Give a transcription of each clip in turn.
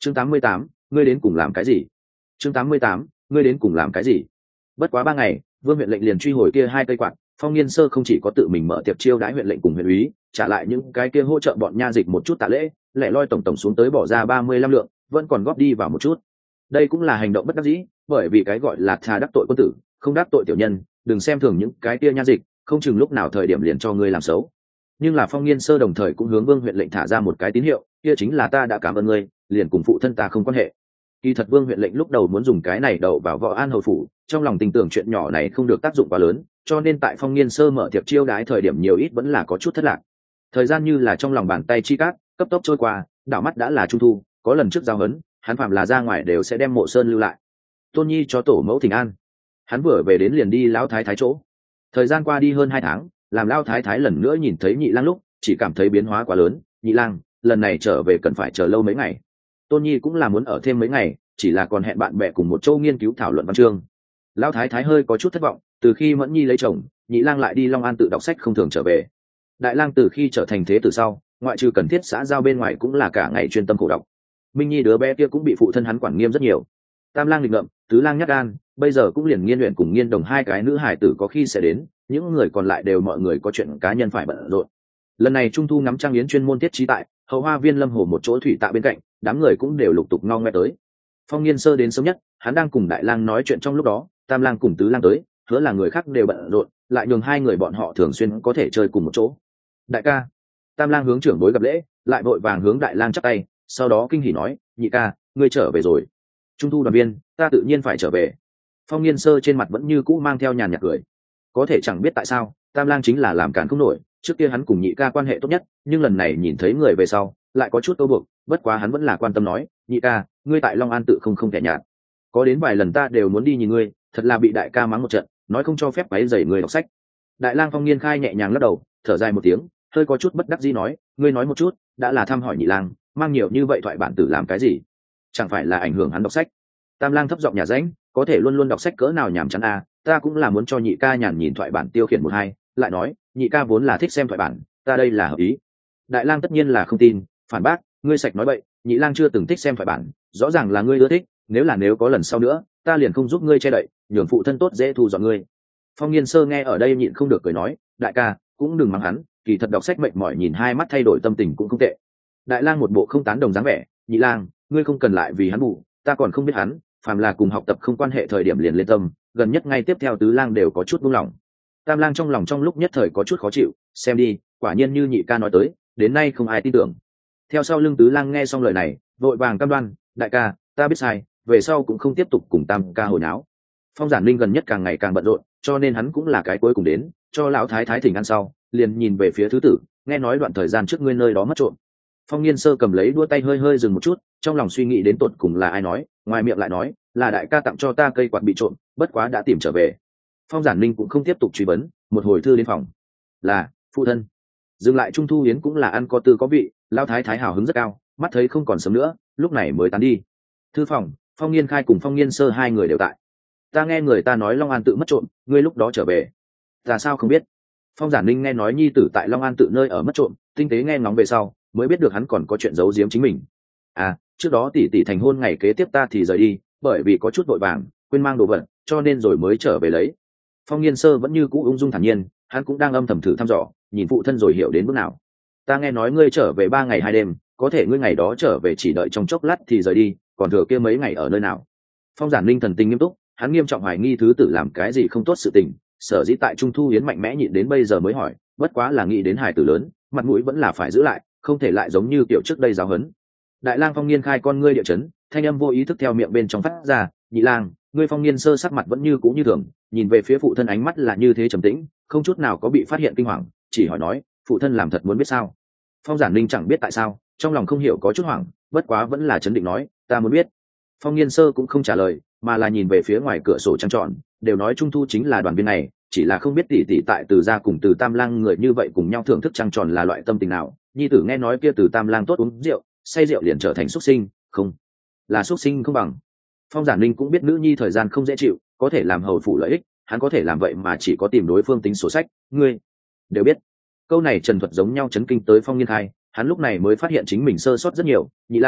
Chương 88, ngươi đến cùng làm cái gì? Chương 88, ngươi đến cùng làm cái gì? Bất quá 3 ngày, Vương huyện lệnh liền truy hồi kia 2 cây quạt, Phong Nghiên Sơ không chỉ có tự mình mở tiệc chiêu đãi huyện lệnh cùng huyện úy, trả lại những cái kia hỗ trợ bọn nha dịch một chút tạ lễ, lẻ loi tổng tổng xuống tới bỏ ra 35 lượng, vẫn còn góp đi vào một chút. Đây cũng là hành động bất đắc dĩ, bởi vì cái gọi là thà đắc tội quân tử, không đắc tội tiểu nhân, đừng xem thường những cái kia nha dịch, không chừng lúc nào thời điểm liền cho ngươi làm xấu. Nhưng là Phong Nghiên Sơ đồng thời cũng hướng Vương huyện lệnh thả ra một cái tín hiệu, kia chính là ta đã cảm ơn ngươi, liền cùng phụ thân ta không quan hệ. Kỳ thật Vương huyện lệnh lúc đầu muốn dùng cái này đậu vào Võ An hầu phủ, trong lòng tin tưởng chuyện nhỏ này không được tác dụng quá lớn, cho nên tại Phong Nghiên Sơ mở tiệc chiêu đãi thời điểm nhiều ít vẫn là có chút thất lạc. Thời gian như là trong lòng bàn tay chi cát, cấp tốc trôi qua, đảo mắt đã là trung thu, có lần trước giao hấn, hắn phạm là ra ngoài đều sẽ đem Mộ Sơn lưu lại. Tôn Nhi cho tổ mẫu thỉnh an. Hắn vừa về đến liền đi lão thái thái chỗ. Thời gian qua đi hơn 2 tháng, làm lão thái thái lần nữa nhìn thấy Nhị Lang lúc, chỉ cảm thấy biến hóa quá lớn. Nhị Lang, lần này trở về cần phải chờ lâu mấy ngày. Tôn Nhi cũng là muốn ở thêm mấy ngày, chỉ là còn hẹn bạn bè cùng một chỗ nghiên cứu thảo luận văn chương. Lão thái thái hơi có chút thất vọng, từ khi Mẫn Nhi lấy chồng, Nhị Lang lại đi Long An tự đọc sách không thường trở về. Đại Lang từ khi trở thành thế tử sau, ngoại trừ cần thiết xã giao bên ngoài cũng là cả ngày chuyên tâm khổ đọc. Minh Nhi đứa bé kia cũng bị phụ thân hắn quản nghiêm rất nhiều. Tam Lang nghịch ngợm, Tứ Lang nhát gan, bây giờ cũng liền Nghiên luyện cùng Nghiên Đồng 2 cái nữ hải tử có khi sẽ đến, những người còn lại đều mọi người có chuyện cá nhân phải bận rộn. Lần này trung thu ngắm trăng yến chuyên môn thiết trí tại Hậu Hoa Viên Lâm Hồ một chỗ thủy tạ bên cạnh, đám người cũng đều lục tục ngao ngoe tới. Phong Nghiên Sơ đến sớm nhất, hắn đang cùng Đại Lang nói chuyện trong lúc đó, Tam Lang cùng Tứ Lang tới, hứa là người khác đều bận rộn, lại nhường 2 người bọn họ thường xuyên có thể chơi cùng một chỗ. Đại ca. Tam Lang hướng trưởng bối gặp lễ, lại vội vàng hướng Đại Lang chắp tay, sau đó kinh hỉ nói, Nhị ca, ngươi trở về rồi. Trung thu đoàn viên, ta tự nhiên phải trở về. Phong Nghiên Sơ trên mặt vẫn như cũ mang theo nhàn nhạt cười. Có thể chẳng biết tại sao, Tam Lang chính là làm cản không nổi, trước kia hắn cùng Nhị ca quan hệ tốt nhất, nhưng lần này nhìn thấy người về sau, lại có chút ô buộc, bất quá hắn vẫn là quan tâm nói, Nhị ca, ngươi tại Long An tự không thể nhạt. Có đến vài lần ta đều muốn đi nhìn ngươi, thật là bị đại ca mắng một trận, nói không cho phép quấy rầy người đọc sách. Đại Lang Phong Nghiên Khai nhẹ nhàng lắc đầu, thở dài một tiếng, hơi có chút bất đắc dĩ nói, ngươi nói một chút, đã là thăm hỏi Nhị Lang, mang nhiều như vậy thoại bản tử làm cái gì? Chẳng phải là ảnh hưởng hắn đọc sách? Tam Lang thấp giọng nhà ránh, có thể luôn luôn đọc sách cỡ nào nhàm chán à, ta cũng là muốn cho Nhị ca nhàn nhìn thoại bản tiêu khiển 1-2, lại nói, Nhị ca vốn là thích xem thoại bản, ta đây là hợp ý. Đại Lang tất nhiên là không tin, phản bác, ngươi sạch nói bậy, Nhị Lang chưa từng thích xem thoại bản, rõ ràng là ngươi ưa thích, nếu có lần sau nữa, ta liền không giúp ngươi che đậy, nhường phụ thân tốt dễ thu dọn ngươi. Phong Nghiên Sơ nghe ở đây nhịn không được cười nói, đại ca, cũng đừng mắng hắn, kỳ thật đọc sách mệt mỏi nhìn 2 mắt thay đổi tâm tình cũng không tệ. Đại Lang một bộ không tán đồng dáng vẻ, Nhị Lang, ngươi không cần lại vì hắn bù, ta còn không biết hắn, phàm là cùng học tập không quan hệ thời điểm liền lên tâm, gần nhất ngay tiếp theo Tứ Lang đều có chút buông lỏng. Tam Lang trong lòng trong lúc nhất thời có chút khó chịu, xem đi, quả nhiên như Nhị ca nói tới, đến nay không ai tin tưởng. Theo sau lưng Tứ Lang nghe xong lời này, vội vàng cam đoan, đại ca, ta biết sai, về sau cũng không tiếp tục cùng Tam ca hồi náo. Phong Giản Linh gần nhất càng ngày càng bận rộn, cho nên hắn cũng là cái cuối cùng đến, cho lão thái thái thỉnh ăn sau, liền nhìn về phía thứ tử, nghe nói đoạn thời gian trước ngươi nơi đó mất trộm. Phong Nghiên Sơ cầm lấy đũa tay hơi hơi dừng một chút, trong lòng suy nghĩ đến tột cùng là ai nói, ngoài miệng lại nói, là đại ca tặng cho ta cây quạt bị trộm, bất quá đã tìm trở về. Phong Giản Linh cũng không tiếp tục truy vấn, một hồi thư đến phòng. Là, phụ thân. Dừng lại trung thu yến cũng là ăn có tư có vị, lão thái thái hào hứng rất cao, mắt thấy không còn sớm nữa, lúc này mới tán đi. Thư phòng, Phong Nghiên Khai cùng Phong Nghiên Sơ 2 người đều tại. Ta nghe người ta nói Long An tự mất trộm, ngươi lúc đó trở về. Ta sao không biết? Phong Giản Linh nghe nói nhi tử tại Long An tự nơi ở mất trộm, tinh tế nghe ngóng về sau, mới biết được hắn còn có chuyện giấu giếm chính mình. À, trước đó tỷ tỷ thành hôn ngày kế tiếp ta thì rời đi, bởi vì có chút vội vàng, quên mang đồ vật, cho nên rồi mới trở về lấy. Phong Nghiên Sơ vẫn như cũ ung dung thản nhiên, hắn cũng đang âm thầm thử thăm dò, nhìn phụ thân rồi hiểu đến bước nào. Ta nghe nói ngươi trở về 3 ngày 2 đêm, có thể ngươi ngày đó trở về chỉ đợi trong chốc lát thì rời đi, còn thừa kia mấy ngày ở nơi nào? Phong Giản Linh thần tình nghiêm túc, hắn nghiêm trọng hoài nghi thứ tử làm cái gì không tốt sự tình, sở dĩ tại trung thu yến mạnh mẽ nhịn đến bây giờ mới hỏi, bất quá là nghĩ đến hài tử lớn, mặt mũi vẫn là phải giữ lại, không thể lại giống như kiểu trước đây giáo huấn. Đại Lang Phong Nghiên Khai con ngươi địa chấn, thanh âm vô ý thức theo miệng bên trong phát ra, Nhị Lang, ngươi Phong Nghiên Sơ sắc mặt vẫn như cũ như thường, nhìn về phía phụ thân ánh mắt là như thế trầm tĩnh, không chút nào có bị phát hiện kinh hoàng, chỉ hỏi nói, phụ thân làm thật muốn biết sao? Phong Giản Linh chẳng biết tại sao, trong lòng không hiểu có chút hoảng, bất quá vẫn là chấn định nói, ta muốn biết. Phong Nghiên Sơ cũng không trả lời, mà là nhìn về phía ngoài cửa sổ trăng tròn, đều nói trung thu chính là đoàn viên này, chỉ là không biết tỷ tỷ tại Từ gia cùng Từ Tam Lang người như vậy cùng nhau thưởng thức trăng tròn là loại tâm tình nào. Nhi tử nghe nói kia Từ Tam Lang tốt uống rượu, say rượu liền trở thành xuất sinh, không là xuất sinh không bằng. Phong Giản Linh cũng biết nữ nhi thời gian không dễ chịu, có thể làm hầu phủ lợi ích, hắn có thể làm vậy mà chỉ có tìm đối phương tính sổ sách. Ngươi đều biết. Câu này trần thuật giống nhau chấn kinh tới Phong Nghiên Khai, hắn lúc này mới phát hiện chính mình sơ sót rất nhiều. Nhị Lang,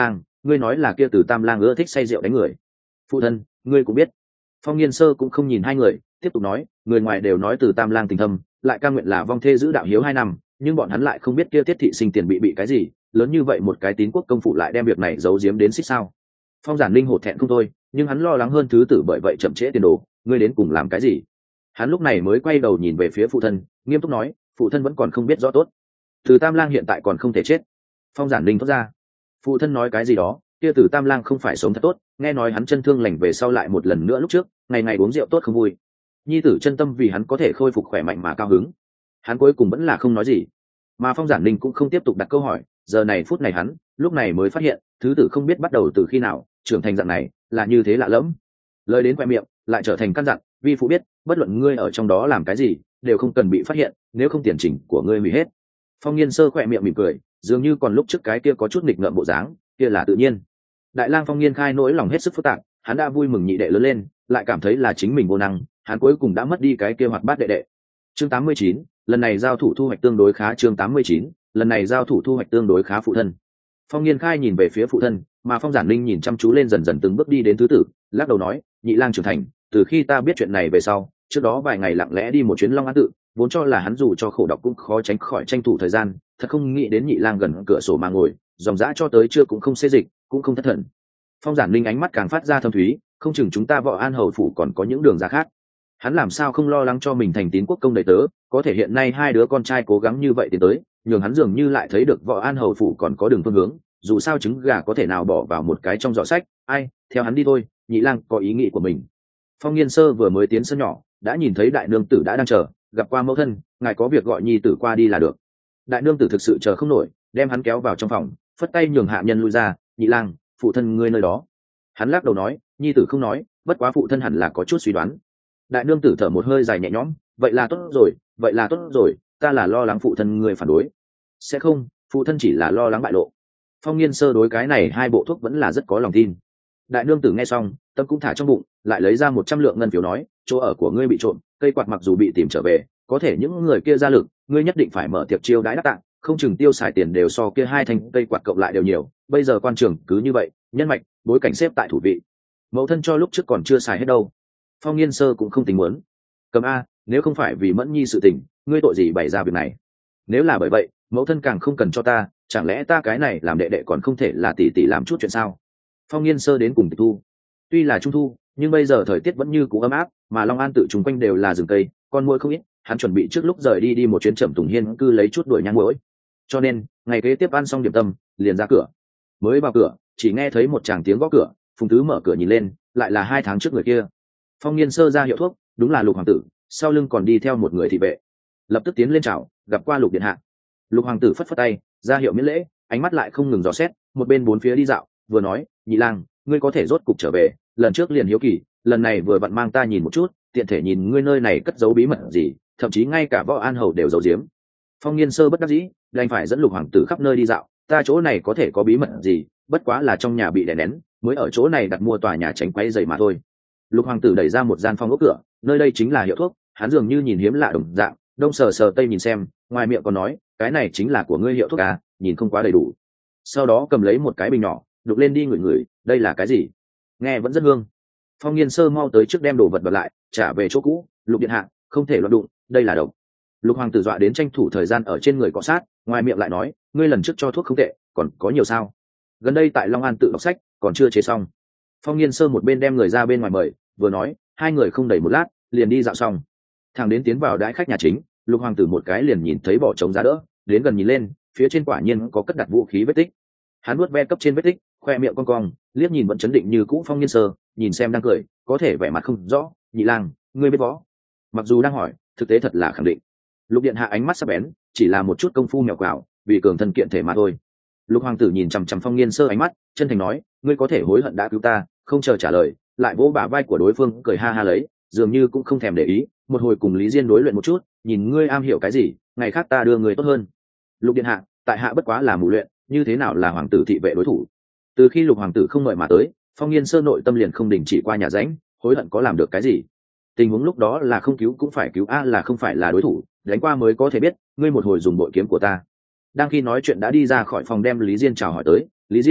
ngươi nói là kia Từ Tam Lang ưa thích say rượu đánh người. Phụ thân, ngươi cũng biết. Phong Nghiên Sơ cũng không nhìn hai người, tiếp tục nói, người ngoài đều nói Từ Tam Lang tình thâm, lại ca nguyện là vong thê giữ đạo hiếu 2 năm, nhưng bọn hắn lại không biết kia Tiết thị sinh tiền bị cái gì, lớn như vậy một cái tín quốc công phụ lại đem việc này giấu giếm đến xích sao. Phong Giản Linh hổ thẹn không thôi, nhưng hắn lo lắng hơn thứ tử bởi vậy chậm trễ tiền đồ, ngươi đến cùng làm cái gì? Hắn lúc này mới quay đầu nhìn về phía phụ thân, nghiêm túc nói, phụ thân vẫn còn không biết rõ tốt. Từ Tam Lang hiện tại còn không thể chết. Phong Giản Linh thốt ra. Phụ thân nói cái gì đó, kia Từ Tam Lang không phải sống thật tốt, nghe nói hắn chân thương lành về sau lại một lần nữa lúc trước, ngày ngày uống rượu tốt không vui. Nhi tử chân tâm vì hắn có thể khôi phục khỏe mạnh mà cao hứng. Hắn cuối cùng vẫn là không nói gì. Mà Phong Giản Linh cũng không tiếp tục đặt câu hỏi, giờ này phút này hắn, lúc này mới phát hiện, thứ tử không biết bắt đầu từ khi nào, trưởng thành dạng này, là như thế lạ lẫm. Lời đến khoe miệng, lại trở thành căn dặn, vi phụ biết, bất luận ngươi ở trong đó làm cái gì, đều không cần bị phát hiện, nếu không tiền chỉnh của ngươi hủy hết. Phong Nghiên Sơ khoe miệng mỉm cười, dường như còn lúc trước cái kia có chút nghịch ngợm bộ dáng, kia là tự nhiên. Đại lang Phong Nghiên Khai nỗi lòng hết sức phức tạp, hắn đã vui mừng nhị đệ lớn lên, lại cảm thấy là chính mình vô năng, hắn cuối cùng đã mất đi cái kia hoạt bát đệ đệ. Chương 89, lần này giao thủ thu hoạch tương đối khá. Chương 89, lần này giao thủ thu hoạch tương đối khá. Phụ thân. Phong Nghiên Khai nhìn về phía phụ thân, mà Phong Giản Linh nhìn chăm chú lên, dần dần từng bước đi đến thứ tử, lắc đầu nói, nhị lang trưởng thành, từ khi ta biết chuyện này về sau, trước đó vài ngày lặng lẽ đi một chuyến Long An tự, vốn cho là hắn dù cho khổ độc cũng khó tránh khỏi tranh thủ thời gian, thật không nghĩ đến nhị lang gần cửa sổ mà ngồi, dòng dã cho tới chưa cũng không xê dịch, cũng không thất thần. Phong Giản Linh ánh mắt càng phát ra thâm thúy, không chừng chúng ta Võ An hầu phủ còn có những đường ra khác. Hắn làm sao không lo lắng cho mình thành tín quốc công đầy tớ, có thể hiện nay hai đứa con trai cố gắng như vậy tiến tới, nhường hắn dường như lại thấy được Võ An hầu phủ còn có đường phương hướng, dù sao trứng gà có thể nào bỏ vào một cái trong giỏ sách, ai, theo hắn đi thôi, nhị lang có ý nghĩ của mình. Phong Nghiên Sơ vừa mới tiến sân nhỏ, đã nhìn thấy đại nương tử đã đang chờ, gặp qua mẫu thân, ngài có việc gọi nhi tử qua đi là được. Đại nương tử thực sự chờ không nổi, đem hắn kéo vào trong phòng, phất tay nhường hạ nhân lui ra, nhị lang, phụ thân ngươi nơi đó. Hắn lắc đầu nói, nhi tử không nói, bất quá phụ thân hẳn là có chút suy đoán. Đại nương tử thở một hơi dài nhẹ nhõm, vậy là tốt rồi, vậy là tốt rồi, ta là lo lắng phụ thân ngươi phản đối. Sẽ không, phụ thân chỉ là lo lắng bại lộ. Phong Nghiên Sơ đối cái này hai bộ thuốc vẫn là rất có lòng tin. Đại nương tử nghe xong, tâm cũng thả trong bụng, lại lấy ra 100 lượng ngân phiếu nói, chỗ ở của ngươi bị trộm, cây quạt mặc dù bị tìm trở về, có thể những người kia ra lực, ngươi nhất định phải mở tiệc chiêu đãi đáp tạng, không chừng tiêu xài tiền đều so kia hai thành cây quạt cộng lại đều nhiều. Bây giờ quan trường cứ như vậy, nhân mạch, bối cảnh xếp tại thủ vị. Mẫu thân cho lúc trước còn chưa xài hết đâu. Phong Nghiên Sơ cũng không tính muốn. Cầm a, nếu không phải vì Mẫn Nhi sự tình, ngươi tội gì bày ra việc này? Nếu là bởi vậy, mẫu thân càng không cần cho ta, chẳng lẽ ta cái này làm đệ đệ còn không thể là tỷ tỷ làm chút chuyện sao? Phong Nghiên Sơ đến cùng tịch thu. Tuy là trung thu, nhưng bây giờ thời tiết vẫn như cũ ấm áp, mà Long An tự chung quanh đều là rừng cây, con muỗi không ít, hắn chuẩn bị trước lúc rời đi một chuyến Trầm Tùng Hiên cư lấy chút đuổi nhang muỗi. Cho nên, ngày kế tiếp ăn xong điểm tâm, liền ra cửa. Mới vào cửa, chỉ nghe thấy một tràng tiếng gõ cửa, Phùng Tứ mở cửa nhìn lên, lại là 2 tháng trước người kia. Phong Nghiên Sơ ra hiệu thuốc, đúng là Lục hoàng tử, sau lưng còn đi theo một người thị vệ. Lập tức tiến lên chào, gặp qua Lục điện hạ. Lục hoàng tử phất phất tay, ra hiệu miễn lễ, ánh mắt lại không ngừng dò xét, một bên bốn phía đi dạo, vừa nói, nhị lang, ngươi có thể rốt cục trở về, lần trước liền hiếu kỳ, lần này vừa vặn mang ta nhìn một chút, tiện thể nhìn ngươi nơi này cất giấu bí mật gì, thậm chí ngay cả Võ An hầu đều giấu giếm. Phong Nghiên Sơ bất đắc dĩ, đành phải dẫn Lục hoàng tử khắp nơi đi dạo, ta chỗ này có thể có bí mật gì, bất quá là trong nhà bị đè nén, mới ở chỗ này đặt mua tòa nhà tránh quấy rầy mà thôi. Lục hoàng tử đẩy ra một gian phòng ốc cửa, nơi đây chính là hiệu thuốc, hắn dường như nhìn hiếm lạ đồng dạng, đông sờ sờ tây nhìn xem, ngoài miệng còn nói, cái này chính là của ngươi hiệu thuốc à, nhìn không quá đầy đủ. Sau đó cầm lấy một cái bình nhỏ, đục lên đi ngửi ngửi, đây là cái gì? Nghe vẫn rất hương. Phong Nghiên Sơ mau tới trước đem đồ vật bật lại, trả về chỗ cũ, Lục điện hạ, không thể loạn đụng, đây là độc. Lục hoàng tử dọa đến tranh thủ thời gian ở trên người cọ sát, ngoài miệng lại nói, ngươi lần trước cho thuốc không tệ, còn có nhiều sao? Gần đây tại Long An tự đọc sách, còn chưa chế xong. Phong Nghiên Sơ một bên đem người ra bên ngoài mời, vừa nói, hai người không đầy một lát, liền đi dạo xong. Thằng đến tiến vào đãi khách nhà chính, Lục hoàng tử một cái liền nhìn thấy bỏ trống giá đỡ, đến gần nhìn lên, phía trên quả nhiên có cất đặt vũ khí vết tích. Hắn nuốt ve cấp trên vết tích, khoe miệng cong cong, liếc nhìn vẫn chấn định như cũ Phong Nghiên Sơ, nhìn xem đang cười, có thể vẻ mặt không rõ, nhị lang, ngươi biết võ? Mặc dù đang hỏi, thực tế thật là khẳng định. Lục điện hạ ánh mắt sắc bén, chỉ là một chút công phu mèo quào, vì cường thân kiện thể mà thôi. Lục hoàng tử nhìn chằm chằm Phong Nghiên Sơ ánh mắt, chân thành nói, ngươi có thể hối hận đã cứu ta, không chờ trả lời, lại vỗ bả vai của đối phương, cười ha ha lấy, dường như cũng không thèm để ý, một hồi cùng Lý Diên đối luyện một chút, nhìn ngươi am hiểu cái gì, ngày khác ta đưa người tốt hơn. Lục điện hạ, tại hạ bất quá là mù luyện, như thế nào là hoàng tử thị vệ đối thủ? Từ khi Lục hoàng tử không mời mà tới, Phong Nghiên Sơ nội tâm liền không đình chỉ qua nhà ránh, hối hận có làm được cái gì? Tình huống lúc đó là không cứu cũng phải cứu a, là không phải là đối thủ, đánh qua mới có thể biết, ngươi một hồi dùng bội kiếm của ta. Đang khi nói chuyện đã đi ra khỏi phòng đem Lý Diên chào hỏi tới, Lý Diên,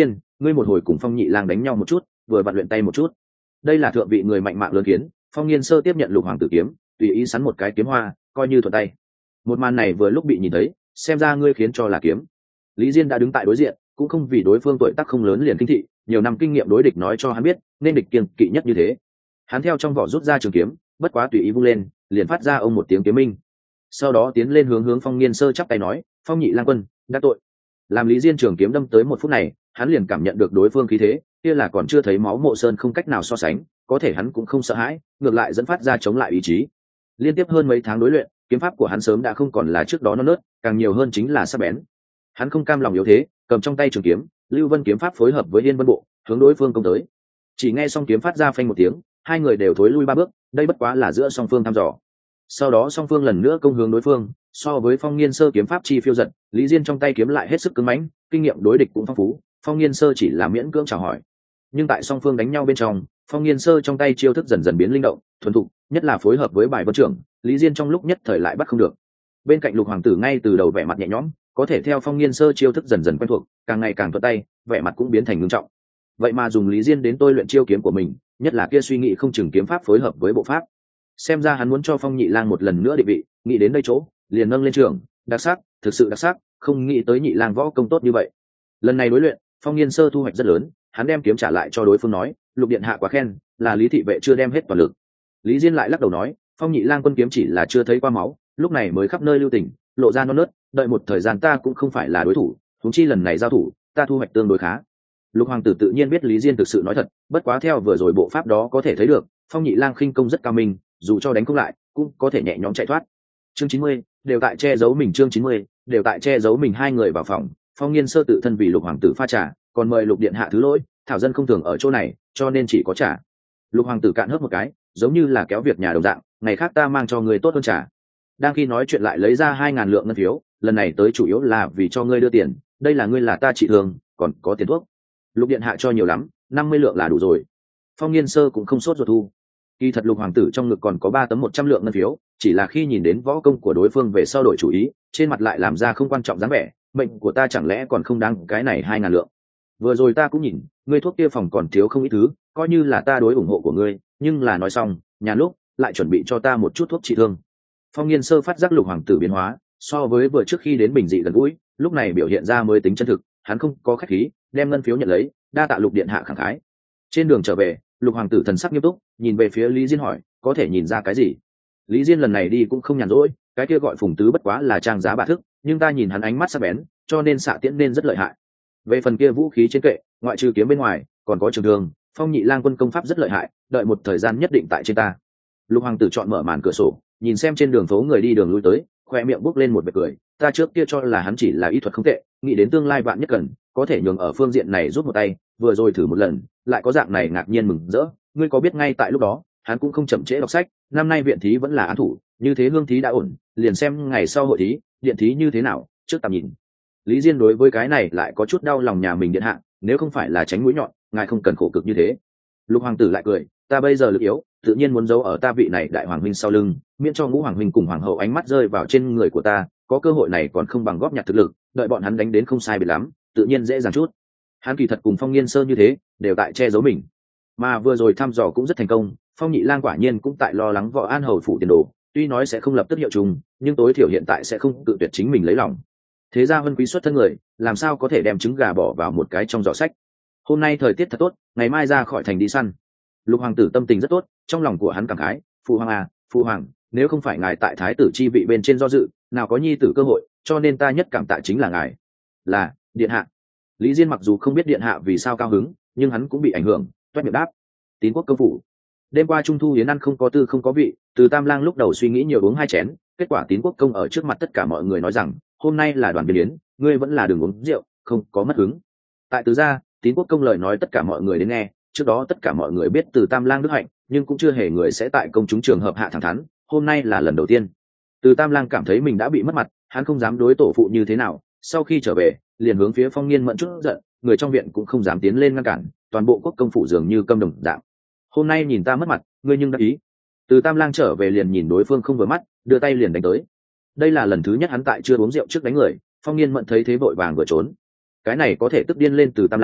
ngươi một hồi cùng Phong Nhị Lang đánh nhau một chút, vừa vặn luyện tay một chút. Đây là thượng vị người mạnh mạng lớn kiến. Phong Nghiên Sơ tiếp nhận Lục Hoàng tử kiếm, tùy ý sắn một cái kiếm hoa, coi như thuận tay. Một màn này vừa lúc bị nhìn thấy, xem ra ngươi khiến cho là kiếm. Lý Diên đã đứng tại đối diện, cũng không vì đối phương tuổi tác không lớn liền kinh thị, nhiều năm kinh nghiệm đối địch nói cho hắn biết, nên địch kiêng kỵ nhất như thế. Hắn theo trong vỏ rút ra trường kiếm, bất quá tùy ý vung lên, liền phát ra ông một tiếng kiếm minh. Sau đó tiến lên hướng Phong Nghiên Sơ chắp tay nói, Phong Nhị Lang quân, đã tội. Làm Lý Diên trường kiếm đâm tới một phút này, hắn liền cảm nhận được đối phương khí thế, kia là còn chưa thấy máu mộ sơn không cách nào so sánh, có thể hắn cũng không sợ hãi, ngược lại dẫn phát ra chống lại ý chí. Liên tiếp hơn mấy tháng đối luyện, kiếm pháp của hắn sớm đã không còn là trước đó non nớt, càng nhiều hơn chính là sắc bén. Hắn không cam lòng yếu thế, cầm trong tay trường kiếm, Lưu Vân kiếm pháp phối hợp với Yên Vân bộ, hướng đối phương công tới. Chỉ nghe xong kiếm phát ra phanh một tiếng, hai người đều thối lui ba bước, đây bất quá là giữa song phương thăm dò. Sau đó song phương lần nữa công hướng đối phương, so với Phong Nghiên Sơ kiếm pháp chi phiêu dật, Lý Diên trong tay kiếm lại hết sức cứng mãnh, kinh nghiệm đối địch cũng phong phú, Phong Nghiên Sơ chỉ là miễn cưỡng chào hỏi. Nhưng tại song phương đánh nhau bên trong, Phong Nghiên Sơ trong tay chiêu thức dần dần biến linh động, thuần thục, nhất là phối hợp với bài vân trưởng, Lý Diên trong lúc nhất thời lại bắt không được. Bên cạnh Lục Hoàng tử ngay từ đầu vẻ mặt nhẹ nhõm, có thể theo Phong Nghiên Sơ chiêu thức dần dần quen thuộc, càng ngày càng thuận tay, vẻ mặt cũng biến thành ngưng trọng. Vậy mà dùng Lý Diên đến tôi luyện chiêu kiếm của mình, nhất là kia suy nghĩ không chừng kiếm pháp phối hợp với bộ pháp. Xem ra hắn muốn cho Phong Nhị Lang một lần nữa định vị, nghĩ đến đây chỗ, liền nâng lên trường, đặc sắc, thực sự đặc sắc, không nghĩ tới Nhị Lang võ công tốt như vậy. Lần này đối luyện, Phong Nghiên Sơ thu hoạch rất lớn, hắn đem kiếm trả lại cho đối phương nói, Lục điện hạ quá khen, là Lý thị vệ chưa đem hết toàn lực. Lý Diên lại lắc đầu nói, Phong Nhị Lang quân kiếm chỉ là chưa thấy qua máu, lúc này mới khắp nơi lưu tình, lộ ra non nớt, đợi một thời gian ta cũng không phải là đối thủ, huống chi lần này giao thủ, ta thu hoạch tương đối khá. Lục Hoàng tử tự nhiên biết Lý Diên thực sự nói thật, bất quá theo vừa rồi bộ pháp đó có thể thấy được, Phong Nhị Lang khinh công rất cao minh, dù cho đánh không lại, cũng có thể nhẹ nhõm chạy thoát. Chương 90, đều tại che giấu mình. Chương 90, đều tại che giấu mình. Hai người vào phòng, Phong Nghiên Sơ tự thân vì Lục Hoàng tử pha trà, còn mời Lục điện hạ thứ lỗi, thảo dân không thường ở chỗ này, cho nên chỉ có trà. Lục Hoàng tử cạn hớp một cái, giống như là kéo việc nhà đồng dạng, ngày khác ta mang cho người tốt hơn trà. Đang khi nói chuyện lại lấy ra 2000 lượng ngân phiếu, lần này tới chủ yếu là vì cho ngươi đưa tiền, đây là ngươi là ta trị thương, còn có tiền thuốc. Lục điện hạ cho nhiều lắm, 50 lượng là đủ rồi. Phong Nghiên Sơ cũng không sốt ruột thu. Kỳ thật Lục Hoàng tử trong ngực còn có 3 tấm 100 lượng ngân phiếu, chỉ là khi nhìn đến võ công của đối phương về sau đổi chủ ý, trên mặt lại làm ra không quan trọng dáng vẻ, mệnh của ta chẳng lẽ còn không đáng cái này 2000 lượng. Vừa rồi ta cũng nhìn, ngươi thuốc kia phòng còn thiếu không ít thứ, coi như là ta đối ủng hộ của ngươi, nhưng là nói xong, nhà lúc lại chuẩn bị cho ta một chút thuốc trị thương. Phong Nghiên Sơ phát giác Lục Hoàng tử biến hóa, so với vừa trước khi đến bình dị gần gũi, lúc này biểu hiện ra mới tính chân thực, hắn không có khách khí, đem ngân phiếu nhận lấy, đa tạ Lục điện hạ khẳng khái. Trên đường trở về, Lục Hoàng tử thần sắc nghiêm túc, nhìn về phía Lý Diên hỏi, có thể nhìn ra cái gì? Lý Diên lần này đi cũng không nhàn rỗi, cái kia gọi Phùng Tứ bất quá là trang giá bả thức, nhưng ta nhìn hắn ánh mắt sắc bén, cho nên xạ tiễn nên rất lợi hại. Về phần kia vũ khí trên kệ, ngoại trừ kiếm bên ngoài, còn có trường thương, Phong Nhị Lang quân công pháp rất lợi hại, đợi một thời gian nhất định tại trên ta. Lục Hoàng tử chọn mở màn cửa sổ, nhìn xem trên đường phố người đi đường lui tới, khoe miệng bốc lên một vệt cười, ta trước kia cho là hắn chỉ là y thuật không tệ, nghĩ đến tương lai vạn nhất cần, có thể nhường ở phương diện này giúp một tay, vừa rồi thử một lần, lại có dạng này ngạc nhiên mừng rỡ, ngươi có biết ngay tại lúc đó, hắn cũng không chậm trễ đọc sách, năm nay viện thí vẫn là án thủ, như thế hương thí đã ổn, liền xem ngày sau hội thí, điện thí như thế nào, trước tạm nhìn. Lý Diên đối với cái này lại có chút đau lòng nhà mình điện hạ, nếu không phải là tránh mũi nhọn, ngài không cần khổ cực như thế. Lục Hoàng tử lại cười, ta bây giờ lực yếu, tự nhiên muốn giấu ở ta vị này đại hoàng huynh sau lưng, miễn cho Ngũ Hoàng huynh cùng hoàng hậu ánh mắt rơi vào trên người của ta, có cơ hội này còn không bằng góp nhặt thực lực, đợi bọn hắn đánh đến không sai biệt lắm, tự nhiên dễ dàng chút. Hắn kỳ thật cùng Phong Nghiên Sơ như thế, đều tại che giấu mình, mà vừa rồi thăm dò cũng rất thành công. Phong Nhị Lang quả nhiên cũng tại lo lắng Võ An hầu phủ tiền đồ, tuy nói sẽ không lập tức hiệu trùng, nhưng tối thiểu hiện tại sẽ không tự tuyệt chính mình lấy lòng. Thế ra vân quý xuất thân người, làm sao có thể đem trứng gà bỏ vào một cái trong giỏ sách. Hôm nay thời tiết thật tốt, ngày mai ra khỏi thành đi săn. Lục Hoàng tử tâm tình rất tốt, trong lòng của hắn cảm khái, phụ hoàng à, phụ hoàng, nếu không phải ngài tại thái tử chi vị bên trên do dự, nào có nhi tử cơ hội, cho nên ta nhất cảm tạ chính là ngài. Là điện hạ. Lý Diên mặc dù không biết điện hạ vì sao cao hứng, nhưng hắn cũng bị ảnh hưởng, toét miệng đáp. Tín quốc công phủ. Đêm qua trung thu yến ăn không có tư không có vị, Từ Tam Lang lúc đầu suy nghĩ nhiều uống 2 chén, kết quả Tín quốc công ở trước mặt tất cả mọi người nói rằng, hôm nay là đoàn biên yến, ngươi vẫn là đừng uống rượu, không có mất hứng. Tại Từ gia, Tín quốc công lời nói tất cả mọi người đến nghe, trước đó tất cả mọi người biết Từ Tam Lang đức hạnh, nhưng cũng chưa hề người sẽ tại công chúng trường hợp hạ thẳng thắn, hôm nay là lần đầu tiên. Từ Tam Lang cảm thấy mình đã bị mất mặt, hắn không dám đối tổ phụ như thế nào, sau khi trở về, liền hướng phía Phong Nghiên mẫn chút giận, người trong viện cũng không dám tiến lên ngăn cản, toàn bộ quốc công phủ dường như câm đồng dạng. Hôm nay nhìn ta mất mặt, ngươi nhưng đắc ý. Từ Tam Lang trở về liền nhìn đối phương không vừa mắt, đưa tay liền đánh tới. Đây là lần thứ nhất hắn tại chưa uống rượu trước đánh người, Phong Nghiên mẫn thấy thế vội vàng vừa trốn. Cái này có thể tức điên lên Từ Tam Lang,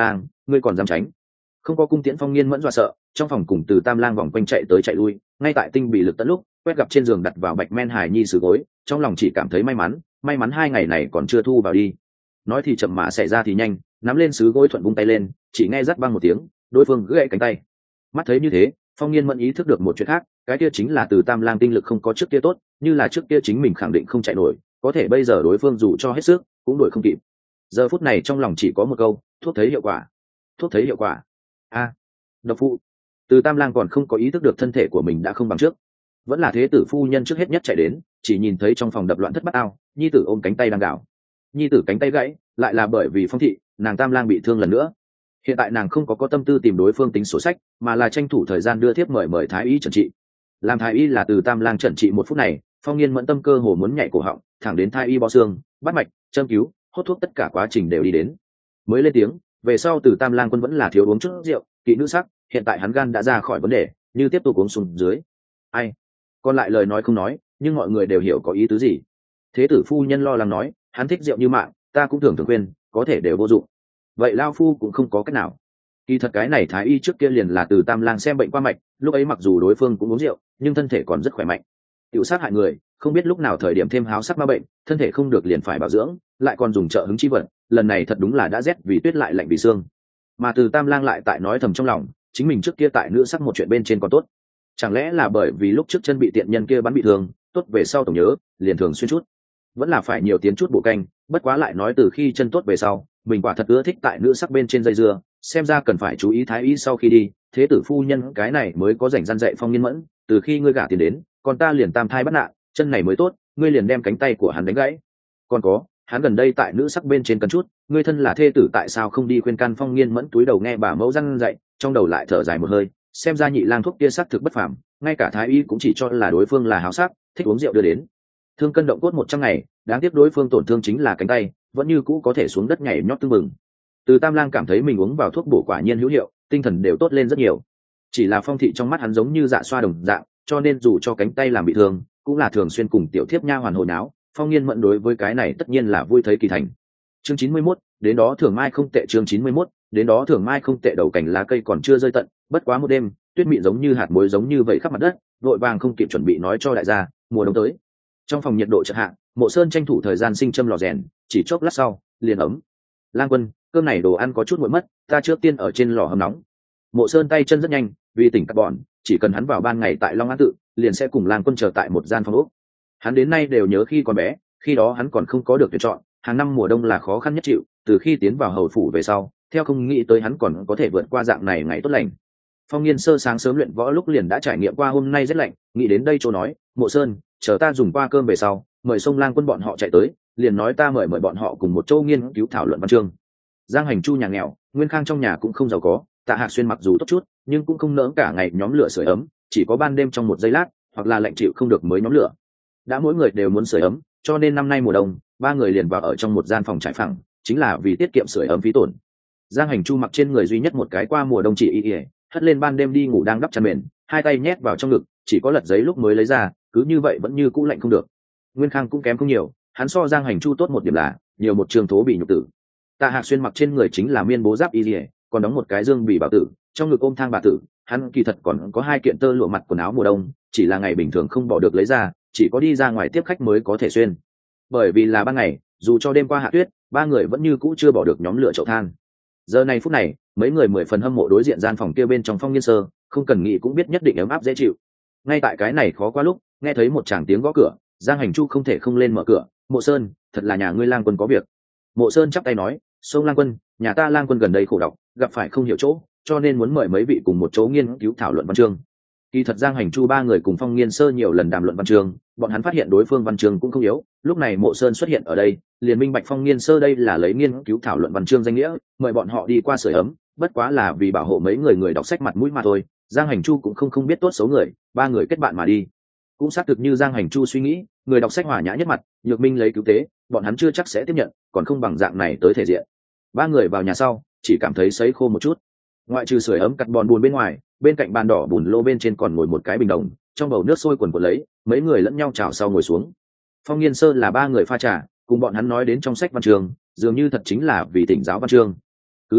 ngươi còn dám tránh? Không có cung tiễn, Phong Nghiên Mẫn dọa sợ, trong phòng cùng Từ Tam Lang vòng quanh chạy tới chạy lui, ngay tại tinh bị lực tận lúc quét gặp trên giường đặt vào bạch men hài nhi sử gối, trong lòng chỉ cảm thấy may mắn 2 ngày này còn chưa thu vào đi. Nói thì chậm mà xảy ra thì nhanh, nắm lên sứ gối thuận vung tay lên, chỉ nghe rắc băng một tiếng, đối phương gãy cánh tay. Mắt thấy như thế, Phong Nghiên Mẫn ý thức được một chuyện khác, cái kia chính là Từ Tam Lang tinh lực không có trước kia tốt, như là trước kia chính mình khẳng định không chạy nổi, có thể bây giờ đối phương dù cho hết sức cũng đuổi không kịp. Giờ phút này trong lòng chỉ có một câu, thuốc thấy hiệu quả. Thuốc thấy hiệu quả. A, độc phụ. Từ Tam Lang còn không có ý thức được thân thể của mình đã không bằng trước, vẫn là thế tử phu nhân trước hết nhất chạy đến, chỉ nhìn thấy trong phòng đập loạn thất bát ao, nhi tử ôm cánh tay đang gào. Nhi tử cánh tay gãy, lại là bởi vì Phong thị, nàng Tam Lang bị thương lần nữa. Hiện tại nàng không có tâm tư tìm đối phương tính sổ sách, mà là tranh thủ thời gian đưa thiếp mời thái y trần trị. Làm thái y là Từ Tam Lang trần trị 1 phút này, Phong Nghiên Mẫn tâm cơ hồ muốn nhảy cổ họng, thẳng đến thái y bó xương, bắt mạch, châm cứu, hốt thuốc, tất cả quá trình đều đi đến. Mới lên tiếng, về sau Từ Tam Lang quân vẫn là thiếu uống chút rượu, kỵ nữ sắc, hiện tại hắn gan đã ra khỏi vấn đề, như tiếp tục uống xuống dưới. Ai? Còn lại lời nói không nói, nhưng mọi người đều hiểu có ý tứ gì. Thế tử phu nhân lo lắng nói, hắn thích rượu như mạng, ta cũng thường khuyên, có thể đều vô dụng. Vậy lao phu cũng không có cách nào. Kỳ thật cái này thái y trước kia liền là Từ Tam Lang xem bệnh qua mạch, lúc ấy mặc dù đối phương cũng uống rượu, nhưng thân thể còn rất khỏe mạnh. Tiểu sát hại người, không biết lúc nào thời điểm thêm háo sắc ma bệnh, thân thể không được liền phải bảo dưỡng, lại còn dùng trợ hứng chi vật, lần này thật đúng là đã rét vì tuyết lại lạnh vì xương. Mà Từ Tam Lang lại tại nói thầm trong lòng, chính mình trước kia tại nữ sắc một chuyện bên trên còn tốt, chẳng lẽ là bởi vì lúc trước chân bị tiện nhân kia bắn bị thương, tốt về sau tổng nhớ, liền thường xuyên chút, vẫn là phải nhiều tiến chút bộ canh. Bất quá lại nói từ khi chân tốt về sau, mình quả thật ưa thích tại nữ sắc bên trên dây dưa, xem ra cần phải chú ý thái y. Sau khi đi, thế tử phu nhân cái này mới có rảnh răn dạy Phong Nghiên Mẫn, từ khi ngươi gả tiền đến, còn ta liền tam thai bắt nạn, chân này mới tốt, ngươi liền đem cánh tay của hắn đánh gãy. Còn có, hắn gần đây tại nữ sắc bên trên cần chút, ngươi thân là thê tử tại sao không đi khuyên can? Phong Nghiên Mẫn túi đầu nghe bà mẫu răn dạy, trong đầu lại thở dài một hơi, xem ra nhị lang thuốc kia sắc thực bất phàm, ngay cả thái y cũng chỉ cho là đối phương là háo sắc, thích uống rượu đưa đến. Thương cân động cốt 100 ngày, đáng tiếc đối phương tổn thương chính là cánh tay, vẫn như cũ có thể xuống đất nhảy nhót tưng bừng. Từ Tam Lang cảm thấy mình uống vào thuốc bổ quả nhiên hữu hiệu, tinh thần đều tốt lên rất nhiều. Chỉ là Phong thị trong mắt hắn giống như dạ xoa đồng dạng, cho nên dù cho cánh tay làm bị thương, cũng là thường xuyên cùng tiểu thiếp nha hoàn hồi náo. Phong Nghiên Mẫn đối với cái này tất nhiên là vui thấy kỳ thành. Chương 91, đến đó thường mai không tệ. Chương 91, đến đó thường mai không tệ. Đầu cành lá cây còn chưa rơi tận, bất quá một đêm, tuyết mịn giống như hạt muối giống như vậy khắp mặt đất, vội vàng không kịp chuẩn bị nói cho đại gia, mùa đông tới. Trong phòng nhiệt độ chợt hạ, Mộ Sơn tranh thủ thời gian sinh châm lò rèn, chỉ chốc lát sau, liền ấm. Lang Quân, cơm này đồ ăn có chút nguội mất, ta trước tiên ở trên lò hầm nóng. Mộ Sơn tay chân rất nhanh, vì tỉnh carbon, chỉ cần hắn vào ban ngày tại Long An tự, liền sẽ cùng Lang Quân chờ tại một gian phòng ốc. Hắn đến nay đều nhớ khi còn bé, khi đó hắn còn không có được tuyển chọn, hàng năm mùa đông là khó khăn nhất chịu, từ khi tiến vào hầu phủ về sau, theo không nghĩ tới hắn còn có thể vượt qua dạng này ngày tốt lành. Phong Nghiên Sơ sáng sớm luyện võ lúc liền đã trải nghiệm qua hôm nay rất lạnh, nghĩ đến đây chỗ nói, Mộ Sơn, chờ ta dùng qua cơm về sau, mời Sông Lang Quân bọn họ chạy tới, liền nói ta mời bọn họ cùng một chỗ nghiên cứu thảo luận văn chương. Giang Hành Chu nhà nghèo, Nguyên Khang trong nhà cũng không giàu có, Tạ Hạc Xuyên mặc dù tốt chút, nhưng cũng không nỡ cả ngày nhóm lửa sưởi ấm, chỉ có ban đêm trong một giây lát, hoặc là lạnh chịu không được mới nhóm lửa. Đã mỗi người đều muốn sưởi ấm, cho nên năm nay mùa đông, 3 người liền vào ở trong một gian phòng trải phẳng, chính là vì tiết kiệm sưởi ấm phí tổn. Giang Hành Chu mặc trên người duy nhất một cái qua mùa đông chỉ y, hất lên ban đêm đi ngủ đang đắp chăn mền, hai tay nhét vào trong ngực, chỉ có lật giấy lúc mới lấy ra, cứ như vậy vẫn như cũ lạnh không được. Nguyên Khang cũng kém không nhiều, hắn so Giang Hành Chu tốt một điểm là nhiều một trường thố bị nhục tử. Tạ Hạc Xuyên mặc trên người chính là miên bố giáp y, còn đóng một cái dương bị bảo tử, trong ngực ôm thang bà tử. Hắn kỳ thật còn có 2 kiện tơ lụa mặt quần áo mùa đông, chỉ là ngày bình thường không bỏ được lấy ra, chỉ có đi ra ngoài tiếp khách mới có thể xuyên. Bởi vì là ban ngày, dù cho đêm qua hạ tuyết, 3 người vẫn như cũ chưa bỏ được nhóm lửa chậu than. Giờ này phút này, mấy người 10 phần hâm mộ đối diện gian phòng kia bên trong Phong Nghiên Sơ, không cần nghĩ cũng biết nhất định ấm áp dễ chịu. Ngay tại cái này khó qua lúc, nghe thấy một tràng tiếng gõ cửa, Giang Hành Chu không thể không lên mở cửa. Mộ Sơn, thật là nhà ngươi Lang Quân có việc. Mộ Sơn chắp tay nói, Sông Lang Quân, nhà ta Lang Quân gần đây khổ đọc, gặp phải không hiểu chỗ, cho nên muốn mời mấy vị cùng một chỗ nghiên cứu thảo luận văn chương. Kỳ thật Giang Hành Chu 3 người cùng Phong Nghiên Sơ nhiều lần đàm luận văn chương, bọn hắn phát hiện đối phương văn chương cũng không yếu. Lúc này Mộ Sơn xuất hiện ở đây, liền minh bạch Phong Nghiên Sơ đây là lấy nghiên cứu thảo luận văn chương danh nghĩa, mời bọn họ đi qua sưởi ấm, bất quá là vì bảo hộ mấy người đọc sách mặt mũi mà thôi. Giang Hành Chu cũng không biết tốt xấu người, 3 người kết bạn mà đi. Cũng xác thực như Giang Hành Chu suy nghĩ, người đọc sách hòa nhã nhất mặt, Nhược Minh lấy cứu tế, bọn hắn chưa chắc sẽ tiếp nhận, còn không bằng dạng này tới thể diện. 3 người vào nhà sau, chỉ cảm thấy sấy khô một chút. Ngoại trừ sưởi ấm cặt bòn buồn bên ngoài, bên cạnh bàn đỏ bùn lô bên trên còn ngồi một cái bình đồng, trong bầu nước sôi quần quật lấy, mấy người lẫn nhau chào sau ngồi xuống. Phong Nghiên Sơ là 3 người pha trà, cùng bọn hắn nói đến trong sách văn chương, dường như thật chính là vì tỉnh giáo văn chương. Cứ như vậy,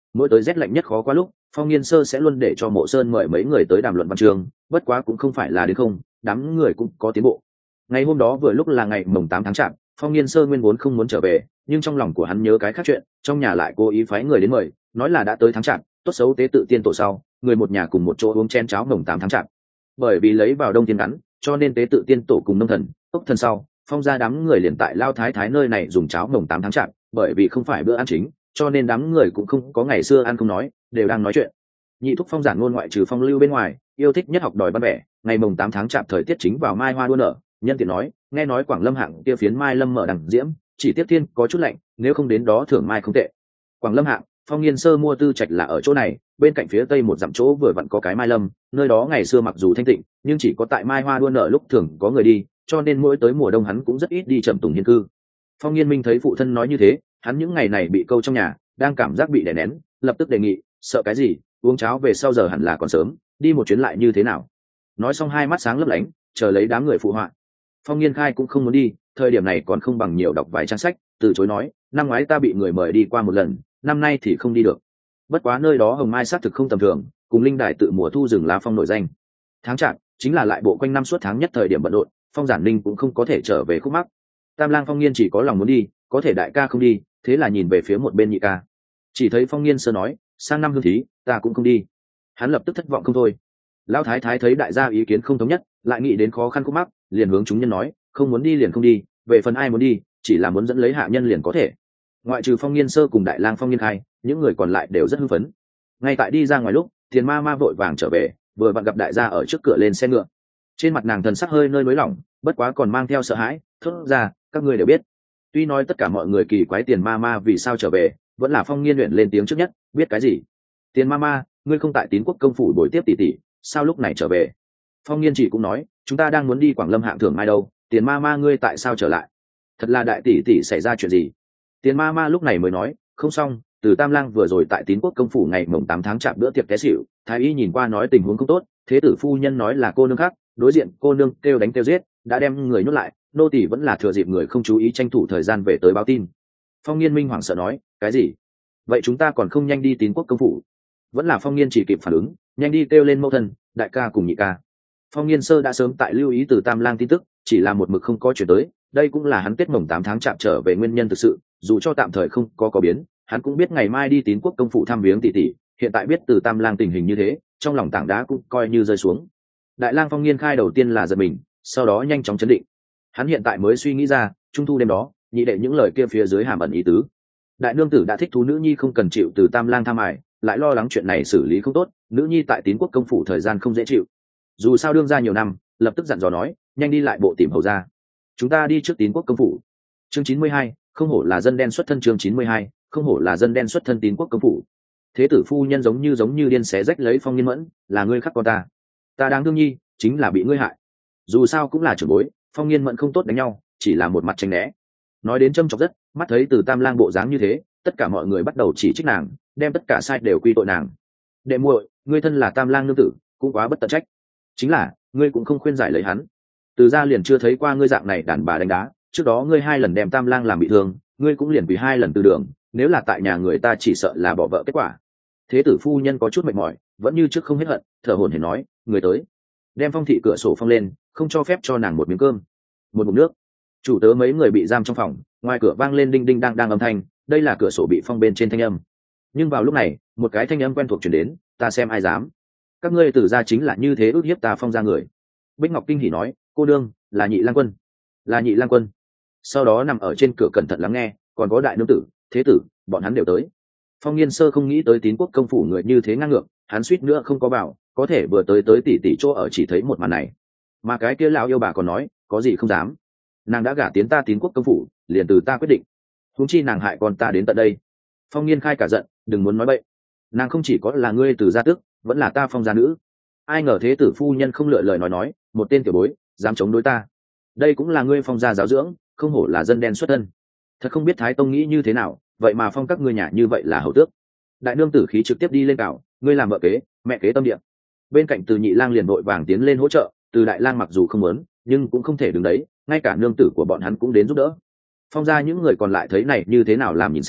mỗi tới rét lạnh nhất khó qua lúc, Phong Nghiên Sơ sẽ luôn để cho Mộ Sơn mời mấy người tới đàm luận văn chương, bất quá cũng không phải là đến không, đám người cũng có tiến bộ. Ngày hôm đó vừa lúc là ngày mồng 8 tháng Chạp, Phong Nghiên Sơ nguyên vốn không muốn trở về, nhưng trong lòng của hắn nhớ cái khác chuyện, trong nhà lại cố ý phái người đến mời, nói là đã tới tháng Chạp, tốt xấu tế tự tiên tổ sau, người một nhà cùng một chỗ uống chén cháo mồng 8 tháng Chạp. Bởi vì lấy vào đông thiên ngắn, cho nên tế tự tiên tổ cùng nông thần, ốc thần sau, Phong gia đám người liền tại Lao Thái Thái nơi này dùng cháo mồng 8 tháng Chạp, bởi vì không phải bữa ăn chính, cho nên đám người cũng không có ngày xưa ăn không nói, đều đang nói chuyện. Nhị thúc Phong giản ngôn ngoại trừ Phong lưu bên ngoài, yêu thích nhất học đòi văn vẽ, ngày mồng 8 tháng Chạp thời tiết chính vào mai hoa đua nở, nhân tiện nói, nghe nói Quảng Lâm hạng kia phiến mai lâm mở đằng diễm, chỉ tiếp thiên có chút lạnh, nếu không đến đó thưởng mai không tệ. Quảng Lâm hạng, Phong Nghiên Sơ mua tư trạch là ở chỗ này, bên cạnh phía tây một dặm chỗ vừa vặn có cái mai lâm, nơi đó ngày xưa mặc dù thanh tịnh, nhưng chỉ có tại mai hoa đua nở lúc thường có người đi, cho nên mỗi tới mùa đông hắn cũng rất ít đi trầm tùng hiên cư. Phong Nghiên Minh thấy phụ thân nói như thế, hắn những ngày này bị câu trong nhà, đang cảm giác bị đè nén, lập tức đề nghị, sợ cái gì, uống cháo về sau giờ hẳn là còn sớm, đi một chuyến lại như thế nào. Nói xong hai mắt sáng lấp lánh, chờ lấy đám người phụ họa. Phong Nghiên Khai cũng không muốn đi, thời điểm này còn không bằng nhiều đọc vài trang sách, từ chối nói, năm ngoái ta bị người mời đi qua một lần, năm nay thì không đi được. Bất quá nơi đó hồng mai xác thực không tầm thường, cùng linh đài tự mùa thu rừng lá phong nổi danh. Tháng Chạp chính là lại bộ quanh năm suốt tháng nhất thời điểm bận rộn, Phong Giản Ninh cũng không có thể trở về khúc mắc. Tam Lang Phong Nghiên chỉ có lòng muốn đi, có thể đại ca không đi, thế là nhìn về phía một bên nhị ca. Chỉ thấy Phong Nghiên Sơ nói, sang năm hương thí, ta cũng không đi. Hắn lập tức thất vọng không thôi. Lão Thái Thái thấy đại gia ý kiến không thống nhất, lại nghĩ đến khó khăn khúc mắc, liền hướng chúng nhân nói, không muốn đi liền không đi, về phần ai muốn đi, chỉ là muốn dẫn lấy hạ nhân liền có thể. Ngoại trừ Phong Nghiên Sơ cùng đại lang Phong Nghiên Khai, những người còn lại đều rất hưng phấn. Ngay tại đi ra ngoài lúc, Tiền Ma Ma vội vàng trở về, vừa vặn gặp đại gia ở trước cửa lên xe ngựa. Trên mặt nàng thần sắc hơi nơi nới lỏng, bất quá còn mang theo sợ hãi, thốt ra, các ngươi đều biết. Tuy nói tất cả mọi người kỳ quái Tiền Ma Ma vì sao trở về, vẫn là Phong Nghiên luyện lên tiếng trước nhất, biết cái gì? Tiền Ma Ma, ngươi không tại Tín Quốc công phủ buổi tiếp tỷ tỷ, sao lúc này trở về? Phong Nghiên chỉ cũng nói, chúng ta đang muốn đi Quảng Lâm hạng thưởng mai đâu, Tiền Ma Ma ngươi tại sao trở lại? Thật là đại tỷ tỷ xảy ra chuyện gì? Tiền Ma Ma lúc này mới nói, không xong, từ Tam Lang vừa rồi tại Tín Quốc công phủ ngày mồng 8 tháng Chạp bữa tiệc té xỉu, thái y nhìn qua nói tình huống không tốt, thế tử phu nhân nói là cô nương khác, đối diện cô nương kêu đánh kêu giết, đã đem người nhốt lại, nô tỳ vẫn là thừa dịp người không chú ý tranh thủ thời gian về tới báo tin. Phong Nghiên Minh hoảng sợ nói, cái gì? Vậy chúng ta còn không nhanh đi Tín Quốc công phủ? Vẫn là Phong Nghiên chỉ kịp phản ứng, nhanh đi kêu lên mẫu thân, đại ca cùng nhị ca. Phong Nghiên Sơ đã sớm tại lưu ý từ Tam Lang tin tức, chỉ là một mực không có chuyển tới, đây cũng là hắn Tết mồng 8 tháng Chạp trở về nguyên nhân thực sự, dù cho tạm thời không có biến, hắn cũng biết ngày mai đi Tín Quốc công phủ thăm viếng tỷ tỷ, hiện tại biết từ Tam Lang tình hình như thế, trong lòng tảng đá cũng coi như rơi xuống. Đại lang Phong Nghiên Khai đầu tiên là giật mình, sau đó nhanh chóng chấn định. Hắn hiện tại mới suy nghĩ ra, trung thu đêm đó, nhị đệ những lời kia phía dưới hàm ẩn ý tứ. Đại nương tử đã thích thú nữ nhi không cần chịu từ Tam Lang tham ải, lại lo lắng chuyện này xử lý không tốt, nữ nhi tại Tín Quốc công phủ thời gian không dễ chịu. Dù sao đương ra nhiều năm, lập tức dặn dò nói, nhanh đi lại bộ tìm hầu ra. Chúng ta đi trước Tín Quốc công phủ. Chương 92, không hổ là dân đen xuất thân. Chương 92, không hổ là dân đen xuất thân Tín Quốc công phủ. Thế tử phu nhân giống như điên xé rách lấy Phong Nghiên Mẫn, là ngươi khắc con ta đang thương nhi, chính là bị ngươi hại. Dù sao cũng là trưởng bối, Phong Nghiên Mẫn không tốt đánh nhau, chỉ là một mặt tránh né. Nói đến châm chọc rất, mắt thấy từ Tam Lang bộ dáng như thế, tất cả mọi người bắt đầu chỉ trích nàng, đem tất cả sai đều quy tội nàng. Đệ muội, ngươi thân là Tam Lang nương tử, cũng quá bất tận trách. Chính là, ngươi cũng không khuyên giải lấy hắn. Từ gia liền chưa thấy qua ngươi dạng này đàn bà đánh đá, trước đó ngươi 2 lần đem Tam Lang làm bị thương, ngươi cũng liền vì 2 lần từ đường, nếu là tại nhà người ta chỉ sợ là bỏ vợ kết quả. Thế tử phu nhân có chút mệt mỏi, vẫn như trước không hết hận, thở hổn hển nói, người tới, đem phong thị cửa sổ phong lên, không cho phép cho nàng một miếng cơm, một ngụm nước. Chủ tớ mấy người bị giam trong phòng, ngoài cửa vang lên đinh đinh đang âm thanh, đây là cửa sổ bị phong bên trên thanh âm. Nhưng vào lúc này, một cái thanh âm quen thuộc truyền đến, ta xem ai dám. Các ngươi Từ gia chính là như thế ước hiếp ta Phong gia người. Bích Ngọc kinh hỉ nói, cô đương, là Nhị Lang Quân, là Nhị Lang Quân. Sau đó nằm ở trên cửa cẩn thận lắng nghe, còn có đại nương tử, thế tử, bọn hắn đều tới. Phong Nghiên Sơ không nghĩ tới Tín Quốc công phủ người như thế ngang ngược, hắn suýt nữa không có bảo, có thể vừa tới tỷ tỷ chỗ ở chỉ thấy một màn này. Mà cái kia lão yêu bà còn nói, có gì không dám. Nàng đã gả tiến ta Tín Quốc công phủ, liền từ ta quyết định. Huống chi nàng hại con ta đến tận đây. Phong Nghiên khai cả giận, đừng muốn nói bậy. Nàng không chỉ có là ngươi Từ gia tước, vẫn là ta Phong gia nữ. Ai ngờ thế tử phu nhân không lựa lời nói, một tên tiểu bối, dám chống đối ta. Đây cũng là ngươi Phong gia giáo dưỡng, không hổ là dân đen xuất thân. Thật không biết Thái Tông nghĩ như thế nào, vậy mà phong các ngươi nhà như vậy là hầu tước. Đại nương tử khí trực tiếp đi lên cào, ngươi làm vợ kế, mẹ kế tâm địa. Bên cạnh Từ Nhị Lang liền vội vàng tiến lên hỗ trợ, Từ Đại Lang mặc dù không muốn, nhưng cũng không thể đứng đấy, ngay cả nương tử của bọn hắn cũng đến giúp đỡ. Phong gia những người còn lại thấy này như thế nào làm nhìn xem,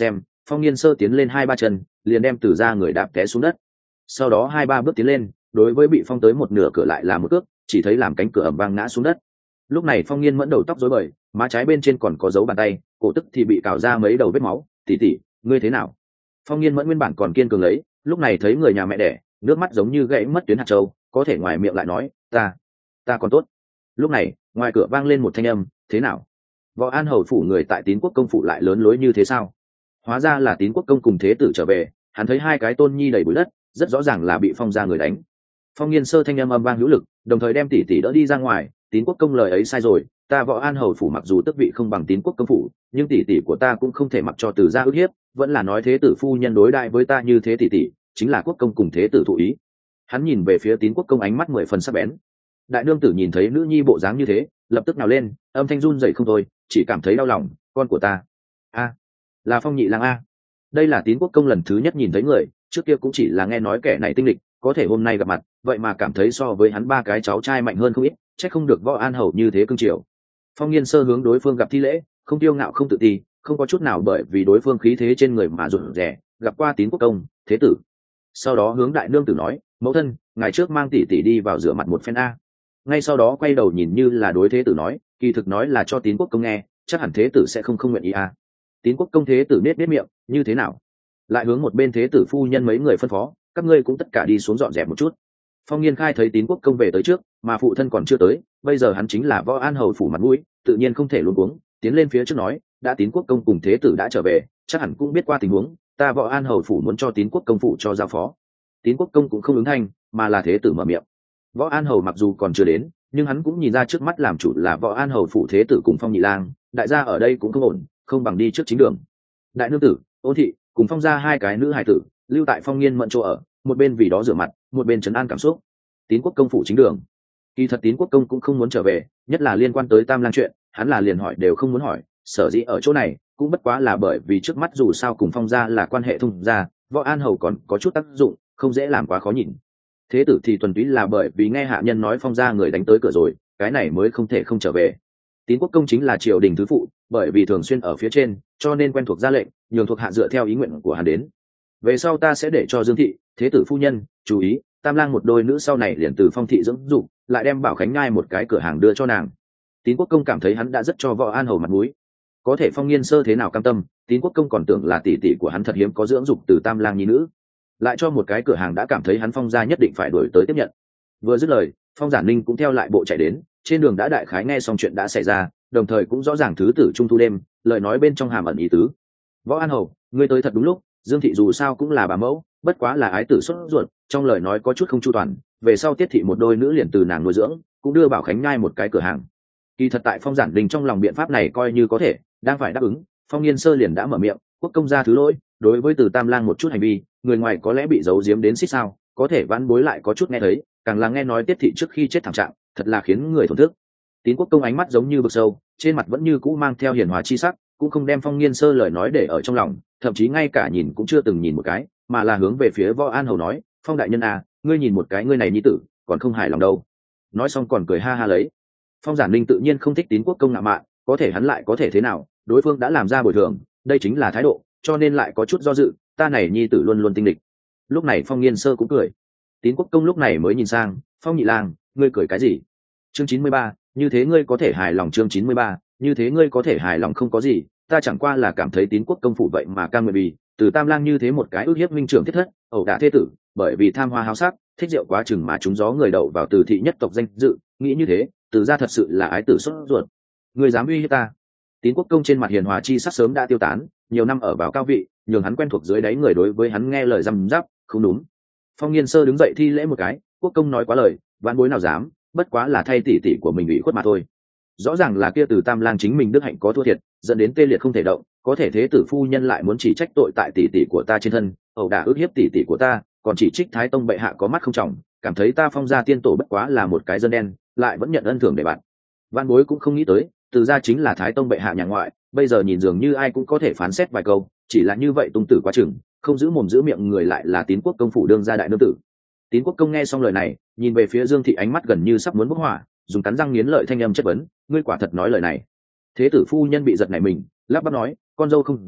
Phong Nghiên Sơ tiến lên 2-3 chân liền đem Từ gia người đạp té xuống đất, sau đó 2-3 bước tiến lên, đối với bị phong tới một nửa cửa lại là một cước, chỉ thấy làm cánh cửa ầm vang ngã xuống đất. Lúc này Phong Nghiên Mẫn đầu tóc rối bời, má trái bên trên còn có dấu bàn tay, cổ tức thì bị cào ra mấy đầu vết máu. Tỷ tỷ, ngươi thế nào? Phong Nghiên Mẫn nguyên bản còn kiên cường lấy, lúc này thấy người nhà mẹ đẻ, nước mắt giống như gãy mất tuyến hạt châu, có thể ngoài miệng lại nói, ta còn tốt. Lúc này ngoài cửa vang lên một thanh âm, thế nào? Võ An hầu phủ người tại Tín Quốc công phủ lại lớn lối như thế sao? Hóa ra là Tín Quốc công cùng thế tử trở về, hắn thấy hai cái tôn nhi đầy bụi đất, rất rõ ràng là bị Phong gia người đánh. Phong Nghiên Sơ thanh âm âm vang hữu lực, đồng thời đem tỷ tỷ đỡ đi ra ngoài. Tín Quốc công lời ấy sai rồi, ta Võ An hầu phủ mặc dù tước vị không bằng Tín Quốc công phủ, nhưng tỷ tỷ của ta cũng không thể mặc cho Từ gia ức hiếp, vẫn là nói thế tử phu nhân đối đại với ta như thế tỷ tỷ, chính là quốc công cùng thế tử thụ ý. Hắn nhìn về phía Tín Quốc công ánh mắt 10 phần sắc bén. Đại nương tử nhìn thấy nữ nhi bộ dáng như thế, lập tức nào lên, âm thanh run rẩy không thôi, chỉ cảm thấy đau lòng, con của ta. Là Phong nhị lang a. Đây là Tín Quốc công lần thứ nhất nhìn thấy người, trước kia cũng chỉ là nghe nói kẻ này tinh lịch, có thể hôm nay gặp mặt, vậy mà cảm thấy so với hắn ba cái cháu trai mạnh hơn không ít, chắc không được Võ An hầu như thế cưng chiều. Phong Nghiên Sơ hướng đối phương gặp thi lễ, không tiêu ngạo không tự ti, không có chút nào bởi vì đối phương khí thế trên người mà rụt rè. Gặp qua Tín Quốc công, thế tử. Sau đó hướng đại nương tử nói, mẫu thân, ngày trước mang tỷ tỷ đi vào rửa mặt một phen a. Ngay sau đó quay đầu nhìn như là đối thế tử nói, kỳ thực nói là cho Tín Quốc công nghe, chắc hẳn thế tử sẽ không nguyện ý a. Tín Quốc công thế tử nết miệng, như thế nào? Lại hướng một bên thế tử phu nhân mấy người phân phó, các ngươi cũng tất cả đi xuống dọn dẹp một chút. Phong Nghiên Khai thấy Tín Quốc công về tới trước, mà phụ thân còn chưa tới, bây giờ hắn chính là Võ An hầu phủ mặt mũi, tự nhiên không thể luống cuống, tiến lên phía trước nói, đã Tín Quốc công cùng thế tử đã trở về, chắc hẳn cũng biết qua tình huống, ta Võ An hầu phủ muốn cho Tín Quốc công phụ cho giao phó. Tín Quốc công cũng không ứng thanh, mà là thế tử mở miệng. Võ An hầu mặc dù còn chưa đến, nhưng hắn cũng nhìn ra trước mắt làm chủ là Võ An hầu phủ thế tử cùng Phong nhị lang, đại gia ở đây cũng không ổn, không bằng đi trước chính đường. Đại nương tử, Ôn thị cùng Phong gia hai cái nữ hài tử lưu tại Phong Nghiên Mẫn chỗ ở, một bên vì đó rửa mặt, một bên trấn an cảm xúc. Tín Quốc công phủ chính đường. Kỳ thật Tín Quốc công cũng không muốn trở về, nhất là liên quan tới Tam Lang chuyện, hắn là liền hỏi đều không muốn hỏi, sở dĩ ở chỗ này cũng bất quá là bởi vì trước mắt dù sao cùng Phong gia là quan hệ thông gia, Võ An hầu còn có chút tác dụng, không dễ làm quá khó nhìn. Thế tử thì thuần túy là bởi vì nghe hạ nhân nói Phong gia người đánh tới cửa rồi, cái này mới không thể không trở về. Tín Quốc công chính là triều đình thứ phụ, bởi vì thường xuyên ở phía trên, cho nên quen thuộc ra lệnh, nhường thuộc hạ dựa theo ý nguyện của hắn đến. Về sau ta sẽ để cho Dương thị, thế tử phu nhân chú ý, Tam Lang một đôi nữ sau này liền từ Phong thị dưỡng dục, lại đem Bảo Khánh Nhai một cái cửa hàng đưa cho nàng. Tín Quốc công cảm thấy hắn đã rất cho Võ An hầu mặt mũi. Có thể Phong Nghiên Sơ thế nào cam tâm, Tín Quốc công còn tưởng là tỷ tỷ của hắn thật hiếm có dưỡng dục từ Tam Lang nhi nữ, lại cho một cái cửa hàng đã cảm thấy hắn Phong gia nhất định phải đuổi tới tiếp nhận. Vừa dứt lời, Phong Giản Ninh cũng theo lại bộ chạy đến, trên đường đã đại khái nghe xong chuyện đã xảy ra, đồng thời cũng rõ ràng thứ tử trung thu đêm, lời nói bên trong hàm ẩn ý tứ. Võ An hầu, ngươi tới thật đúng lúc, Dương thị dù sao cũng là bà mẫu, bất quá là ái tử xuất ruột, trong lời nói có chút không chu toàn, về sau Tiết thị một đôi nữ liền từ nàng nuôi dưỡng, cũng đưa Bảo Khánh Nhai một cái cửa hàng. Kỳ thật tại Phong Giản Đình trong lòng biện pháp này coi như có thể, đang phải đáp ứng, Phong Nghiên Sơ liền đã mở miệng, quốc công gia thứ lỗi, đối với Từ Tam Lang một chút hành vi, người ngoài có lẽ bị giấu giếm đến xích sao, có thể vãn bối lại có chút nghe thấy, càng là nghe nói Tiết thị trước khi chết thảm trạng, thật là khiến người thổn thức. Tín Quốc công ánh mắt giống như vực sâu, trên mặt vẫn như cũ mang theo hiền hòa chi sắc, cũng không đem Phong Nghiên Sơ lời nói để ở trong lòng, thậm chí ngay cả nhìn cũng chưa từng nhìn một cái, mà là hướng về phía Võ An hầu nói, Phong đại nhân à, ngươi nhìn một cái ngươi này nhi tử, còn không hài lòng đâu. Nói xong còn cười ha ha lấy. Phong Giản Ninh tự nhiên không thích Tín Quốc công ngạo mạn, có thể hắn lại có thể thế nào, đối phương đã làm ra bồi thường, đây chính là thái độ, cho nên lại có chút do dự, ta này nhi tử luôn luôn tinh địch. Lúc này Phong Nghiên Sơ cũng cười. Tín Quốc công lúc này mới nhìn sang, Phong nhị lang, ngươi cười cái gì? Chương 93, như thế ngươi có thể hài lòng. Chương 93, như thế ngươi có thể hài lòng không có gì, ta chẳng qua là cảm thấy Tín Quốc công phủ vậy mà cam nguyện vì Từ Tam Lang như thế một cái ước hiếp minh trưởng thiết thất, ẩu đả thế tử, bởi vì tham hoa háo sắc, thích rượu quá chừng mà trúng gió người đậu vào Từ thị nhất tộc danh dự, nghĩ như thế, Từ gia thật sự là ái tử xuất ruột. Ngươi dám uy hiếp ta? Tín Quốc công trên mặt hiền hòa chi sắc sớm đã tiêu tán, nhiều năm ở vào cao vị, nhường hắn quen thuộc dưới đáy người đối với hắn nghe lời răm rắp, không đúng. Phong Nghiên Sơ đứng dậy thi lễ một cái, Quốc công nói quá lời, vãn bối nào dám, bất quá là thay tỷ tỷ của mình ủy khuất mà thôi. Rõ ràng là kia Từ Tam Lang chính mình đức hạnh có thua thiệt, dẫn đến tê liệt không thể động, có thể thế tử phu nhân lại muốn chỉ trách tội tại tỷ tỷ của ta trên thân, ẩu đả ức hiếp tỷ tỷ của ta, còn chỉ trích Thái Tông bệ hạ có mắt không trọng, cảm thấy ta Phong gia tiên tổ bất quá là một cái dân đen, lại vẫn nhận ân thưởng để bạn. Văn bối cũng không nghĩ tới, Từ gia chính là Thái Tông bệ hạ nhà ngoại, bây giờ nhìn dường như ai cũng có thể phán xét vài câu, chỉ là như vậy tung tử quá chừng, không giữ mồm giữ miệng người lại là Tín Quốc công phủ đương gia đại nương tử. Tín Quốc công nghe xong lời này, nhìn về phía Dương thị ánh mắt gần như sắp muốn bốc hỏa, dùng cắn răng nghiến lợi thanh âm chất vấn, ngươi quả thật nói lời này? Thế tử phu nhân bị giật nảy mình, lắp bắp nói, con dâu không dám,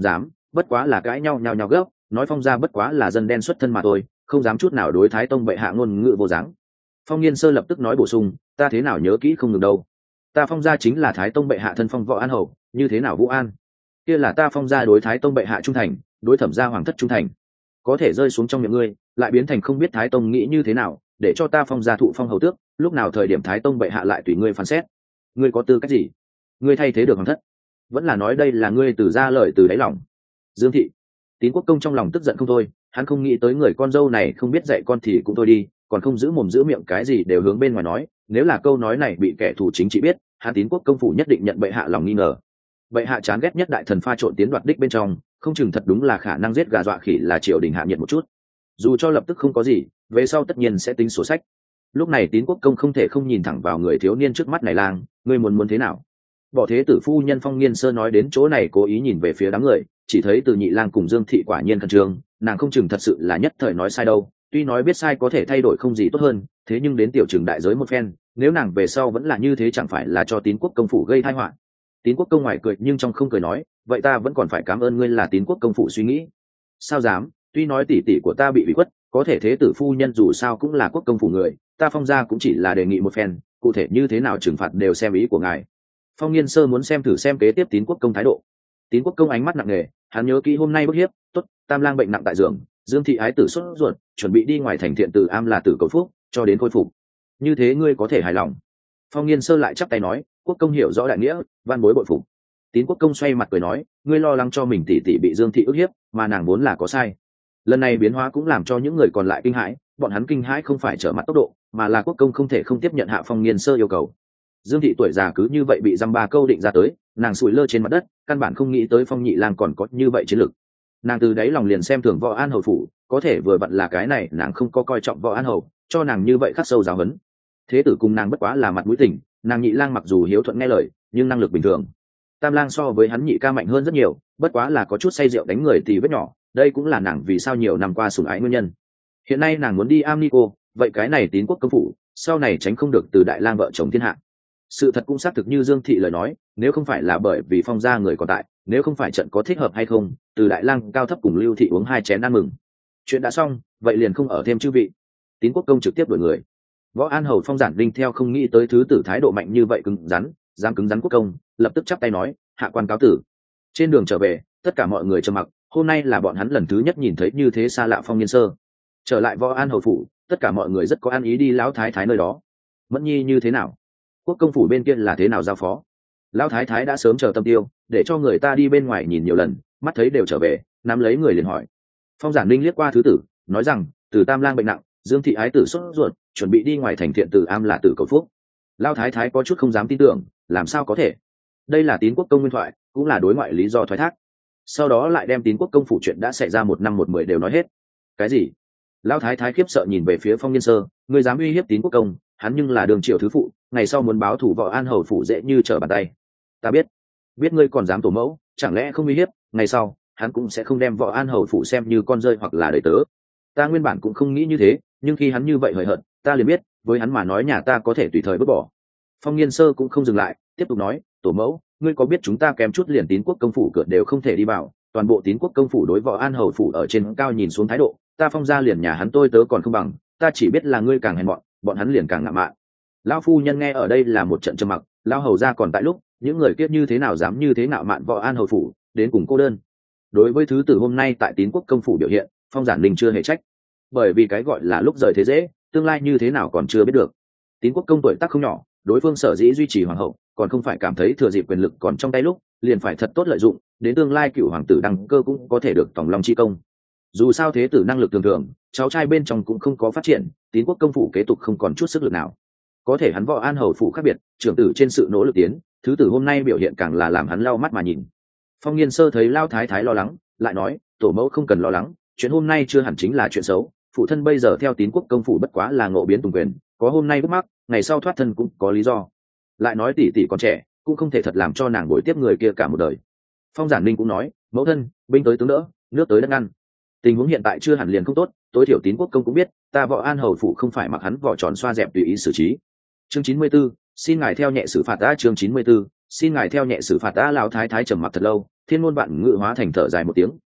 bất quá là cãi nhau nhào nhào gấp, nói Phong gia bất quá là dân đen xuất thân mà thôi, không dám chút nào đối Thái Tông bệ hạ ngôn ngữ vô dáng. Phong Nghiên Sơ lập tức nói bổ sung, ta thế nào nhớ kỹ không ngừng đâu, ta Phong gia chính là Thái Tông bệ hạ thân phong Võ An Hầu, như thế nào Vũ An, kia là ta Phong gia đối Thái Tông bệ hạ trung thành, đối Thẩm gia hoàng thất trung thành, có thể rơi xuống trong miệng ngươi, lại biến thành không biết Thái Tông nghĩ như thế nào, để cho ta Phong gia thụ phong hầu tước, lúc nào thời điểm Thái Tông bệ hạ lại tùy ngươi phán xét, ngươi có tư cách gì? Ngươi thay thế được hoàng thất, vẫn là nói đây là ngươi từ ra lời từ đáy lòng? Dương Thị, Tín Quốc Công trong lòng tức giận không thôi, hắn không nghĩ tới người con dâu này không biết dạy con thì cũng thôi đi, còn không giữ mồm giữ miệng, cái gì đều hướng bên ngoài nói, nếu là câu nói này bị kẻ thù chính trị biết, hắn Tín Quốc công phủ nhất định nhận bệ hạ lòng nghi ngờ. Bệ hạ chán ghét nhất đại thần pha trộn tiến đoạt đích bên trong, không chừng thật đúng là khả năng giết gà dọa khỉ là triều đình hạ nhiệt một chút. Dù cho lập tức không có gì, về sau tất nhiên sẽ tính sổ sách. Lúc này Tín Quốc công không thể không nhìn thẳng vào người thiếu niên trước mắt này lang, ngươi muốn thế nào? Bỏ thế tử phu nhân Phong Nghiên Sơ nói đến chỗ này cố ý nhìn về phía đám người, chỉ thấy Từ Nhị Lang cùng Dương Thị quả nhiên khẩn trương, nàng không chừng thật sự là nhất thời nói sai đâu, tuy nói biết sai có thể thay đổi không gì tốt hơn, thế nhưng đến tiểu trường đại giới một phen, nếu nàng về sau vẫn là như thế chẳng phải là cho Tín Quốc công phủ gây tai họa. Tín Quốc công ngoài cười nhưng trong không cười nói, vậy ta vẫn còn phải cảm ơn ngươi là Tín Quốc công phủ suy nghĩ. Sao dám, tuy nói tỷ tỷ của ta bị ủy khuất, có thể thế tử phu nhân dù sao cũng là quốc công phủ người, ta Phong gia cũng chỉ là đề nghị một phen, cụ thể như thế nào trừng phạt đều xem ý của ngài. Phong Nghiên Sơ muốn xem thử xem kế tiếp Tín Quốc công thái độ. Tín Quốc công ánh mắt nặng nề, hắn nhớ kỹ hôm nay bức hiếp, tốt, Tam Lang bệnh nặng tại giường, Dương Thị ái tử sốt ruột, chuẩn bị đi ngoài thành thiện tử am là tử cầu phúc, cho đến khôi phục. Như thế ngươi có thể hài lòng? Phong Nghiên Sơ lại chắp tay nói, Quốc công hiểu rõ đại nghĩa, van bối bội phục. Tín Quốc công xoay mặt cười nói, ngươi lo lắng cho mình tỷ tỷ bị Dương Thị ức hiếp, mà nàng vốn là có sai. Lần này biến hóa cũng làm cho những người còn lại kinh hãi, bọn hắn kinh hãi không phải trở mặt tốc độ, mà là Quốc công không thể không tiếp nhận hạ Phong Nghiên Sơ yêu cầu. Dương Thị tuổi già cứ như vậy bị dăm ba câu định ra tới, nàng sủi lơ trên mặt đất, căn bản không nghĩ tới Phong Nhị Lang còn có như vậy chiến lực. Nàng từ đáy lòng liền xem thường Võ An Hầu phủ, có thể vừa vặn là cái này nàng không có coi trọng Võ An Hầu, cho nàng như vậy khắc sâu giáo huấn. Thế tử cùng nàng bất quá là mặt mũi tình, nàng Nhị Lang mặc dù hiếu thuận nghe lời, nhưng năng lực bình thường. Tam Lang so với hắn nhị ca mạnh hơn rất nhiều, bất quá là có chút say rượu đánh người thì vết nhỏ, đây cũng là nàng vì sao nhiều năm qua sủng ái nguyên nhân. Hiện nay nàng muốn đi Amnico, vậy cái này Tín Quốc công phủ, sau này tránh không được từ đại lang vợ chồng thiên hạ. Sự thật cũng xác thực như Dương Thị lời nói, nếu không phải là bởi vì Phong gia người còn tại, nếu không phải trận có thích hợp hay không, từ đại lang cao thấp cùng Lưu Thị uống 2 chén ăn mừng. Chuyện đã xong, vậy liền không ở thêm chư vị. Tín Quốc công trực tiếp đuổi người. Võ An Hầu Phong Giản Linh theo không nghĩ tới thứ tử thái độ mạnh như vậy cứng rắn, dám cứng rắn Quốc công, lập tức chắp tay nói, hạ quan cáo tử. Trên đường trở về, tất cả mọi người trầm mặc, hôm nay là bọn hắn lần thứ nhất nhìn thấy như thế xa lạ Phong Nghiên Sơ. Trở lại Võ An Hầu phủ, tất cả mọi người rất có ăn ý đi lão thái thái nơi đó. Mẫn Nhi như thế nào? Quốc công phủ bên kia là thế nào giao phó? Lão thái thái đã sớm chờ tâm tiêu, để cho người ta đi bên ngoài nhìn nhiều lần, mắt thấy đều trở về, nắm lấy người liền hỏi. Phong Giản Linh liếc qua thứ tử, nói rằng, từ Tam Lang bệnh nặng, Dương Thị ái tử sốt ruột, chuẩn bị đi ngoài thành thiện tử am là tử cầu phúc. Lão thái thái có chút không dám tin tưởng, làm sao có thể? Đây là Tín Quốc công nguyên thoại, cũng là đối ngoại lý do thoái thác. Sau đó lại đem Tín Quốc công phủ chuyện đã xảy ra 1 năm 1 10 đều nói hết. Cái gì? Lão thái thái khiếp sợ nhìn về phía Phong Nghiên Sơ, ngươi dám uy hiếp Tín Quốc công, hắn nhưng là đường triều thứ phụ, ngày sau muốn báo thù Võ An Hầu phủ dễ như trở bàn tay. Ta biết ngươi còn dám tổ mẫu, chẳng lẽ không uy hiếp, ngày sau hắn cũng sẽ không đem Võ An Hầu phủ xem như con rơi hoặc là đời tớ. Ta nguyên bản cũng không nghĩ như thế, nhưng khi hắn như vậy hời hợt, ta liền biết, với hắn mà nói nhà ta có thể tùy thời vứt bỏ. Phong Nghiên Sơ cũng không dừng lại, tiếp tục nói, tổ mẫu, ngươi có biết chúng ta kém chút liền Tín Quốc công phủ cửa đều không thể đi vào, toàn bộ Tín Quốc công phủ đối Võ An Hầu phủ ở trên cao nhìn xuống thái độ, ta Phong gia liền nhà hắn tôi tớ còn không bằng, ta chỉ biết là ngươi càng hèn mọn, bọn hắn liền càng ngạo mạn. Lão phu nhân nghe ở đây là một trận trầm mặc, lão hầu gia còn tại lúc, những người kiếp như thế nào dám như thế ngạo mạn Võ An Hầu phủ, đến cùng cô đơn. Đối với thứ tử hôm nay tại Tín Quốc công phủ biểu hiện, Phong Giản Linh chưa hề trách, bởi vì cái gọi là lúc rời thế dễ, tương lai như thế nào còn chưa biết được. Tín Quốc công tuổi tác không nhỏ, đối phương sở dĩ duy trì hoàng hậu, còn không phải cảm thấy thừa dịp quyền lực còn trong tay lúc, liền phải thật tốt lợi dụng, đến tương lai cựu hoàng tử đăng cơ cũng có thể được tòng long chi công. Dù sao thế tử năng lực thường thường, cháu trai bên trong cũng không có phát triển, Tín Quốc công phủ kế tục không còn chút sức lực nào. Có thể hắn Võ An Hầu phủ khác biệt, trưởng tử trên sự nỗ lực tiến, thứ tử hôm nay biểu hiện càng là làm hắn lau mắt mà nhìn. Phong Nghiên Sơ thấy Lao thái thái lo lắng, lại nói, tổ mẫu không cần lo lắng, chuyện hôm nay chưa hẳn chính là chuyện xấu, phụ thân bây giờ theo Tín Quốc công phủ bất quá là ngộ biến tùng quyền, có hôm nay bước mắc, ngày sau thoát thân cũng có lý do. Lại nói tỷ tỷ còn trẻ, cũng không thể thật làm cho nàng bồi tiếp người kia cả một đời. Phong Giản Linh cũng nói, mẫu thân, binh tới tướng đỡ, nước tới đất ngăn. Tình huống hiện tại chưa hẳn liền không tốt, tối thiểu Tín Quốc công cũng biết, ta Võ An Hầu phủ không phải mặc hắn vỏ tròn xoa dẹp tùy ý xử trí. Chương 94, xin ngài theo nhẹ xử phạt ta. Chương 94, xin ngài theo nhẹ xử phạt ta. Lão thái thái trầm mặc thật lâu, thiên ngôn vạn ngữ hóa thành thở dài một tiếng,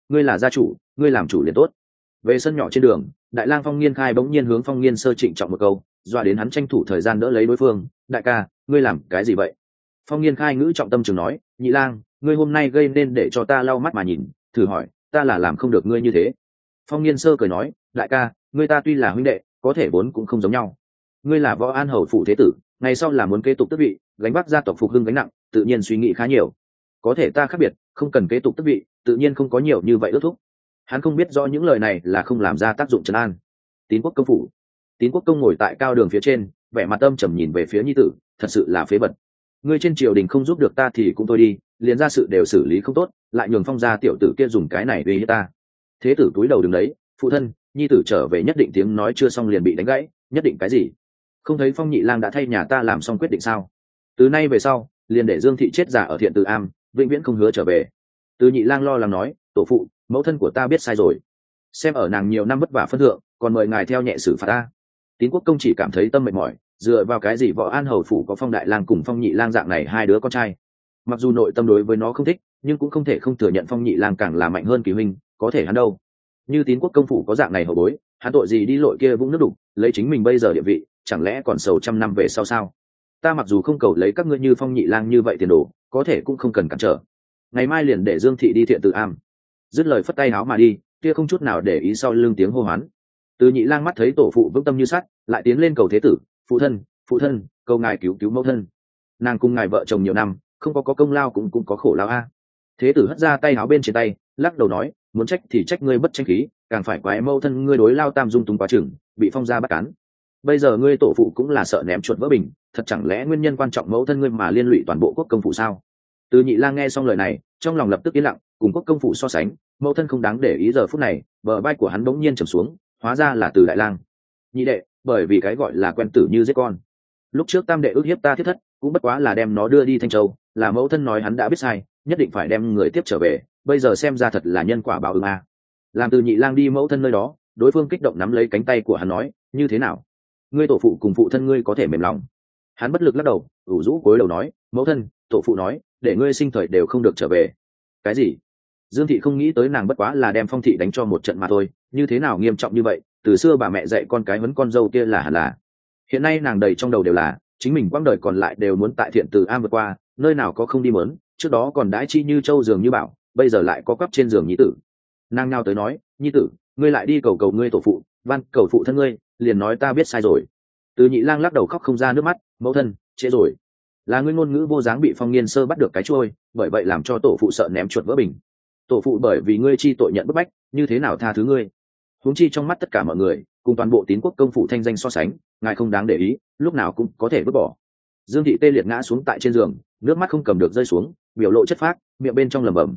ngươi là gia chủ, ngươi làm chủ liền tốt. Về sân nhỏ trên đường, đại lang Phong Nghiên Khai bỗng nhiên hướng Phong Nghiên Sơ trịnh trọng một câu, dọa đến hắn tranh thủ thời gian đỡ lấy đối phương. Đại ca, ngươi làm cái gì vậy? Phong Nghiên Khai ngữ trọng tâm trường nói, nhị lang, ngươi hôm nay gây nên để cho ta lau mắt mà nhìn, thử hỏi ta là làm không được ngươi như thế. Phong Nghiên Sơ cười nói, đại ca, ngươi ta tuy là huynh đệ, có thể vốn cũng không giống nhau. Ngươi là Võ An hầu phủ thế tử, ngày sau là muốn kế tục tước vị, gánh vác gia tộc phục hưng gánh nặng, tự nhiên suy nghĩ khá nhiều. Có thể ta khác biệt, không cần kế tục tước vị, tự nhiên không có nhiều như vậy ước thúc. Hắn không biết rõ những lời này là không làm ra tác dụng trấn an. Tín Quốc công phủ, Tín Quốc công ngồi tại cao đường phía trên, vẻ mặt âm trầm nhìn về phía nhi tử, thật sự là phế vật. Ngươi trên triều đình không giúp được ta thì cũng thôi đi, liền ra sự đều xử lý không tốt, lại nhường Phong gia tiểu tử kia dùng cái này uy hiếp ta. Thế tử túi đầu đứng đấy, phụ thân, nhi tử trở về nhất định, tiếng nói chưa xong liền bị đánh gãy. Nhất định cái gì? Không thấy Phong nhị lang đã thay nhà ta làm xong quyết định sao? Từ nay về sau, liền để Dương thị chết giả ở Thiện Từ Am, vĩnh viễn không hứa trở về. Từ nhị lang lo lắng nói, tổ phụ, mẫu thân của ta biết sai rồi, xem ở nàng nhiều năm vất vả phân thượng, còn mời ngài theo nhẹ xử phạt ta. Tín Quốc công chỉ cảm thấy tâm mệt mỏi, dựa vào cái gì Võ An hầu phủ có Phong đại lang cùng Phong nhị lang dạng này hai đứa con trai? Mặc dù nội tâm đối với nó không thích, nhưng cũng không thể không thừa nhận Phong nhị lang càng là mạnh hơn kỳ huynh, có thể hắn đâu? Như Tín Quốc công phủ có dạng này hậu bối, hắn tội gì đi lội kia vũng nước đục, lấy chính mình bây giờ địa vị, chẳng lẽ còn sầu trăm năm về sau sao? Ta mặc dù không cầu lấy các ngươi như Phong nhị lang như vậy tiền đồ, có thể cũng không cần cản trở. Ngày mai liền để Dương thị đi Thiện Từ Am. Dứt lời phất tay áo mà đi, kia không chút nào để ý sau lưng tiếng hô hoán. Từ nhị lang mắt thấy tổ phụ vững tâm như sắt, lại tiến lên cầu thế tử, phụ thân, cầu ngài cứu cứu mẫu thân. Nàng cùng ngài vợ chồng nhiều năm, không có công lao cũng có khổ lao a. Thế tử hất ra tay áo bên trên tay, lắc đầu nói, muốn trách thì trách ngươi bất tranh khí, càng phải quái mẫu thân ngươi đối lao tam dung túng quá chừng, bị Phong gia bắt cán. Bây giờ ngươi tổ phụ cũng là sợ ném chuột vỡ bình, thật chẳng lẽ nguyên nhân quan trọng mẫu thân ngươi mà liên lụy toàn bộ quốc công phủ sao? Từ nhị lang nghe xong lời này, trong lòng lập tức yên lặng, cùng quốc công phủ so sánh, mẫu thân không đáng để ý. Giờ phút này, bờ vai của hắn bỗng nhiên trầm xuống, hóa ra là Từ đại lang. Nhị đệ, bởi vì cái gọi là quen tử như giết con. Lúc trước tam đệ ước hiếp ta thiết thất, cũng bất quá là đem nó đưa đi Thanh Châu, là mẫu thân nói hắn đã biết sai, nhất định phải đem người tiếp trở về, bây giờ xem ra thật là nhân quả báo ứng a. Làm Từ nhị lang đi mẫu thân nơi đó, đối phương kích động nắm lấy cánh tay của hắn nói, như thế nào? Ngươi tổ phụ cùng phụ thân ngươi có thể mềm lòng? Hắn bất lực lắc đầu, ủ rũ cúi đầu nói, mẫu thân, tổ phụ nói, để ngươi sinh thời đều không được trở về. Cái gì? Dương thị không nghĩ tới nàng bất quá là đem Phong thị đánh cho một trận mà thôi, như thế nào nghiêm trọng như vậy? Từ xưa bà mẹ dạy con cái huấn con dâu kia là hẳn là. Hiện nay nàng đầy trong đầu đều là chính mình quãng đời còn lại đều muốn tại Thiện Từ Am vượt qua, nơi nào có không đi mớn, trước đó còn đãi chi như châu giường như bảo, bây giờ lại có quắp trên giường nhi tử. Nàng nào tới nói, nhi tử, ngươi lại đi cầu cầu ngươi tổ phụ, van cầu phụ thân ngươi, liền nói ta biết sai rồi. Từ nhị lang lắc đầu khóc không ra nước mắt, mẫu thân, trễ rồi, là ngươi ngôn ngữ vô dáng bị Phong Nghiên Sơ bắt được cái trôi, bởi vậy làm cho tổ phụ sợ ném chuột vỡ bình. Tổ phụ bởi vì ngươi chi tội nhận bức bách, như thế nào tha thứ ngươi? Huống chi trong mắt tất cả mọi người, cùng toàn bộ Tín Quốc công phủ thanh danh so sánh, ngài không đáng để ý, lúc nào cũng có thể vứt bỏ. Dương thị tê liệt ngã xuống tại trên giường, nước mắt không cầm được rơi xuống, biểu lộ chất phác, miệng bên trong lẩm bẩm,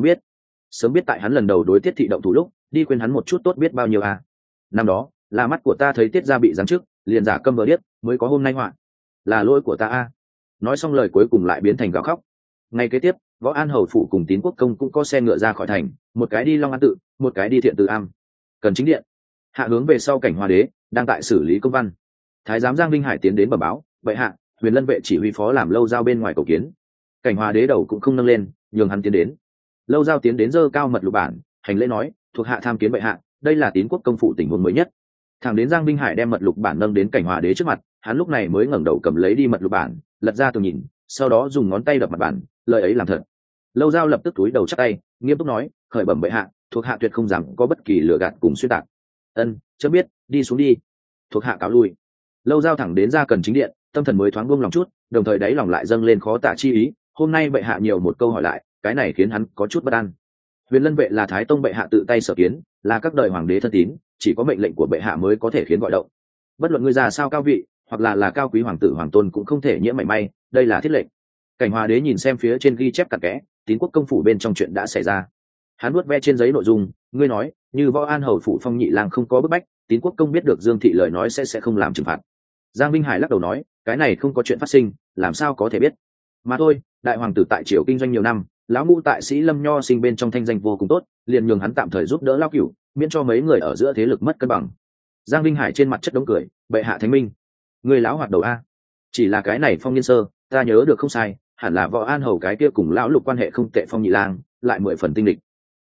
sớm biết tại hắn lần đầu đối Tiết thị động thủ lúc, đi khuyên hắn một chút tốt biết bao nhiêu à. Năm đó, là mắt của ta thấy Tiết gia bị giáng chức, liền giả câm vờ điếc, mới có hôm nay họa. Là lỗi của ta à. Nói xong lời cuối cùng lại biến thành gào khóc. Ngày kế tiếp, Võ An hầu phủ cùng Tín Quốc công cũng có xe ngựa ra khỏi thành, một cái đi Long An tự, một cái đi Thiện Từ Am. Cần chính điện, hạ hướng về sau Cảnh Hoa đế đang tại xử lý công văn. Thái giám Giang Vinh Hải tiến đến bẩm báo, vậy hạ, Huyền Lân vệ chỉ huy phó làm Lâu Giao bên ngoài cầu kiến. Cảnh Hoa đế đầu cũng không nâng lên, nhường hắn tiến đến. Lâu Giao tiến đến giơ cao mật lục bản, hành lễ nói, thuộc hạ tham kiến bệ hạ, đây là Tín Quốc công phủ tình huống mới nhất. Thẳng đến Giang Vinh Hải đem mật lục bản nâng đến Cảnh Hoa đế trước mặt, hắn lúc này mới ngẩng đầu cầm lấy đi mật lục bản, lật ra tường nhìn, sau đó dùng ngón tay đập mặt bản, lời ấy làm thật. Lâu Giao lập tức cúi đầu chắp tay, nghiêm túc nói, khởi bẩm bệ hạ, thuộc hạ tuyệt không dám có bất kỳ lừa gạt cùng xuyên tạc. Ân, chớ biết, đi xuống đi. Thuộc hạ cáo lui. Lâu Giao thẳng đến ra cần chính điện, tâm thần mới thoáng buông lòng chút, đồng thời đáy lòng lại dâng lên khó tả chi ý. Hôm nay bệ hạ nhiều một câu hỏi lại, cái này khiến hắn có chút bất an. Huyền Lân vệ là Thái Tông bệ hạ tự tay sở kiến, là các đời hoàng đế thân tín, chỉ có mệnh lệnh của bệ hạ mới có thể khiến gọi động. Bất luận ngươi già sao cao vị, hoặc là cao quý hoàng tử hoàng tôn cũng không thể nhiễm mảy may, đây là thiết lệnh. Cảnh Hoa đế nhìn xem phía trên ghi chép cặn kẽ, Tín Quốc công phủ bên trong chuyện đã xảy ra. Hắn vuốt ve trên giấy nội dung, ngươi nói, như Võ An hầu phủ Phong nhị lang không có bức bách, Tín Quốc công biết được Dương thị lời nói sẽ không làm trừng phạt. Giang Vinh Hải lắc đầu nói, cái này không có chuyện phát sinh, làm sao có thể biết? Mà thôi, đại hoàng tử tại triều kinh doanh nhiều năm, lão ngũ tại Sĩ Lâm Nho sinh bên trong thanh danh vô cùng tốt, liền nhường hắn tạm thời giúp đỡ lão cửu, miễn cho mấy người ở giữa thế lực mất cân bằng. Giang Vinh Hải trên mặt chất đống cười, bệ hạ thánh minh, người lão hoạt đầu a. Chỉ là cái này Phong Nghiên Sơ, ta nhớ được không sai, hẳn là Võ An hầu cái kia cùng lão lục quan hệ không tệ Phong nhị lang, lại 10 phần tinh lịch.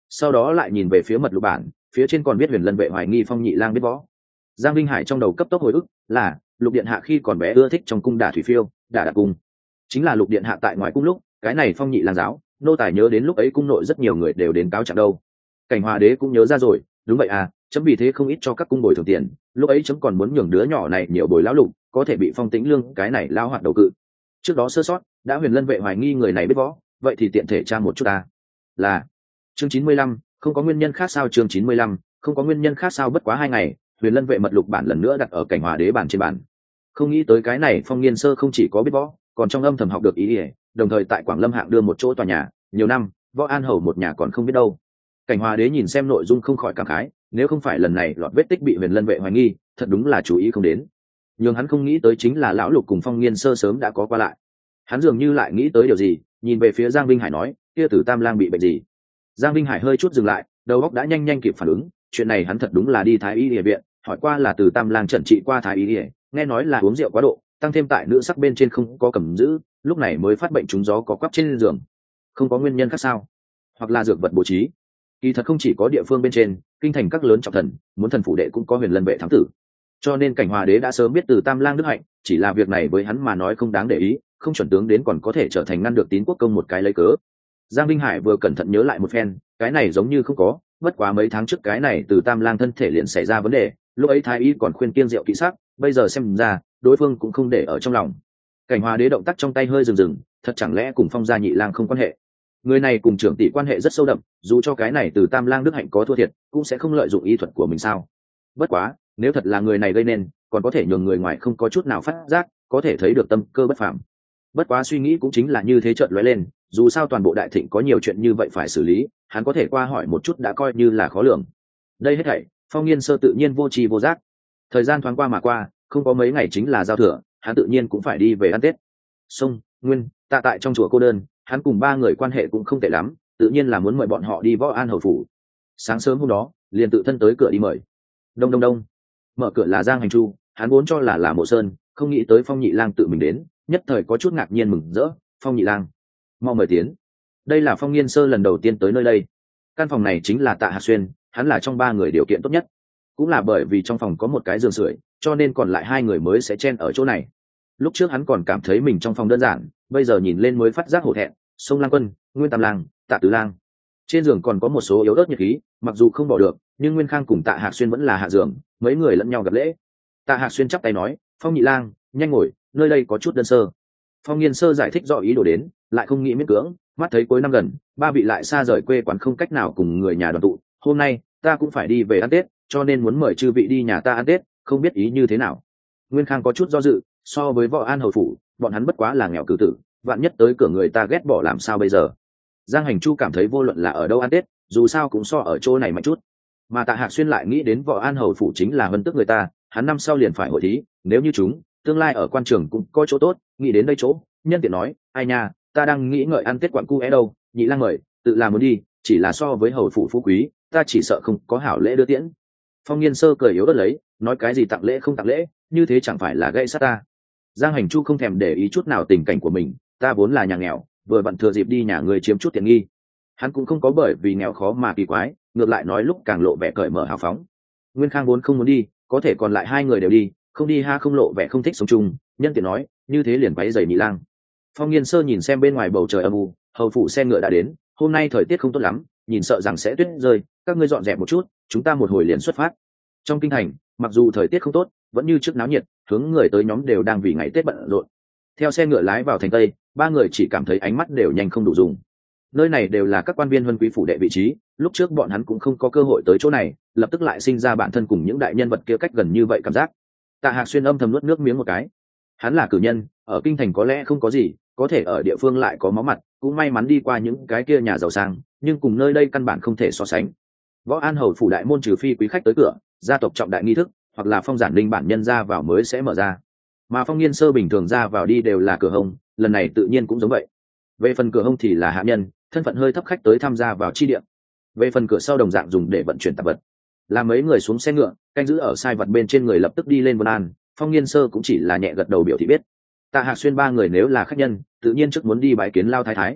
sau đó lại nhìn về phía mật lục bản, phía trên còn viết huyền lân vệ hoài nghi Phong Nhị Lang biết võ. Giang Vinh Hải trong đầu cấp tốc hồi ức là lục điện hạ khi còn bé ưa thích trong cung đả thủy phiêu, đả cung, chính là lục điện hạ tại ngoài cung lúc cái này Phong Nhị Lang giáo. Nô tài nhớ đến lúc ấy cung nội rất nhiều người đều đến cáo trạng đâu. Cảnh Hòa đế cũng nhớ ra rồi, đúng vậy à, chấm vì thế không ít cho các cung bồi thường tiền, lúc ấy chấm còn muốn nhường đứa nhỏ này nhiều bồi lão lục, có thể bị Phong Tĩnh Lương cái này lao hoạt đầu cự. Trước đó sơ sót đã huyền lân vệ hoài nghi người này biết võ, vậy thì tiện thể tra một chút ta. Là chương 95, không có nguyên nhân khác sao? Chương 95, không có nguyên nhân khác sao? Bất quá 2 ngày, huyền lân vệ mật lục bản lần nữa đặt ở Cảnh Hòa đế bản trên bàn. Không nghĩ tới cái này Phong Nghiên Sơ không chỉ có biết võ, còn trong âm thầm học được ý ỉa, đồng thời tại Quảng Lâm hạng đưa một chỗ tòa nhà, nhiều năm võ an hầu một nhà còn không biết đâu. Cảnh Hòa đế nhìn xem nội dung không khỏi cảm khái, nếu không phải lần này lọt vết tích bị huyền lân vệ hoài nghi, thật đúng là chú ý không đến. Nhưng hắn không nghĩ tới chính là lão lục cùng Phong Nghiên Sơ sớm đã có qua lại. Hắn dường như lại nghĩ tới điều gì, nhìn về phía Giang Vinh Hải nói, kia Tử Tam Lang bị bệnh gì? Giang Vinh Hải hơi chút dừng lại, đầu óc đã nhanh nhanh kịp phản ứng, chuyện này hắn thật đúng là đi Thái Y y viện, hỏi qua là Tử Tam Lang chẩn trị qua Thái Y y, nghe nói là uống rượu quá độ, tăng thêm tại nữ sắc bên trên không có cầm giữ, lúc này mới phát bệnh trúng gió có quắp trên giường. Không có nguyên nhân khác sao? Hoặc là dược vật bố trí? Kỳ thật không chỉ có địa phương bên trên, kinh thành các lớn trọng thần, muốn thần phủ đệ cũng có huyền lân vệ thám tử. Cho nên Cảnh Hòa đế đã sớm biết từ Tam Lang đức hạnh, chỉ là việc này với hắn mà nói không đáng để ý, không chuẩn tướng đến còn có thể trở thành ngăn được Tín Quốc công một cái lấy cớ. Giang Vinh Hải vừa cẩn thận nhớ lại một phen, cái này giống như không có, bất quá mấy tháng trước cái này từ Tam Lang thân thể liền xảy ra vấn đề, lúc ấy thái y còn khuyên kiêng rượu kỹ sắc, bây giờ xem ra đối phương cũng không để ở trong lòng. Cảnh Hòa đế động tác trong tay hơi dừng, thật chẳng lẽ cùng Phong gia Nhị Lang không quan hệ? Người này cùng trưởng tỷ quan hệ rất sâu đậm, dù cho cái này từ Tam Lang đức hạnh có thua thiệt, cũng sẽ không lợi dụng y thuật của mình sao? Bất quá, nếu thật là người này gây nên, còn có thể nhường người ngoài không có chút nào phát giác, có thể thấy được tâm cơ bất phàm. Bất quá suy nghĩ cũng chính là như thế chợt lóe lên, dù sao toàn bộ đại thịnh có nhiều chuyện như vậy phải xử lý, hắn có thể qua hỏi một chút đã coi như là khó lường. Đây hết thảy, Phong Nghiên Sơ tự nhiên vô tri vô giác. Thời gian thoáng qua mà qua, không có mấy ngày chính là giao thừa, hắn tự nhiên cũng phải đi về ăn Tết. Song Nguyên, Tạ tại trong chùa cô đơn, hắn cùng 3 người quan hệ cũng không tệ lắm, tự nhiên là muốn mời bọn họ đi Võ An hầu phủ. Sáng sớm hôm đó, liền tự thân tới cửa đi mời. Đông đông đông. Mở cửa là Giang Hành Chu, hắn vốn cho là Mộ Sơn, không nghĩ tới Phong Nhị Lang tự mình đến, nhất thời có chút ngạc nhiên mừng rỡ. Phong Nhị Lang, mau mời tiến. Đây là Phong Nghiên Sơ lần đầu tiên tới nơi đây. Căn phòng này chính là Tạ Hạc Xuyên, hắn là trong 3 người điều kiện tốt nhất, cũng là bởi vì trong phòng có một cái giường sưởi, cho nên còn lại 2 người mới sẽ chen ở chỗ này. Lúc trước hắn còn cảm thấy mình trong phòng đơn giản, bây giờ nhìn lên mới phát giác hổ thẹn. Sông Lang Quân, Nguyên Tam Lang, Tạ Tứ Lang, trên giường còn có một số yếu ớt nhiệt khí, mặc dù không bỏ được, nhưng Nguyên Khang cùng Tạ Hạc Xuyên vẫn là hạ giường, mấy người lẫn nhau gặp lễ. Tạ Hạc Xuyên chắp tay nói, Phong Nhị Lang, nhanh ngồi, nơi đây có chút đơn sơ. Phong Nghiên Sơ giải thích rõ ý đồ đến, lại không nghĩ miễn cưỡng, mắt thấy cuối năm gần, 3 vị lại xa rời quê quán không cách nào cùng người nhà đoàn tụ, hôm nay ta cũng phải đi về ăn Tết, cho nên muốn mời chư vị đi nhà ta ăn Tết, không biết ý như thế nào. Nguyên Khang có chút do dự, so với Võ An hầu phủ, bọn hắn bất quá là nghèo cử tử, vạn nhất tới cửa người ta ghét bỏ làm sao bây giờ. Giang Hành Chu cảm thấy vô luận là ở đâu ăn Tết, dù sao cũng so ở chỗ này mạnh chút. Mà Tạ Hạc Xuyên lại nghĩ đến Võ An hầu phủ chính là vân tức người ta, hắn năm sau liền phải hội thí, nếu như chúng tương lai ở quan trường cũng có chỗ tốt, nghĩ đến đây chỗ, nhân tiện nói, ai nha, ta đang nghĩ ngợi ăn Tết quặn cu é đâu, Nhị Lang mời, tự làm muốn đi, chỉ là so với hầu phủ phú quý, ta chỉ sợ không có hảo lễ đưa tiễn. Phong Nghiên Sơ cười yếu ớt lấy, nói cái gì tặng lễ không tặng lễ, như thế chẳng phải là gây sát ta. Giang Hành Chu không thèm để ý chút nào tình cảnh của mình, ta vốn là nhà nghèo, vừa vặn thừa dịp đi nhà người chiếm chút tiện nghi. Hắn cũng không có bởi vì nghèo khó mà kỳ quái, ngược lại nói lúc càng lộ vẻ cởi mở hào phóng. Nguyên Khang vốn không muốn đi, có thể còn lại 2 người đều đi, không đi ha không lộ vẻ không thích sống chung, nhân tiện nói, như thế liền quấy rầy Nhị Lang. Phong Nghiên Sơ nhìn xem bên ngoài bầu trời âm u, hầu phủ xe ngựa đã đến, hôm nay thời tiết không tốt lắm, nhìn sợ rằng sẽ tuyết rơi, các ngươi dọn dẹp một chút, chúng ta một hồi liền xuất phát. Trong kinh thành, mặc dù thời tiết không tốt, vẫn như trước náo nhiệt, hướng người tới nhóm đều đang vì ngày Tết bận rộn. Theo xe ngựa lái vào thành Tây, 3 người chỉ cảm thấy ánh mắt đều nhanh không đủ dùng. Nơi này đều là các quan viên huân quý phủ đệ vị trí, lúc trước bọn hắn cũng không có cơ hội tới chỗ này, lập tức lại sinh ra bản thân cùng những đại nhân vật kia cách gần như vậy cảm giác. Tạ Hạc Xuyên âm thầm nuốt nước miếng một cái. Hắn là cử nhân, ở kinh thành có lẽ không có gì, có thể ở địa phương lại có máu mặt, cũng may mắn đi qua những cái kia nhà giàu sang, nhưng cùng nơi đây căn bản không thể so sánh. Võ An hầu phủ đại môn trừ phi quý khách tới cửa, gia tộc trọng đại nghi thức, hoặc là Phong giản linh bản nhân ra vào mới sẽ mở ra. Mà Phong Nghiên Sơ bình thường ra vào đi đều là cửa hông, lần này tự nhiên cũng giống vậy. Về phần cửa hông thì là hạ nhân, thân phận hơi thấp khách tới tham gia vào chi địa. Về phần cửa sau đồng dạng dùng để vận chuyển tạp vật. Là mấy người xuống xe ngựa, canh giữ ở sai vật bên trên người lập tức đi lên vân an, Phong Nghiên Sơ cũng chỉ là nhẹ gật đầu biểu thị biết. Tạ Hạc Xuyên 3 người nếu là khách nhân, tự nhiên trước muốn đi bái kiến Lao Thái Thái.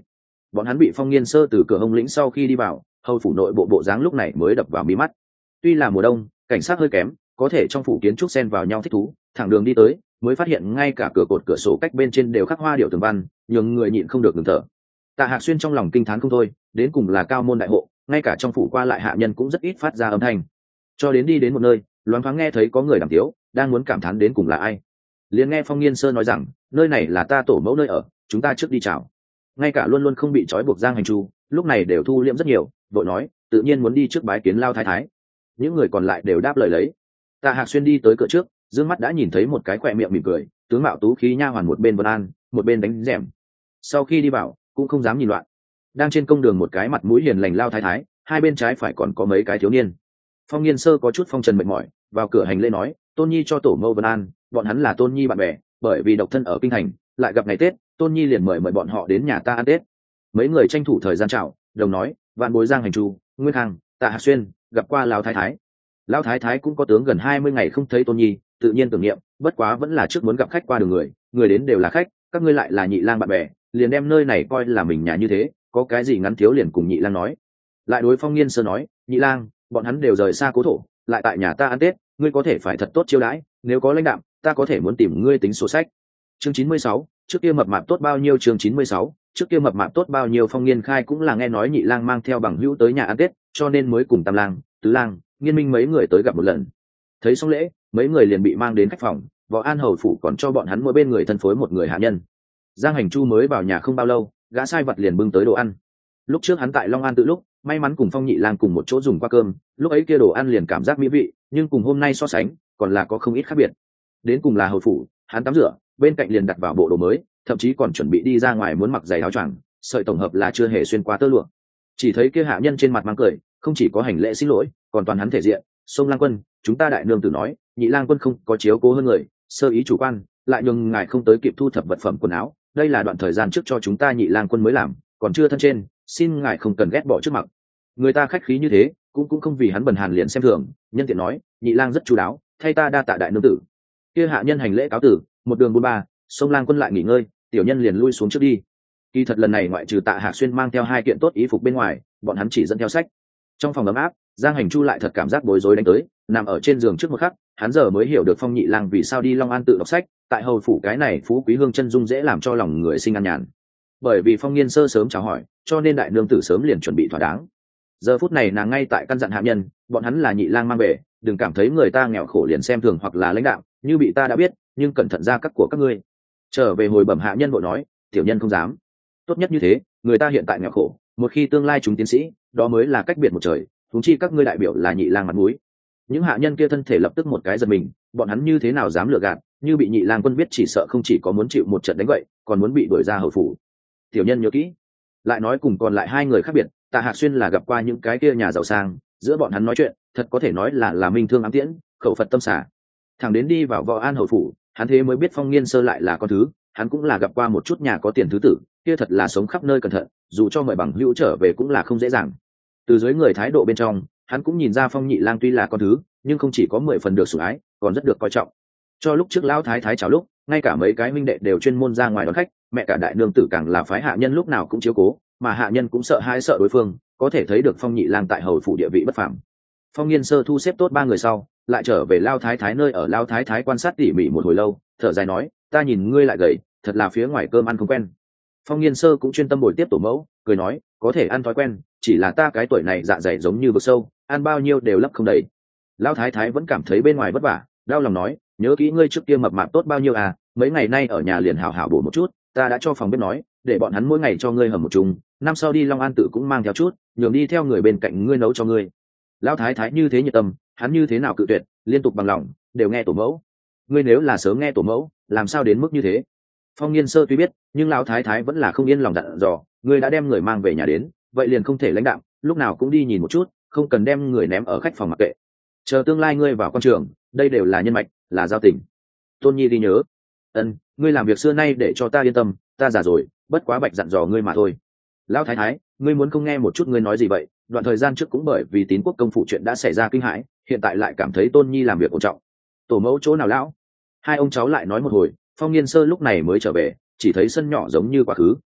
bọn hắn bị Phong Nghiên Sơ từ cửa hông lĩnh sau khi đi vào, hầu phủ nội bộ bộ dáng lúc này mới đập vào mí mắt. Tuy là mùa đông, cảnh sát hơi kém, có thể trong phủ kiến trúc xen vào nhau thích thú, thẳng đường đi tới, mới phát hiện ngay cả cửa cột cửa sổ cách bên trên đều khắc hoa điệu tường văn, nhường người nhịn không được ngừng thở. Tạ Hạc Xuyên trong lòng kinh thán không thôi, đến cùng là cao môn đại hộ, ngay cả trong phủ qua lại hạ nhân cũng rất ít phát ra âm thanh. Cho đến đi đến một nơi, loáng thoáng nghe thấy có người đàm tiếu, đang muốn cảm thán đến cùng là ai. Liền nghe Phong Nghiên Sơ nói rằng, nơi này là ta tổ mẫu nơi ở, chúng ta trước đi chào. Ngay cả luôn luôn không bị trói buộc Giang Hành Chu, lúc này đều thu liễm rất nhiều, vội nói, tự nhiên muốn đi trước bái kiến Lao Thái Thái. Những người còn lại đều đáp lời lấy. Tạ Hạc Xuyên đi tới cửa trước, dương mắt đã nhìn thấy một cái khỏe miệng mỉm cười, tướng mạo tú khí nha hoàn một bên vân an, một bên đánh rèm. Sau khi đi vào, cũng không dám nhìn loạn. Đang trên công đường một cái mặt mũi hiền lành Lao Thái Thái, hai bên trái phải còn có mấy cái thiếu niên. Phong Nghiên Sơ có chút phong trần mệt mỏi, vào cửa hành lễ nói, Tôn Nhi cho tổ mẫu vân an, bọn hắn là Tôn Nhi bạn bè, bởi vì độc thân ở kinh thành, lại gặp ngày Tết, Tôn Nhi liền mời bọn họ đến nhà ta ăn Tết. Mấy người tranh thủ thời gian chào, đồng nói, vạn bối Giang Hành Chu, Nguyên Khang, Tạ Hạc Xuyên, gặp qua Lão Thái Thái. Lão Thái Thái cũng có tướng gần 20 ngày không thấy Tôn Nhi, tự nhiên tưởng niệm, bất quá vẫn là trước muốn gặp khách qua đường người, người đến đều là khách, các ngươi lại là Nhị Lang bạn bè, liền đem nơi này coi là mình nhà như thế, có cái gì ngắn thiếu liền cùng Nhị Lang nói. Lại đối Phong Nghiên Sơ nói, Nhị Lang, bọn hắn đều rời xa cố thổ, lại tại nhà ta ăn Tết, ngươi có thể phải thật tốt chiêu đãi, nếu có lãnh đạm, ta có thể muốn tìm ngươi tính sổ sách. Chương 96, trước kia mập mạp tốt bao nhiêu. Chương 96, trước kia mập mạp tốt bao nhiêu. Phong Nghiên Khai cũng là nghe nói Nhị Lang mang theo bằng hữu tới nhà ăn Tết, cho nên mới cùng Tam Lang, Tứ Lang, Nghiên Minh mấy người tới gặp một lần. Thấy xong lễ, mấy người liền bị mang đến khách phòng, Võ An hầu phủ còn cho bọn hắn mỗi bên người thân phối một người hạ nhân. Giang Hành Chu mới vào nhà không bao lâu, gã sai vật liền bưng tới đồ ăn. Lúc trước hắn tại Long An tự lúc, may mắn cùng Phong Nhị Lang cùng một chỗ dùng qua cơm, lúc ấy kia đồ ăn liền cảm giác mỹ vị, nhưng cùng hôm nay so sánh, còn là có không ít khác biệt. Đến cùng là hầu phủ, hắn tắm rửa, bên cạnh liền đặt vào bộ đồ mới, thậm chí còn chuẩn bị đi ra ngoài muốn mặc giày áo choàng, sợi tổng hợp là chưa hề xuyên qua tơ lụa. Chỉ thấy kia hạ nhân trên mặt mang cười, không chỉ có hành lễ xin lỗi, còn toàn hắn thể diện. Sông Lang Quân, chúng ta đại nương tử nói, Nhị Lang Quân không có chiếu cố hơn người, sơ ý chủ quan, lại nhường ngài không tới kịp thu thập vật phẩm quần áo, đây là đoạn thời gian trước cho chúng ta Nhị Lang Quân mới làm, còn chưa thân trên, xin ngài không cần ghét bỏ trước mặt. Người ta khách khí như thế, cũng không vì hắn bần hàn liền xem thường, nhân tiện nói, Nhị Lang rất chu đáo, thay ta đa tạ đại nương tử. Kia hạ nhân hành lễ cáo tử, một đường buôn ba, Sông Lang Quân lại nghỉ ngơi, tiểu nhân liền lui xuống trước đi. Kỳ thật lần này ngoại trừ Tạ Hạc Xuyên mang theo 2 kiện tốt ý phục bên ngoài, bọn hắn chỉ dẫn theo sách. Trong phòng ấm áp, Giang Hành Chu lại thật cảm giác bối rối đánh tới, nằm ở trên giường trước một khắc, hắn giờ mới hiểu được Phong Nhị Lang vì sao đi Long An tự đọc sách, tại hầu phủ cái này phú quý hương chân dung dễ làm cho lòng người sinh an nhàn. Bởi vì Phong Nghiên Sơ sớm chào hỏi, cho nên đại nương tử sớm liền chuẩn bị thỏa đáng. Giờ phút này nàng ngay tại căn dặn hạ nhân, bọn hắn là Nhị Lang mang về, đừng cảm thấy người ta nghèo khổ liền xem thường hoặc là lãnh đạo, như bị ta đã biết, nhưng cẩn thận ra các của các ngươi. Trở về hồi bẩm hạ nhân vội nói, tiểu nhân không dám. Tốt nhất như thế, người ta hiện tại nghèo khổ, một khi tương lai chúng tiến sĩ, đó mới là cách biệt một trời, huống chi các ngươi đại biểu là Nhị Lang mặt mũi. Những hạ nhân kia thân thể lập tức một cái giật mình, bọn hắn như thế nào dám lừa gạt, như bị Nhị Lang Quân biết chỉ sợ không chỉ có muốn chịu một trận đánh vậy, còn muốn bị đuổi ra hầu phủ. Tiểu nhân nhớ kỹ. Lại nói cùng còn lại 2 người khác biệt, Tạ Hạc Xuyên là gặp qua những cái kia nhà giàu sang, giữa bọn hắn nói chuyện, thật có thể nói là minh thương ám tiễn, khẩu Phật tâm xả. Thằng đến đi vào Võ An hầu phủ, hắn thế mới biết Phong Nghiên Sơ lại là con thứ, hắn cũng là gặp qua một chút nhà có tiền thứ tử, kia thật là sống khắp nơi cẩn thận, dù cho mời bằng hữu trở về cũng là không dễ dàng. Từ dưới người thái độ bên trong, hắn cũng nhìn ra Phong Nhị Lang tuy là con thứ, nhưng không chỉ có 10 phần được sủng ái, còn rất được coi trọng. Cho lúc trước lão thái thái chào lúc, ngay cả mấy cái huynh đệ đều chuyên môn ra ngoài đón khách, mẹ cả đại nương tử càng là phái hạ nhân lúc nào cũng chiếu cố, mà hạ nhân cũng sợ hãi sợ đối phương, có thể thấy được Phong Nhị Lang tại hầu phủ địa vị bất phàm. Phong Nghiên Sơ thu xếp tốt 3 người sau, lại trở về Lão thái thái nơi ở. Lão thái thái quan sát tỉ mỉ một hồi lâu, thở dài nói, ta nhìn ngươi lại gầy, thật là phía ngoài cơm ăn không quen. Phong Nghiên Sơ cũng chuyên tâm bồi tiếp tổ mẫu, cười nói, có thể ăn thói quen, chỉ là ta cái tuổi này dạ dày giống như vực sâu, ăn bao nhiêu đều lấp không đầy. Lão thái thái vẫn cảm thấy bên ngoài vất vả, đau lòng nói, nhớ kỹ ngươi trước kia mập mạp tốt bao nhiêu à, mấy ngày nay ở nhà liền hảo hảo bổ một chút, ta đã cho phòng bếp nói, để bọn hắn mỗi ngày cho ngươi hầm một chung, năm sau đi Long An tự cũng mang theo chút, nhường đi theo người bên cạnh ngươi nấu cho ngươi. Lão thái thái như thế nhiệt tâm, hắn như thế nào cự tuyệt, liên tục bằng lòng, đều nghe tổ mẫu. Ngươi nếu là sớm nghe tổ mẫu, làm sao đến mức như thế? Phong Nghiên Sơ tuy biết, nhưng lão thái thái vẫn là không yên lòng dặn dò, ngươi đã đem người mang về nhà đến, vậy liền không thể lãnh đạm, lúc nào cũng đi nhìn một chút, không cần đem người ném ở khách phòng mặc kệ. Chờ tương lai ngươi vào quan trường, đây đều là nhân mạch, là giao tình. Tôn Nhi đi nhớ. Ân, ngươi làm việc xưa nay để cho ta yên tâm, ta già rồi, bất quá bạch dặn dò ngươi mà thôi. Lão thái thái, ngươi muốn không nghe một chút ngươi nói gì vậy? Đoạn thời gian trước cũng bởi vì Tín Quốc công phủ chuyện đã xảy ra kinh hãi, hiện tại lại cảm thấy Tôn Nhi làm việc ổn trọng. Tổ mẫu chỗ nào lão? 2 ông cháu lại nói một hồi, Phong Nghiên Sơ lúc này mới trở về, chỉ thấy sân nhỏ giống như quá khứ.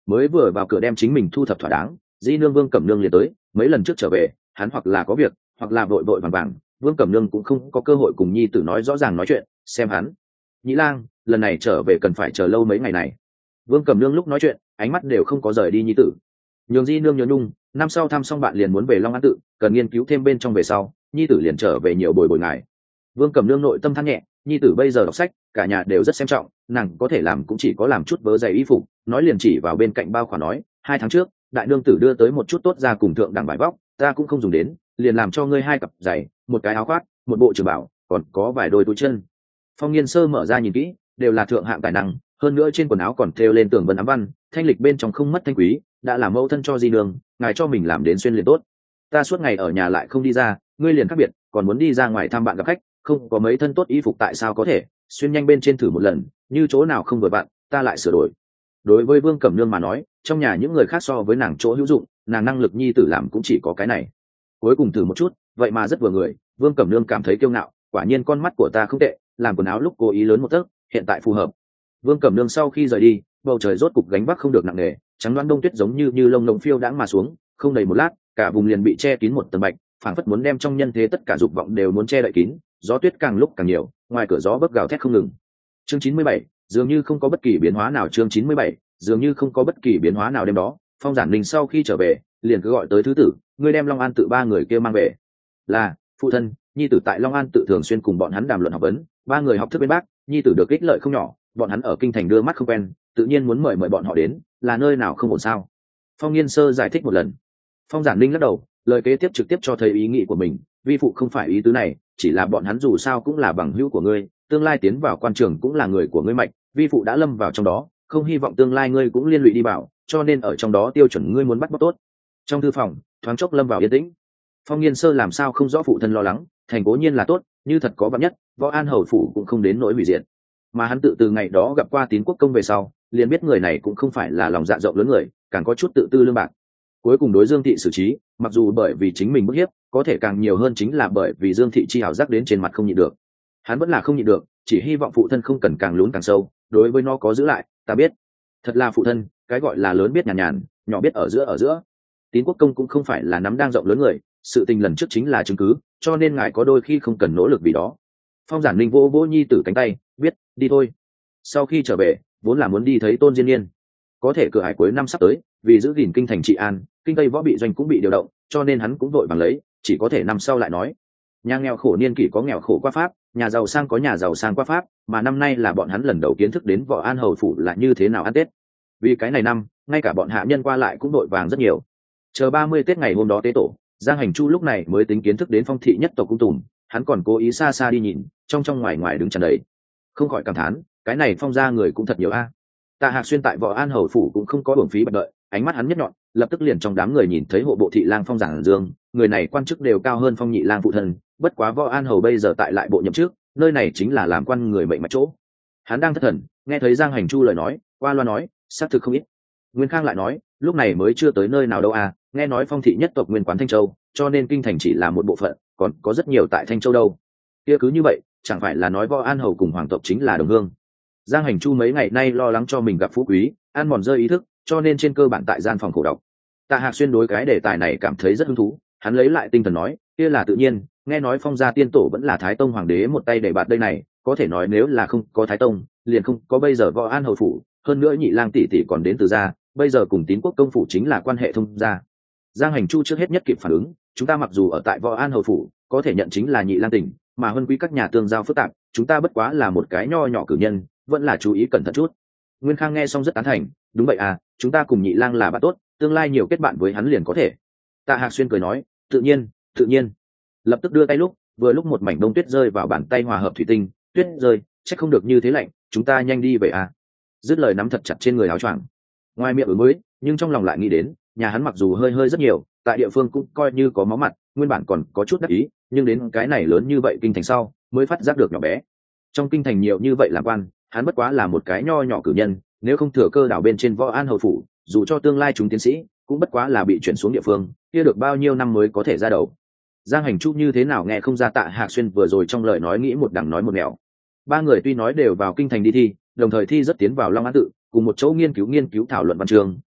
mới vừa vào cửa đem chính mình thu thập thỏa đáng, di nương Vương Cẩm Nương liền tới. Mấy lần trước trở về, hắn hoặc là có việc hoặc là vội vội vàng vàng, Vương Cẩm Nương cũng không có cơ hội cùng nhi tử nói rõ ràng nói chuyện. Xem hắn, Nhĩ Lang lần này trở về cần phải chờ lâu mấy ngày này. Vương Cẩm Nương lúc nói chuyện ánh mắt đều không có rời đi nhi tử. Nhường di nương nhớ nhung, năm sau thăm xong bạn liền muốn về Long An tự, cần nghiên cứu thêm bên trong về sau, nhi tử liền trở về nhiều bồi bồi ngài. Vương Cẩm Nương nội tâm than nhẹ, nhi tử bây giờ đọc sách, cả nhà đều rất xem trọng, nàng có thể làm cũng chỉ có làm chút vớ giày y phục. Nói liền chỉ vào bên cạnh bao khỏa nói, 2 tháng trước đại nương tử đưa tới một chút tốt ra cùng thượng đẳng vải vóc, ta cũng không dùng đến, liền làm cho ngươi 2 cặp giày, một cái áo khoác, một bộ trường bảo, còn có vài đôi túi chân. Phong Nghiên Sơ mở ra nhìn kỹ, đều là thượng hạng tài năng, hơn nữa trên quần áo còn thêu lên tường vân ám văn, thanh lịch bên trong không mất thanh quý, đã làm mẫu thân cho di nương, ngài cho mình làm đến xuyên liền tốt. Ta suốt ngày ở nhà lại không đi ra, ngươi liền khác biệt, còn muốn đi ra ngoài thăm bạn gặp khách, không có mấy thân tốt y phục tại sao có thể, xuyên nhanh bên trên thử một lần, như chỗ nào không vừa bạn, ta lại sửa đổi. Đối với Vương Cẩm Nương mà nói, trong nhà những người khác so với nàng chỗ hữu dụng, nàng năng lực nhi tử làm cũng chỉ có cái này. Cuối cùng thử một chút, vậy mà rất vừa người, Vương Cẩm Nương cảm thấy kiêu ngạo, quả nhiên con mắt của ta không tệ, làm quần áo lúc cố ý lớn một tấc, hiện tại phù hợp. Vương Cẩm Nương sau khi rời đi, bầu trời rốt cục gánh vác không được nặng nề, trắng đoán đông tuyết giống như lông lông phiêu đãng mà xuống, không đầy một lát, cả vùng liền bị che kín một tầng bạch, phảng phất muốn đem trong nhân thế tất cả dục vọng đều muốn che đậy kín. Gió tuyết càng lúc càng nhiều, ngoài cửa gió bấc gào thét không ngừng. Chương 97, dường như không có bất kỳ biến hóa nào. Chương 97, dường như không có bất kỳ biến hóa nào. Đêm đó, Phong Giản Ninh sau khi trở về, liền cứ gọi tới thứ tử, ngươi đem Long An tự 3 người kia mang về. Là, phụ thân, nhi tử tại Long An tự thường xuyên cùng bọn hắn đàm luận học vấn, 3 người học thức bên bác, nhi tử được ích lợi không nhỏ, bọn hắn ở kinh thành đưa mắt không quen, tự nhiên muốn mời bọn họ đến, là nơi nào không ổn sao? Phong Nghiên Sơ giải thích một lần. Phong Giản Ninh lắc đầu, lời kế tiếp trực tiếp cho thấy ý nghĩ của mình, vi phụ không phải ý tứ này, chỉ là bọn hắn dù sao cũng là bằng hữu của ngươi, tương lai tiến vào quan trường cũng là người của ngươi mạch, vi phụ đã lâm vào trong đó, không hy vọng tương lai ngươi cũng liên lụy đi vào, cho nên ở trong đó tiêu chuẩn ngươi muốn bắt bóc tốt. Trong thư phòng, thoáng chốc lâm vào yên tĩnh. Phong Nghiên Sơ làm sao không rõ phụ thân lo lắng, thành cố nhiên là tốt, như thật có vạn nhất, Võ An hầu phủ cũng không đến nỗi hủy diệt. Mà hắn tự từ ngày đó gặp qua Tín Quốc công về sau, liền biết người này cũng không phải là lòng dạ rộng lớn người, càng có chút tự tư lương bạc. Cuối cùng đối Dương thị xử trí, mặc dù bởi vì chính mình bức hiếp, có thể càng nhiều hơn chính là bởi vì Dương thị chi hảo giác đến trên mặt không nhịn được. Hắn vẫn là không nhịn được, chỉ hy vọng phụ thân không cần càng lún càng sâu, đối với nó có giữ lại, ta biết. Thật là phụ thân, cái gọi là lớn biết nhàn nhàn, nhỏ biết ở giữa. Tín Quốc công cũng không phải là nắm đang rộng lớn người, sự tình lần trước chính là chứng cứ, cho nên ngài có đôi khi không cần nỗ lực vì đó. Phong Giản Ninh vỗ nhi tử cánh tay, biết, đi thôi. Sau khi trở về, vốn là muốn đi thấy Tôn Diên Niên, có thể cửa hải cuối năm sắp tới, vì giữ gìn kinh thành trị an, kinh tây võ bị doanh cũng bị điều động, cho nên hắn cũng vội vàng lấy, chỉ có thể năm sau lại nói. Nhà nghèo khổ niên kỷ có nghèo khổ qua pháp, nhà giàu sang có nhà giàu sang qua pháp, mà năm nay là bọn hắn lần đầu kiến thức đến Võ An hầu phủ là như thế nào ăn Tết. Vì cái này năm, ngay cả bọn hạ nhân qua lại cũng vội vàng rất nhiều. Chờ 30 Tết ngày hôm đó tế tổ, Giang Hành Chu lúc này mới tính kiến thức đến phong thị nhất tộc cung tùm, hắn còn cố ý xa xa đi nhìn, trong ngoài đứng tràn đầy, không khỏi cảm thán, cái này Phong gia người cũng thật nhiều a. Tạ Hạc Xuyên tại Võ An hầu phủ cũng không có uổng phí bận đợi, ánh mắt hắn nhất nhọn, lập tức liền trong đám người nhìn thấy hộ bộ thị lang Phong Giản Dương, người này quan chức đều cao hơn Phong nhị lang phụ thân, bất quá Võ An hầu bây giờ tại lại bộ nhậm chức, nơi này chính là làm quan người mệnh mạch chỗ. Hắn đang thất thần, nghe thấy Giang Hành Chu lời nói, qua loa nói, xác thực không ít. Nguyên Khang lại nói, lúc này mới chưa tới nơi nào đâu à, nghe nói Phong thị nhất tộc nguyên quán Thanh Châu, cho nên kinh thành chỉ là một bộ phận, còn có rất nhiều tại Thanh Châu đâu. Kia cứ như vậy, chẳng phải là nói Võ An hầu cùng hoàng tộc chính là đồng hương. Giang Hành Chu mấy ngày nay lo lắng cho mình gặp phú quý, ăn mòn rơi ý thức, cho nên trên cơ bản tại gian phòng khổ đọc. Tạ Hạc Xuyên đối cái đề tài này cảm thấy rất hứng thú, hắn lấy lại tinh thần nói, kia là tự nhiên, nghe nói Phong gia tiên tổ vẫn là Thái Tông hoàng đế một tay để bạt đây này, có thể nói nếu là không có Thái Tông, liền không có bây giờ Võ An hầu phủ, hơn nữa nhị lang tỷ tỷ còn đến từ gia, bây giờ cùng Tín Quốc công phủ chính là quan hệ thông gia. Giang Hành Chu trước hết nhất kịp phản ứng, chúng ta mặc dù ở tại Võ An hầu phủ, có thể nhận chính là nhị lang tỉnh, mà huân quý các nhà tương giao phức tạp, chúng ta bất quá là một cái nho nhỏ cử nhân, vẫn là chú ý cẩn thận chút. Nguyên Khang nghe xong rất tán thành, đúng vậy à, chúng ta cùng nhị lang là bạn tốt, tương lai nhiều kết bạn với hắn liền có thể. Tạ Hạc Xuyên cười nói, tự nhiên. Lập tức đưa tay vừa lúc một mảnh đông tuyết rơi vào bàn tay hòa hợp thủy tinh, tuyết rơi, chắc không được như thế lạnh, chúng ta nhanh đi vậy à. Dứt lời nắm thật chặt trên người áo choàng. Ngoài miệng ứng mới, nhưng trong lòng lại nghĩ đến, nhà hắn mặc dù hơi rất nhiều, tại địa phương cũng coi như có máu mặt, nguyên bản còn có chút đắc ý, nhưng đến cái này lớn như vậy kinh thành sau, mới phát giác được nhỏ bé. Trong kinh thành nhiều như vậy làm quan, hắn bất quá là một cái nho nhỏ cử nhân, nếu không thừa cơ đảo bên trên Võ An hầu phủ, dù cho tương lai chúng tiến sĩ cũng bất quá là bị chuyển xuống địa phương, kia được bao nhiêu năm mới có thể ra đầu. Giang Hành Chu như thế nào nghe không ra Tạ Hạc Xuyên vừa rồi trong lời nói nghĩ một đằng nói một nẻo. 3 người tuy nói đều vào kinh thành đi thi, đồng thời thi rất tiến vào Long An tự, cùng một chỗ nghiên cứu thảo luận văn chương,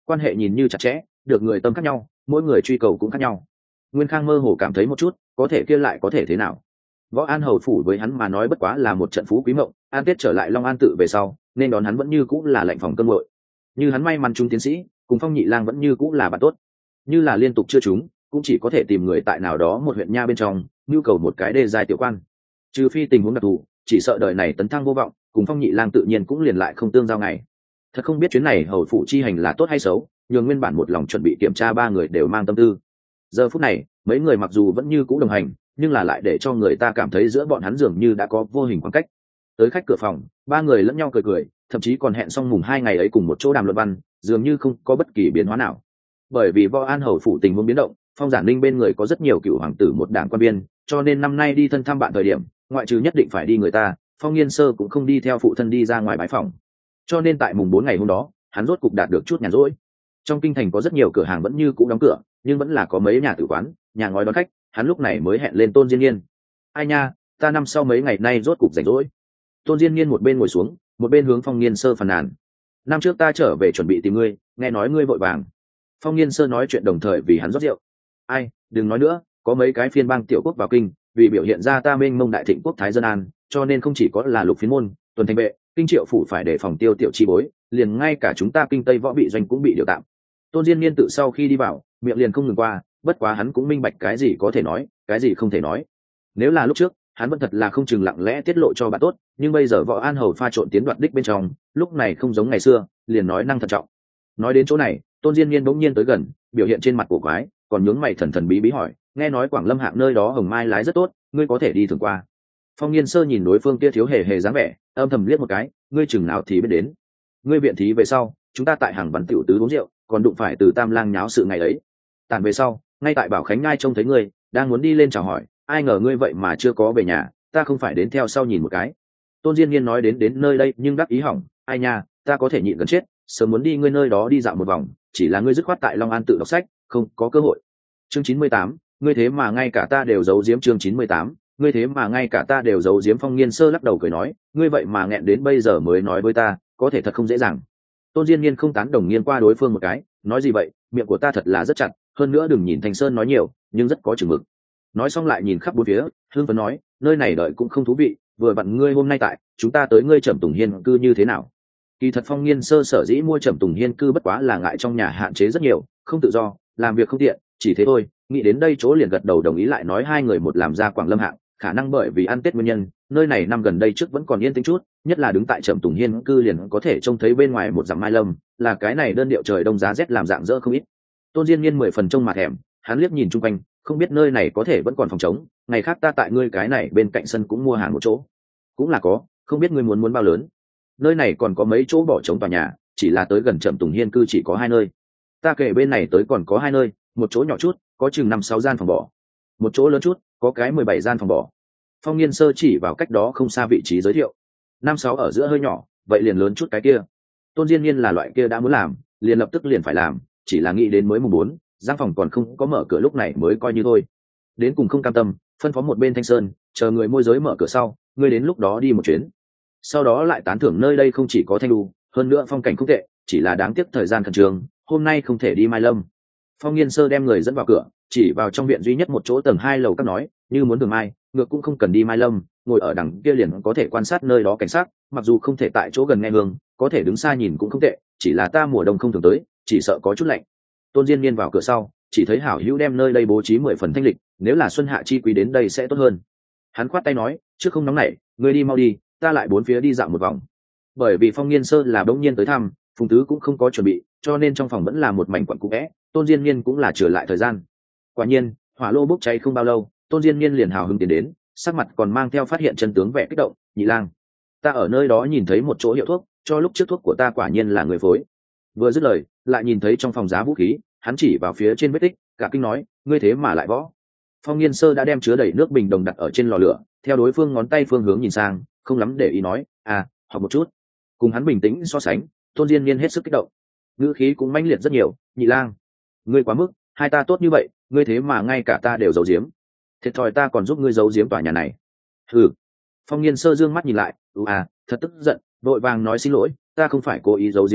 quan hệ nhìn như chặt chẽ, được người tâm khác nhau, mỗi người truy cầu cũng khác nhau. Nguyên Khang mơ hồ cảm thấy một chút, có thể kia lại có thể thế nào? Võ An hầu phủ với hắn mà nói bất quá là một trận phú quý mộng, an tết trở lại Long An tự về sau, nên đón hắn vẫn như cũng là lạnh phòng cơm nguội. Như hắn may mắn trúng tiến sĩ, cùng Phong Nhị Lang vẫn như cũng là bạn tốt. Như là liên tục chưa trúng, cũng chỉ có thể tìm người tại nào đó một huyện nha bên trong, nhu cầu một cái đê giai tiểu quan. Trừ phi tình huống đặc thù, chỉ sợ đời này tấn thăng vô vọng, cùng Phong Nhị Lang tự nhiên cũng liền lại không tương giao ngày. Thật không biết chuyến này hầu phủ chi hành là tốt hay xấu, nhường nguyên bản một lòng chuẩn bị kiểm tra ba người đều mang tâm tư. Giờ phút này, mấy người mặc dù vẫn như cũ đồng hành, nhưng là lại để cho người ta cảm thấy giữa bọn hắn dường như đã có vô hình khoảng cách. Tới khách cửa phòng, ba người lẫn nhau cười cười, thậm chí còn hẹn xong mùng 2 ngày ấy cùng một chỗ đàm luận văn, dường như không có bất kỳ biến hóa nào. Bởi vì Võ An hầu phủ tình huống biến động, Phong Giản Linh bên người có rất nhiều cựu hoàng tử một đảng quan viên, cho nên năm nay đi thân thăm bạn thời điểm, ngoại trừ nhất định phải đi người ta, Phong Nghiên Sơ cũng không đi theo phụ thân đi ra ngoài bái phòng. Cho nên tại mùng 4 ngày hôm đó, hắn rốt cục đạt được chút nhàn rỗi. Trong kinh thành có rất nhiều cửa hàng vẫn như cũ đóng cửa, nhưng vẫn là có mấy nhà tử quán, nhà ngói đón khách, hắn lúc này mới hẹn lên Tôn Diên Nhiên. Ai nha, ta năm sau mấy ngày nay rốt cục rảnh rỗi. Tôn Diên Nhiên một bên ngồi xuống, một bên hướng Phong Nghiên Sơ phàn nàn. Năm trước ta trở về chuẩn bị tìm ngươi, nghe nói ngươi vội vàng. Phong Nghiên Sơ nói chuyện đồng thời vì hắn rót rượu. Ai, đừng nói nữa, có mấy cái phiên bang tiểu quốc vào kinh, vì biểu hiện ra ta mênh mông đại thịnh quốc thái dân an, cho nên không chỉ có là lục phiến môn, tuần thành vệ, kinh triệu phủ phải để phòng tiêu tiểu chi bối, liền ngay cả chúng ta kinh tây võ bị doanh cũng bị điều tạm. Tôn Diên Niên tự sau khi đi vào, miệng liền không ngừng qua, bất quá hắn cũng minh bạch cái gì có thể nói, cái gì không thể nói. Nếu là lúc trước, hắn vẫn thật là không chừng lặng lẽ tiết lộ cho bạn tốt, nhưng bây giờ Võ An hầu pha trộn tiến đoạt đích bên trong, lúc này không giống ngày xưa, liền nói năng thận trọng. Nói đến chỗ này, Tôn Diên Niên bỗng nhiên tới gần, biểu hiện trên mặt của quái, còn nhướng mày thần thần bí bí hỏi, nghe nói Quảng Lâm hạng nơi đó hồng mai lái rất tốt, ngươi có thể đi thường qua. Phong Nghiên Sơ nhìn đối phương kia thiếu hề hề dáng vẻ, âm thầm liếc một cái, ngươi chừng nào thì biết đến. Ngươi viện thí về sau, chúng ta tại hàng văn tiểu tứ uống rượu, còn đụng phải từ Tam Lang nháo sự ngày ấy. Tản về sau, ngay tại Bảo Khánh Ngai trông thấy ngươi, đang muốn đi lên chào hỏi, ai ngờ ngươi vậy mà chưa có về nhà, ta không phải đến theo sau nhìn một cái. Tôn Diên Nhiên nói đến nơi đây nhưng đắc ý hỏng, ai nha, ta có thể nhịn gần chết, sớm muốn đi ngươi nơi đó đi dạo một vòng, chỉ là ngươi dứt khoát tại Long An tự đọc sách, không có cơ hội. Chương 98, ngươi thế mà ngay cả ta đều giấu giếm. Chương 98, ngươi thế mà ngay cả ta đều giấu giếm. Phong Nghiên Sơ lắc đầu cười nói, ngươi vậy mà nghẹn đến bây giờ mới nói với ta, có thể thật không dễ dàng. Tôn Diên Nhiên không tán đồng nghiêng qua đối phương một cái, nói gì vậy, miệng của ta thật là rất chặt, hơn nữa đừng nhìn Thành Sơn nói nhiều, nhưng rất có chừng mực. Nói xong lại nhìn khắp bốn phía, hương phấn nói, nơi này đợi cũng không thú vị, vừa vặn ngươi hôm nay tại, chúng ta tới ngươi Trầm Tùng Hiên cư như thế nào? Kỳ thật Phong Nghiên Sơ sở dĩ mua Trầm Tùng Hiên cư bất quá là ngại trong nhà hạn chế rất nhiều, không tự do, làm việc không tiện, chỉ thế thôi. Nghĩ đến đây chỗ liền gật đầu đồng ý, lại nói hai người một làm ra Quảng Lâm hạng, khả năng bởi vì ăn Tết nguyên nhân, nơi này năm gần đây trước vẫn còn yên tĩnh chút, nhất là đứng tại Trầm Tùng Hiên cư liền có thể trông thấy bên ngoài một dặm mai lâm, là cái này đơn điệu trời đông giá rét làm dạng dỡ không ít. Tôn Diên Nhiên 10 phần trông mà thèm, hắn liếc nhìn chung quanh, không biết nơi này có thể vẫn còn phòng trống, ngày khác ta tại ngươi cái này bên cạnh sân cũng mua hàng một chỗ. Cũng là có, không biết ngươi muốn bao lớn. Nơi này còn có mấy chỗ bỏ trống tòa nhà, chỉ là tới gần Trầm Tùng Hiên cư chỉ có 2 nơi. Ta kể bên này tới còn có 2 nơi, một chỗ nhỏ chút, có chừng 5-6 gian phòng bỏ. Một chỗ lớn chút, có cái 17 gian phòng bỏ. Phong Nghiên Sơ chỉ vào cách đó không xa vị trí giới thiệu. 5-6 ở giữa hơi nhỏ, vậy liền lớn chút cái kia. Tôn Diên Nhiên là loại kia đã muốn làm, liền lập tức liền phải làm, chỉ là nghĩ đến mới mùng 4, gian phòng còn không có mở cửa lúc này mới coi như thôi. Đến cùng không cam tâm, phân phó một bên Thanh Sơn, chờ người môi giới mở cửa sau, ngươi đến lúc đó đi một chuyến. Sau đó lại tán thưởng nơi đây không chỉ có thanh lưu, hơn nữa phong cảnh không tệ, chỉ là đáng tiếc thời gian khẩn trương, hôm nay không thể đi Mai Lâm. Phong Nghiên Sơ đem người dẫn vào cửa, chỉ vào trong viện duy nhất một chỗ tầng 2 lầu các nói, như muốn đường mai, ngược cũng không cần đi Mai Lâm, ngồi ở đằng kia liền có thể quan sát nơi đó cảnh sát, mặc dù không thể tại chỗ gần nghe hương, có thể đứng xa nhìn cũng không tệ, chỉ là ta mùa đông không thường tới, chỉ sợ có chút lạnh. Tôn Diên Niên vào cửa sau, chỉ thấy hảo hữu đem nơi đây bố trí 10 phần thanh lịch, nếu là xuân hạ chi quý đến đây sẽ tốt hơn. Hắn khoát tay nói, trước không nóng nảy, ngươi đi mau đi, ta lại bốn phía đi dạo một vòng. Bởi vì Phong Nghiên Sơ là bỗng nhiên tới thăm, Phùng Tứ cũng không có chuẩn bị, cho nên trong phòng vẫn là một mảnh quặn cũ vẽ. Tôn Diên Niên cũng là trở lại thời gian. Quả nhiên, hỏa lô bốc cháy không bao lâu, Tôn Diên Niên liền hào hứng tiến đến, sắc mặt còn mang theo phát hiện chân tướng vẻ kích động. Nhị lang, ta ở nơi đó nhìn thấy một chỗ hiệu thuốc, cho lúc trước thuốc của ta quả nhiên là người phối. Vừa dứt lời, lại nhìn thấy trong phòng giá vũ khí, hắn chỉ vào phía trên vết tích, cả kinh nói, ngươi thế mà lại võ. Phong Nghiên Sơ đã đem chứa đầy nước bình đồng đặt ở trên lò lửa, theo đối phương ngón tay phương hướng nhìn sang, không lắm để ý nói, học một chút. Cùng hắn bình tĩnh so sánh, Tôn Diên Niên hết sức kích động, ngữ khí cũng mãnh liệt rất nhiều. Nhị lang, ngươi quá mức, hai ta tốt như vậy, ngươi thế mà ngay cả ta đều giấu giếm. Thiệt thòi ta còn giúp ngươi giấu giếm tòa nhà này. Ừ. Phong Nghiên Sơ dương mắt nhìn lại, thật tức giận, vội vàng nói xin lỗi, ta không phải cố ý giấu giếm ngươi,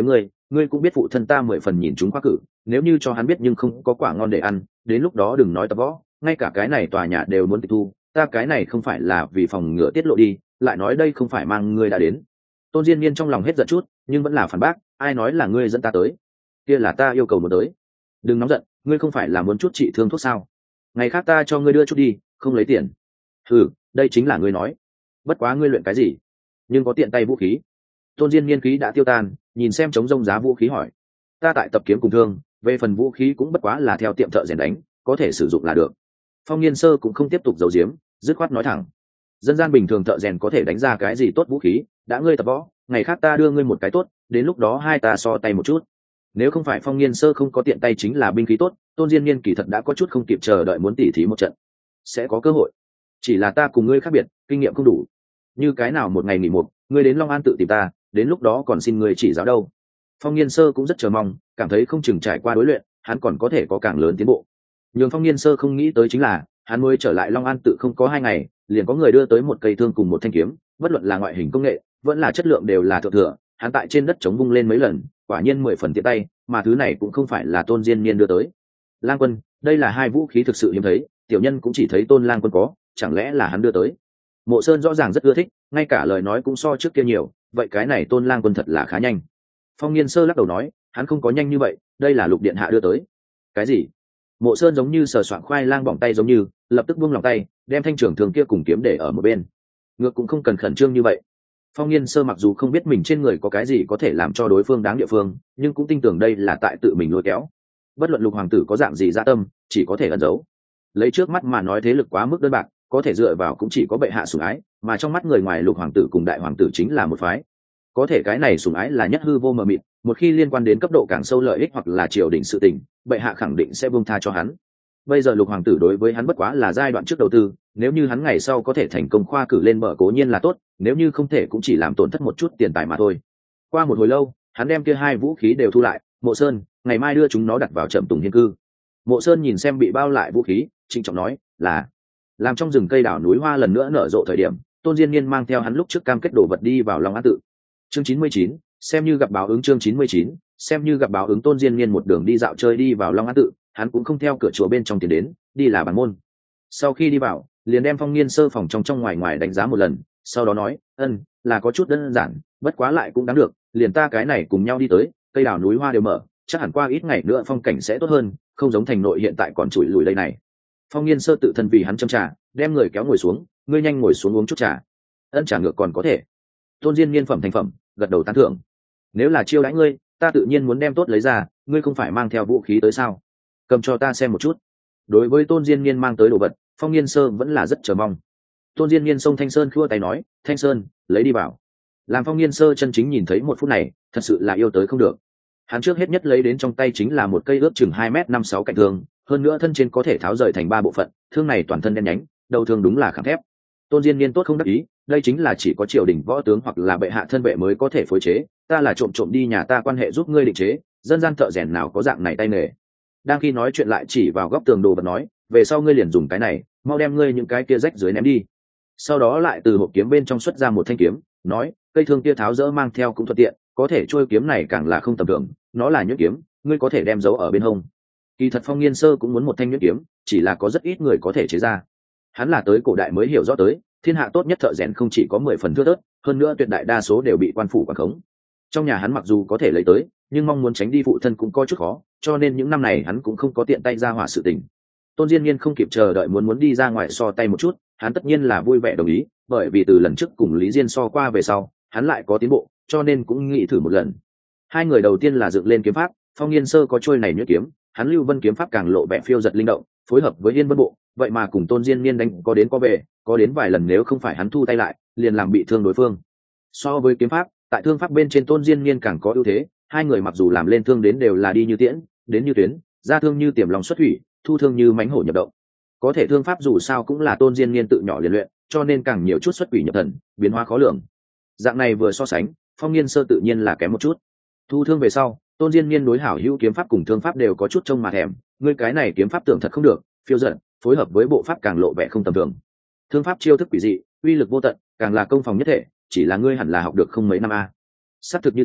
ngươi cũng biết phụ thân ta 10 phần nhìn chúng khoa cử, nếu như cho hắn biết nhưng không có quả ngon để ăn, đến lúc đó đừng nói tập võ, ngay cả cái này tòa nhà đều muốn tịch thu. Ta cái này không phải là vì phòng ngừa tiết lộ đi, lại nói đây không phải mang ngươi đã đến. Tôn Diên Niên trong lòng hết giận chút, nhưng vẫn là phản bác, ai nói là ngươi dẫn ta tới? Kia là ta yêu cầu muốn tới. Đừng nóng giận, ngươi không phải là muốn chút trị thương thuốc sao? Ngày khác ta cho ngươi đưa chút đi, không lấy tiền. Ừ, đây chính là ngươi nói. Bất quá ngươi luyện cái gì? Nhưng có tiện tay vũ khí. Tôn Diên Niên khí đã tiêu tan, nhìn xem chống rông giá vũ khí hỏi. Ta tại tập kiếm cùng thương, về phần vũ khí cũng bất quá là theo tiệm thợ rèn đánh, có thể sử dụng là được. Phong Niên Sơ cũng không tiếp tục giấu giếm, dứt khoát nói thẳng. Dân gian bình thường thợ rèn có thể đánh ra cái gì tốt vũ khí, đã ngươi tập võ, ngày khác ta đưa ngươi một cái tốt, đến lúc đó hai ta so tay một chút. Nếu không phải Phong Niên Sơ không có tiện tay chính là binh khí tốt, Tôn Diên Niên kỳ thật đã có chút không kịp chờ đợi muốn tỉ thí một trận. Sẽ có cơ hội. Chỉ là ta cùng ngươi khác biệt, kinh nghiệm không đủ. Như cái nào một ngày nghỉ một, ngươi đến Long An tự tìm ta, đến lúc đó còn xin ngươi chỉ giáo đâu. Phong Niên Sơ cũng rất chờ mong, cảm thấy không chừng trải qua đối luyện, hắn còn có thể có càng lớn tiến bộ. Nhưng Phong Niên Sơ không nghĩ tới chính là, hắn mới trở lại Long An tự không có 2 ngày, liền có người đưa tới một cây thương cùng một thanh kiếm, bất luận là ngoại hình công nghệ, vẫn là chất lượng đều là thượng thừa. Hắn tại trên đất chống vung lên mấy lần, quả nhiên 10 phần tiện tay, mà thứ này cũng không phải là Tôn Diên Niên đưa tới. Lang Quân, đây là hai vũ khí thực sự hiếm thấy, tiểu nhân cũng chỉ thấy Tôn Lang Quân có, chẳng lẽ là hắn đưa tới? Mộ Sơn rõ ràng rất ưa thích, ngay cả lời nói cũng so trước kia nhiều, vậy cái này Tôn Lang Quân thật là khá nhanh. Phong Niên Sơ lắc đầu nói, hắn không có nhanh như vậy, đây là Lục điện hạ đưa tới. Cái gì? Mộ Sơn giống như sờ soạng khoai lang bỏng tay giống như, lập tức buông lòng tay, đem thanh trưởng thường kia cùng kiếm để ở một bên. Ngược cũng không cần khẩn trương như vậy. Phong Niên Sơ mặc dù không biết mình trên người có cái gì có thể làm cho đối phương đáng địa phương, nhưng cũng tin tưởng đây là tại tự mình lôi kéo. Bất luận Lục hoàng tử có dạng gì dạ tâm, chỉ có thể ẩn giấu. Lấy trước mắt mà nói thế lực quá mức đơn bạc, có thể dựa vào cũng chỉ có bệ hạ sủng ái, mà trong mắt người ngoài Lục hoàng tử cùng Đại hoàng tử chính là một phái. Có thể cái này sủng ái là nhất hư vô mờ mịt, một khi liên quan đến cấp độ càng sâu lợi ích hoặc là triều đình sự tình, bệ hạ khẳng định sẽ buông tha cho hắn. Bây giờ Lục hoàng tử đối với hắn bất quá là giai đoạn trước đầu tư, nếu như hắn ngày sau có thể thành công khoa cử lên bờ cố nhiên là tốt, nếu như không thể cũng chỉ làm tổn thất một chút tiền tài mà thôi. Qua một hồi lâu, hắn đem kia hai vũ khí đều thu lại. Mộ Sơn, ngày mai đưa chúng nó đặt vào Trầm Tùng Hiên cư. Mộ Sơn nhìn xem bị bao lại vũ khí, trịnh trọng nói, là làm trong rừng cây đảo núi hoa lần nữa nở rộ thời điểm, Tôn Diên Niên mang theo hắn lúc trước cam kết đồ vật đi vào Long An tự. Chương 99, xem như gặp báo ứng. Chương 99, xem như gặp báo ứng. Tôn Diên Niên một đường đi dạo chơi đi vào Long An tự, hắn cũng không theo cửa chùa bên trong tiến đến, đi là bản môn. Sau khi đi vào, liền đem Phong Niên Sơ phòng trong ngoài ngoài đánh giá một lần, sau đó nói, là có chút đơn giản, bất quá lại cũng đáng được, liền ta cái này cùng nhau đi tới, cây đảo núi hoa đều mở, chắc hẳn qua ít ngày nữa phong cảnh sẽ tốt hơn, không giống thành nội hiện tại còn trụi lùi đây này. Phong Niên Sơ tự thân vì hắn châm trà, đem người kéo ngồi xuống, ngươi nhanh ngồi xuống uống chút trà. Trà ngược còn có thể. Tôn Diên Niên phẩm thành phẩm, gật đầu tán thưởng. Nếu là chiêu đãi ngươi, ta tự nhiên muốn đem tốt lấy ra, ngươi không phải mang theo vũ khí tới sao? Cầm cho ta xem một chút. Đối với Tôn Diên Niên mang tới đồ vật, Phong Niên Sơ vẫn là rất chờ mong. Tôn Diên Niên xông Thanh Sơn khua tay nói, Thanh Sơn, lấy đi vào. Làm Phong Niên Sơ chân chính nhìn thấy một phút này, thật sự là yêu tới không được. Hắn trước hết nhất lấy đến trong tay chính là một cây ước chừng 2m56 cạnh thương, hơn nữa thân trên có thể tháo rời thành 3 bộ phận, thương này toàn thân đen nhánh, đầu thương đúng là khảm thép. Tôn Diên Niên tốt không đắc ý, đây chính là chỉ có triều đình võ tướng hoặc là bệ hạ thân vệ mới có thể phối chế, ta là trộm trộm đi nhà ta quan hệ giúp ngươi định chế, dân gian thợ rèn nào có dạng này tay nghề. Đang khi nói chuyện lại chỉ vào góc tường đồ vật nói, về sau ngươi liền dùng cái này, mau đem ngươi những cái kia rách dưới ném đi. Sau đó lại từ hộp kiếm bên trong xuất ra một thanh kiếm, nói, cây thương kia tháo dỡ mang theo cũng thuận tiện, có thể trôi kiếm này càng là không tầm thường, nó là nhuyễn kiếm, ngươi có thể đem giấu ở bên hông. Kỳ thật Phong Niên Sơ cũng muốn một thanh nhuyễn kiếm, chỉ là có rất ít người có thể chế ra. Hắn là tới cổ đại mới hiểu rõ tới, thiên hạ tốt nhất thợ rèn không chỉ có 10 phần thưa thớt, hơn nữa tuyệt đại đa số đều bị quan phủ quản khống. Trong nhà hắn mặc dù có thể lấy tới, nhưng mong muốn tránh đi phụ thân cũng có chút khó, cho nên những năm này hắn cũng không có tiện tay ra hỏa sự tình. Tôn Diên Niên không kịp chờ đợi muốn đi ra ngoài so tay một chút, hắn tất nhiên là vui vẻ đồng ý, bởi vì từ lần trước cùng Lý Diên so qua về sau, hắn lại có tiến bộ, cho nên cũng nghĩ thử một lần. Hai người đầu tiên là dựng lên kiếm pháp, Phong Niên Sơ có trôi này nhuyễn kiếm, hắn Lưu Vân kiếm pháp càng lộ vẻ phiêu giật linh động, phối hợp với Yên Vân bộ, vậy mà cùng Tôn Diên Niên đánh có đến có về, có đến vài lần nếu không phải hắn thu tay lại, liền làm bị thương đối phương. So với kiếm pháp, tại thương pháp bên trên Tôn Diên Niên càng có ưu thế, hai người mặc dù làm lên thương đến đều là đi như tiễn, đến như tuyến, ra thương như tiềm lòng xuất thủy, thu thương như mãnh hổ nhập động. Có thể thương pháp dù sao cũng là Tôn Diên Niên tự nhỏ liền luyện, cho nên càng nhiều chút xuất quỷ nhập thần, biến hóa khó lường. Dạng này vừa so sánh, Phong Niên Sơ tự nhiên là kém một chút. Thu thương về sau, Tôn Diên Niên đối hảo hữu kiếm pháp cùng thương pháp đều có chút trông mà thèm, ngươi cái này kiếm pháp tưởng thật không được, phiêu dật, phối hợp với bộ pháp càng lộ vẻ không tầm thường. Thương pháp chiêu thức quỷ dị, uy lực vô tận, càng là công phòng nhất thể, chỉ là ngươi hẳn là học được không mấy năm a. Xác thực như thế,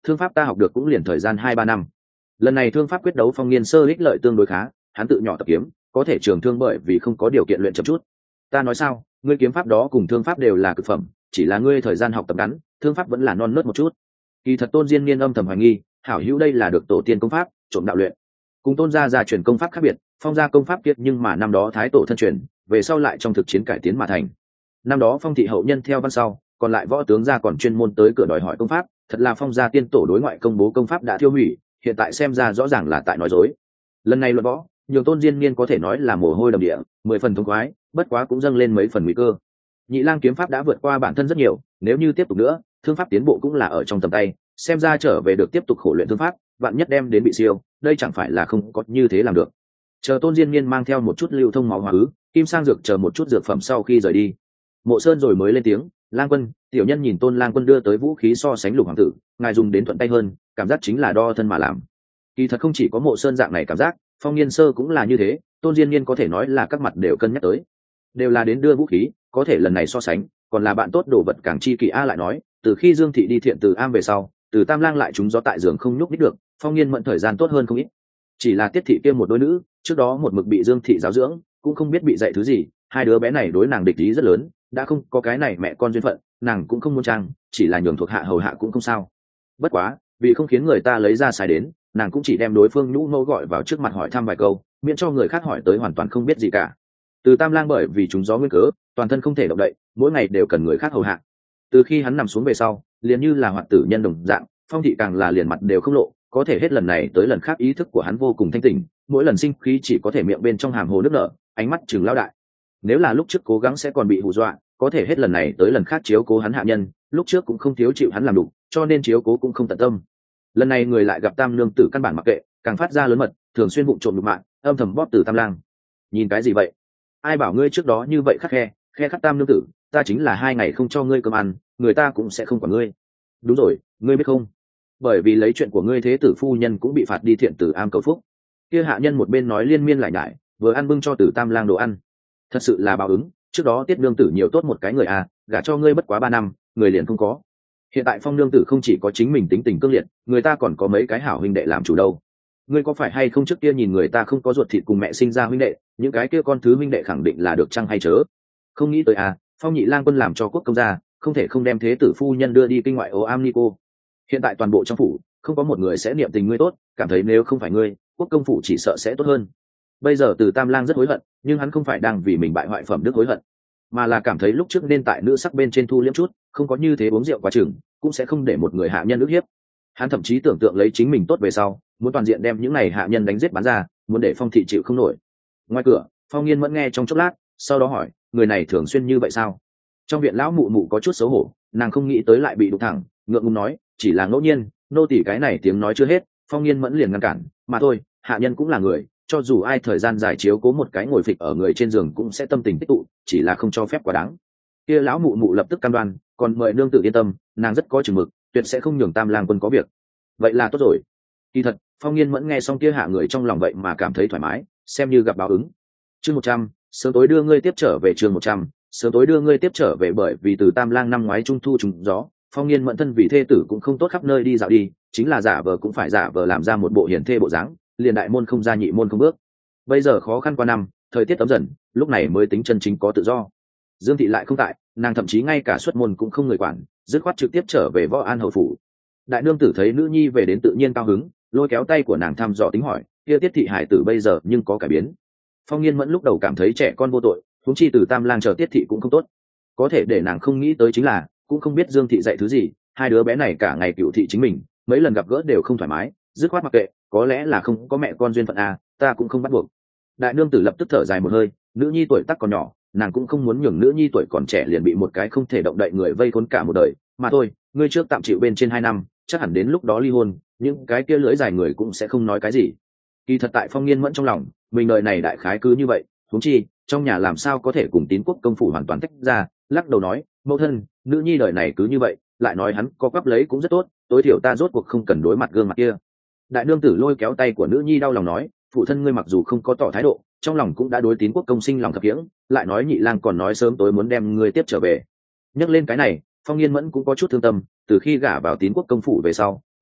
thương pháp ta học được cũng liền thời gian 2-3 năm. Lần này thương pháp quyết đấu Phong Nghiên Sơ ích lợi tương đối khá, hắn tự nhỏ tập kiếm, có thể trường thương bởi vì không có điều kiện luyện chậm chút. Ta nói sao, ngươi kiếm pháp đó cùng thương pháp đều là cực phẩm, chỉ là ngươi thời gian học tập ngắn, thương pháp vẫn là non nớt một chút. Kỳ thật Tôn Diên Niên âm thầm hoài nghi, hảo hữu đây là được tổ tiên công pháp, trộm đạo luyện. Cùng Tôn gia truyền công pháp khác biệt, Phong gia công pháp kiệt nhưng mà năm đó thái tổ thân truyền, về sau lại trong thực chiến cải tiến mà thành. Năm đó Phong thị hậu nhân theo văn sau, còn lại võ tướng gia còn chuyên môn tới cửa đòi hỏi công pháp, thật là Phong gia tiên tổ đối ngoại công bố công pháp đã tiêu hủy, hiện tại xem ra rõ ràng là tại nói dối. Lần này luận võ, nhiều Tôn Diên Niên có thể nói là mồ hôi đầm địa, 10 phần thống khoái, bất quá cũng dâng lên mấy phần nguy cơ. Nhị lang kiếm pháp đã vượt qua bản thân rất nhiều, nếu như tiếp tục nữa, thương pháp tiến bộ cũng là ở trong tầm tay, xem ra trở về được tiếp tục khổ luyện thương pháp, vạn nhất đem đến bị siêu, đây chẳng phải là không có như thế làm được. Chờ Tôn Diên Niên mang theo một chút lưu thông máu hóa ứ, kim sang dược chờ một chút dược phẩm sau khi rời đi. Mộ Sơn rồi mới lên tiếng, Lang Quân, tiểu nhân nhìn Tôn Lang Quân đưa tới vũ khí so sánh Lục hoàng tử, ngài dùng đến thuận tay hơn, cảm giác chính là đo thân mà làm. Kỳ thật không chỉ có Mộ Sơn dạng này cảm giác, Phong Nghiên Sơ cũng là như thế, Tôn Diên Niên có thể nói là các mặt đều cân nhắc tới, đều là đến đưa vũ khí, có thể lần này so sánh, còn là bạn tốt đồ vật càng chi kỷ a. Lại nói, từ khi Dương thị đi Thiện Từ Am về sau, Từ Tam Lang lại trúng gió tại giường không nhúc nhích được, Phong Nghiên Mẫn thời gian tốt hơn không ít. Chỉ là Tiết thị kia một đôi nữ, trước đó một mực bị Dương thị giáo dưỡng, cũng không biết bị dạy thứ gì, hai đứa bé này đối nàng địch ý rất lớn, đã không có cái này mẹ con duyên phận, nàng cũng không muốn trang, chỉ là nhường thuộc hạ hầu hạ cũng không sao. Bất quá, vì không khiến người ta lấy ra sai đến, nàng cũng chỉ đem đối phương nhũ ngô gọi vào trước mặt hỏi thăm vài câu, miễn cho người khác hỏi tới hoàn toàn không biết gì cả. Từ Tam Lang bởi vì chúng gió nguyên cớ, toàn thân không thể động đậy, mỗi ngày đều cần người khác hầu hạ. Từ khi hắn nằm xuống về sau, liền như là hoạt tử nhân đồng dạng, Phong thị càng là liền mặt đều không lộ, có thể hết lần này tới lần khác ý thức của hắn vô cùng thanh tỉnh, mỗi lần sinh khí chỉ có thể miệng bên trong hàm hồ nước nở, ánh mắt trừng lao đại. Nếu là lúc trước cố gắng sẽ còn bị hù dọa, có thể hết lần này tới lần khác chiếu cố hắn hạ nhân, lúc trước cũng không thiếu chịu hắn làm đủ, cho nên chiếu cố cũng không tận tâm. Lần này người lại gặp Tam nương tử căn bản mặc kệ, càng phát ra lớn mật, thường xuyên bụng trộm nhục mạng, âm thầm bóp Từ Tam Lang. Nhìn cái gì vậy? Ai bảo ngươi trước đó như vậy khắc khe khắc Tam nương tử, ta chính là 2 ngày không cho ngươi cơm ăn, người ta cũng sẽ không quản ngươi. Đúng rồi, ngươi biết không? Bởi vì lấy chuyện của ngươi thế tử phu nhân cũng bị phạt đi Thiện Từ Am cầu phúc. Kia hạ nhân một bên nói liên miên lại nhải, vừa ăn bưng cho Từ Tam Lang đồ ăn. Thật sự là báo ứng, trước đó Tiết nương tử nhiều tốt một cái người à, gả cho ngươi bất quá 3 năm, người liền không có. Hiện tại Phong nương tử không chỉ có chính mình tính tình cương liệt, người ta còn có mấy cái hảo huynh đệ làm chủ đâu. Ngươi có phải hay không trước kia nhìn người ta không có ruột thịt cùng mẹ sinh ra huynh đệ, những cái kia con thứ huynh đệ khẳng định là được chăng hay chớ? Không nghĩ tới à, Phong nhị lang quân làm cho quốc công gia, không thể không đem thế tử phu nhân đưa đi kinh ngoại ô am ni cô. Hiện tại toàn bộ trong phủ không có một người sẽ niệm tình ngươi tốt, cảm thấy nếu không phải ngươi, quốc công phủ chỉ sợ sẽ tốt hơn. Bây giờ Từ Tam Lang rất hối hận, nhưng hắn không phải đang vì mình bại hoại phẩm đức hối hận, mà là cảm thấy lúc trước nên tại nữ sắc bên trên thu liếm chút, không có như thế uống rượu quá chừng, cũng sẽ không để một người hạ nhân ức hiếp. Hắn thậm chí tưởng tượng lấy chính mình tốt về sau, muốn toàn diện đem những này hạ nhân đánh giết bán ra, muốn để Phong thị chịu không nổi. Ngoài cửa, Phong Nghiên Mẫn nghe trong chốc lát, sau đó hỏi, người này thường xuyên như vậy sao? Trong viện lão mụ mụ có chút xấu hổ, nàng không nghĩ tới lại bị đụng thẳng, ngượng ngùng nói, chỉ là ngẫu nhiên, nô tỳ cái này tiếng nói chưa hết. Phong Nghiên Mẫn liền ngăn cản, mà thôi, hạ nhân cũng là người, cho dù ai thời gian dài chiếu cố một cái ngồi phịch ở người trên giường cũng sẽ tâm tình tích tụ, chỉ là không cho phép quá đáng. Kia lão mụ mụ lập tức cam đoan, còn mời nương tử yên tâm, nàng rất có chừng mực, tuyệt sẽ không nhường Tam Lang quân có việc. Vậy là tốt rồi. Kỳ thật, Phong Nghiên Mẫn nghe xong kia hạ người trong lòng vậy mà cảm thấy thoải mái, xem như gặp báo ứng. Chương 100, sớm tối đưa ngươi tiếp trở về. Chương 100, sớm tối đưa ngươi tiếp trở về. Bởi vì Từ Tam Lang năm ngoái trung thu trùng gió, Phong Nghiên Mẫn thân vì thê tử cũng không tốt khắp nơi đi dạo đi, chính là giả vờ cũng phải giả vờ làm ra một bộ hiền thê bộ dáng, liền đại môn không ra nhị môn không bước. Bây giờ khó khăn qua năm, thời tiết ấm dần, lúc này mới tính chân chính có tự do. Dương thị lại không tại, nàng thậm chí ngay cả xuất môn cũng không người quản, dứt khoát trực tiếp trở về Võ An hầu phủ. Đại nương tử thấy nữ nhi về đến tự nhiên cao hứng, lôi kéo tay của nàng thăm dò tính hỏi, kia Tiết thị hải tử bây giờ nhưng có cải biến? Phong Nghiên Mẫn lúc đầu cảm thấy trẻ con vô tội, huống chi Từ Tam Lang chờ Tiết thị cũng không tốt, có thể để nàng không nghĩ tới chính là, cũng không biết Dương thị dạy thứ gì, hai đứa bé này cả ngày cựu thị chính mình, mấy lần gặp gỡ đều không thoải mái, dứt khoát mặc kệ, có lẽ là không có mẹ con duyên phận à, ta cũng không bắt buộc. Đại nương tử lập tức thở dài một hơi, nữ nhi tuổi tác còn nhỏ, nàng cũng không muốn nhường nữ nhi tuổi còn trẻ liền bị một cái không thể động đậy người vây khốn cả một đời, mà thôi, ngươi trước tạm chịu bên trên 2 năm, chắc hẳn đến lúc đó ly hôn, những cái kia lưỡi dài người cũng sẽ không nói cái gì. Kỳ thật tại Phong Nghiên Mẫn trong lòng, mình đời này đại khái cứ như vậy, huống chi trong nhà làm sao có thể cùng Tín Quốc công phủ hoàn toàn tách ra, lắc đầu nói, mẫu thân, nữ nhi đời này cứ như vậy, lại nói hắn có quắp lấy cũng rất tốt, tối thiểu ta rốt cuộc không cần đối mặt gương mặt kia. Đại nương tử lôi kéo tay của nữ nhi đau lòng nói, phụ thân ngươi mặc dù không có tỏ thái độ, trong lòng cũng đã đối Tín Quốc công sinh lòng thập kiễng, lại nói nhị lang còn nói sớm tối muốn đem ngươi tiếp trở về. Nhắc lên cái này, Phong Nghiên Mẫn cũng có chút thương tâm, từ khi gả vào Tín Quốc công phủ về sau,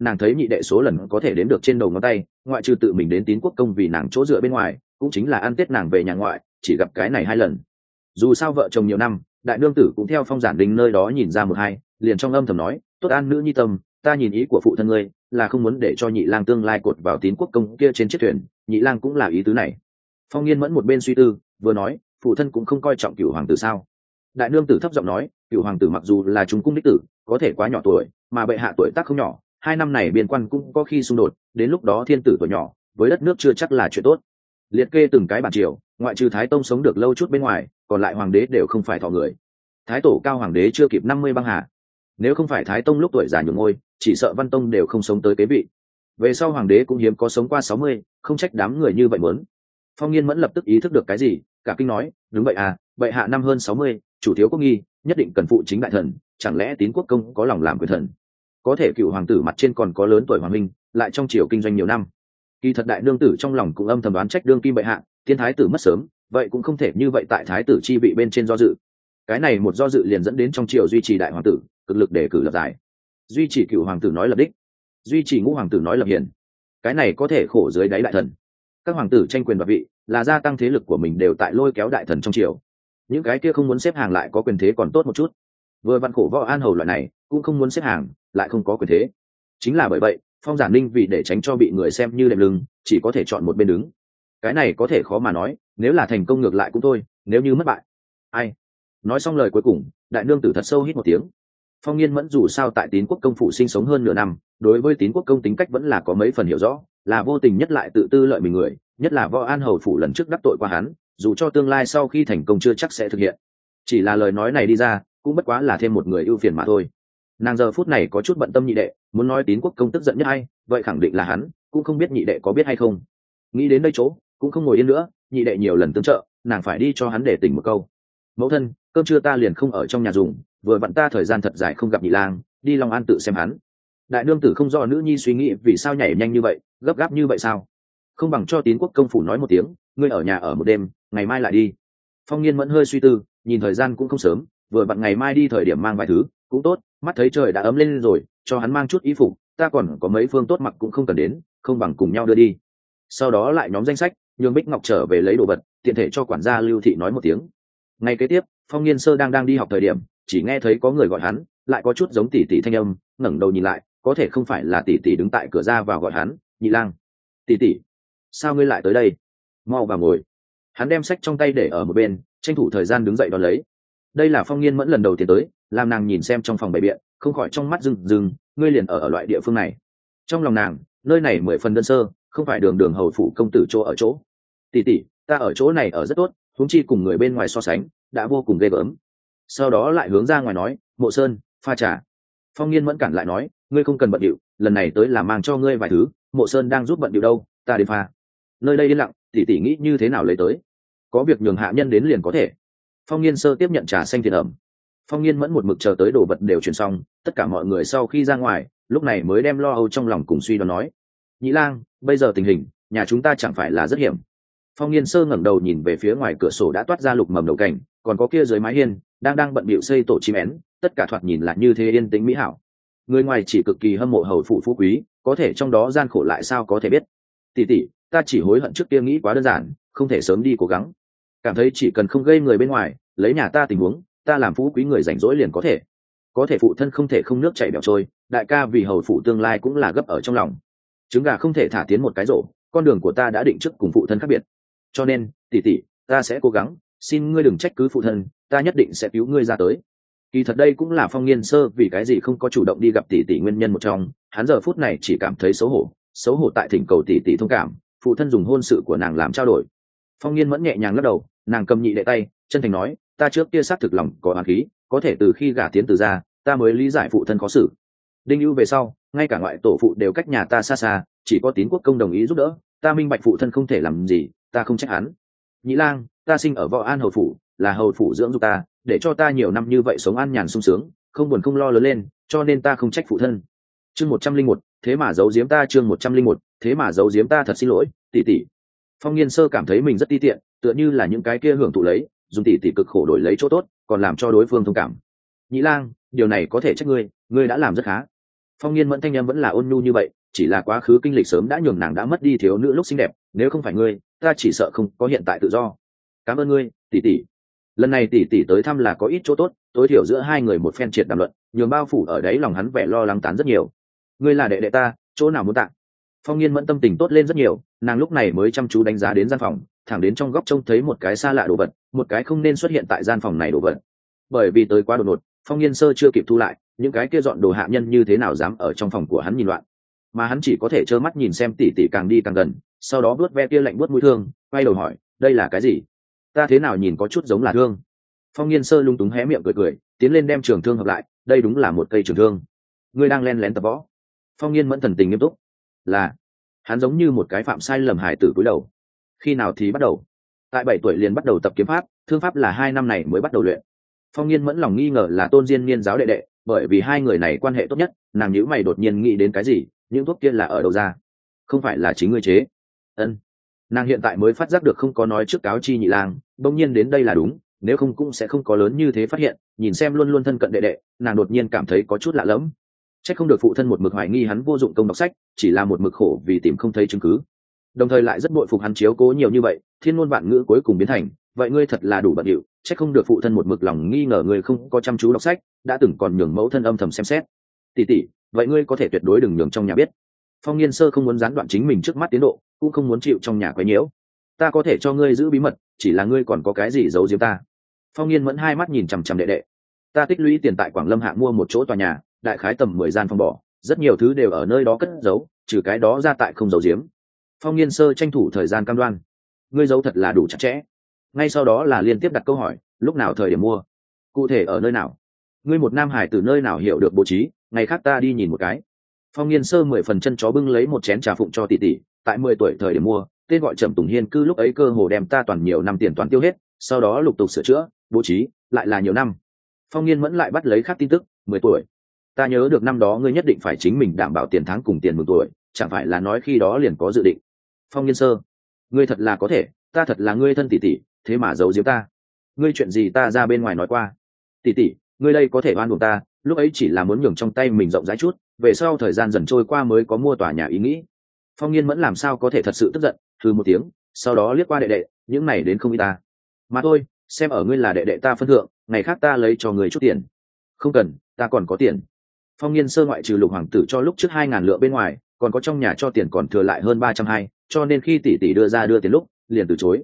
nàng thấy nhị đệ số lần có thể đếm được trên đầu ngón tay, ngoại trừ tự mình đến Tín Quốc công vì nàng chỗ dựa bên ngoài, cũng chính là ăn Tết nàng về nhà ngoại chỉ gặp cái này 2 lần. Dù sao vợ chồng nhiều năm, đại nương tử cũng theo Phong Giản Đình nơi đó nhìn ra một hai, liền trong âm thầm nói, tốt an nữ nhi tâm, ta nhìn ý của phụ thân ngươi là không muốn để cho nhị lang tương lai cột vào Tín Quốc công kia trên chiếc thuyền, nhị lang cũng là ý tứ này. Phong Nghiên Mẫn một bên suy tư vừa nói, phụ thân cũng không coi trọng Cửu hoàng tử sao? Đại nương tử thấp giọng nói, Cửu hoàng tử mặc dù là trung cung đích tử, có thể quá nhỏ tuổi, mà bệ hạ tuổi tác không nhỏ, 2 năm này biên quan cũng có khi xung đột, đến lúc đó thiên tử tuổi nhỏ với đất nước chưa chắc là chuyện tốt. Liệt kê từng cái bản triều, ngoại trừ Thái Tông sống được lâu chút bên ngoài, còn lại hoàng đế đều không phải thọ người. Thái tổ Cao hoàng đế chưa kịp 50 băng hà, nếu không phải Thái Tông lúc tuổi già nhường ngôi, chỉ sợ Văn Tông đều không sống tới kế vị. Về sau hoàng đế cũng hiếm có sống qua 60, không trách đám người như vậy muốn. Phong Nghiên Mẫn lập tức ý thức được cái gì, cả kinh nói, đúng vậy à, bệ hạ năm hơn 60, chủ thiếu quốc nghi, nhất định cần phụ chính đại thần, chẳng lẽ Tín Quốc công có lòng làm quyền thần? Có thể Cửu hoàng tử mặt trên còn có lớn tuổi hoàng minh, lại trong triều kinh doanh nhiều năm. Kỳ thật đại nương tử trong lòng cũng âm thầm đoán trách đương kim bệ hạ, tiên thái tử mất sớm, vậy cũng không thể như vậy tại thái tử chi vị bên trên do dự. Cái này một do dự liền dẫn đến trong triều duy trì đại hoàng tử, cực lực để cử lập giải. Duy trì Cửu hoàng tử nói lập đích, duy trì Ngũ hoàng tử nói lập hiền. Cái này có thể khổ dưới đáy đại thần. Các hoàng tử tranh quyền đoạt vị, là gia tăng thế lực của mình đều tại lôi kéo đại thần trong triều. Những cái kia không muốn xếp hàng lại có quyền thế còn tốt một chút. Vừa vặn khổ Võ An hầu loại này, cũng không muốn xếp hàng, lại không có quyền thế. Chính là bởi vậy, Phong Giản Ninh vì để tránh cho bị người xem như đệm lưng, chỉ có thể chọn một bên đứng. Cái này có thể khó mà nói, nếu là thành công ngược lại cũng thôi, nếu như mất bại, ai? Nói xong lời cuối cùng, đại nương tử thật sâu hít một tiếng. Phong Nghiên Mẫn dù sao tại Tín Quốc công phủ sinh sống hơn nửa năm, đối với Tín Quốc công tính cách vẫn là có mấy phần hiểu rõ, là vô tình nhất lại tự tư lợi mình người, nhất là Võ An hầu phủ lần trước đắc tội qua hắn, dù cho tương lai sau khi thành công chưa chắc sẽ thực hiện. Chỉ là lời nói này đi ra, cũng bất quá là thêm một người ưu phiền mà thôi. Nàng giờ phút này có chút bận tâm nhị đệ, muốn nói Tín Quốc công tức giận nhất hay, vậy khẳng định là hắn, cũng không biết nhị đệ có biết hay không. Nghĩ đến đây chỗ, cũng không ngồi yên nữa, nhị đệ nhiều lần tương trợ, nàng phải đi cho hắn để tỉnh một câu. Mẫu thân, cơm trưa ta liền không ở trong nhà dùng, vừa vặn ta thời gian thật dài không gặp nhị lang, đi Long An tự xem hắn. Đại nương tử không rõ nữ nhi suy nghĩ vì sao nhảy nhanh như vậy, gấp gáp như vậy sao? Không bằng cho Tín Quốc công phủ nói một tiếng, ngươi ở nhà ở một đêm, ngày mai lại đi. Phong Nghiên Mẫn hơi suy tư, nhìn thời gian cũng không sớm, vừa vặn ngày mai đi thời điểm mang vài thứ cũng tốt, mắt thấy trời đã ấm lên rồi, cho hắn mang chút y phục, ta còn có mấy phương tốt mặc cũng không cần đến, không bằng cùng nhau đưa đi. Sau đó lại nhóm danh sách, nhường Bích Ngọc trở về lấy đồ vật, tiện thể cho quản gia Lưu Thị nói một tiếng. Ngày kế tiếp, Phong Nghiên Sơ đang đi học thời điểm, chỉ nghe thấy có người gọi hắn, lại có chút giống tỷ tỷ thanh âm, ngẩng đầu nhìn lại, có thể không phải là tỷ tỷ đứng tại cửa ra vào gọi hắn, nhị lang. Tỷ tỷ, sao ngươi lại tới đây? Mau vào ngồi. Hắn đem sách trong tay để ở một bên, tranh thủ thời gian đứng dậy đón lấy. Đây là Phong Nghiên Mẫn lần đầu tiên tới, làm nàng nhìn xem trong phòng bày biện, không khỏi trong mắt rừng rừng, ngươi liền ở loại địa phương này. Trong lòng nàng, nơi này 10 phần đơn sơ, không phải đường đường hầu phủ công tử chỗ ở chỗ. Tỷ tỷ, ta ở chỗ này ở rất tốt, huống chi cùng người bên ngoài so sánh, đã vô cùng ghê gớm. Sau đó lại hướng ra ngoài nói, Mộ Sơn, pha trà. Phong Nghiên Mẫn cản lại nói, ngươi không cần bận điệu, lần này tới là mang cho ngươi vài thứ, Mộ Sơn đang giúp bận điệu đâu, ta đến pha. Nơi đây yên lặng, tỷ tỷ nghĩ như thế nào lấy tới, có việc nhường hạ nhân đến liền có thể. Phong Nghiên Sơ tiếp nhận trà xanh thiền ẩm. Phong Nghiên Mẫn một mực chờ tới đồ vật đều chuyển xong, tất cả mọi người sau khi ra ngoài, lúc này mới đem lo âu trong lòng cùng suy đoán nói, nhị lang, bây giờ tình hình nhà chúng ta chẳng phải là rất hiểm. Phong Nghiên Sơ ngẩng đầu nhìn về phía ngoài cửa sổ đã toát ra lục mầm đầu cảnh, còn có kia dưới mái hiên đang bận bịu xây tổ chim én, tất cả thoạt nhìn là như thế yên tĩnh mỹ hảo. Người ngoài chỉ cực kỳ hâm mộ hầu phủ phú quý, có thể trong đó gian khổ lại sao có thể biết. Tỷ tỷ, ta chỉ hối hận trước kia nghĩ quá đơn giản, không thể sớm đi cố gắng. Cảm thấy chỉ cần không gây người bên ngoài, lấy nhà ta tình huống, ta làm phú quý người rảnh rỗi liền có thể. Có thể phụ thân không thể không nước chảy bẻo trôi, đại ca vì hầu phủ tương lai cũng là gấp ở trong lòng. Trứng gà không thể thả tiến một cái rổ, con đường của ta đã định trước cùng phụ thân khác biệt. Cho nên, tỷ tỷ, ta sẽ cố gắng, xin ngươi đừng trách cứ phụ thân, ta nhất định sẽ cứu ngươi ra tới. Kỳ thật đây cũng là Phong Nghiên Sơ vì cái gì không có chủ động đi gặp tỷ tỷ nguyên nhân một trong, hắn giờ phút này chỉ cảm thấy xấu hổ tại thỉnh cầu tỷ tỷ thông cảm, phụ thân dùng hôn sự của nàng làm trao đổi. Phong Nghiên Mẫn nhẹ nhàng lắc đầu, nàng cầm nhị đệ tay, chân thành nói, ta trước kia xác thực lòng có oán khí, có thể từ khi gả tiến từ ra, ta mới lý giải phụ thân khó xử. Đinh ưu về sau, ngay cả ngoại tổ phụ đều cách nhà ta xa xa, chỉ có Tín Quốc công đồng ý giúp đỡ, ta minh bạch phụ thân không thể làm gì, ta không trách hắn. Nhị lang, ta sinh ở Võ An hầu phủ, là hầu phủ dưỡng dục ta, để cho ta nhiều năm như vậy sống an nhàn sung sướng, không buồn không lo lớn lên, cho nên ta không trách phụ thân. Chương 101, thế mà giấu giếm ta, chương 101, thế mà giấu giếm ta, thật xin lỗi, tỷ tỷ. Phong Nghiên Sơ cảm thấy mình rất ti tiện, tựa như là những cái kia hưởng thụ lấy, dùng tỷ tỷ cực khổ đổi lấy chỗ tốt, còn làm cho đối phương thông cảm. Nhị lang, điều này có thể trách ngươi, ngươi đã làm rất khá. Phong Nghiên Mẫn thanh em vẫn là ôn nhu như vậy, chỉ là quá khứ kinh lịch sớm đã nhường nàng đã mất đi thiếu nữ lúc xinh đẹp, nếu không phải ngươi, ta chỉ sợ không có hiện tại tự do. Cảm ơn ngươi, tỷ tỷ. Lần này tỷ tỷ tới thăm là có ít chỗ tốt, tối thiểu giữa hai người một phen triệt đàm luận, nhường bao phủ ở đấy lòng hắn vẻ lo lắng tán rất nhiều. Ngươi là đệ đệ ta, chỗ nào muốn tặng? Phong Nghiên Mẫn tâm tình tốt lên rất nhiều, nàng lúc này mới chăm chú đánh giá đến gian phòng, thẳng đến trong góc trông thấy một cái xa lạ đồ vật, một cái không nên xuất hiện tại gian phòng này đồ vật. Bởi vì tới quá đột ngột, Phong Nghiên Sơ chưa kịp thu lại, những cái kia dọn đồ hạ nhân như thế nào dám ở trong phòng của hắn nhìn loạn, mà hắn chỉ có thể trơ mắt nhìn xem tỷ tỷ càng đi càng gần, sau đó vuốt ve kia lạnh vuốt mũi thương, quay đầu hỏi, đây là cái gì? Ta thế nào nhìn có chút giống là thương? Phong Nghiên Sơ lung túng hé miệng cười cười, tiến lên đem trường thương hợp lại, đây đúng là một cây trường thương. Ngươi đang len lén tập võ? Phong Nghiên Mẫn thần tình nghiêm túc. Là. Hắn giống như một cái phạm sai lầm hài tử cúi đầu. Khi nào thì bắt đầu? Tại 7 tuổi liền bắt đầu tập kiếm pháp, thương pháp là 2 năm này mới bắt đầu luyện. Phong Nghiên Mẫn lòng nghi ngờ là Tôn Diên Niên giáo đệ đệ, bởi vì hai người này quan hệ tốt nhất, nàng nhíu mày đột nhiên nghĩ đến cái gì, những thuốc kia là ở đâu ra? Không phải là chính ngươi chế? Ân. Nàng hiện tại mới phát giác được không có nói trước cáo chi nhị lang, bỗng nhiên đến đây là đúng, nếu không cũng sẽ không có lớn như thế phát hiện, nhìn xem luôn luôn thân cận đệ đệ, nàng đột nhiên cảm thấy có chút lạ lẫm. Chắc không được phụ thân một mực hoài nghi hắn vô dụng công đọc sách, chỉ là một mực khổ vì tìm không thấy chứng cứ. Đồng thời lại rất bội phục hắn chiếu cố nhiều như vậy, thiên ngôn vạn ngữ cuối cùng biến thành, vậy ngươi thật là đủ bận rộn, chắc không được phụ thân một mực lòng nghi ngờ ngươi không có chăm chú đọc sách, đã từng còn nhường mẫu thân âm thầm xem xét. Tỷ tỷ, vậy ngươi có thể tuyệt đối đừng nhường trong nhà biết. Phong Nghiên Sơ không muốn gián đoạn chính mình trước mắt tiến độ, cũng không muốn chịu trong nhà quấy nhiễu. Ta có thể cho ngươi giữ bí mật, chỉ là ngươi còn có cái gì giấu giếm ta? Phong Nghiên Mẫn hai mắt nhìn chằm chằm đệ đệ. Ta tích lũy tiền tại Quảng Lâm Hạ mua một chỗ tòa nhà, đại khái tầm 10 gian phòng bỏ, rất nhiều thứ đều ở nơi đó cất giấu, trừ cái đó ra tại không giấu giếm. Phong Nghiên Sơ tranh thủ thời gian cam đoan. Ngươi giấu thật là đủ chặt chẽ. Ngay sau đó là liên tiếp đặt câu hỏi, lúc nào thời điểm mua? Cụ thể ở nơi nào? Ngươi một nam hải từ nơi nào hiểu được bố trí, ngày khác ta đi nhìn một cái. Phong Nghiên Sơ 10 phần chân chó bưng lấy một chén trà phụng cho tỷ tỷ, tại 10 tuổi thời điểm mua, tên gọi Trầm Tùng Hiên cư lúc ấy cơ hồ đem ta toàn nhiều năm tiền toàn tiêu hết, sau đó lục tục sửa chữa, bố trí, lại là nhiều năm. Phong Nghiên Mẫn lại bắt lấy khác tin tức, 10 tuổi. Ta nhớ được năm đó ngươi nhất định phải chính mình đảm bảo tiền tháng cùng tiền mừng tuổi, chẳng phải là nói khi đó liền có dự định. Phong Nghiên Sơ, ngươi thật là có thể, ta thật là ngươi thân tỷ tỷ, thế mà giấu giếm ta. Ngươi chuyện gì ta ra bên ngoài nói qua. Tỷ tỷ, ngươi đây có thể oan uổng ta, lúc ấy chỉ là muốn nhường trong tay mình rộng rãi chút, về sau thời gian dần trôi qua mới có mua tòa nhà ý nghĩ. Phong Nghiên Mẫn làm sao có thể thật sự tức giận, thư một tiếng, sau đó liếc qua đệ đệ, những này đến không ý ta. Mà thôi, xem ở ngươi là đệ đệ ta phân thượng, ngày khác ta lấy cho ngươi chút tiền. Không cần, ta còn có tiền. Phong Nghiên Sơ ngoại trừ Lục Hoàng tử cho lúc trước 2.000 lượng bên ngoài, còn có trong nhà cho tiền còn thừa lại hơn 320, cho nên khi tỷ tỷ đưa tiền lúc, liền từ chối.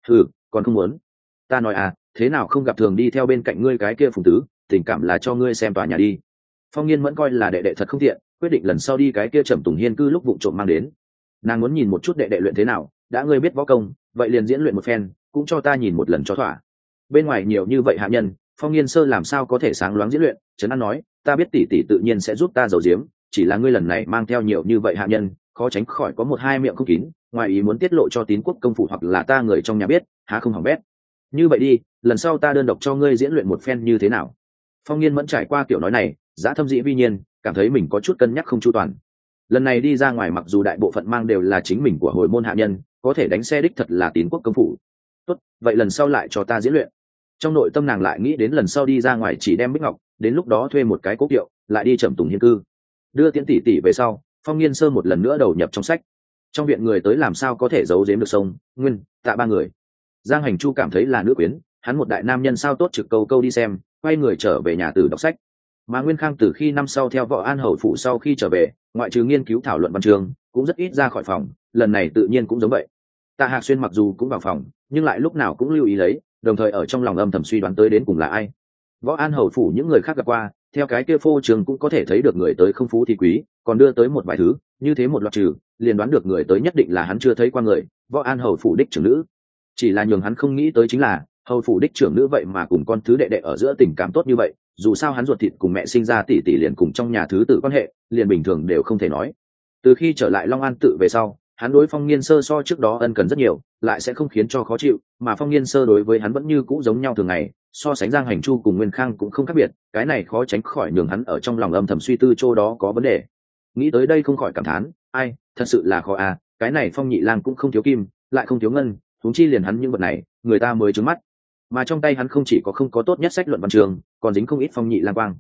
Còn không muốn. Ta nói à, thế nào không gặp thường đi theo bên cạnh ngươi cái kia Phùng Tứ, tình cảm là cho ngươi xem tòa nhà đi. Phong Nghiên Mẫn coi là đệ đệ thật không tiện, quyết định lần sau đi cái kia Trầm Tùng Hiên cư lúc vụng trộm mang đến. Nàng muốn nhìn một chút đệ đệ luyện thế nào, đã ngươi biết võ công, vậy liền diễn luyện một phen, cũng cho ta nhìn một lần cho thỏa. Bên ngoài nhiều như vậy hạ nhân, Phong Nghiên Sơ làm sao có thể sáng loáng diễn luyện? Trấn An nói, ta biết tỷ tỷ tự nhiên sẽ giúp ta giấu giếm, chỉ là ngươi lần này mang theo nhiều như vậy hạ nhân, khó tránh khỏi có một hai miệng không kín, ngoài ý muốn tiết lộ cho Tín Quốc công phủ hoặc là ta người trong nhà biết, há không hỏng bét. Như vậy đi, lần sau ta đơn độc cho ngươi diễn luyện một phen như thế nào? Phong Nghiên Mẫn trải qua kiểu nói này, giá thâm dĩ vi nhiên, cảm thấy mình có chút cân nhắc không chu toàn. Lần này đi ra ngoài mặc dù đại bộ phận mang đều là chính mình của hồi môn hạ nhân, có thể đánh xe đích thật là Tín Quốc công phủ. Tốt, vậy lần sau lại cho ta diễn luyện. Trong nội tâm nàng lại nghĩ đến lần sau đi ra ngoài chỉ đem Bích Ngọc, đến lúc đó thuê một cái cố kiệu, lại đi Trầm Tùng Hiên cư. Đưa Tiễn tỷ tỷ về sau, Phong Nghiên Sơ một lần nữa đầu nhập trong sách. Trong viện người tới làm sao có thể giấu giếm được Sông Nguyên, Tạ ba người. Giang Hành Chu cảm thấy là nữ quyến, hắn một đại nam nhân sao tốt trực câu đi xem, quay người trở về nhà Tử đọc sách. Mà Nguyên Khang từ khi năm sau theo Võ An hầu phụ sau khi trở về, ngoại trừ nghiên cứu thảo luận văn chương, cũng rất ít ra khỏi phòng, lần này tự nhiên cũng giống vậy. Tạ Hạc Xuyên mặc dù cũng vào phòng, nhưng lại lúc nào cũng lưu ý lấy, đồng thời ở trong lòng âm thầm suy đoán tới đến cùng là ai. Võ An hầu phủ những người khác gặp qua, theo cái kia phô trường cũng có thể thấy được người tới không phú thì quý, còn đưa tới một vài thứ, như thế một loạt trừ, liền đoán được người tới nhất định là hắn chưa thấy qua người, Võ An hầu phủ đích trưởng nữ. Chỉ là nhường hắn không nghĩ tới chính là, hầu phủ đích trưởng nữ vậy mà cùng con thứ đệ đệ ở giữa tình cảm tốt như vậy, dù sao hắn ruột thịt cùng mẹ sinh ra tỷ tỷ liền cùng trong nhà thứ tự quan hệ, liền bình thường đều không thể nói. Từ khi trở lại Long An tự về sau, hắn đối Phong Nghiên Sơ so trước đó ân cần rất nhiều, lại sẽ không khiến cho khó chịu, mà Phong Nghiên Sơ đối với hắn vẫn như cũ giống nhau thường ngày, so sánh Giang Hành Chu cùng Nguyên Khang cũng không khác biệt, cái này khó tránh khỏi nhường hắn ở trong lòng âm thầm suy tư chỗ đó có vấn đề. Nghĩ tới đây không khỏi cảm thán, ai, thật sự là khó à, cái này Phong nhị lang cũng không thiếu kim, lại không thiếu ngân, huống chi liền hắn những vật này, người ta mới trướng mắt. Mà trong tay hắn không chỉ có không có tốt nhất sách luận văn trường, còn dính không ít Phong nhị lang quang.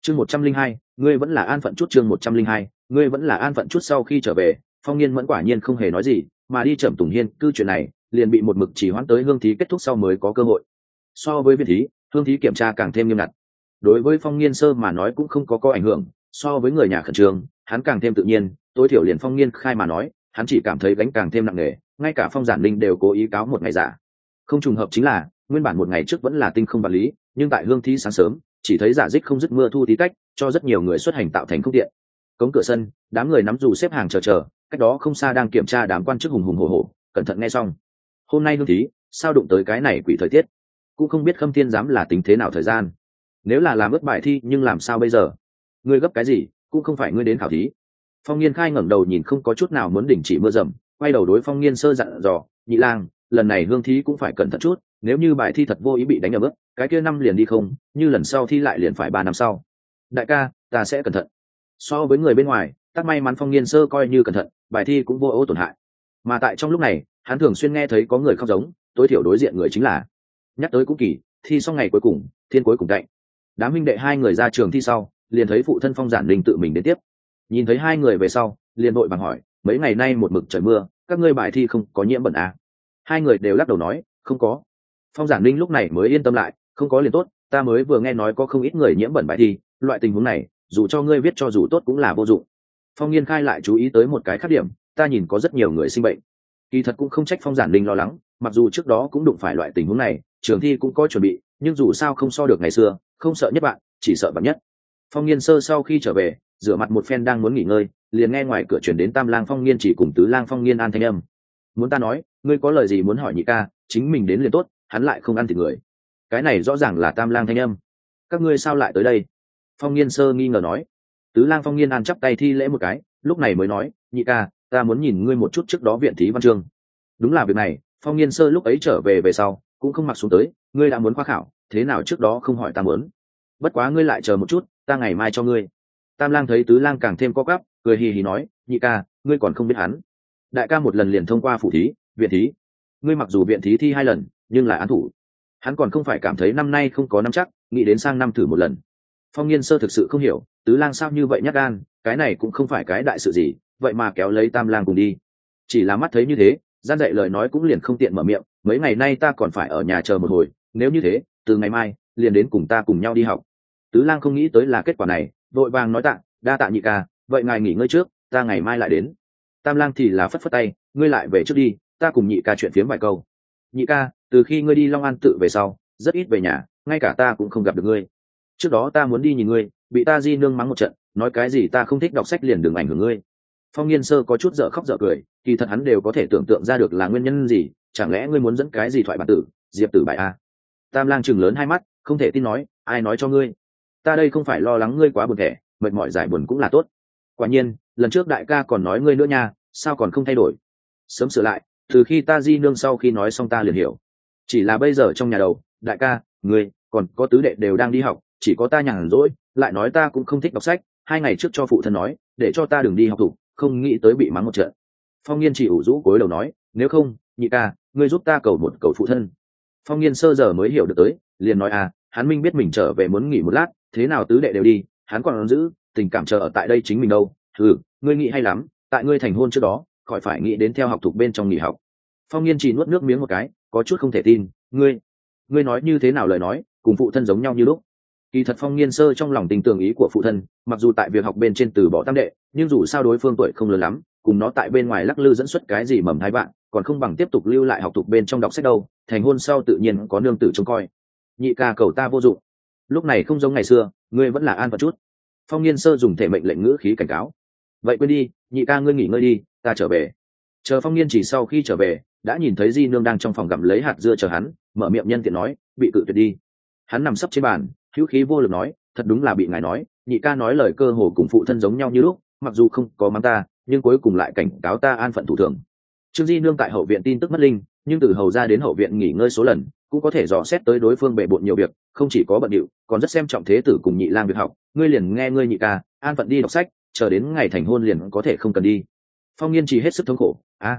Chương 102, ngươi vẫn là an phận chút. Chương 102, ngươi vẫn là an phận chút. Sau khi trở về, Phong Nghiên Mẫn quả nhiên không hề nói gì, mà đi Trầm Tùng Hiên cư chuyện này liền bị một mực trì hoãn tới hương thí kết thúc sau mới có cơ hội. So với viên thí, hương thí kiểm tra càng thêm nghiêm ngặt. Đối với Phong Nghiên Sơ mà nói cũng không có ảnh hưởng, so với người nhà khẩn trương, hắn càng thêm tự nhiên, tối thiểu liền Phong Nghiên Khai mà nói, hắn chỉ cảm thấy gánh càng thêm nặng nề, ngay cả Phong Giản Linh đều cố ý cáo một ngày giả. Không trùng hợp chính là, nguyên bản một ngày trước vẫn là tinh không vật lý, nhưng tại hương thí sáng sớm, chỉ thấy giả dích không dứt mưa thu tí cách, cho rất nhiều người xuất hành tạo thành không tiện. Cống cửa sân, đám người nắm dù xếp hàng chờ, cách đó không xa đang kiểm tra đám quan chức hùng hùng hổ hổ, cẩn thận nghe xong. Hôm nay hương thí, sao đụng tới cái này quỷ thời tiết? Cũng không biết Khâm Thiên giám là tính thế nào thời gian. Nếu là làm ướt bài thi nhưng làm sao bây giờ? Ngươi gấp cái gì, cũng không phải ngươi đến khảo thí. Phong Nghiên Khai ngẩng đầu nhìn không có chút nào muốn đình chỉ mưa rầm, quay đầu đối Phong Nghiên Sơ dặn dò, Nhị lang, lần này hương thí cũng phải cẩn thận chút, nếu như bài thi thật vô ý bị đánh ở bước, cái kia năm liền đi không, như lần sau thi lại liền phải 3 năm sau. Đại ca, ta sẽ cẩn thận. So với người bên ngoài, tất may mắn Phong Nghiên Sơ coi như cẩn thận, bài thi cũng vô ố tổn hại. Mà tại trong lúc này, hắn thường xuyên nghe thấy có người khóc giống, tối thiểu đối diện người chính là. Nhắc tới cũng kỳ, thi xong ngày cuối cùng, thiên cuối cùng cạnh. Đám huynh đệ hai người ra trường thi sau, liền thấy phụ thân Phong Giản Linh tự mình đến tiếp. Nhìn thấy hai người về sau, liền vội vàng hỏi, mấy ngày nay một mực trời mưa, các ngươi bài thi không có nhiễm bẩn à? Hai người đều lắc đầu nói, không có. Phong Giản Linh lúc này mới yên tâm lại, không có liền tốt, ta mới vừa nghe nói có không ít người nhiễm bẩn bài thi, loại tình huống này, dù cho ngươi viết cho dù tốt cũng là vô dụng. Phong Nghiên Khai lại chú ý tới một cái khác điểm, ta nhìn có rất nhiều người sinh bệnh. Kỳ thật cũng không trách Phong Giản Linh lo lắng, mặc dù trước đó cũng đụng phải loại tình huống này, trường thi cũng có chuẩn bị, nhưng dù sao không so được ngày xưa, không sợ nhất bạn, chỉ sợ bạn nhất. Phong Nghiên Sơ sau khi trở về, rửa mặt một phen đang muốn nghỉ ngơi, liền nghe ngoài cửa truyền đến Tam Lang Phong Nghiên chỉ cùng Tứ Lang Phong Nghiên An thanh âm. Muốn ta nói, ngươi có lời gì muốn hỏi nhị ca, chính mình đến liền tốt, hắn lại không ăn thịt người. Cái này rõ ràng là Tam Lang thanh âm. Các ngươi sao lại tới đây? Phong Nghiên Sơ nghi ngờ nói. Tứ Lang Phong Nghiên An chắp tay thi lễ một cái, lúc này mới nói, nhị ca, ta muốn nhìn ngươi một chút trước đó viện thí văn chương. Đúng là việc này, Phong Nghiên Sơ lúc ấy trở về sau, cũng không mặc xuống tới, ngươi đã muốn khoa khảo, thế nào trước đó không hỏi ta muốn? Bất quá ngươi lại chờ một chút, ta ngày mai cho ngươi. Tam Lang thấy Tứ Lang càng thêm co quắp, cười hì hì nói, nhị ca, ngươi còn không biết hắn. Đại ca một lần liền thông qua phủ thí, viện thí. Ngươi mặc dù viện thí thi 2 lần, nhưng là án thủ. Hắn còn không phải cảm thấy năm nay không có năm chắc, nghĩ đến sang năm thử một lần. Phong Nghiên Sơ thực sự không hiểu, Tứ Lang sao như vậy nhát gan, cái này cũng không phải cái đại sự gì, vậy mà kéo lấy Tam Lang cùng đi. Chỉ là mắt thấy như thế, gian dạy lời nói cũng liền không tiện mở miệng, mấy ngày nay ta còn phải ở nhà chờ một hồi, nếu như thế, từ ngày mai liền đến cùng ta cùng nhau đi học. Tứ Lang không nghĩ tới là kết quả này, vội vàng nói tạ, đa tạ nhị ca, vậy ngài nghỉ ngơi trước, ta ngày mai lại đến. Tam Lang thì là phất phất tay, ngươi lại về trước đi, ta cùng nhị ca chuyện phiếm vài câu. Nhị ca, từ khi ngươi đi Long An tự về sau, rất ít về nhà, ngay cả ta cũng không gặp được ngươi. Trước đó ta muốn đi nhìn ngươi, bị ta di nương mắng một trận, nói cái gì ta không thích đọc sách liền đừng ảnh hưởng ngươi. Phong Nghiên Sơ có chút dở khóc dở cười, kỳ thật hắn đều có thể tưởng tượng ra được là nguyên nhân gì, chẳng lẽ ngươi muốn dẫn cái gì thoại bản tử, diệp tử bại a? Tam Lang trừng lớn hai mắt, không thể tin nói, ai nói cho ngươi? Ta đây không phải lo lắng ngươi quá buồn thẻ, mệt mỏi giải buồn cũng là tốt. Quả nhiên, lần trước đại ca còn nói ngươi nữa nha, sao còn không thay đổi? Sớm sửa lại, từ khi ta di nương sau khi nói xong ta liền hiểu. Chỉ là bây giờ trong nhà đầu, đại ca, ngươi, còn có tứ đệ đều đang đi học, chỉ có ta nhàn rỗi, lại nói ta cũng không thích đọc sách, 2 ngày trước cho phụ thân nói, để cho ta đừng đi học thủ, không nghĩ tới bị mắng một trận. Phong Nghiên chỉ ủ rũ cúi đầu nói, nếu không, nhị ca, ngươi giúp ta cầu một cầu phụ thân. Phong Nghiên Sơ giờ mới hiểu được tới, liền nói hắn minh biết mình trở về muốn nghỉ một lát, thế nào tứ đệ đều đi, hắn còn giữ tình cảm chờ ở tại đây chính mình đâu. Ngươi nghĩ hay lắm, tại ngươi thành hôn trước đó, khỏi phải nghĩ đến theo học thuộc bên trong nghỉ học. Phong Nghiên chỉ nuốt nước miếng một cái, có chút không thể tin, ngươi nói như thế nào lời nói, cùng phụ thân giống nhau như lúc. Kỳ thật Phong Nghiên Sơ trong lòng tình tưởng ý của phụ thân, mặc dù tại việc học bên trên từ bỏ tam đệ, nhưng dù sao đối phương tuổi không lớn lắm, cùng nó tại bên ngoài lắc lư dẫn xuất cái gì mầm thai bạn, còn không bằng tiếp tục lưu lại học tục bên trong đọc sách đâu, thành hôn sau tự nhiên có nương tử trông coi. Nhị ca cầu ta vô dụng, lúc này không giống ngày xưa, ngươi vẫn là an phận chút. Phong Nghiên Sơ dùng thể mệnh lệnh ngữ khí cảnh cáo. Vậy quên đi, nhị ca ngươi nghỉ ngơi đi, ta trở về. Chờ Phong Nghiên chỉ sau khi trở về, đã nhìn thấy di nương đang trong phòng gặm lấy hạt dưa chờ hắn, mở miệng nhân tiện nói, bị cự tuyệt đi. Hắn nằm sấp trên bàn, hữu khí vô lực nói, thật đúng là bị ngài nói, nhị ca nói lời cơ hồ cùng phụ thân giống nhau như lúc, mặc dù không có mắng ta, nhưng cuối cùng lại cảnh cáo ta an phận thủ thường. Trương di nương tại hậu viện tin tức mất linh, nhưng từ hầu ra đến hậu viện nghỉ ngơi số lần, cũng có thể dò xét tới đối phương bề bộn nhiều việc, không chỉ có bận điệu, còn rất xem trọng thế tử cùng nhị lang việc học. Ngươi liền nghe ngươi nhị ca an phận đi đọc sách, chờ đến ngày thành hôn liền có thể không cần đi. Phong Nghiên chỉ hết sức thống khổ,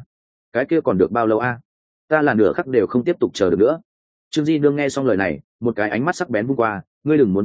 cái kia còn được bao lâu ta là nửa khắc đều không tiếp tục chờ được nữa. Trương di nương nghe xong lời này, một cái ánh mắt sắc bén vung qua, ngươi đừng muốn trốn học,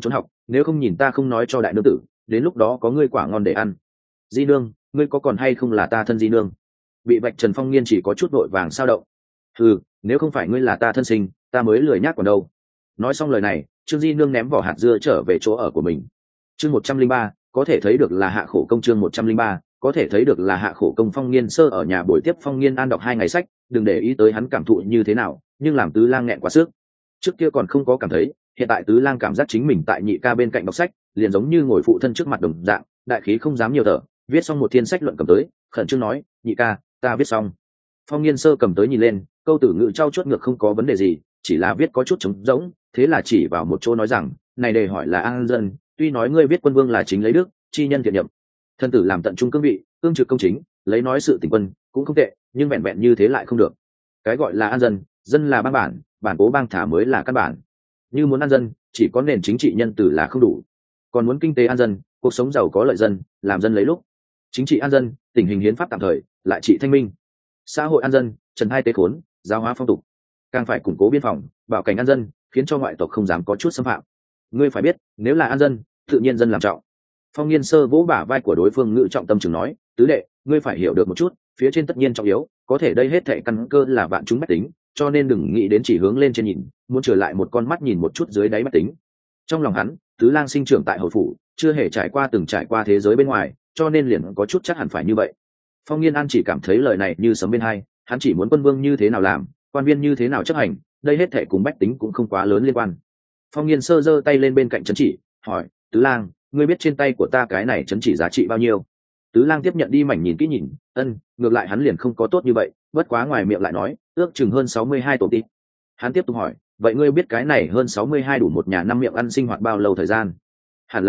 nếu không nhìn ta không nói cho đại nương tử, đến lúc đó có ngươi quả ngon để ăn. Di nương, ngươi có còn hay không là ta thân di nương? Bị vạch trần Phong Nghiên chỉ có chút vội vàng sao động. Ừ, nếu không phải ngươi là ta thân sinh, ta mới lười nhác còn đâu. Nói xong lời này, Trương Di nương ném vỏ hạt dưa trở về chỗ ở của mình. Chương 103, có thể thấy được là hạ khổ công. Chương 103, có thể thấy được là hạ khổ công. Phong Nghiên sơ ở nhà buổi tiếp Phong Nghiên An đọc 2 ngày sách, đừng để ý tới hắn cảm thụ như thế nào, nhưng làm Tứ Lang nghẹn quá sức. Trước kia còn không có cảm thấy, hiện tại Tứ Lang cảm giác chính mình tại nhị ca bên cạnh đọc sách, liền giống như ngồi phụ thân trước mặt đồng dạng, đại khí không dám nhiều thở, viết xong một thiên sách luận cầm tới, khẩn trương nói, nhị ca, ta viết xong. Phong Nghiên sơ cầm tới nhìn lên, câu tử ngữ trau chuốt ngược không có vấn đề gì, chỉ là viết có chút trống rỗng, thế là chỉ vào một chỗ nói rằng, này đề hỏi là an dân, tuy nói ngươi viết quân vương là chính lấy đức, chi nhân thiện nhậm, thân tử làm tận trung cương vị, cương trực công chính, lấy nói sự tình quân cũng không tệ, nhưng vẹn vẹn như thế lại không được. Cái gọi là an dân, dân là bang bản, bản cố bang thả mới là căn bản. Như muốn an dân, chỉ có nền chính trị nhân tử là không đủ, còn muốn kinh tế an dân, cuộc sống giàu có lợi dân, làm dân lấy lúc. Chính trị an dân, tình hình hiến pháp tạm thời, lại trị thanh minh. Xã hội an dân, trần hai tế khốn, giáo hóa phong tục. Càng phải củng cố biên phòng, bảo cảnh an dân, khiến cho ngoại tộc không dám có chút xâm phạm. Ngươi phải biết, nếu là an dân, tự nhiên dân làm trọng. Phong Nghiên sơ vỗ bả vai của đối phương ngự trọng tâm trường nói, tứ đệ, ngươi phải hiểu được một chút, phía trên tất nhiên trọng yếu, có thể đây hết thệ căn cơ là vạn chúng bách tính, cho nên đừng nghĩ đến chỉ hướng lên trên nhìn, muốn trở lại một con mắt nhìn một chút dưới đáy bách tính. Trong lòng hắn, Tứ Lang sinh trưởng tại hầu phủ, chưa hề trải qua thế giới bên ngoài, cho nên liền có chút chắc hẳn phải như vậy. Phong Nghiên An chỉ cảm thấy lời này như sấm bên hai, hắn chỉ muốn quân vương như thế nào làm, quan viên như thế nào chấp hành, đây hết thệ cùng bách tính cũng không quá lớn liên quan. Phong Nghiên sơ giơ tay lên bên cạnh trấn chỉ, hỏi, Tứ Lang, ngươi biết trên tay của ta cái này trấn chỉ giá trị bao nhiêu? Tứ Lang tiếp nhận đi mảnh nhìn kỹ nhìn, ngược lại hắn liền không có tốt như vậy, bất quá ngoài miệng lại nói, ước chừng hơn 62 tổ tị. Hắn tiếp tục hỏi, vậy ngươi biết cái này hơn 62 đủ một nhà năm miệng ăn sinh hoạt bao lâu thời gian? Hẳn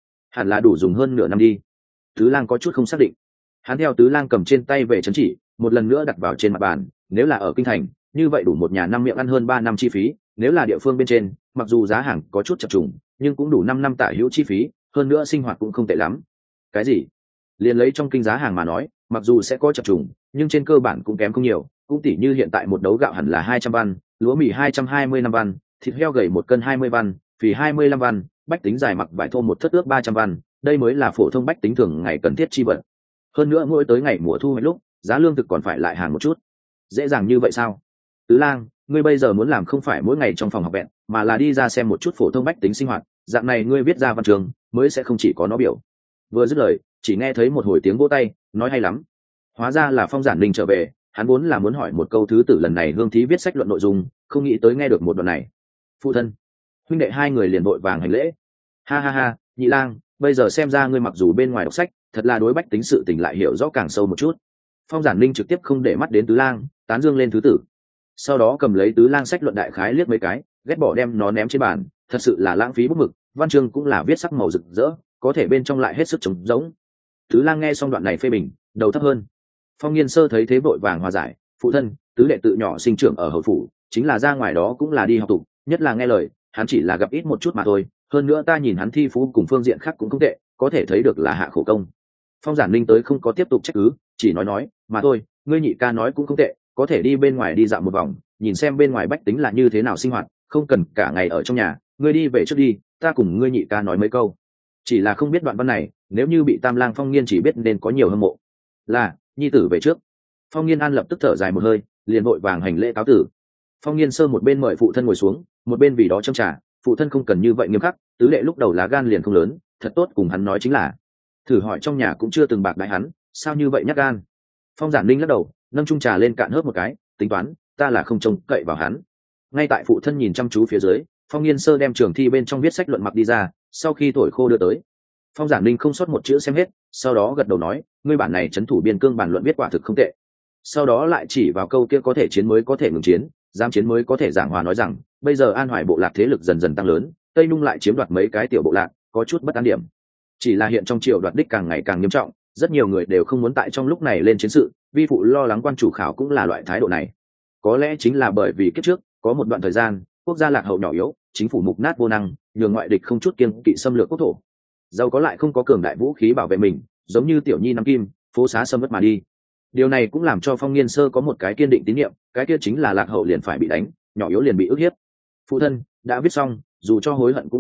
là đủ dùng hơn nửa năm đi. Tứ Lang có chút không xác định. Hắn theo Tứ Lang cầm trên tay về trấn chỉ, một lần nữa đặt vào trên mặt bàn, nếu là ở kinh thành, như vậy đủ một nhà năm miệng ăn hơn 3 năm chi phí, nếu là địa phương bên trên, mặc dù giá hàng có chút chập trùng, nhưng cũng đủ 5 năm tả hữu chi phí, hơn nữa sinh hoạt cũng không tệ lắm. Cái gì? Liền lấy trong kinh giá hàng mà nói, mặc dù sẽ có chập trùng, nhưng trên cơ bản cũng kém không nhiều, cũng tỉ như hiện tại một đấu gạo hẳn là 200 văn, lúa mì 225 văn, thịt heo gầy 1 cân 20 văn, phì 25 văn, bách tính dài mặc vải thô một thất ước 300 văn, đây mới là phổ thông bách tính thường ngày cần thiết chi vật. Hơn nữa mỗi tới ngày mùa thu hoạch lúc, giá lương thực còn phải lại hàng một chút. Dễ dàng như vậy sao? Tứ Lang, ngươi bây giờ muốn làm không phải mỗi ngày trong phòng học vẹn, mà là đi ra xem một chút phổ thông bách tính sinh hoạt, dạng này ngươi viết ra văn trường mới sẽ không chỉ có nó biểu. Vừa dứt lời, chỉ nghe thấy một hồi tiếng vỗ tay, nói hay lắm. Hóa ra là Phong Giản Linh trở về, hắn vốn là muốn hỏi một câu thứ tử lần này hương thí viết sách luận nội dung, không nghĩ tới nghe được một đoạn này. Phụ thân, huynh đệ hai người liền vội vàng hành lễ. Ha ha ha, Nhị Lang, bây giờ xem ra ngươi mặc dù bên ngoài đọc sách, thật là đối bách tính sự tình lại hiểu rõ càng sâu một chút. Phong Giản Linh trực tiếp không để mắt đến Tứ Lang, tán dương lên thứ tử. Sau đó cầm lấy Tứ Lang sách luận đại khái liếc mấy cái, ghét bỏ đem nó ném trên bàn, thật sự là lãng phí bút mực, văn chương cũng là viết sắc màu rực rỡ, có thể bên trong lại hết sức trống rỗng. Tứ Lang nghe xong đoạn này phê bình, đầu thấp hơn. Phong Nghiên sơ thấy thế vội vàng hòa giải, phụ thân, tứ đệ tự nhỏ sinh trưởng ở hầu phủ, chính là ra ngoài đó cũng là đi học tục, nhất là nghe lời, hắn chỉ là gặp ít một chút mà thôi, hơn nữa ta nhìn hắn thi phú cùng phương diện khác cũng không tệ, có thể thấy được là hạ khổ công. Phong Giản Linh tới không có tiếp tục trách cứ, chỉ nói mà thôi, ngươi nhị ca nói cũng không tệ, có thể đi bên ngoài đi dạo một vòng, nhìn xem bên ngoài bách tính là như thế nào sinh hoạt, không cần cả ngày ở trong nhà, ngươi đi về trước đi, ta cùng ngươi nhị ca nói mấy câu. Chỉ là không biết đoạn văn này, nếu như bị Tam Lang Phong Nghiên chỉ biết nên có nhiều hâm mộ. Là, nhi tử về trước. Phong Nghiên An lập tức thở dài một hơi, liền vội vàng hành lễ cáo tử. Phong Nghiên sơ một bên mời phụ thân ngồi xuống, một bên vì đó châm trà, phụ thân không cần như vậy nghiêm khắc, tứ đệ lúc đầu lá gan liền không lớn, thật tốt cùng hắn nói chính là. Thử hỏi trong nhà cũng chưa từng bạc đãi hắn, sao như vậy nhát gan. Phong Giản Linh lắc đầu, nâng chung trà lên cạn hớp một cái, tính toán, ta là không trông cậy vào hắn. Ngay tại phụ thân nhìn chăm chú phía dưới, Phong Nghiên sơ đem trường thi bên trong viết sách luận mặc đi ra, sau khi thổi khô đưa tới. Phong Giản Linh không sót một chữ xem hết, sau đó gật đầu nói, ngươi bản này trấn thủ biên cương bản luận viết quả thực không tệ. Sau đó lại chỉ vào câu kia có thể chiến mới có thể ngừng chiến, dám chiến mới có thể giảng hòa, nói rằng bây giờ An Hoài bộ lạc thế lực dần dần tăng lớn, Tây Nung lại chiếm đoạt mấy cái tiểu bộ lạc, có chút bất an điểm. Chỉ là hiện trong triều đoạt đích càng ngày càng nghiêm trọng, rất nhiều người đều không muốn tại trong lúc này lên chiến sự, vi phụ lo lắng quan chủ khảo cũng là loại thái độ này. Có lẽ chính là bởi vì kiếp trước có một đoạn thời gian quốc gia lạc hậu nhỏ yếu, chính phủ mục nát vô năng, nhường ngoại địch không chút kiêng kỵ xâm lược quốc thổ, giàu có lại không có cường đại vũ khí bảo vệ mình, giống như tiểu nhi nắm kim, phố xá xâm mất mà đi. Điều này cũng làm cho Phong Nghiên sơ có một cái kiên định tín nhiệm, cái kia chính là lạc hậu liền phải bị đánh, nhỏ yếu liền bị ức hiếp. Phụ thân đã viết xong, dù cho hối hận cũng vô dụng,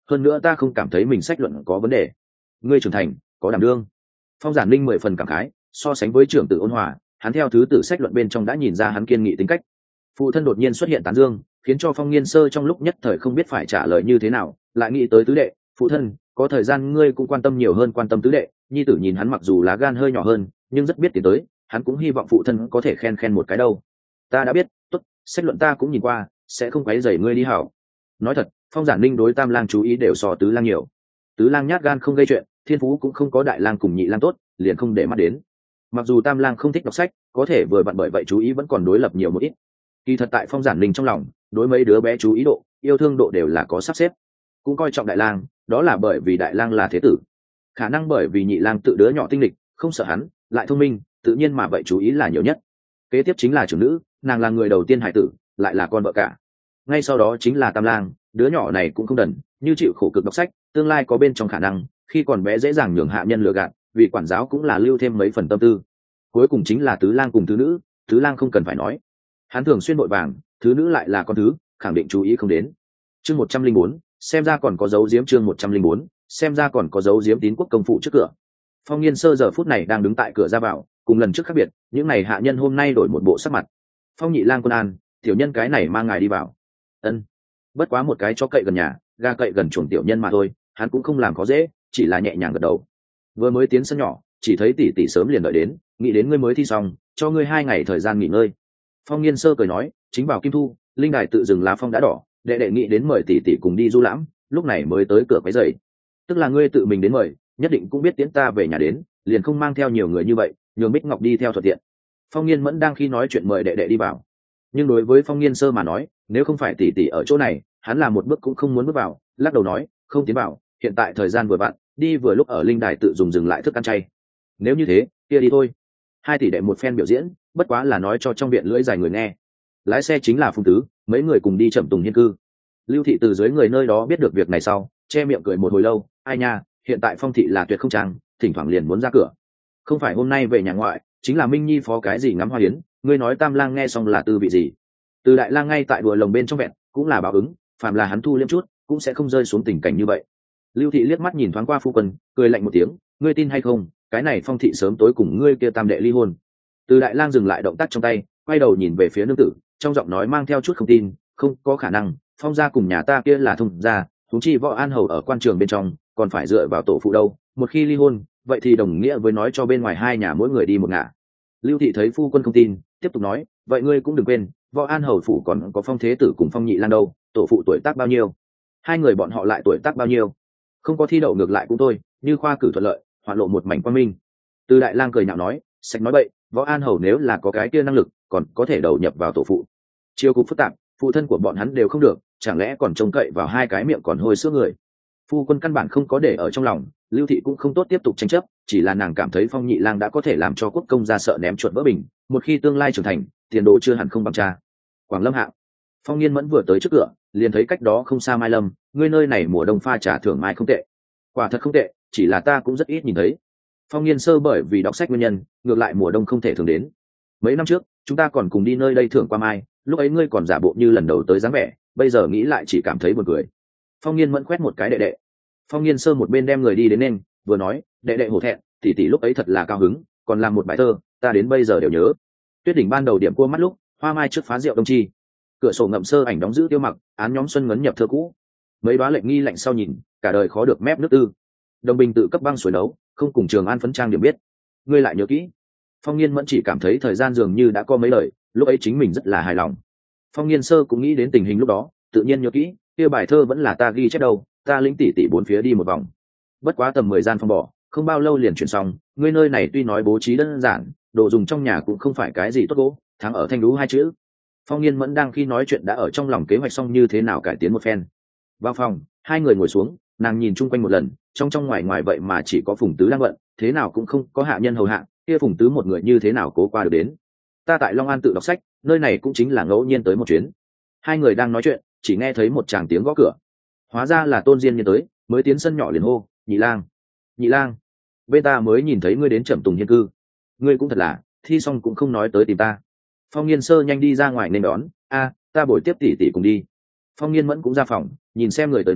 hơn nữa ta không cảm thấy mình sách luận có vấn đề. Ngươi trưởng thành, có đảm đương. Phong Giản Linh 10 phần cảm khái, so sánh với trưởng tử ôn hòa, hắn theo thứ tự sách luận bên trong đã nhìn ra hắn kiên nghị tính cách. Phụ thân đột nhiên xuất hiện tán dương, khiến cho Phong Nghiên Sơ trong lúc nhất thời không biết phải trả lời như thế nào, lại nghĩ tới tứ đệ. Phụ thân, có thời gian ngươi cũng quan tâm nhiều hơn quan tâm tứ đệ. Nhi tử nhìn hắn mặc dù lá gan hơi nhỏ hơn, nhưng rất biết tiến tới, hắn cũng hy vọng phụ thân có thể khen khen một cái đâu. Ta đã biết, tốt, sách luận ta cũng nhìn qua, sẽ không quấy rầy ngươi đi hảo. Nói thật, Phong Giản Linh đối Tam Lang chú ý đều so Tứ Lang nhiều. Tứ Lang nhát gan không gây chuyện, thiên phú cũng không có Đại Lang cùng Nhị Lang tốt, liền không để mắt đến. Mặc dù Tam Lang không thích đọc sách, có thể vừa vặn bởi vậy chú ý vẫn còn đối lập nhiều một ít. Kỳ thật tại Phong Giản Linh trong lòng, đối mấy đứa bé chú ý độ, yêu thương độ đều là có sắp xếp. Cũng coi trọng Đại Lang, đó là bởi vì Đại Lang là thế tử. Khả năng bởi vì Nhị Lang tự đứa nhỏ tinh lịch, không sợ hắn, lại thông minh, tự nhiên mà vậy chú ý là nhiều nhất. Kế tiếp chính là trưởng nữ, nàng là người đầu tiên hài tử, lại là con vợ cả. Ngay sau đó chính là Tam Lang, đứa nhỏ này cũng không đần, như chịu khổ cực đọc sách, tương lai có bên trong khả năng, khi còn bé dễ dàng nhường hạ nhân lừa gạt, vì quản giáo cũng là lưu thêm mấy phần tâm tư. Cuối cùng chính là Tứ Lang cùng Tứ Nữ, Tứ Lang không cần phải nói, hắn thường xuyên vội vàng, Thứ Nữ lại là con thứ, khẳng định chú ý không đến. Chương 104, xem ra còn có dấu diếm. Chương 104, xem ra còn có dấu diếm Tín Quốc công phụ trước cửa. Phong Nghiên Sơ giờ phút này đang đứng tại cửa ra vào, cùng lần trước khác biệt, những này hạ nhân hôm nay đổi một bộ sắc mặt. Phong Nhị Lang Quân an, tiểu nhân cái này mang ngài đi vào. Ân. Bất quá một cái chó cậy gần nhà, ga cậy gần chuồng tiểu nhân mà thôi, hắn cũng không làm khó dễ, chỉ là nhẹ nhàng gật đầu. Vừa mới tiến sân nhỏ, chỉ thấy tỷ tỷ sớm liền đợi đến, nghĩ đến ngươi mới thi xong, cho ngươi 2 ngày thời gian nghỉ ngơi. Phong Nghiên Sơ cười nói, chính vào Kim Thu, linh đài tự dừng lá phong đã đỏ, đệ đệ nghĩ đến mời tỷ tỷ cùng đi du lãm, lúc này mới tới cửa quấy rầy. Tức là ngươi tự mình đến mời, nhất định cũng biết tiễn ta về nhà đến, liền không mang theo nhiều người như vậy, nhường Bích Ngọc đi theo thuận tiện. Phong Nghiên Mẫn đang khi nói chuyện mời đệ đệ đi vào, nhưng đối với Phong Nghiên Sơ mà nói, nếu không phải tỷ tỷ ở chỗ này, hắn là một bước cũng không muốn bước vào, lắc đầu nói, không tiến vào, hiện tại thời gian vừa vặn, đi vừa lúc ở linh đài tự dùng dừng lại thức ăn chay. Nếu như thế, kia đi thôi. 2 tỷ đệ một phen biểu diễn, bất quá là nói cho trong viện lưỡi dài người nghe. Lái xe chính là Phùng Tứ, mấy người cùng đi Trầm Tùng Hiên cư. Lưu thị từ dưới người nơi đó biết được việc này sau, che miệng cười một hồi lâu, ai nha, hiện tại Phong thị là tuyệt không trang, thỉnh thoảng liền muốn ra cửa. Không phải hôm nay về nhà ngoại, chính là Minh Nhi phó cái gì ngắm hoa yến, ngươi nói Tam Lang nghe xong là tư vị gì? Từ Đại Lang ngay tại đùa lồng bên trong vẹn, cũng là báo ứng, phàm là hắn thu liêm chút, cũng sẽ không rơi xuống tình cảnh như vậy. Lưu thị liếc mắt nhìn thoáng qua phu quân, cười lạnh một tiếng, ngươi tin hay không, cái này Phong thị sớm tối cùng ngươi kia tam đệ ly hôn. Từ Đại Lang dừng lại động tác trong tay, quay đầu nhìn về phía nương tử, trong giọng nói mang theo chút không tin, không có khả năng, Phong gia cùng nhà ta kia là thông gia, huống chi Võ An hầu ở quan trường bên trong, còn phải dựa vào tổ phụ đâu, một khi ly hôn, vậy thì đồng nghĩa với nói cho bên ngoài hai nhà mỗi người đi một ngả. Lưu thị thấy phu quân không tin, tiếp tục nói, vậy ngươi cũng đừng quên, Võ An hầu phủ còn có Phong thế tử cùng Phong nhị lang đâu, tổ phụ tuổi tác bao nhiêu, hai người bọn họ lại tuổi tác bao nhiêu, không có thi đậu ngược lại cũng thôi, như khoa cử thuận lợi, hoạn lộ một mảnh quang minh. Từ Đại Lang cười nhạo nói, sạch nói bậy, Võ An hầu nếu là có cái kia năng lực, còn có thể đầu nhập vào tổ phụ. Chiêu cục phức tạp, phụ thân của bọn hắn đều không được, chẳng lẽ còn trông cậy vào hai cái miệng còn hôi sữa người. Phu quân căn bản không có để ở trong lòng, Lưu thị cũng không tốt tiếp tục tranh chấp, chỉ là nàng cảm thấy Phong nhị lang đã có thể làm cho quốc công ra sợ ném chuột vỡ bình, một khi tương lai trưởng thành, tiền đồ chưa hẳn không bằng cha. Quảng Lâm Hạng, Phong Nghiên Mẫn vừa tới trước cửa, liền thấy cách đó không xa Mai Lâm, ngươi nơi này mùa đông pha trà thưởng mai không tệ. Quả thật không tệ, chỉ là ta cũng rất ít nhìn thấy. Phong Nghiên Sơ bởi vì đọc sách nguyên nhân, ngược lại mùa đông không thể thường đến. Mấy năm trước, chúng ta còn cùng đi nơi đây thưởng qua mai, lúc ấy ngươi còn giả bộ như lần đầu tới dáng vẻ, bây giờ nghĩ lại chỉ cảm thấy buồn cười. Phong Nghiên Mẫn quét một cái đệ đệ. Phong Nghiên Sơ một bên đem người đi đến nên, vừa nói, đệ đệ hổ thẹn, tỷ tỷ lúc ấy thật là cao hứng, còn làm một bài thơ, ta đến bây giờ đều nhớ. Tuyết đỉnh ban đầu điểm cua mắt lúc, hoa mai trước phá rượu đông chi. Cửa sổ ngậm sơ ảnh đóng giữ tiêu mặc, án nhóm xuân ngấn nhập thơ cũ. Mấy đoá lệnh nghi lạnh sau nhìn, cả đời khó được mép nước tư. Đồng bình tự cấp băng suối nấu, không cùng Trường An phấn trang điểm biết. Ngươi lại nhớ kỹ. Phong Nghiên Mẫn chỉ cảm thấy thời gian dường như đã có mấy lời, lúc ấy chính mình rất là hài lòng. Phong Nghiên Sơ cũng nghĩ đến tình hình lúc đó, tự nhiên nhớ kỹ, kia bài thơ vẫn là ta ghi chép đâu, ta lĩnh tỷ tỷ bốn phía đi một vòng. Bất quá tầm 10 gian phòng bỏ, không bao lâu liền chuyển xong, ngươi nơi này tuy nói bố trí đơn giản, đồ dùng trong nhà cũng không phải cái gì tốt gỗ, thắng ở thanh đú hai chữ. Phong Nghiên Mẫn đang khi nói chuyện đã ở trong lòng kế hoạch xong như thế nào cải tiến một phen. Vào phòng, hai người ngồi xuống, nàng nhìn chung quanh một lần, trong ngoài ngoài vậy mà chỉ có Phùng Tứ đang bận, thế nào cũng không có hạ nhân hầu hạ, kia Phùng Tứ một người như thế nào cố qua được đến. Ta tại Long An tự đọc sách, nơi này cũng chính là ngẫu nhiên tới một chuyến. Hai người đang nói chuyện, chỉ nghe thấy một tràng tiếng gõ cửa. Hóa ra là Tôn Diên Nhiên tới, mới tiến sân nhỏ liền hô, nhị lang, nhị lang, bên ta mới nhìn thấy ngươi đến Trầm Tùng Hiên cư. Ngươi cũng thật là, thi xong cũng không nói tới tìm ta. Phong Nghiên Sơ nhanh đi ra ngoài nên đón, a, ta bồi tiếp tỷ tỷ cùng đi. Phong Nghiên Mẫn cũng ra phòng, nhìn xem người tới nói,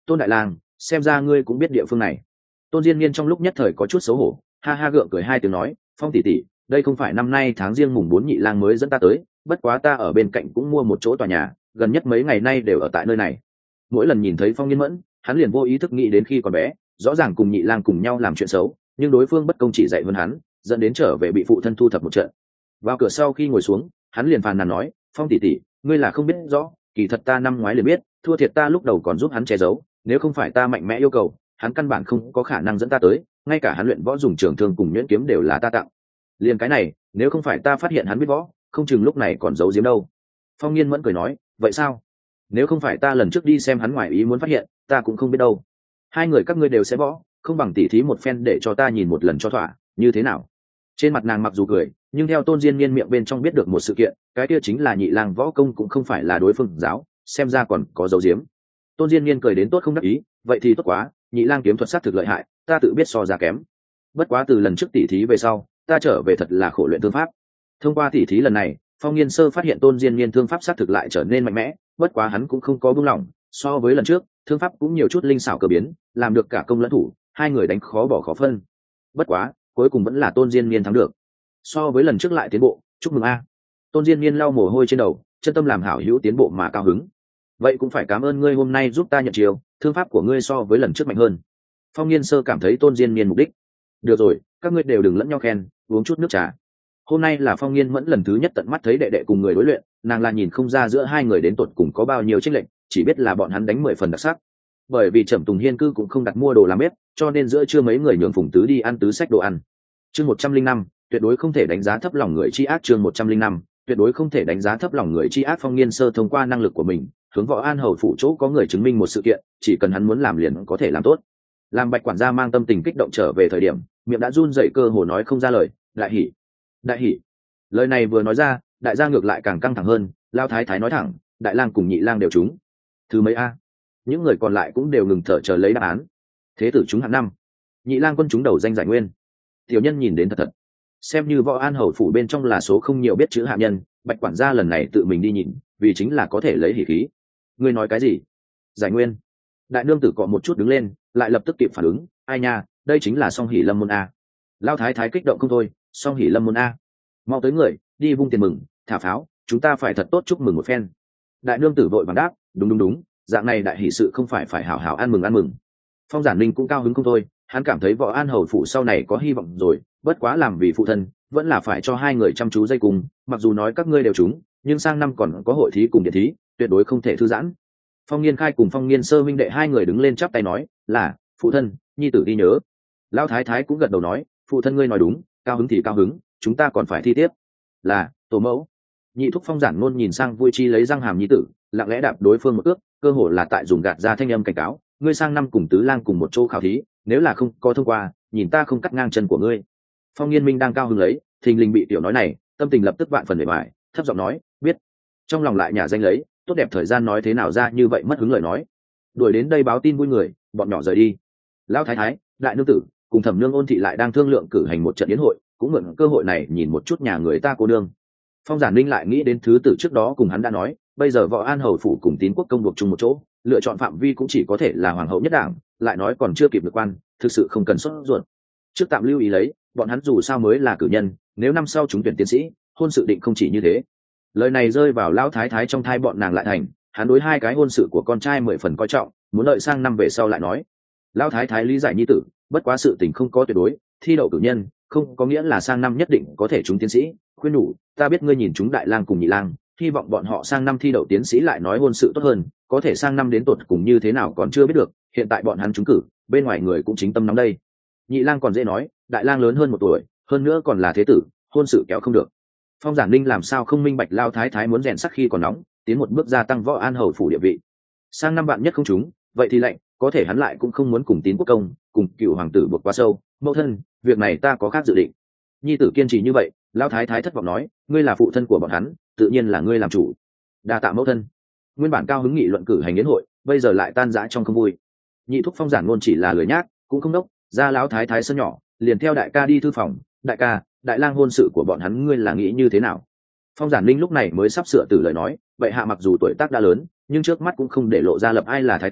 Tôn đại lang, xem ra ngươi cũng biết địa phương này. Tôn Diên Niên trong lúc nhất thời có chút xấu hổ, ha ha gượng cười hai tiếng nói, Phong tỷ tỷ, đây không phải năm nay tháng riêng mùng 4 nhị lang mới dẫn ta tới, bất quá ta ở bên cạnh cũng mua một chỗ tòa nhà, gần nhất mấy ngày nay đều ở tại nơi này. Mỗi lần nhìn thấy Phong Nghiên Mẫn, hắn liền vô ý thức nghĩ đến khi còn bé, rõ ràng cùng nhị lang cùng nhau làm chuyện xấu, nhưng đối phương bất công chỉ dạy hơn hắn, dẫn đến trở về bị phụ thân thu thập một trận. Vào cửa sau khi ngồi xuống, hắn liền phàn nàn nói, Phong tỷ tỷ, ngươi là không biết rõ, kỳ thật ta năm ngoái liền biết, thua thiệt ta lúc đầu còn giúp hắn che giấu, nếu không phải ta mạnh mẽ yêu cầu, hắn căn bản không có khả năng dẫn ta tới, ngay cả hắn luyện võ dùng trường thương cùng nhuyễn kiếm đều là ta tặng. Liền cái này, nếu không phải ta phát hiện hắn biết võ, không chừng lúc này còn giấu giếm đâu. Phong Nghiên Mẫn cười nói, vậy sao? Nếu không phải ta lần trước đi xem hắn ngoài ý muốn phát hiện, ta cũng không biết đâu. Hai người các ngươi đều sẽ võ, không bằng tỉ thí một phen để cho ta nhìn một lần cho thỏa, như thế nào? Trên mặt nàng mặc dù cười, nhưng theo Tôn Diên Niên miệng bên trong biết được một sự kiện, cái kia chính là nhị lang võ công cũng không phải là đối phương giáo, xem ra còn có dấu diếm. Tôn Diên Niên cười đến tốt không đắc ý, vậy thì tốt quá, nhị lang kiếm thuật sát thực lợi hại, ta tự biết so ra kém. Bất quá từ lần trước tỉ thí về sau, ta trở về thật là khổ luyện thương pháp. Thông qua tỉ thí lần này, Phong Nghiên Sơ phát hiện Tôn Diên Niên thương pháp sát thực lại trở nên mạnh mẽ, bất quá hắn cũng không có buông lỏng, so với lần trước, thương pháp cũng nhiều chút linh xảo cơ biến, làm được cả công lẫn thủ, hai người đánh khó bỏ khó phân. Bất quá, cuối cùng vẫn là Tôn Diên Niên thắng được. So với lần trước lại tiến bộ, chúc mừng a. Tôn Diên Niên lau mồ hôi trên đầu, chân tâm làm hảo hữu tiến bộ mà cao hứng. Vậy cũng phải cảm ơn ngươi hôm nay giúp ta nhận chiều, thương pháp của ngươi so với lần trước mạnh hơn. Phong Nghiên Sơ cảm thấy Tôn Diên Niên mục đích. Được rồi, các ngươi đều đừng lẫn nhau khen, uống chút nước trà. Hôm nay là Phong Nghiên Mẫn lần thứ nhất tận mắt thấy đệ đệ cùng người đối luyện, nàng là nhìn không ra giữa hai người đến tột cùng có bao nhiêu chênh lệch, chỉ biết là bọn hắn đánh 10 phần đặc sắc. Bởi vì Trầm Tùng Hiên cư cũng không đặt mua đồ làm bếp, cho nên giữa trưa mấy người nhường Phùng Tứ đi ăn tứ sách đồ ăn. Chương 105, tuyệt đối không thể đánh giá thấp lòng người chi ác. Chương 105, tuyệt đối không thể đánh giá thấp lòng người chi ác. Phong Nghiên Sơ thông qua năng lực của mình, hướng Võ An Hầu phủ chỗ có người chứng minh một sự kiện, chỉ cần hắn muốn làm liền có thể làm tốt. Làm Bạch quản gia mang tâm tình kích động trở về thời điểm, miệng đã run rẩy cơ hồ nói không ra lời, đại hỉ, đại hỉ. Lời này vừa nói ra, đại gia ngược lại càng căng thẳng hơn, Lao Thái Thái nói thẳng, đại lang cùng nhị lang đều trúng. Thứ mấy a? Những người còn lại cũng đều ngừng thở chờ lấy đáp án. Thế tử trúng hạng 5, nhị lang quân trúng đầu danh giải nguyên. Tiểu nhân nhìn đến thật thật, xem như Võ An Hầu phủ bên trong là số không nhiều biết chữ hạ nhân, Bạch quản gia lần này tự mình đi nhìn, vì chính là có thể lấy hỉ khí. Ngươi nói cái gì? Giải nguyên? Đại nương tử cọ một chút đứng lên, lại lập tức kịp phản ứng, ai nha, đây chính là Song Hỷ Lâm môn a. Lao Thái Thái kích động không thôi, Song Hỷ Lâm môn a, mau tới người, đi vung tiền mừng, thả pháo, chúng ta phải thật tốt chúc mừng một phen. Đại nương tử vội vàng đáp, đúng, dạng này đại hỷ sự không phải hảo hảo ăn mừng. Phong Giản Ninh cũng cao hứng không thôi, hắn cảm thấy Võ An Hầu phủ sau này có hy vọng rồi, bất quá làm vì phụ thân, vẫn là phải cho hai người chăm chú dây cùng, mặc dù nói các ngươi đều trúng, nhưng sang năm còn có hội thí cùng điện thí, tuyệt đối không thể thư giãn. Phong Nghiên Khai cùng Phong Nghiên Sơ huynh đệ hai người đứng lên chắp tay nói, là phụ thân, nhi tử đi nhớ. Lão Thái Thái cũng gật đầu nói, phụ thân ngươi nói đúng, cao hứng thì cao hứng, chúng ta còn phải thi tiếp. Là tổ mẫu. Nhị thúc Phong Giản Ngôn nhìn sang Vui Chi lấy răng hàm nhi tử, lặng lẽ đạp đối phương một ước, cơ hồ là tại dùng gạt ra thanh âm cảnh cáo, ngươi sang năm cùng tứ lang cùng một chỗ khảo thí, nếu là không có thông qua, nhìn ta không cắt ngang chân của ngươi. Phong Nghiên Minh đang cao hứng lấy, thình lình bị tiểu nói này, tâm tình lập tức vạn phần bề bại, thấp giọng nói, biết. Trong lòng lại nhả danh lấy, tốt đẹp thời gian nói thế nào ra như vậy mất hứng lời nói. Đuổi đến đây báo tin vui người, bọn nhỏ rời đi. Lão Thái Thái, đại nương tử cùng Thẩm Nương Ôn thị lại đang thương lượng cử hành một trận yến hội, cũng mượn cơ hội này nhìn một chút nhà người ta cô nương. Phong Giản Ninh lại nghĩ đến thứ tử trước đó cùng hắn đã nói, bây giờ Võ An Hầu phủ cùng Tín Quốc công buộc chung một chỗ, lựa chọn phạm vi cũng chỉ có thể là hoàng hậu nhất đảng, lại nói còn chưa kịp được quan, thực sự không cần sốt ruột. Trước tạm lưu ý lấy, bọn hắn dù sao mới là cử nhân, nếu năm sau chúng tuyển tiến sĩ, hôn sự định không chỉ như thế. Lời này rơi vào Lão Thái Thái trong thai bọn nàng lại thành, hắn đối hai cái hôn sự của con trai 10 phần coi trọng, muốn đợi sang năm về sau lại nói. Lão Thái Thái lý giải nhi tử, bất quá sự tình không có tuyệt đối, thi đậu cử nhân không có nghĩa là sang năm nhất định có thể trúng tiến sĩ. Khuyên nhủ, ta biết ngươi nhìn chúng đại lang cùng nhị lang, hy vọng bọn họ sang năm thi đậu tiến sĩ lại nói hôn sự tốt hơn, có thể sang năm đến tột cùng như thế nào còn chưa biết được, hiện tại bọn hắn trúng cử, bên ngoài người cũng chính tâm nóng đây. Nhị lang còn dễ nói, đại lang lớn hơn 1 tuổi, hơn nữa còn là thế tử, hôn sự kéo không được. Phong Giản Ninh làm sao không minh bạch Lao Thái Thái muốn rèn sắc khi còn nóng, tiến một bước gia tăng Võ An Hầu phủ địa vị. Sang năm bạn nhất không trúng, vậy thì lạnh, có thể hắn lại cũng không muốn cùng Tín Quốc công, cùng cựu hoàng tử buộc quá sâu. Mẫu thân, việc này ta có khác dự định. Nhi tử kiên trì như vậy, Lao Thái Thái thất vọng nói, ngươi là phụ thân của bọn hắn, tự nhiên là ngươi làm chủ. Đa tạ mẫu thân. Nguyên bản cao hứng nghị luận cử hành yến hội, bây giờ lại tan rã trong không vui. Nhị thúc Phong Giản Ngôn chỉ là lười nhác, cũng không đốc, ra Lão Thái Thái sân nhỏ, liền theo đại ca đi thư phòng. Đại ca, đại lang hôn sự của bọn hắn ngươi là nghĩ như thế nào? Phong Giản Ninh lúc này mới sắp sửa từ lời nói, vậy hạ mặc dù tuổi tác đã lớn, nhưng trước mắt cũng không để lộ ra lập ai là thái tử,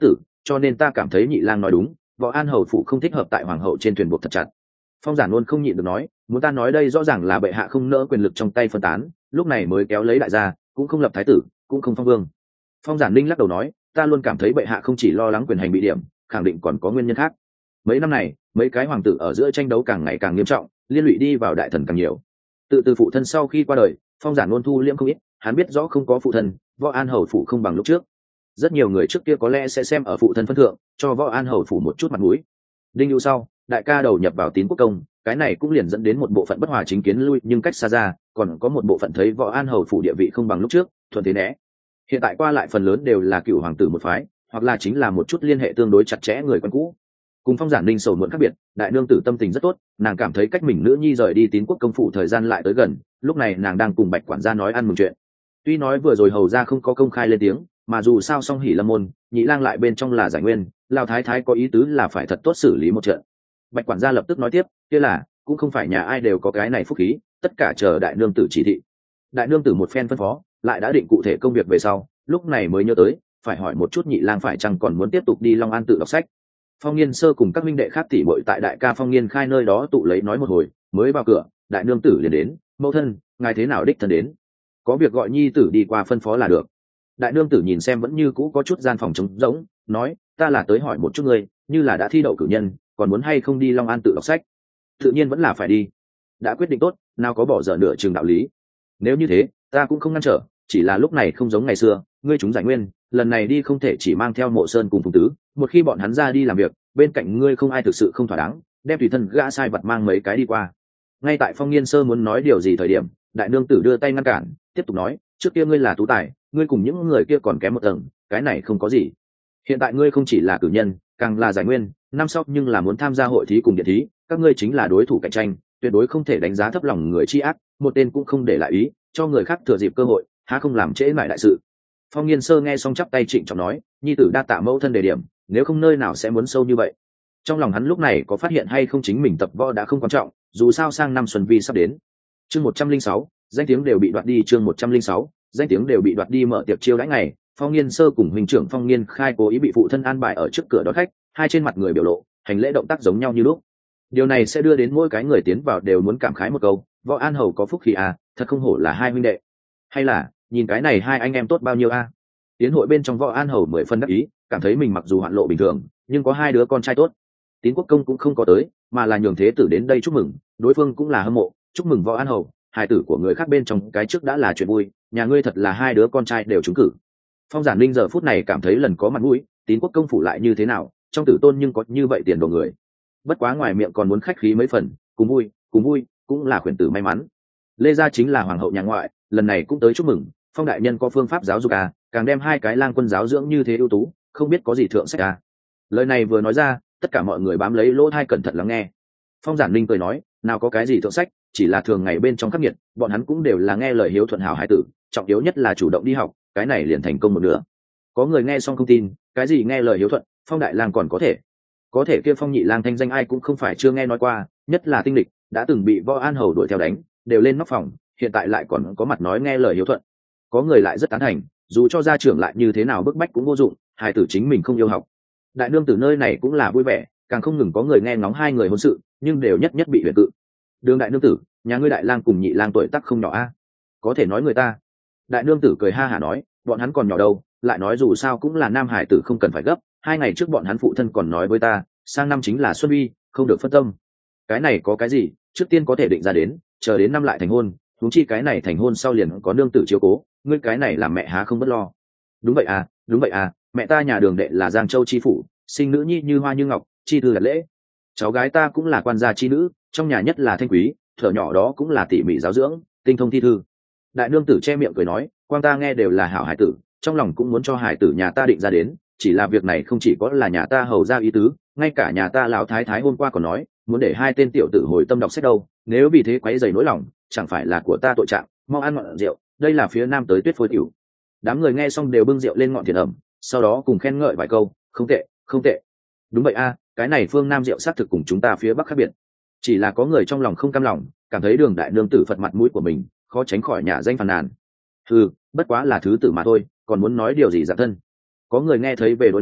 cho nên ta cảm thấy nhị lang nói đúng, võ an hầu phủ không thích hợp tại hoàng hậu trên thuyền buộc thật chặt. Phong giản luôn không nhịn được nói, muốn ta nói đây rõ ràng là bệ hạ không nỡ quyền lực trong tay phân tán, lúc này mới kéo lấy đại gia, cũng không lập thái tử, cũng không phong vương. Phong giản linh lắc đầu nói, ta luôn cảm thấy bệ hạ không chỉ lo lắng quyền hành bị điểm, khẳng định còn có nguyên nhân khác. Mấy năm này mấy cái hoàng tử ở giữa tranh đấu càng ngày càng nghiêm trọng, liên lụy đi vào đại thần càng nhiều. Từ phụ thân sau khi qua đời, phong giản luôn thu liễm không ít, hắn biết rõ không có phụ thân, võ an hầu phủ không bằng lúc trước. Rất nhiều người trước kia có lẽ sẽ xem ở phụ thân phân thượng, cho võ an hầu phủ một chút mặt mũi. Đinh Hữu sau, đại ca đầu nhập vào Tín Quốc công, cái này cũng liền dẫn đến một bộ phận bất hòa chính kiến lui, nhưng cách xa ra, còn có một bộ phận thấy võ an hầu phủ địa vị không bằng lúc trước, thuận thế né. Hiện tại qua lại phần lớn đều là cựu hoàng tử một phái, hoặc là chính là một chút liên hệ tương đối chặt chẽ người quen cũ. Cùng phong giản linh sầu muộn khác biệt, đại nương tử tâm tình rất tốt, nàng cảm thấy cách mình nữ nhi rời đi Tín Quốc công phủ thời gian lại tới gần, lúc này nàng đang cùng Bạch quản gia nói ăn mừng chuyện. Tuy nói vừa rồi hầu ra không có công khai lên tiếng, mà dù sao song hỉ lâm môn, nhị lang lại bên trong là giải nguyên, lao thái thái có ý tứ là phải thật tốt xử lý một trận. Bạch quản gia lập tức nói tiếp, kia là cũng không phải nhà ai đều có cái này phúc khí, tất cả chờ đại nương tử chỉ thị. Đại nương tử một phen phân phó, lại đã định cụ thể công việc về sau, lúc này mới nhớ tới phải hỏi một chút nhị lang phải chăng còn muốn tiếp tục đi Long An tự đọc sách. Phong Nghiên Sơ cùng các minh đệ khác tỉ bội tại đại ca Phong Nghiên Khai nơi đó tụ lấy nói một hồi, mới vào cửa, đại nương tử liền đến, mẫu thân, ngài thế nào đích thân đến? Có việc gọi nhi tử đi qua phân phó là được. Đại nương tử nhìn xem vẫn như cũ có chút gian phòng trống rỗng, nói, ta là tới hỏi một chút ngươi, như là đã thi đậu cử nhân, còn muốn hay không đi Long An tự đọc sách? Tự nhiên vẫn là phải đi. Đã quyết định tốt, nào có bỏ dở nửa chừng đạo lý. Nếu như thế, ta cũng không ngăn trở, chỉ là lúc này không giống ngày xưa, ngươi chúng giải nguyên, lần này đi không thể chỉ mang theo Mộ Sơn cùng Phùng Tứ, một khi bọn hắn ra đi làm việc, bên cạnh ngươi không ai thực sự không thỏa đáng, đem tùy thân gã sai vật mang mấy cái đi qua. Ngay tại Phong Nghiên Sơ muốn nói điều gì thời điểm, đại nương tử đưa tay ngăn cản, tiếp tục nói, trước kia ngươi là tú tài, ngươi cùng những người kia còn kém một tầng, cái này không có gì. Hiện tại ngươi không chỉ là cử nhân, càng là giải nguyên, năm sau nhưng là muốn tham gia hội thí cùng điện thí, các ngươi chính là đối thủ cạnh tranh, tuyệt đối không thể đánh giá thấp lòng người chi ác, một tên cũng không để lại ý, cho người khác thừa dịp cơ hội, há không làm trễ mãi đại sự. Phong Nghiên Sơ nghe xong chắp tay trịnh trọng nói, nhi tử đa tạ mẫu thân đề điểm, nếu không nơi nào sẽ muốn sâu như vậy. Trong lòng hắn lúc này có phát hiện hay không chính mình tập võ đã không quan trọng, dù sao sang năm xuân vi sắp đến. Chương 106, danh tiếng đều bị đoạt đi. Chương 106, danh tiếng đều bị đoạt đi. Mở tiệc chiêu đãi ngày, Phong Nghiên Sơ cùng huynh trưởng Phong Nghiên Khai cố ý bị phụ thân an bài ở trước cửa đón khách, hai trên mặt người biểu lộ, hành lễ động tác giống nhau như lúc. Điều này sẽ đưa đến mỗi cái người tiến vào đều muốn cảm khái một câu, võ an hầu có phúc khí à, thật không hổ là hai huynh đệ. Hay là, nhìn cái này hai anh em tốt bao nhiêu a. Tiến hội bên trong võ an hầu 10 phân đắc ý, cảm thấy mình mặc dù hoạn lộ bình thường, nhưng có hai đứa con trai tốt. Tín Quốc công cũng không có tới, mà là nhường thế tử đến đây chúc mừng, đối phương cũng là hâm mộ, chúc mừng võ an hầu, hài tử của người khác bên trong cái trước đã là chuyện vui, nhà ngươi thật là hai đứa con trai đều trúng cử. Phong Giản Linh giờ phút này cảm thấy lần có mặt mũi, Tín Quốc công phủ lại như thế nào, trong tử tôn nhưng có như vậy tiền đồ người. Bất quá ngoài miệng còn muốn khách khí mấy phần, cùng vui, cũng là khuyển tử may mắn. Lê gia chính là hoàng hậu nhà ngoại, lần này cũng tới chúc mừng, Phong đại nhân có phương pháp giáo dục à, càng đem hai cái lang quân giáo dưỡng như thế ưu tú, không biết có gì thượng sách à. Lời này vừa nói ra, tất cả mọi người bám lấy lỗ tai cẩn thận lắng nghe. Phong Giản Linh cười nói, nào có cái gì thượng sách, chỉ là thường ngày bên trong khắc nghiệt, bọn hắn cũng đều là nghe lời hiếu thuận hảo hải tử, trọng yếu nhất là chủ động đi học, cái này liền thành công một nửa. Có người nghe xong không tin, cái gì nghe lời hiếu thuận, Phong đại lang còn có thể kia Phong nhị lang thanh danh ai cũng không phải chưa nghe nói qua, nhất là tinh lịch, đã từng bị võ an hầu đuổi theo đánh, đều lên nóc phòng, hiện tại lại còn có mặt nói nghe lời hiếu thuận. Có người lại rất tán thành, dù cho gia trưởng lại như thế nào bức bách cũng vô dụng, hài tử chính mình không yêu học. Đại nương tử nơi này cũng là vui vẻ, càng không ngừng có người nghe ngóng hai người hôn sự, nhưng đều nhất bị huyền cự. Đường đại nương tử, nhà ngươi đại lang cùng nhị lang tuổi tác không nhỏ a, có thể nói người ta. Đại nương tử cười ha hả nói, bọn hắn còn nhỏ đâu, lại nói dù sao cũng là nam hải tử không cần phải gấp, 2 ngày trước bọn hắn phụ thân còn nói với ta, sang năm chính là xuân vi, không được phân tâm. Cái này có cái gì, trước tiên có thể định ra đến, chờ đến năm lại thành hôn, huống chi cái này thành hôn sau liền có nương tử chiếu cố, ngươi cái này làm mẹ há không bất lo. Đúng vậy à, mẹ ta nhà Đường đệ là Giang Châu chi phủ, sinh nữ nhi như hoa như ngọc, chi thư đặt lễ. Cháu gái ta cũng là quan gia chi nữ, trong nhà nhất là thanh quý, thở nhỏ đó cũng là tỉ mỉ giáo dưỡng, tinh thông thi thư. Đại nương tử che miệng cười nói, quang ta nghe đều là hảo hải tử, trong lòng cũng muốn cho hải tử nhà ta định ra đến, chỉ là việc này không chỉ có là nhà ta hầu ra ý tứ, ngay cả nhà ta lão thái thái hôm qua còn nói muốn để hai tên tiểu tử hồi tâm đọc sách đâu, nếu vì thế quấy rầy nỗi lòng, chẳng phải là của ta tội trạng, mau ăn ngọn rượu, đây là phía nam tới tuyết phối tiểu. Đám người nghe xong đều bưng rượu lên ngọn thiền ẩm, sau đó cùng khen ngợi vài câu, không tệ. Đúng vậy a, cái này phương nam rượu xác thực cùng chúng ta phía bắc khác biệt. Chỉ là có người trong lòng không cam lòng, cảm thấy Đường đại nương tử phật mặt mũi của mình, khó tránh khỏi nhà danh phàn nàn. Bất quá là thứ tử mà thôi, còn muốn nói điều gì dạ thân. Có người nghe thấy về đối nói,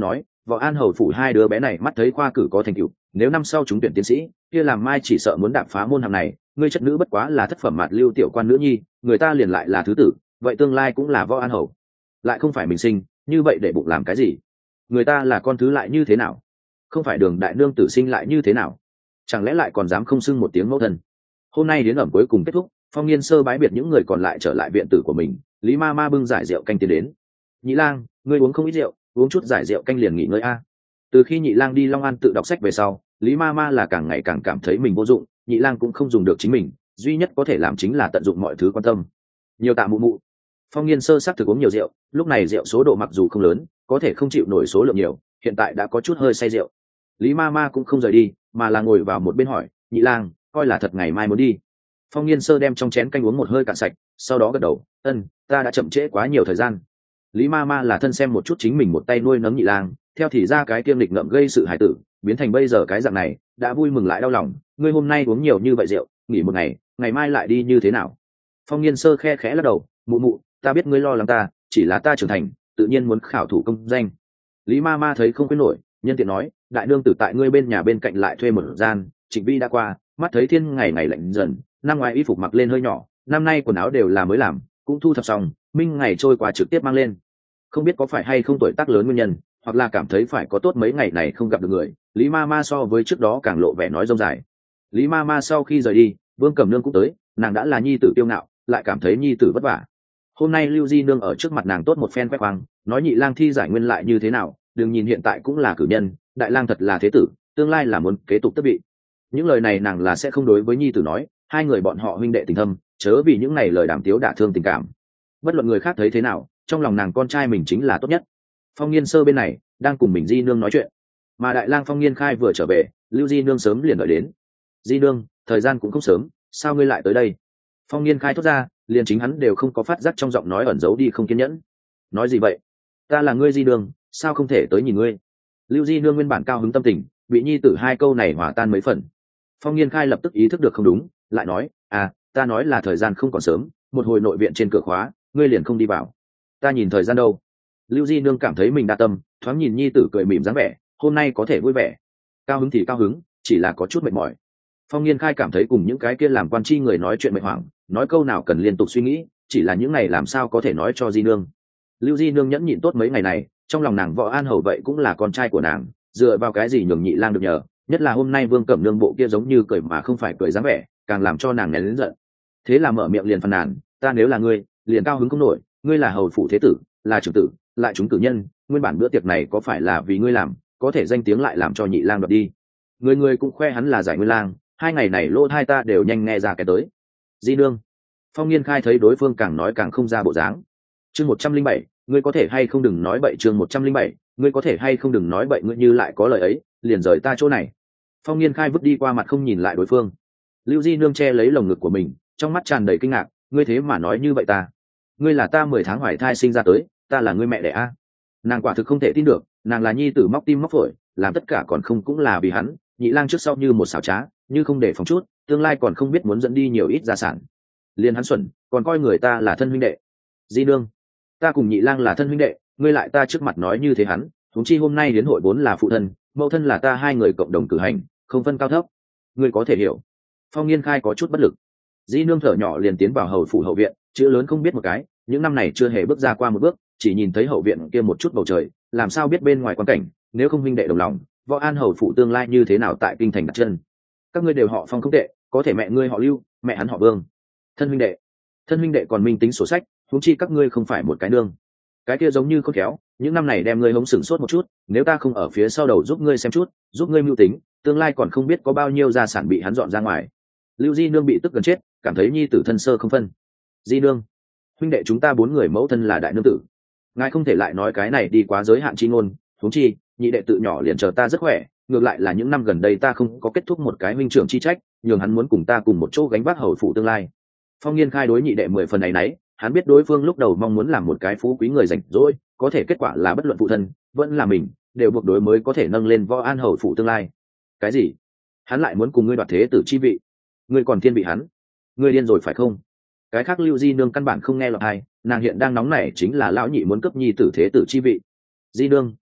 Võ An hầu phủ hai đứa bé này mắt thấy khoa cử có thành tựu, nếu năm sau chúng tuyển tiến sĩ, kia làm mai chỉ sợ muốn đạp phá môn hàng này. Ngươi chất nữ bất quá là thất phẩm mạt lưu tiểu quan nữ nhi, người ta liền lại là thứ tử, vậy tương lai cũng là Võ An hầu, lại không phải mình sinh, như vậy để bụng làm cái gì? Người ta là con thứ lại như thế nào? Không phải Đường đại nương tử sinh lại như thế nào? Chẳng lẽ lại còn dám không xưng một tiếng mẫu thân? Hôm nay đến ẩm cuối cùng kết thúc, Phong Nghiên sơ bái biệt những người còn lại trở lại viện tử của mình. Lý ma ma bưng giải rượu canh tiến đến. Nhị lang, ngươi uống không ít rượu, uống chút giải rượu canh liền nghỉ ngơi a. Từ khi nhị lang đi Long An tự đọc sách về sau, Lý ma ma là càng ngày càng cảm thấy mình vô dụng, nhị lang cũng không dùng được chính mình, duy nhất có thể làm chính là tận dụng mọi thứ quan tâm. Nhiều tạ mụ mụ. Phong Nghiên sơ sắc thực uống nhiều rượu, lúc này rượu số độ mặc dù không lớn, có thể không chịu nổi số lượng nhiều, hiện tại đã có chút hơi say rượu. Lý ma ma cũng không rời đi, mà là ngồi vào một bên hỏi, nhị lang, coi là thật ngày mai muốn đi? Phong Nghiên sơ đem trong chén canh uống một hơi cạn sạch, sau đó gật đầu, ta đã chậm trễ quá nhiều thời gian. Lý ma ma là thân xem một chút chính mình một tay nuôi nấng nhị lang, theo thì ra cái kiêm lịch ngậm gây sự hải tử, biến thành bây giờ cái dạng này, đã vui mừng lại đau lòng. Ngươi hôm nay uống nhiều như vậy rượu, nghỉ một ngày, ngày mai lại đi như thế nào? Phong Nghiên sơ khe khẽ lắc đầu, mụ mụ, ta biết ngươi lo lắng ta, chỉ là ta trưởng thành, tự nhiên muốn khảo thủ công danh. Lý ma ma thấy không quên nổi, nhân tiện nói, đại nương tử tại ngươi bên nhà bên cạnh lại thuê một gian, Trịnh Vi đã qua, mắt thấy thiên ngày ngày lạnh dần, năm ngoài y phục mặc lên hơi nhỏ, năm nay quần áo đều là mới làm, cũng thu thập xong, minh ngày trôi qua trực tiếp mang lên. Không biết có phải hay không tuổi tác lớn nguyên nhân, hoặc là cảm thấy phải có tốt mấy ngày này không gặp được người, Lý ma ma so với trước đó càng lộ vẻ nói rông dài. Lý ma ma sau khi rời đi, Vương Cẩm Nương cũng tới, nàng đã là nhi tử tiêu ngạo, lại cảm thấy nhi tử vất vả. Hôm nay Lưu Di Nương ở trước mặt nàng tốt một phen quét khoang, nói nhị lang thi giải nguyên lại như thế nào, đừng nhìn hiện tại cũng là cử nhân, đại lang thật là thế tử, tương lai là muốn kế tục tước vị. Những lời này nàng là sẽ không đối với nhi tử nói, hai người bọn họ huynh đệ tình thâm, chớ vì những này lời đàm tiếu đả thương tình cảm. Bất luận người khác thấy thế nào, trong lòng nàng con trai mình chính là tốt nhất. Phong Nghiên sơ bên này đang cùng mình Di Nương nói chuyện, mà đại lang Phong Nghiên khai vừa trở về, Lưu Di Nương sớm liền đợi đến. Di Nương, thời gian cũng không sớm, sao ngươi lại tới đây? Phong Nghiên khai thốt ra, liền chính hắn đều không có phát giác trong giọng nói ẩn giấu đi không kiên nhẫn. Nói gì vậy? Ta là ngươi Di Nương, sao không thể tới nhìn ngươi? Lưu Di Nương nguyên bản cao hứng tâm tình, bị nhi tử hai câu này hòa tan mấy phần. Phong Nghiên khai lập tức ý thức được không đúng, lại nói, ta nói là thời gian không còn sớm, một hồi nội viện trên cửa khóa, ngươi liền không đi vào. Ta nhìn thời gian đâu? Lưu Di Nương cảm thấy mình đa tâm, thoáng nhìn nhi tử cười mỉm dáng vẻ, hôm nay có thể vui vẻ. Cao hứng thì cao hứng, chỉ là có chút mệt mỏi. Phong Nghiên khai cảm thấy cùng những cái kia làm quan tri người nói chuyện mệt hoảng, nói câu nào cần liên tục suy nghĩ, chỉ là những này làm sao có thể nói cho Di Nương. Lưu Di Nương nhẫn nhịn tốt mấy ngày này, trong lòng nàng Võ An hầu vậy cũng là con trai của nàng, dựa vào cái gì nhường nhị lang được nhờ, nhất là hôm nay Vương Cẩm Nương bộ kia giống như cười mà không phải cười dáng vẻ, càng làm cho nàng nén lớn giận. Thế là mở miệng liền phàn nàn, ta nếu là ngươi, liền cao hứng không nổi, ngươi là hầu phủ thế tử, là trưởng tử, lại chúng cử nhân, nguyên bản bữa tiệc này có phải là vì ngươi làm, có thể danh tiếng lại làm cho nhị lang đoạt đi. Người người cũng khoe hắn là giải nguyên lang, hai ngày này lỗ hai ta đều nhanh nghe ra cái tới. Di Nương. Phong Nghiên khai thấy đối phương càng nói càng không ra bộ dáng. Chương 107, ngươi có thể hay không đừng nói bậy. Chương 107, ngươi có thể hay không đừng nói bậy, ngươi như lại có lời ấy, liền rời ta chỗ này. Phong Nghiên khai vứt đi qua mặt không nhìn lại đối phương. Lưu Di Nương che lấy lồng ngực của mình, trong mắt tràn đầy kinh ngạc, ngươi thế mà nói như vậy ta? Ngươi là ta 10 tháng hoài thai sinh ra tới, ta là ngươi mẹ đẻ a. Nàng quả thực không thể tin được, nàng là nhi tử móc tim móc phổi, làm tất cả còn không cũng là vì hắn, nhị lang trước sau như một xảo trá, như không để phòng chút, tương lai còn không biết muốn dẫn đi nhiều ít gia sản. Liên hắn xuẩn, còn coi người ta là thân huynh đệ. Di Nương, ta cùng nhị lang là thân huynh đệ, ngươi lại ta trước mặt nói như thế hắn, huống chi hôm nay đến hội vốn là phụ thân, mẫu thân là ta hai người cộng đồng cử hành, không phân cao thấp. Ngươi có thể hiểu. Phong Nghiên khai có chút bất lực. Di Nương thở nhỏ liền tiến vào hầu phủ hậu viện, chữ lớn không biết một cái, những năm này chưa hề bước ra qua một bước, chỉ nhìn thấy hậu viện kia một chút bầu trời, làm sao biết bên ngoài quan cảnh, nếu không huynh đệ đồng lòng, Võ An hầu phủ tương lai như thế nào tại kinh thành đặt chân. Các ngươi đều họ Phong không tệ, có thể mẹ ngươi họ Lưu, mẹ hắn họ Vương. Thân huynh đệ còn minh tính sổ sách, huống chi các ngươi không phải một cái nương. Cái kia giống như khôn khéo, những năm này đem ngươi hống sừng sốt một chút, nếu ta không ở phía sau đầu giúp ngươi xem chút, giúp ngươi mưu tính, tương lai còn không biết có bao nhiêu gia sản bị hắn dọn ra ngoài. Lưu Di Nương bị tức gần chết, cảm thấy nhi tử thân sơ không phân. Di Nương, huynh đệ chúng ta 4 người mẫu thân là đại nương tử, ngài không thể lại nói cái này đi quá giới hạn chi ngôn, huống chi nhị đệ tự nhỏ liền chờ ta rất khỏe, ngược lại là những năm gần đây ta không có kết thúc một cái huynh trưởng chi trách, nhường hắn muốn cùng ta cùng một chỗ gánh vác hầu phủ tương lai. Phong Nghiên khai đối nhị đệ 10 phần này nấy, hắn biết đối phương lúc đầu mong muốn làm một cái phú quý người rảnh rỗi, có thể kết quả là bất luận phụ thân vẫn là mình đều buộc đối mới có thể nâng lên Võ An hầu phủ tương lai. Cái gì? Hắn lại muốn cùng ngươi đoạt thế tử chi vị? Ngươi còn thiên vị hắn? Ngươi điên rồi phải không? Cái khác Lưu Di Nương căn bản không nghe lọt tai, nàng hiện đang nóng nảy chính là lão nhị muốn cấp nhi tử thế tử chi vị. Di Nương,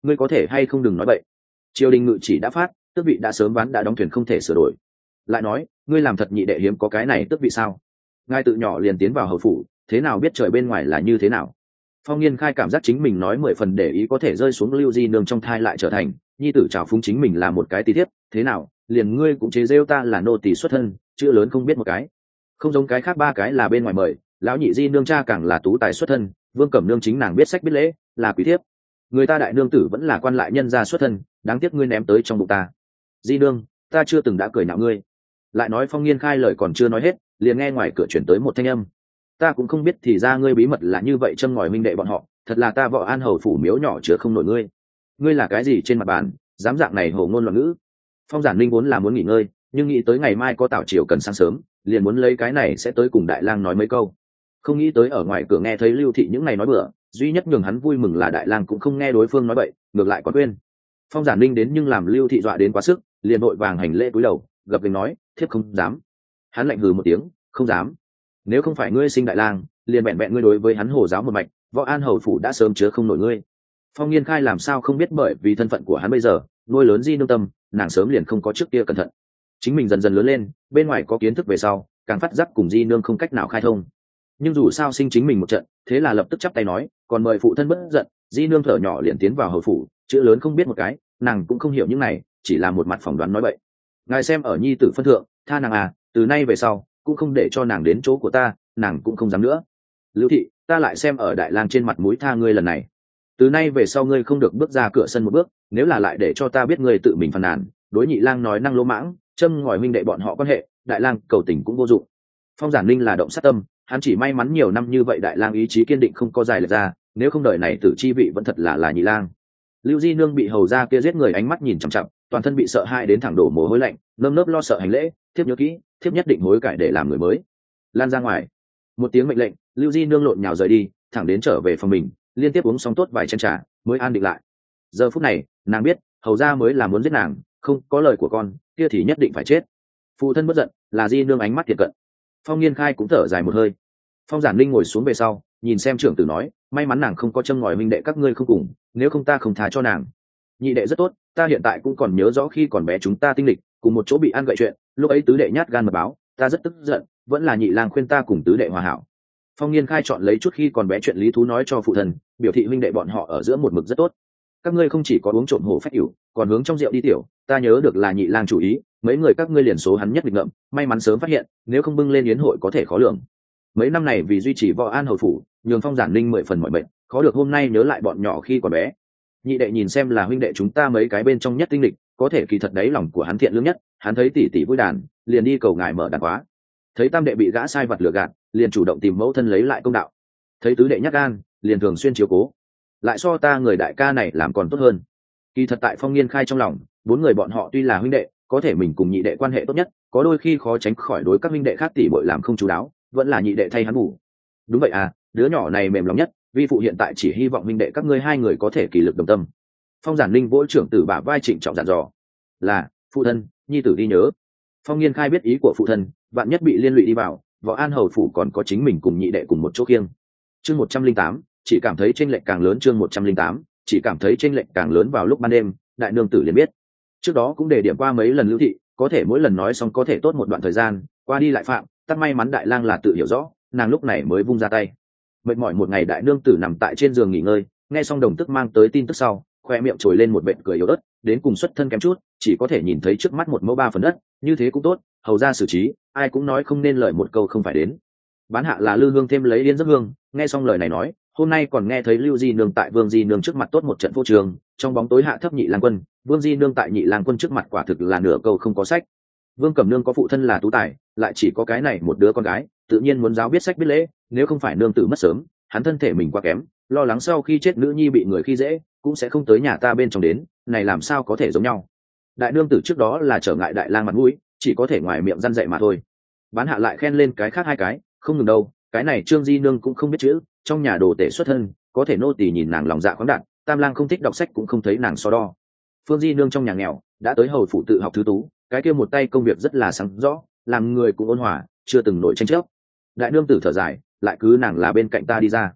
ngươi có thể hay không đừng nói bậy. Triều đình ngự chỉ đã phát, tước vị đã sớm ván đã đóng thuyền không thể sửa đổi. Lại nói, ngươi làm thật nhị đệ hiếm có cái này tước vị sao? Ngài tự nhỏ liền tiến vào hầu phủ, thế nào biết trời bên ngoài là như thế nào? Phong Nghiên Khai cảm giác chính mình nói 10 phần để ý có thể rơi xuống Lưu Di Nương trong thai lại trở thành nhi tử trào phúng chính mình là một cái tí thiếp, thế nào, liền ngươi cũng chế rêu ta là nô tỳ xuất thân, chữ lớn không biết một cái. Không giống cái khác ba cái là bên ngoài mời, lão nhị Di Nương cha càng là tú tài xuất thân, Vương Cẩm Nương chính nàng biết sách biết lễ, là quý thiếp. Người ta đại nương tử vẫn là quan lại nhân gia xuất thân, đáng tiếc ngươi ném tới trong bụng ta. Di Nương, ta chưa từng đã cười nhạo ngươi. Lại nói Phong Nghiên Khai lời còn chưa nói hết, liền nghe ngoài cửa chuyển tới một thanh âm. Ta cũng không biết thì ra ngươi bí mật là như vậy châm ngòi minh đệ bọn họ, thật là ta Võ An hầu phủ miếu nhỏ chứa không nổi ngươi. Ngươi là cái gì trên mặt bàn, dám dạng này hồ ngôn loạn ngữ. Phong Giản Linh vốn là muốn nghỉ ngơi, nhưng nghĩ tới ngày mai có tảo triều cần sáng sớm, liền muốn lấy cái này sẽ tới cùng Đại Lang nói mấy câu. Không nghĩ tới ở ngoài cửa nghe thấy Lưu Thị những ngày nói bừa, duy nhất nhường hắn vui mừng là Đại Lang cũng không nghe đối phương nói bậy, ngược lại còn quên. Phong Giản Linh đến nhưng làm Lưu Thị dọa đến quá sức, liền vội vàng hành lễ cúi đầu, gập gành nói, thiếp không dám. Hắn lạnh hừ một tiếng, không dám. Nếu không phải ngươi sinh Đại Lang, liền bẹn bẹn ngươi đối với hắn hồ giáo một mạch, Võ An hầu phủ đã sớm chứa không nổi ngươi. Phong Nghiên Khai làm sao không biết, bởi vì thân phận của hắn bây giờ nuôi lớn Di Nương tâm, nàng sớm liền không có trước kia cẩn thận. Chính mình dần dần lớn lên, bên ngoài có kiến thức về sau, càng phát giác cùng Di Nương không cách nào khai thông. Nhưng dù sao sinh chính mình một trận, thế là lập tức chắp tay nói, còn mời phụ thân bất giận. Di Nương thở nhỏ liền tiến vào hầu phủ, chữ lớn không biết một cái, nàng cũng không hiểu những này, chỉ là một mặt phỏng đoán nói bậy. Ngài xem ở nhi tử phân thượng, tha nàng à, từ nay về sau cũng không để cho nàng đến chỗ của ta, nàng cũng không dám nữa. Lưu Thị, ta lại xem ở Đại Lang trên mặt mũi tha ngươi lần này. Từ nay về sau ngươi không được bước ra cửa sân một bước, nếu là lại để cho ta biết ngươi tự mình phàn nàn, đối nhị lang nói năng lỗ mãng, châm ngòi minh đệ bọn họ quan hệ, Đại Lang cầu tình cũng vô dụng. Phong Giản Linh là động sát tâm, hắn chỉ may mắn nhiều năm như vậy Đại Lang ý chí kiên định không có dài lệch ra, nếu không đời này tử chi vị vẫn thật là nhị lang. Lưu Di Nương bị hầu gia kia giết người ánh mắt nhìn chằm chằm, toàn thân bị sợ hãi đến thẳng đổ mồ hôi lạnh, nơm nớp lo sợ hành lễ, thiếp nhớ kỹ, thiếp nhất định hối cải để làm người mới. Lan ra ngoài. Một tiếng mệnh lệnh, Lưu Di Nương lộn nhào rời đi, thẳng đến trở về phòng mình, liên tiếp uống xong tốt vài chén trà mới an định lại. Giờ phút này nàng biết hầu gia mới là muốn giết nàng, không có lời của con kia thì nhất định phải chết. Phụ thân bất giận, là Di Nương ánh mắt thiệt cận. Phong Nghiên Khai cũng thở dài một hơi. Phong Giản Linh ngồi xuống về sau, nhìn xem trưởng tử nói, may mắn nàng không có châm ngòi minh đệ các ngươi không cùng, nếu không ta không tha cho nàng. Nhị đệ rất tốt, ta hiện tại cũng còn nhớ rõ khi còn bé chúng ta tinh lịch cùng một chỗ bị ăn gậy chuyện, lúc ấy tứ đệ nhát gan mật báo, ta rất tức giận, vẫn là nhị lang khuyên ta cùng tứ đệ hòa hảo. Phong Nghiên Khai chọn lấy chút khi còn bé chuyện lý thú nói cho phụ thần, biểu thị huynh đệ bọn họ ở giữa một mực rất tốt. Các ngươi không chỉ có uống trộm hổ phách yểu, còn hướng trong rượu đi tiểu, ta nhớ được là nhị lang chủ ý, mấy người các ngươi liền số hắn nhất định ngậm, may mắn sớm phát hiện, nếu không bưng lên yến hội có thể khó lường. Mấy năm này vì duy trì Võ An hầu phủ, nhường Phong Giản Linh 10 phần mọi mệnh, khó được hôm nay nhớ lại bọn nhỏ khi còn bé. Nhị đệ nhìn xem là huynh đệ chúng ta mấy cái bên trong nhất tinh lịch, có thể kỳ thật đấy lòng của hắn thiện lương nhất, hắn thấy tỷ tỷ vui đàn, liền đi cầu ngài mở đàn khóa. Thấy tam đệ bị gã sai vật lừa gạt, liền chủ động tìm mẫu thân lấy lại công đạo. Thấy tứ đệ nhát gan, liền thường xuyên chiếu cố. Lại so ta người đại ca này làm còn tốt hơn. Kỳ thật tại Phong Nghiên Khai trong lòng, 4 người bọn họ tuy là huynh đệ, có thể mình cùng nhị đệ quan hệ tốt nhất, có đôi khi khó tránh khỏi đối các huynh đệ khác tỷ muội làm không chú đáo, vẫn là nhị đệ thay hắn bù. Đúng vậy à, đứa nhỏ này mềm lòng nhất, vi phụ hiện tại chỉ hy vọng huynh đệ các ngươi hai người có thể kỳ lực đồng tâm. Phong Giản Linh vỗ trưởng tử bả vai trịnh trọng dặn dò. Là, phụ thân, nhi tử đi nhớ. Phong Nghiên Khai biết ý của phụ thân, vạn nhất bị liên lụy đi vào, Võ An hầu phủ còn có chính mình cùng nhị đệ cùng một chỗ khiêng. Chương 108, chỉ cảm thấy chênh lệch càng lớn. Chương 108, chỉ cảm thấy chênh lệch càng lớn. Vào lúc ban đêm, đại nương tử liền biết. Trước đó cũng đề điểm qua mấy lần Lưu Thị, có thể mỗi lần nói xong có thể tốt một đoạn thời gian, qua đi lại phạm, tắc may mắn Đại Lang là tự hiểu rõ, nàng lúc này mới vung ra tay. Mệt mỏi một ngày đại nương tử nằm tại trên giường nghỉ ngơi, nghe xong đồng tức mang tới tin tức sau, khoe miệng trồi lên một vệt cười yếu ớt, đến cùng xuất thân kém chút, chỉ có thể nhìn thấy trước mắt 1 mẫu 3 phần đất, như thế cũng tốt, hầu ra xử trí, ai cũng nói không nên lời một câu không phải đến. Bán hạ là Lư Hương thêm lấy Yên Giấc Hương, nghe xong lời này nói, hôm nay còn nghe thấy Lưu Di Nương tại Vương Di Nương trước mặt tốt một trận vô trường, trong bóng tối hạ thấp nhị lang quân, Vương Di Nương tại nhị lang quân trước mặt quả thực là nửa câu không có sách. Vương Cẩm Nương có phụ thân là tú tài, lại chỉ có cái này một đứa con gái, tự nhiên muốn giáo biết sách biết lễ, nếu không phải nương tử mất sớm, hắn thân thể mình quá kém, lo lắng sau khi chết nữ nhi bị người khi dễ, cũng sẽ không tới nhà ta bên trong đến, này làm sao có thể giống nhau. Đại nương tử trước đó là trở ngại Đại Lang mặt mũi, chỉ có thể ngoài miệng răn dạy mà thôi. Bán hạ lại khen lên cái khác 2 cái, không ngừng đâu, cái này Trương Di Nương cũng không biết chữ, trong nhà đồ tể xuất thân, có thể nô tỳ nhìn nàng lòng dạ khoáng đạt, Tam Lang không thích đọc sách cũng không thấy nàng so đo. Phương Di Nương trong nhà nghèo, đã tới hầu phủ tự học thứ tú, cái kia một tay công việc rất là sáng rõ, làm người cũng ôn hòa, chưa từng nổi tranh chấp. Đại nương tử thở dài, lại cứ nàng là bên cạnh ta đi ra.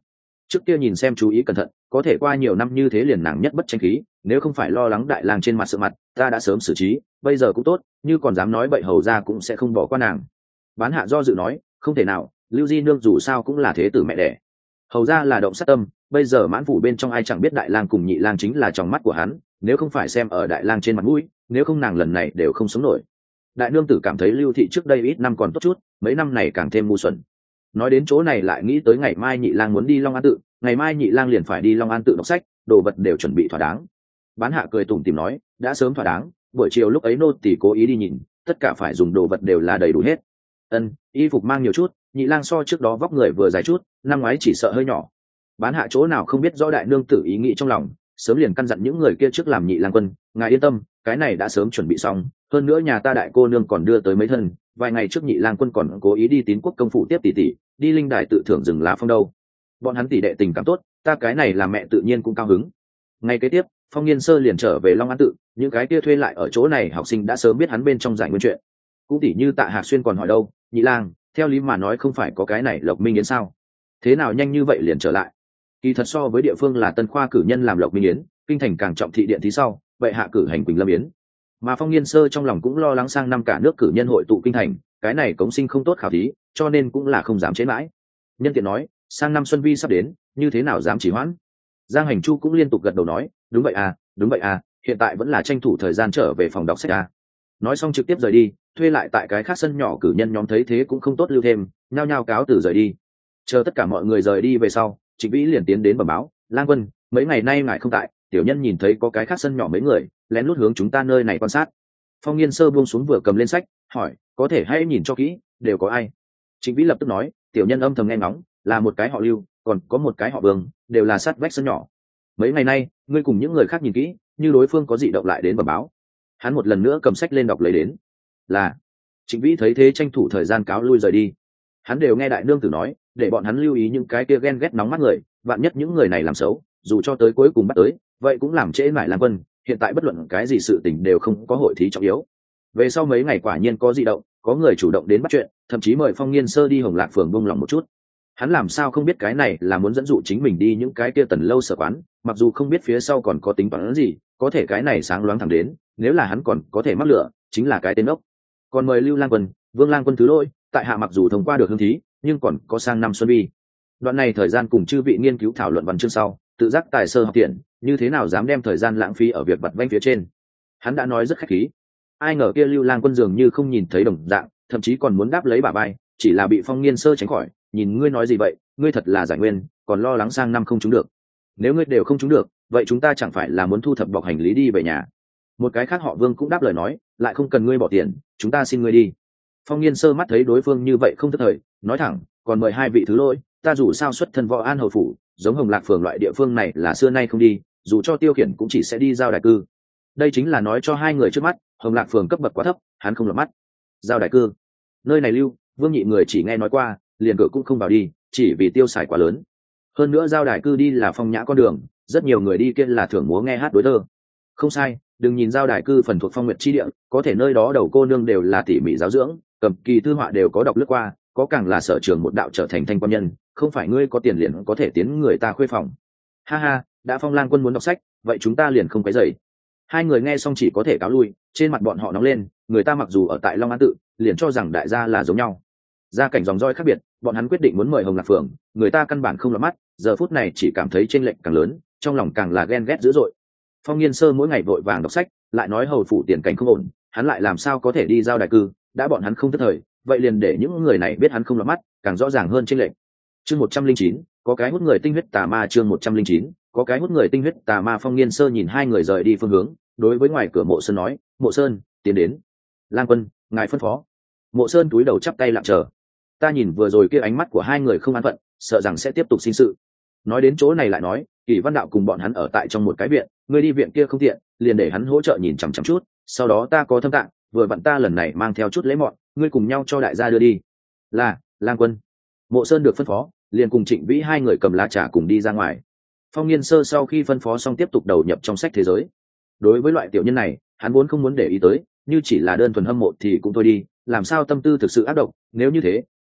trước kia nhìn xem chú ý cẩn thận, có thể qua nhiều năm như thế liền nàng nhất bất tranh khí, nếu không phải lo lắng đại lang trên mặt sự mặt, ta đã sớm xử trí, bây giờ cũng tốt, như còn dám nói bậy hầu ra cũng sẽ không bỏ qua nàng. Bán hạ do dự nói, không thể nào, Lưu Di nương dù sao cũng là thế tử mẹ đẻ, hầu ra là động sát tâm, bây giờ mãn phủ bên trong ai chẳng biết đại lang cùng nhị lang chính là trong mắt của hắn, nếu không phải xem ở đại lang trên mặt mũi, nếu không nàng lần này đều không sống nổi. Đại nương tử cảm thấy Lưu thị trước đây ít năm còn tốt chút, mấy năm này càng thêm ngu xuẩn. Nói đến chỗ này lại nghĩ tới ngày mai nhị lang muốn đi Long An tự, ngày mai nhị lang liền phải đi Long An tự đọc sách, đồ vật đều chuẩn bị thỏa đáng. Bán hạ cười tủm tỉm nói, đã sớm thỏa đáng, buổi chiều lúc ấy nô tỳ cố ý đi nhìn, tất cả phải dùng đồ vật đều là đầy đủ hết. Ân, y phục mang nhiều chút, nhị lang so trước đó vóc người vừa dài chút, năm ngoái chỉ sợ hơi nhỏ. Bán hạ chỗ nào không biết rõ đại nương tử ý nghĩ trong lòng, sớm liền căn dặn những người kia trước làm nhị lang quân, ngài yên tâm, cái này đã sớm chuẩn bị xong, hơn nữa nhà ta đại cô nương còn đưa tới mấy thân, vài ngày trước nhị lang quân còn cố ý đi Tín Quốc công phủ tiếp tỷ, đi linh đài tự thưởng rừng lá phong đâu. Bọn hắn tỷ đệ tình cảm tốt, ta cái này làm mẹ tự nhiên cũng cao hứng. Ngay kế tiếp, Phong Nghiên Sơ liền trở về Long An tự, những cái kia thuê lại ở chỗ này học sinh đã sớm biết hắn bên trong giải nguyên chuyện. Cũng tỉ như Tạ Hạc Xuyên còn hỏi đâu, nhị lang, theo lý mà nói không phải có cái này Lộc Minh Yến sao? Thế nào nhanh như vậy liền trở lại? Kỳ thật so với địa phương là Tân Khoa cử nhân làm Lộc Minh Yến, kinh thành càng trọng thị điện thí sau, vậy hạ cử hành Quỳnh Lâm Yến. Mà Phong Nghiên Sơ trong lòng cũng lo lắng sang năm cả nước cử nhân hội tụ kinh thành, cái này cống sinh không tốt khảo thí, cho nên cũng là không dám chế mãi. Nhân tiện nói, sang năm xuân vi sắp đến, như thế nào dám chỉ hoãn? Giang Hành Chu cũng liên tục gật đầu nói, đúng vậy à, hiện tại vẫn là tranh thủ thời gian trở về phòng đọc sách à. Nói xong trực tiếp rời đi, thuê lại tại cái khác sân nhỏ cử nhân nhóm thấy thế cũng không tốt lưu thêm, nhao nhao cáo từ rời đi. Chờ tất cả mọi người rời đi về sau, Trịnh Vĩ liền tiến đến bẩm báo, Lang Quân, mấy ngày nay ngài không tại, tiểu nhân nhìn thấy có cái khác sân nhỏ mấy người lén lút hướng chúng ta nơi này quan sát. Phong Nghiên Sơ buông xuống vừa cầm lên sách, hỏi, có thể hãy nhìn cho kỹ, đều có ai? Trịnh Vĩ lập tức nói, tiểu nhân âm thầm nghe ngóng, là một cái họ Lưu, còn có một cái họ Vương, đều là sát vách sân nhỏ. Mấy ngày nay, ngươi cùng những người khác nhìn kỹ, như đối phương có dị động lại đến bẩm báo. Hắn một lần nữa cầm sách lên đọc lấy đến. Là. Trịnh Vĩ thấy thế tranh thủ thời gian cáo lui rời đi. Hắn đều nghe đại nương tử nói, để bọn hắn lưu ý những cái kia ghen ghét nóng mắt người, vạn nhất những người này làm xấu, dù cho tới cuối cùng bắt tới, vậy cũng làm trễ nải Lang Quân, hiện tại bất luận cái gì sự tình đều không có hội thí trọng yếu. Về sau mấy ngày quả nhiên có dị động, có người chủ động đến bắt chuyện, thậm chí mời Phong Nghiên Sơ đi Hồng Lạc phường buông lòng một chút. Hắn làm sao không biết cái này là muốn dẫn dụ chính mình đi những cái kia tần lâu sở quán, mặc dù không biết phía sau còn có tính toán gì, có thể cái này sáng loáng thẳng đến, nếu là hắn còn có thể mắc lửa, chính là cái tên ốc. Còn mời Lưu Lang Quân, Vương Lang Quân thứ lỗi, tại hạ mặc dù thông qua được hương thí, nhưng còn có sang năm xuân vi. Đoạn này thời gian cùng chư vị nghiên cứu thảo luận văn chương sau, tự giác tài sơ học tiện, như thế nào dám đem thời gian lãng phí ở việc vặt vãnh phía trên. Hắn đã nói rất khách khí. Ai ngờ kia Lưu Lang Quân dường như không nhìn thấy đồng dạng, thậm chí còn muốn đáp lấy bả vai, chỉ là bị Phong Nghiên Sơ tránh khỏi, nhìn ngươi nói gì vậy, ngươi thật là giải nguyên, còn lo lắng sang năm không trúng được. Nếu ngươi đều không trúng được, vậy chúng ta chẳng phải là muốn thu thập bọc hành lý đi về nhà? Một cái khác họ Vương cũng đáp lời nói, lại không cần ngươi bỏ tiền, chúng ta xin ngươi đi. Phong Nghiên Sơ mắt thấy đối phương như vậy không thất thời, nói thẳng, còn mời hai vị thứ lỗi, ta dù sao xuất thân Võ An hầu phủ, giống Hồng Lạc phường loại địa phương này là xưa nay không đi, dù cho tiêu khiển cũng chỉ sẽ đi giao đại cư. Đây chính là nói cho hai người trước mắt, Hồng Lạc phường cấp bậc quá thấp, hắn không lọt mắt. Giao đại cư, nơi này Lưu Vương nhị người chỉ nghe nói qua, liền cửa cũng không vào đi, chỉ vì tiêu xài quá lớn. Hơn nữa giao đại cư đi là phong nhã con đường, rất nhiều người đi kia là thưởng múa nghe hát đối thơ. Không sai, đừng nhìn giao đại cư phần thuộc phong nguyệt chi địa, có thể nơi đó đầu cô nương đều là tỉ mỉ giáo dưỡng, cầm kỳ thư họa đều có đọc lướt qua, có càng là sở trường một đạo trở thành thanh quan nhân, không phải ngươi có tiền liền có thể tiến người ta khuê phòng. Ha ha, đã Phong Lang Quân muốn đọc sách, vậy chúng ta liền không quấy rầy. Hai người nghe xong chỉ có thể cáo lui, trên mặt bọn họ nóng lên, người ta mặc dù ở tại Long An tự, liền cho rằng đại gia là giống nhau. Gia cảnh dòng dõi khác biệt, bọn hắn quyết định muốn mời Hồng Lạc phường, người ta căn bản không lọt mắt, giờ phút này chỉ cảm thấy chênh lệch càng lớn, trong lòng càng là ghen ghét dữ dội. Phong Nghiên Sơ mỗi ngày vội vàng đọc sách, lại nói hầu phủ tiền cảnh không ổn, hắn lại làm sao có thể đi giao đại cư, đã bọn hắn không thất thời, vậy liền để những người này biết hắn không lọt mắt, càng rõ ràng hơn chênh lệch. Chương 109, có cái hút người tinh huyết tà ma. Chương 109, có cái hút người tinh huyết tà ma. Phong Nghiên Sơ nhìn hai người rời đi phương hướng, đối với ngoài cửa Mộ Sơn nói, Mộ Sơn, tiến đến. Lang Quân, ngài phân phó. Mộ Sơn cúi đầu chắp tay lặng chờ. Ta nhìn vừa rồi kia ánh mắt của hai người không an phận, sợ rằng sẽ tiếp tục sinh sự. Nói đến chỗ này lại nói, Kỷ Văn Đạo cùng bọn hắn ở tại trong một cái viện, người đi viện kia không tiện, liền để hắn hỗ trợ nhìn chằm chằm chút, sau đó ta có thâm tạng, vừa vặn ta lần này mang theo chút lễ mọn, ngươi cùng nhau cho đại gia đưa đi. Là, Lang Quân. Mộ Sơn được phân phó, liền cùng Trịnh Vĩ hai người cầm lá trà cùng đi ra ngoài. Phong Nghiên Sơ sau khi phân phó xong tiếp tục đầu nhập trong sách thế giới. Đối với loại tiểu nhân này, hắn vốn không muốn để ý tới, như chỉ là đơn thuần hâm mộ thì cũng thôi đi, làm sao tâm tư thực sự ác độc, nếu như thế,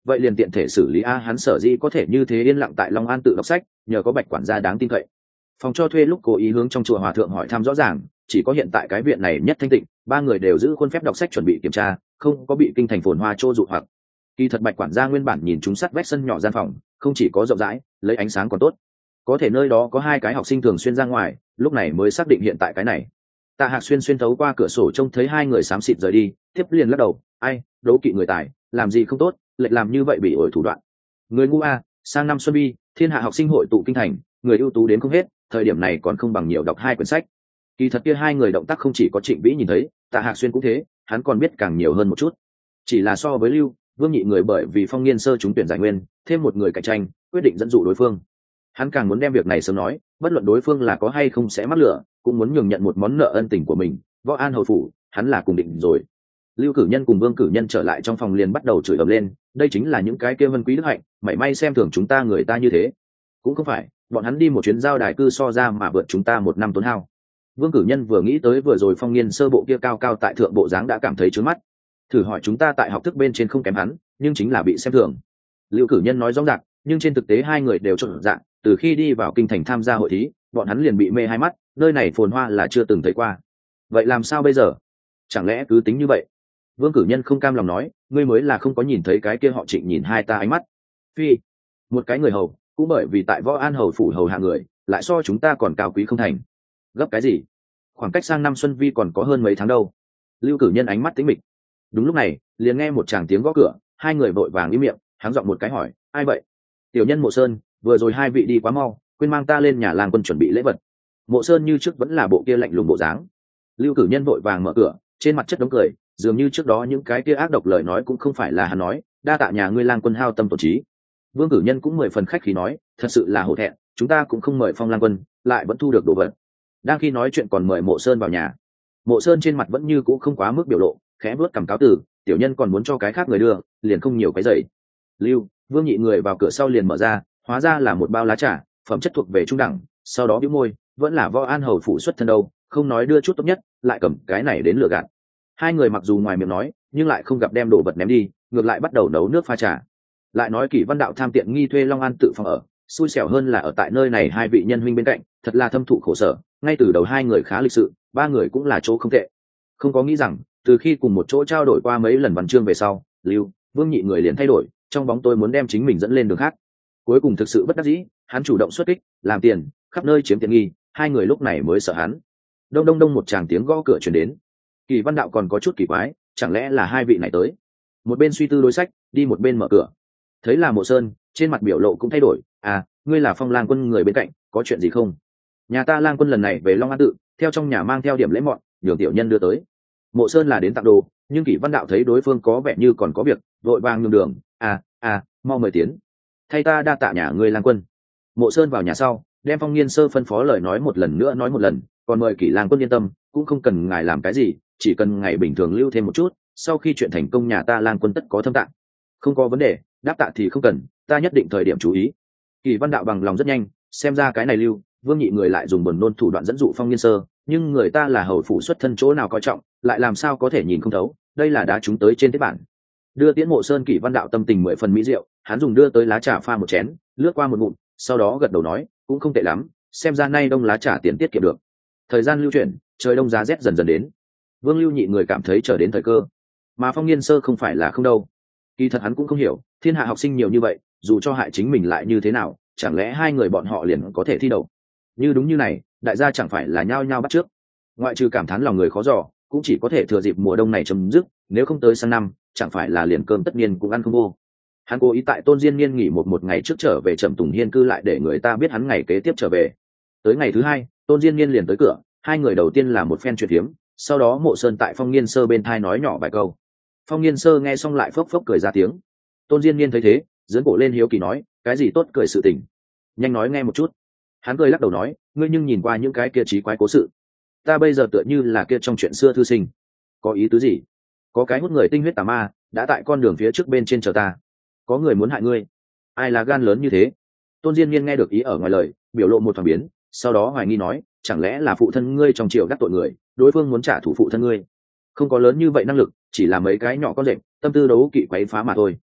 vậy liền tiện thể xử lý a. Hắn sở dĩ có thể như thế yên lặng tại Long An tự đọc sách, nhờ có Bạch quản gia đáng tin cậy. Phòng cho thuê lúc cố ý hướng trong chùa hòa thượng hỏi thăm rõ ràng, chỉ có hiện tại cái viện này nhất thanh tịnh, ba người đều giữ khuôn phép đọc sách chuẩn bị kiểm tra, không có bị kinh thành phồn hoa trô dụ hoặc. Kỳ thật Bạch quản gia nguyên bản nhìn chúng sắt vách sân nhỏ gian phòng, không chỉ có rộng rãi, lấy ánh sáng còn tốt, có thể nơi đó có hai cái học sinh thường xuyên ra ngoài, lúc này mới xác định hiện tại cái này. Tạ Hạc xuyên xuyên thấu qua cửa sổ trông thấy hai người xám xịt rời đi, tiếp liền lắc đầu, ai, đấu kỵ người tài, làm gì không tốt, lệch làm như vậy bị ổi thủ đoạn. Người ngu a, sang năm xuân bi, thiên hạ học sinh hội tụ kinh thành, người ưu tú đến không hết, thời điểm này còn không bằng nhiều đọc hai quyển sách. Kỳ thật kia hai người động tác không chỉ có Trịnh Vĩ nhìn thấy, Tạ Hạc xuyên cũng thế, hắn còn biết càng nhiều hơn một chút. Chỉ là so với Lưu Vương nhị người bởi vì Phong Nghiên sơ trúng tuyển giải nguyên, thêm một người cạnh tranh, quyết định dẫn dụ đối phương. Hắn càng muốn đem việc này sớm nói, bất luận đối phương là có hay không sẽ mắc lửa, cũng muốn nhường nhận một món nợ ân tình của mình. Võ An hầu phủ, hắn là cùng định rồi. Lưu Cử Nhân cùng Vương Cử Nhân trở lại trong phòng liền bắt đầu chửi ầm lên, đây chính là những cái kia vân quý đức hạnh, mảy may xem thường chúng ta người ta như thế. Cũng không phải, bọn hắn đi một chuyến giao đài cư so ra mà vượt chúng ta một năm tốn hao. Vương Cử Nhân vừa nghĩ tới vừa rồi Phong Nghiên sơ bộ kia cao cao tại thượng bộ dáng đã cảm thấy trướng mắt. Thử hỏi chúng ta tại học thức bên trên không kém hắn, nhưng chính là bị xem thường. Lưu Cử Nhân nói rõ ràng, nhưng trên thực tế hai người đều trộn dạng, từ khi đi vào kinh thành tham gia hội thí, bọn hắn liền bị mê hai mắt, nơi này phồn hoa là chưa từng thấy qua. Vậy làm sao bây giờ? Chẳng lẽ cứ tính như vậy? Vương Cử Nhân không cam lòng nói, ngươi mới là không có nhìn thấy cái kia họ Trịnh nhìn hai ta ánh mắt. Phi, một cái người hầu, cũng bởi vì tại Võ An hầu phủ hầu hạ người, lại so chúng ta còn cao quý không thành. Gấp cái gì? Khoảng cách sang năm xuân vi còn có hơn mấy tháng đâu. Lưu Cử Nhân ánh mắt tĩnh mịch. Đúng lúc này, liền nghe một tràng tiếng gõ cửa, hai người vội vàng im miệng, háng giọng một cái hỏi, ai vậy? Tiểu nhân Mộ Sơn, vừa rồi hai vị đi quá mau, quên mang ta lên nhà lang quân chuẩn bị lễ vật. Mộ Sơn như trước vẫn là bộ kia lạnh lùng bộ dáng. Lưu Cử Nhân vội vàng mở cửa, trên mặt chất đống cười, dường như trước đó những cái kia ác độc lời nói cũng không phải là hắn nói, đa tạ nhà ngươi lang quân hao tâm tổn trí. Vương Cử Nhân cũng 10 phần khách khí nói, thật sự là hổ thẹn, chúng ta cũng không mời Phong lang quân, lại vẫn thu được đồ vật. Đang khi nói chuyện còn mời Mộ Sơn vào nhà. Mộ Sơn trên mặt vẫn như cũ không quá mức biểu lộ, khẽ vuốt cằm cáo từ, tiểu nhân còn muốn cho cái khác người đưa, liền không nhiều cái dậy. Lưu Vương nhị người vào cửa sau liền mở ra, hóa ra là một bao lá trà, phẩm chất thuộc về trung đẳng, sau đó bĩu môi, vẫn là Võ An hầu phủ xuất thân đâu, không nói đưa chút tốt nhất, lại cầm cái này đến lừa gạt. Hai người mặc dù ngoài miệng nói, nhưng lại không gặp đem đồ vật ném đi, ngược lại bắt đầu nấu nước pha trà. Lại nói Kỷ Văn Đạo tham tiện nghi thuê Long An tự phòng ở, xui xẻo hơn là ở tại nơi này hai vị nhân huynh bên cạnh, thật là thâm thụ khổ sở, ngay từ đầu hai người khá lịch sự, ba người cũng là chỗ không tệ. Không có nghĩ rằng, từ khi cùng một chỗ trao đổi qua mấy lần văn chương về sau, Lưu Vương nhị người liền thay đổi, trong bóng tối muốn đem chính mình dẫn lên đường khác. Cuối cùng thực sự bất đắc dĩ, hắn chủ động xuất kích, làm tiền, khắp nơi chiếm tiện nghi, hai người lúc này mới sợ hắn. Đông đông đông một tràng tiếng gõ cửa truyền đến. Kỳ Văn Đạo còn có chút kỳ quái, chẳng lẽ là hai vị này tới? Một bên suy tư đối sách, đi một bên mở cửa. Thấy là Mộ Sơn, trên mặt biểu lộ cũng thay đổi, à, ngươi là Phong lang quân người bên cạnh, có chuyện gì không? Nhà ta lang quân lần này về Long An tự, theo trong nhà mang theo điểm lễ mọn, nhường tiểu nhân đưa tới. Mộ Sơn là đến tặng đồ, nhưng Kỷ Văn Đạo thấy đối phương có vẻ như còn có việc, vội vàng nhường đường, mau mời tiến. Thay ta đa tạ nhà ngươi lang quân. Mộ Sơn vào nhà sau, đem Phong Nghiên sơ phân phó lời nói một lần nữa nói một lần, còn mời Kỷ lang quân yên tâm, cũng không cần ngài làm cái gì, chỉ cần ngày bình thường lưu thêm một chút, sau khi chuyện thành công nhà ta lang quân tất có thâm tạng. Không có vấn đề, đáp tạ thì không cần, ta nhất định thời điểm chú ý. Kỷ Văn Đạo bằng lòng rất nhanh, xem ra cái này Lưu Vương nhị người lại dùng buồn nôn thủ đoạn dẫn dụ Phong Nghiên sơ, nhưng người ta là hầu phủ xuất thân chỗ nào coi trọng, lại làm sao có thể nhìn không thấu, đây là đã trúng tới trên thế bản. Đưa tiễn Mộ Sơn, Kỷ Văn Đạo tâm tình 10 phần mỹ diệu, hắn dùng đưa tới lá trà pha một chén, lướt qua một ngụm, sau đó gật đầu nói, cũng không tệ lắm, xem ra nay đông lá trà tiền tiết kiệm được. Thời gian lưu chuyển, trời đông giá rét dần dần đến. Vương Lưu nhị người cảm thấy chờ đến thời cơ, mà Phong Nghiên sơ không phải là không đâu. Kỳ thật hắn cũng không hiểu, thiên hạ học sinh nhiều như vậy, dù cho hại chính mình lại như thế nào, chẳng lẽ hai người bọn họ liền có thể thi đậu? Như đúng như này, đại gia chẳng phải là nhao nhao bắt trước. Ngoại trừ cảm thán lòng người khó dò, cũng chỉ có thể thừa dịp mùa đông này chấm dứt, nếu không tới sang năm, chẳng phải là liền cơm tất nhiên cũng ăn không vô. Hắn cố ý tại Tôn Diên Niên nghỉ một ngày trước trở về Trầm Tùng Hiên cư lại để người ta biết hắn ngày kế tiếp trở về. Tới ngày thứ hai, Tôn Diên Niên liền tới cửa, hai người đầu tiên là một phen chuyện hiếm, sau đó Mộ Sơn tại Phong Nghiên sơ bên thai nói nhỏ vài câu. Phong Nghiên sơ nghe xong lại phốc phốc cười ra tiếng. Tôn Diên Niên thấy thế, giương cổ lên hiếu kỳ nói, cái gì tốt cười sự tình? Nhanh nói nghe một chút. Hắn cười lắc đầu nói, ngươi nhưng nhìn qua những cái kia trí quái cố sự, ta bây giờ tựa như là kia trong chuyện xưa thư sinh. Có ý tứ gì? Có cái hút người tinh huyết tà ma đã tại con đường phía trước bên trên chờ ta, có người muốn hại ngươi. Ai là gan lớn như thế? Tôn Diên Niên nghe được ý ở ngoài lời, biểu lộ một thoáng biến, sau đó hoài nghi nói, chẳng lẽ là phụ thân ngươi trong triều đắc tội người, đối phương muốn trả thù phụ thân ngươi? Không có lớn như vậy năng lực, chỉ là mấy cái nhỏ con rệp, tâm tư đấu kỵ quấy phá mà thôi.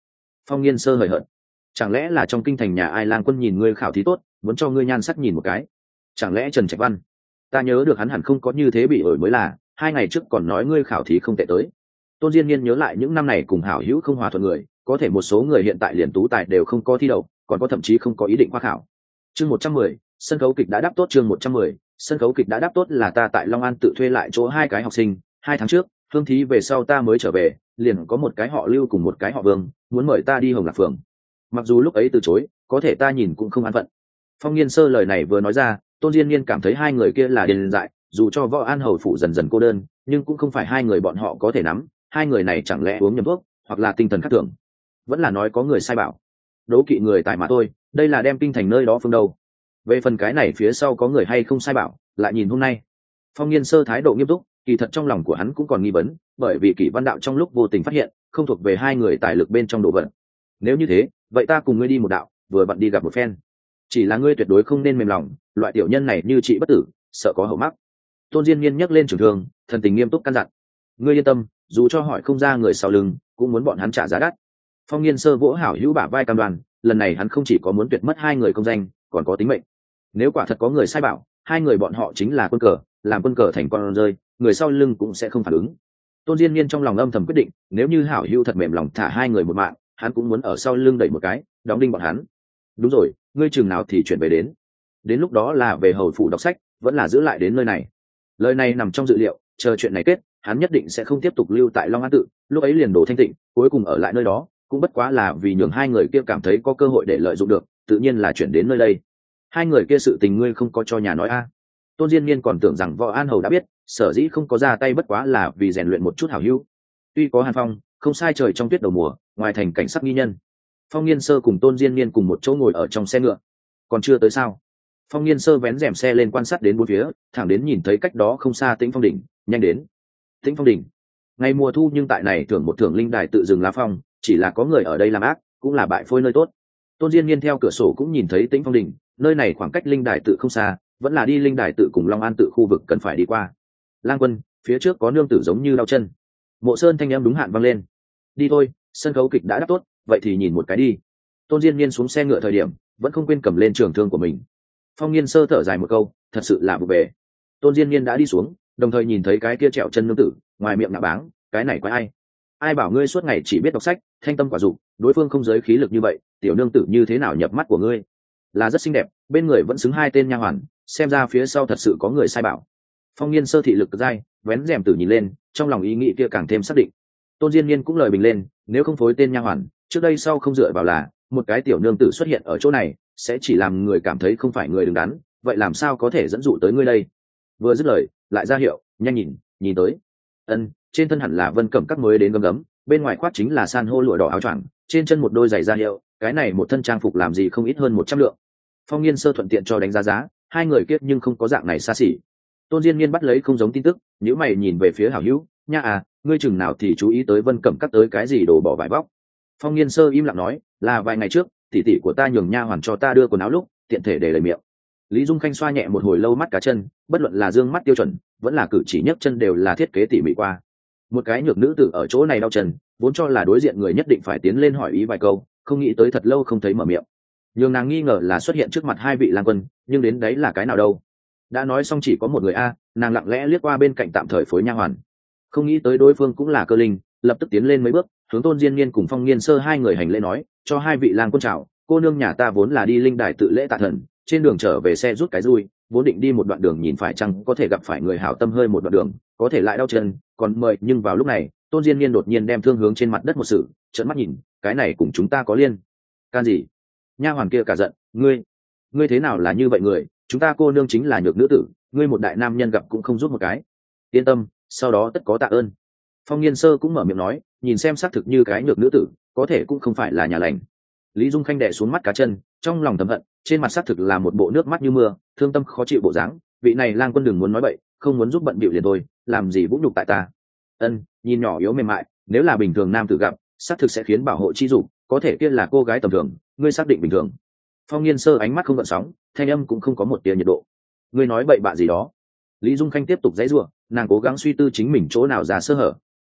Phong Nghiên Sơ hời hợt, chẳng lẽ là trong kinh thành nhà ai lang quân nhìn ngươi khảo thí tốt, muốn cho ngươi nhan sắc nhìn một cái? Chẳng lẽ Trần Trạch Văn? Ta nhớ được hắn hẳn không có như thế bị ổi mới là, 2 ngày trước còn nói ngươi khảo thí không tệ tới. Tôn Diên Niên nhớ lại những năm này cùng hảo hữu không hòa thuận người, có thể một số người hiện tại liền tú tài đều không có thi đậu, còn có thậm chí không có ý định khoa khảo. Chương 110, sân khấu kịch đã đáp tốt. Chương 110, sân khấu kịch đã đáp tốt là ta tại Long An tự thuê lại chỗ 2 cái học sinh, 2 tháng trước, hương thí về sau ta mới trở về, liền có một cái họ Lưu cùng một cái họ Vương, muốn mời ta đi Hồng Lạc Phường. Mặc dù lúc ấy từ chối, có thể ta nhìn cũng không an phận. Phong Nghiên Sơ lời này vừa nói ra, Tôn Diên Niên cảm thấy hai người kia là điên dại, dù cho Võ An Hầu phủ dần dần cô đơn, nhưng cũng không phải hai người bọn họ có thể nắm, hai người này chẳng lẽ uống nhầm thuốc, hoặc là tinh thần khác thường. Vẫn là nói có người sai bảo. Đố kỵ người tại mà thôi, đây là đem kinh thành nơi đó phương đâu. Về phần cái này phía sau có người hay không sai bảo, lại nhìn hôm nay. Phong Nghiên Sơ thái độ nghiêm túc, kỳ thật trong lòng của hắn cũng còn nghi vấn, bởi vì Kỷ Văn Đạo trong lúc vô tình phát hiện, không thuộc về hai người tài lực bên trong đồ vật. Nếu như thế, vậy ta cùng ngươi đi một đạo, vừa vặn đi gặp một phen. Chỉ là ngươi tuyệt đối không nên mềm lòng, loại tiểu nhân này như trị bất tử, sợ có hậu mắc. Tôn Diên Niên nhấc lên trường thương, thần tình nghiêm túc căn dặn. Ngươi yên tâm, dù cho hỏi không ra người sau lưng, cũng muốn bọn hắn trả giá đắt. Phong Nghiên Sơ vỗ hảo hữu bả vai cam đoan, lần này hắn không chỉ có muốn tuyệt mất hai người công danh, còn có tính mệnh. Nếu quả thật có người sai bảo, hai người bọn họ chính là quân cờ, làm quân cờ thành con rơi, người sau lưng cũng sẽ không phản ứng. Tôn Diên Niên trong lòng âm thầm quyết định, nếu như hảo hữu thật mềm lòng thả hai người một mạng, hắn cũng muốn ở sau lưng đẩy một cái, đóng đinh bọn hắn. Đúng rồi, ngươi chừng nào thì chuyển về đến lúc đó là về hầu phủ đọc sách, vẫn là giữ lại đến nơi này. Lời này nằm trong dự liệu, chờ chuyện này kết, hắn nhất định sẽ không tiếp tục lưu tại Long An tự, lúc ấy liền đổ thanh tịnh, cuối cùng ở lại nơi đó, cũng bất quá là vì nhường hai người kia cảm thấy có cơ hội để lợi dụng được, tự nhiên là chuyển đến nơi đây. Hai người kia sự tình ngươi không có cho nhà nói a? Tôn Diên Niên còn tưởng rằng Võ An Hầu đã biết, sở dĩ không có ra tay bất quá là vì rèn luyện một chút hảo hữu. Tuy có hàn phong, không sai trời trong tuyết đầu mùa, ngoài thành cảnh sắc nghi nhân. Phong Nghiên Sơ cùng Tôn Diên Niên cùng một chỗ ngồi ở trong xe ngựa. Còn chưa tới sao? Phong Nghiên Sơ vén rèm xe lên quan sát đến bốn phía, thẳng đến nhìn thấy cách đó không xa Tĩnh Phong đỉnh, nhanh đến. Tĩnh Phong đỉnh. Ngày mùa thu nhưng tại này thưởng một thưởng linh đài tự dừng lá phong, chỉ là có người ở đây làm ác, cũng là bại phôi nơi tốt. Tôn Diên Niên theo cửa sổ cũng nhìn thấy Tĩnh Phong đỉnh, nơi này khoảng cách linh đài tự không xa, vẫn là đi linh đài tự cùng Long An tự khu vực cần phải đi qua. Lang Quân, phía trước có nương tử giống như đau chân. Mộ Sơn thanh em đúng hạn vang lên. Đi thôi, sân khấu kịch đã đáp tốt, vậy thì nhìn một cái đi. Tôn Diên Niên xuống xe ngựa thời điểm, vẫn không quên cầm lên trường thương của mình. Phong Nghiên Sơ thở dài một câu, thật sự là vụ về. Tôn Diên Niên đã đi xuống, đồng thời nhìn thấy cái kia trẹo chân nương tử, ngoài miệng ngạ báng, cái này quái ai? Ai bảo ngươi suốt ngày chỉ biết đọc sách, thanh tâm quả dục, đối phương không giới khí lực như vậy, tiểu nương tử như thế nào nhập mắt của ngươi? Là rất xinh đẹp, bên người vẫn xứng hai tên nha hoàn, xem ra phía sau thật sự có người sai bảo. Phong Nghiên Sơ thị lực dai, vén rèm tử nhìn lên, trong lòng ý nghĩ kia càng thêm xác định. Tôn Diên Niên cũng lời bình lên, nếu không phối tên nha hoàn, trước đây sau không dựa vào là một cái tiểu nương tử xuất hiện ở chỗ này, sẽ chỉ làm người cảm thấy không phải người đứng đắn, vậy làm sao có thể dẫn dụ tới ngươi đây? Vừa dứt lời, lại ra hiệu, nhanh nhìn tới. Trên thân hẳn là Vân Cẩm các mới đến gấm gấm, bên ngoài khoác chính là san hô lụa đỏ áo choàng, trên chân một đôi giày da hiệu, cái này một thân trang phục làm gì không ít hơn 100 lượng. Phong Nghiên Sơ thuận tiện cho đánh giá, hai người kiết nhưng không có dạng này xa xỉ. Tôn Diên Niên bắt lấy không giống tin tức, nếu mày nhìn về phía hảo hữu, nha à, ngươi chừng nào thì chú ý tới Vân Cẩm các tới cái gì đồ bỏ vải vóc. Phong Nghiên Sơ im lặng nói, là vài ngày trước, tỷ tỷ của ta nhường nha hoàn cho ta đưa quần áo lúc, tiện thể để lời miệng. Lý Dung Khanh xoa nhẹ một hồi lâu mắt cá chân, bất luận là dương mắt tiêu chuẩn, vẫn là cử chỉ nhấc chân đều là thiết kế tỉ mỉ qua. Một cái nhược nữ tử ở chỗ này đau chân, vốn cho là đối diện người nhất định phải tiến lên hỏi ý vài câu, không nghĩ tới thật lâu không thấy mở miệng. Nhưng nàng nghi ngờ là xuất hiện trước mặt hai vị lang quân, nhưng đến đấy là cái nào đâu? Đã nói xong chỉ có một người a, nàng lặng lẽ liếc qua bên cạnh tạm thời phối nha hoàn. Không nghĩ tới đối phương cũng là cơ linh, lập tức tiến lên mấy bước, hướng Tôn Diên Niên cùng Phong Nghiên Sơ hai người hành lễ nói, cho hai vị lang quân chào, cô nương nhà ta vốn là đi linh đài tự lễ tạ thần, trên đường trở về xe rút cái dui, vốn định đi một đoạn đường nhìn phải chăng có thể gặp phải người hảo tâm hơi một đoạn đường, có thể lại đau chân, còn mời, nhưng vào lúc này, Tôn Diên Niên đột nhiên đem thương hướng trên mặt đất một sự, trợn mắt nhìn, cái này cùng chúng ta có liên can gì? Nha hoàn kia cả giận, ngươi thế nào là như vậy người, chúng ta cô nương chính là nhược nữ tử, ngươi một đại nam nhân gặp cũng không giúp một cái. Yên tâm, sau đó tất có tạ ơn. Phong Nghiên Sơ cũng mở miệng nói, nhìn xem xác thực như cái nhược nữ tử, có thể cũng không phải là nhà lành. Lý Dung Khanh đè xuống mắt cá chân, trong lòng thầm hận, trên mặt xác thực là một bộ nước mắt như mưa, thương tâm khó chịu bộ dáng. Vị này lang quân đừng muốn nói bậy, không muốn giúp bận bịu liền thôi, làm gì vũ nhục tại ta. Nhìn nhỏ yếu mềm mại, nếu là bình thường nam tử gặp, xác thực sẽ khiến bảo hộ chi dục, có thể kia là cô gái tầm thường, ngươi xác định bình thường? Phong Nghiên Sơ ánh mắt không gợn sóng, thanh âm cũng không có một tia nhiệt độ. Ngươi nói bậy bạ gì đó? Lý Dung Khanh tiếp tục giãy giụa, nàng cố gắng suy tư chính mình chỗ nào ra sơ hở.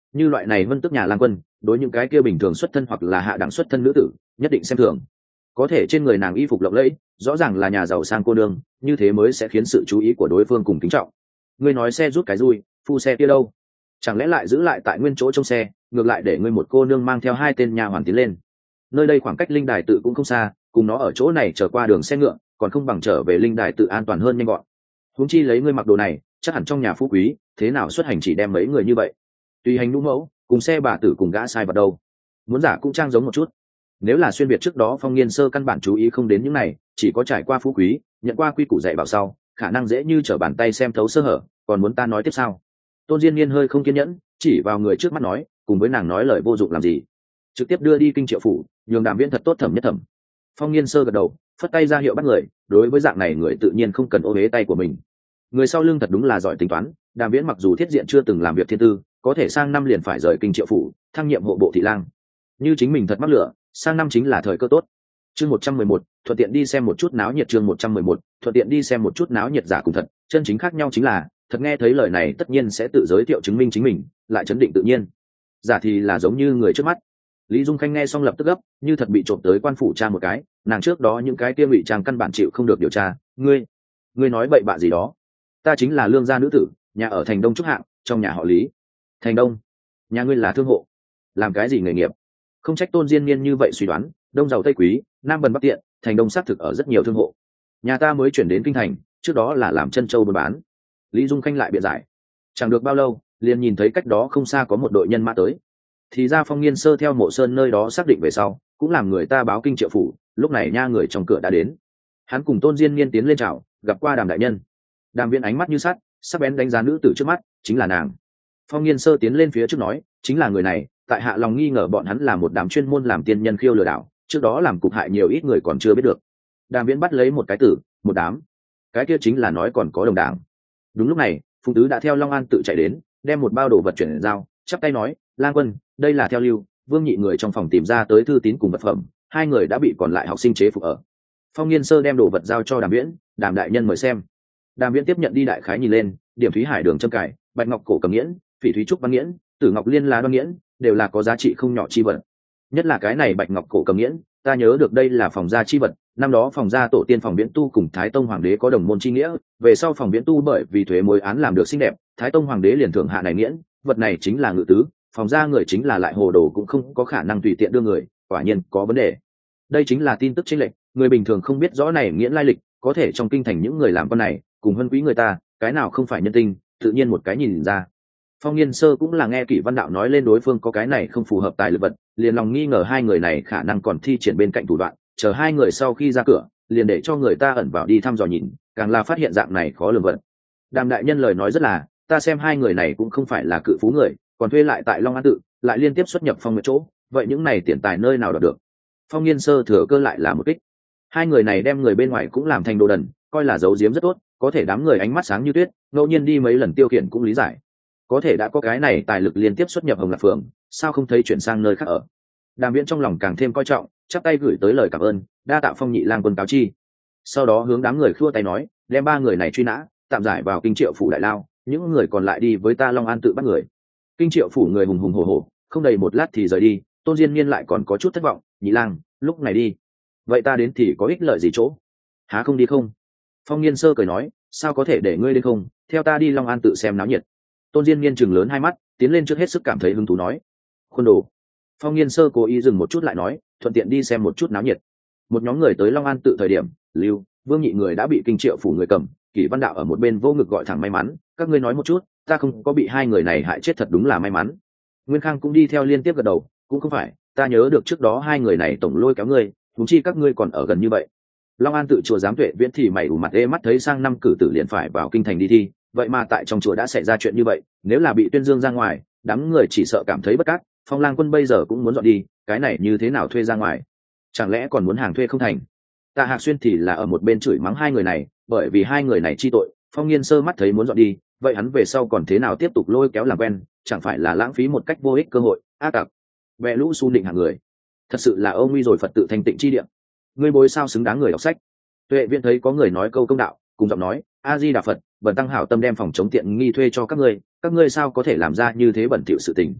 như loại này vân tức nhà lang quân đối những cái kia bình thường xuất thân hoặc là hạ đẳng xuất thân nữ tử nhất định xem thường. Có thể trên người nàng y phục lộng lẫy, rõ ràng là nhà giàu sang cô nương, như thế mới sẽ khiến sự chú ý của đối phương cùng kính trọng. Ngươi nói xe rút cái dui, phu xe kia đâu? Chẳng lẽ lại giữ lại tại nguyên chỗ trong xe, ngược lại để ngươi một cô nương mang theo 2 tên nhà hoàn tiến lên? Nơi đây khoảng cách linh đài tự cũng không xa, cùng nó ở chỗ này trở qua đường xe ngựa còn không bằng trở về linh đài tự an toàn hơn nhanh gọn. Huống chi lấy ngươi mặc đồ này chắc hẳn trong nhà phú quý, thế nào xuất hành chỉ đem mấy người như vậy? Tùy hành nhũ mẫu cùng xe bà tử cùng gã sai vào đâu, muốn giả cũng trang giống một chút. Nếu là xuyên việt trước đó Phong Nghiên Sơ căn bản chú ý không đến những này, chỉ có trải qua phú quý nhận qua quy củ dạy bảo sau, khả năng dễ như trở bàn tay xem thấu sơ hở. Còn muốn ta nói tiếp sao? Tôn Diên Niên hơi không kiên nhẫn, chỉ vào người trước mắt nói, cùng với nàng nói lời vô dụng làm gì, trực tiếp đưa đi kinh triệu phủ, nhường Đàm Viễn thật tốt thẩm nhất thẩm. Phong Nghiên Sơ gật đầu, phất tay ra hiệu bắt người. Đối với dạng này người tự nhiên không cần ô bế tay của mình. Người sau lưng thật đúng là giỏi tính toán. Đàm Viễn mặc dù thiết diện chưa từng làm việc thiên tư, có thể sang năm liền phải rời kinh triệu phủ, thăng nhiệm hộ bộ thị lang. Như chính mình thật mắc lửa, sang năm chính là thời cơ tốt. Chương 111, thuận tiện đi xem một chút náo nhiệt. Chương 111, thuận tiện đi xem một chút náo nhiệt. Giả cùng thật chân chính khác nhau chính là, thật nghe thấy lời này tất nhiên sẽ tự giới thiệu chứng minh chính mình, lại chấn định tự nhiên. Giả thì là giống như người trước mắt. Lý Dung Khanh nghe xong lập tức gấp, như thật bị trộm tới quan phủ tra một cái, nàng trước đó những cái kia ngụy trang căn bản chịu không được điều tra. Ngươi nói bậy bạ gì đó? Ta chính là lương gia nữ tử, nhà ở thành Đông Trúc Hạng, trong nhà họ Lý. Thành Đông? Nhà ngươi là thương hộ? Làm cái gì nghề nghiệp? Không trách Tôn Diên Niên như vậy suy đoán, đông giàu tây quý, nam bần bắc tiện, thành Đông xác thực ở rất nhiều thương hộ. Nhà ta mới chuyển đến kinh thành, trước đó là làm chân châu buôn bán. Lý Dung Khanh lại biện giải. Chẳng được bao lâu, liền nhìn thấy cách đó không xa có một đội nhân mã tới. Thì ra Phong Nghiên Sơ theo Mộ Sơn nơi đó xác định về sau, cũng làm người ta báo kinh triệu phủ. Lúc này nha người trong cửa đã đến. Hắn cùng Tôn Diên Niên tiến lên chào, gặp qua Đàm đại nhân. Đàm Viễn ánh mắt như sắt, sắc bén đánh giá nữ tử trước mắt, chính là nàng. Phong Nghiên Sơ tiến lên phía trước nói, chính là người này, tại hạ lòng nghi ngờ bọn hắn là một đám chuyên môn làm tiên nhân khiêu lừa đảo, trước đó làm cục hại nhiều ít người còn chưa biết được. Đàm Viễn bắt lấy một cái tử, một đám. Cái kia chính là nói còn có đồng đảng. Đúng lúc này, Phùng Tứ đã theo Long An tự chạy đến, đem một bao đồ vật chuyển giao, chắp tay nói, Lang quân, đây là theo lưu, Vương Nhị người trong phòng tìm ra tới thư tín cùng vật phẩm, 2 người đã bị còn lại học sinh chế phục ở. Phong Nghiên Sơ đem đồ vật giao cho Đàm Viễn, Đàm đại nhân mời xem. Đàm Viễn tiếp nhận đi đại khái nhìn lên, điểm thúy hải đường châm cài, bạch ngọc cổ cầm nghiễn, phỉ thúy trúc văn nghiễn, tử ngọc liên lá đoan nghiễn, đều là có giá trị không nhỏ chi vật. Nhất là cái này bạch ngọc cổ cầm nghiễn, ta nhớ được đây là phòng gia chi vật, năm đó phòng gia tổ tiên phòng Viễn Tu cùng Thái Tông hoàng đế có đồng môn chi nghĩa, về sau phòng Viễn Tu bởi vì thuế mối án làm được xinh đẹp, Thái Tông hoàng đế liền thưởng hạ này nghiễn, vật này chính là ngự tứ, phòng gia người chính là lại hồ đồ cũng không có khả năng tùy tiện đưa người, quả nhiên có vấn đề. Đây chính là tin tức chênh lệch, người bình thường không biết rõ này nghiễn lai lịch, có thể trong kinh thành những người làm con này, cùng hân quý người ta, cái nào không phải nhân tinh, tự nhiên một cái nhìn ra. Phong Nghiên Sơ cũng là nghe Kỷ Văn Đạo nói lên đối phương có cái này không phù hợp tài lực vật, liền lòng nghi ngờ 2 người này khả năng còn thi triển bên cạnh thủ đoạn, chờ 2 người sau khi ra cửa, liền để cho người ta ẩn vào đi thăm dò nhìn, càng là phát hiện dạng này khó lường vật. Đàm đại nhân lời nói rất là, ta xem 2 người này cũng không phải là cự phú người, còn thuê lại tại Long An tự, lại liên tiếp xuất nhập Phong Nguyệt chỗ, vậy những này tiền tài nơi nào đoạt được? Phong Nghiên Sơ thừa cơ lại là một kích. 2 người này đem người bên ngoài cũng làm thành đồ đần, coi là giấu giếm rất tốt, có thể đám người ánh mắt sáng như tuyết, ngẫu nhiên đi mấy lần tiêu khiển cũng lý giải. Có thể đã có cái này tài lực liên tiếp xuất nhập Hồng Lạc Phường, sao không thấy chuyển sang nơi khác ở? Đàm Viễn trong lòng càng thêm coi trọng, chắp tay gửi tới lời cảm ơn, đa tạ Phong nhị lang quân cáo chi. Sau đó hướng đám người khua tay nói, đem 3 người này truy nã, tạm giải vào kinh triệu phủ đại lao, những người còn lại đi với ta Long An tự bắt người. Kinh triệu phủ người hùng hùng hổ hổ, không đầy một lát thì rời đi. Tôn Diên Niên lại còn có chút thất vọng, nhị lang, lúc này đi, vậy ta đến thì có ích lợi gì chỗ? Há không đi không? Phong Nghiên Sơ cười nói, sao có thể để ngươi đến không, theo ta đi Long An tự xem náo nhiệt. Tôn Diên Niên chừng lớn 2 mắt, tiến lên trước hết sức cảm thấy hứng thú nói, khuôn đồ. Phong Nghiên Sơ cố ý dừng một chút lại nói, thuận tiện đi xem một chút náo nhiệt. Một nhóm người tới Long An tự thời điểm, Lưu, Vương Nhị người đã bị kinh triệu phủ người cầm, Kỷ Văn Đạo ở một bên vô ngực gọi thẳng may mắn, các ngươi nói một chút, ta không có bị 2 người này hại chết thật đúng là may mắn. Nguyên Khang cũng đi theo liên tiếp gật đầu, cũng không phải, ta nhớ được trước đó 2 người này tổng lôi kéo ngươi, huống chi các ngươi còn ở gần như vậy. Long An tự chùa Giám Tuệ Viễn thì mày ủ mặt ê mắt thấy sang năm cử tử liền phải vào kinh thành đi thi, vậy mà tại trong chùa đã xảy ra chuyện như vậy, nếu là bị tuyên dương ra ngoài, đám người chỉ sợ cảm thấy bất cát. Phong Lang quân bây giờ cũng muốn dọn đi, cái này như thế nào thuê ra ngoài? Chẳng lẽ còn muốn hàng thuê không thành? Tạ Hạc Xuyên thì là ở một bên chửi mắng 2 người này, bởi vì 2 người này chi tội, Phong Nghiên Sơ mắt thấy muốn dọn đi, vậy hắn về sau còn thế nào tiếp tục lôi kéo làm quen, chẳng phải là lãng phí một cách vô ích cơ hội? Ác tặc, vẽ lũ su định hàng người, thật sự là ông nguy rồi Phật tự thanh tịnh chi địa. Ngươi bối sao xứng đáng người đọc sách? Tuệ Viễn thấy có người nói câu công đạo, cùng giọng nói, A Di Đà Phật, bần tăng hảo tâm đem phòng chống tiện nghi thuê cho các ngươi sao có thể làm ra như thế bẩn thỉu sự tình?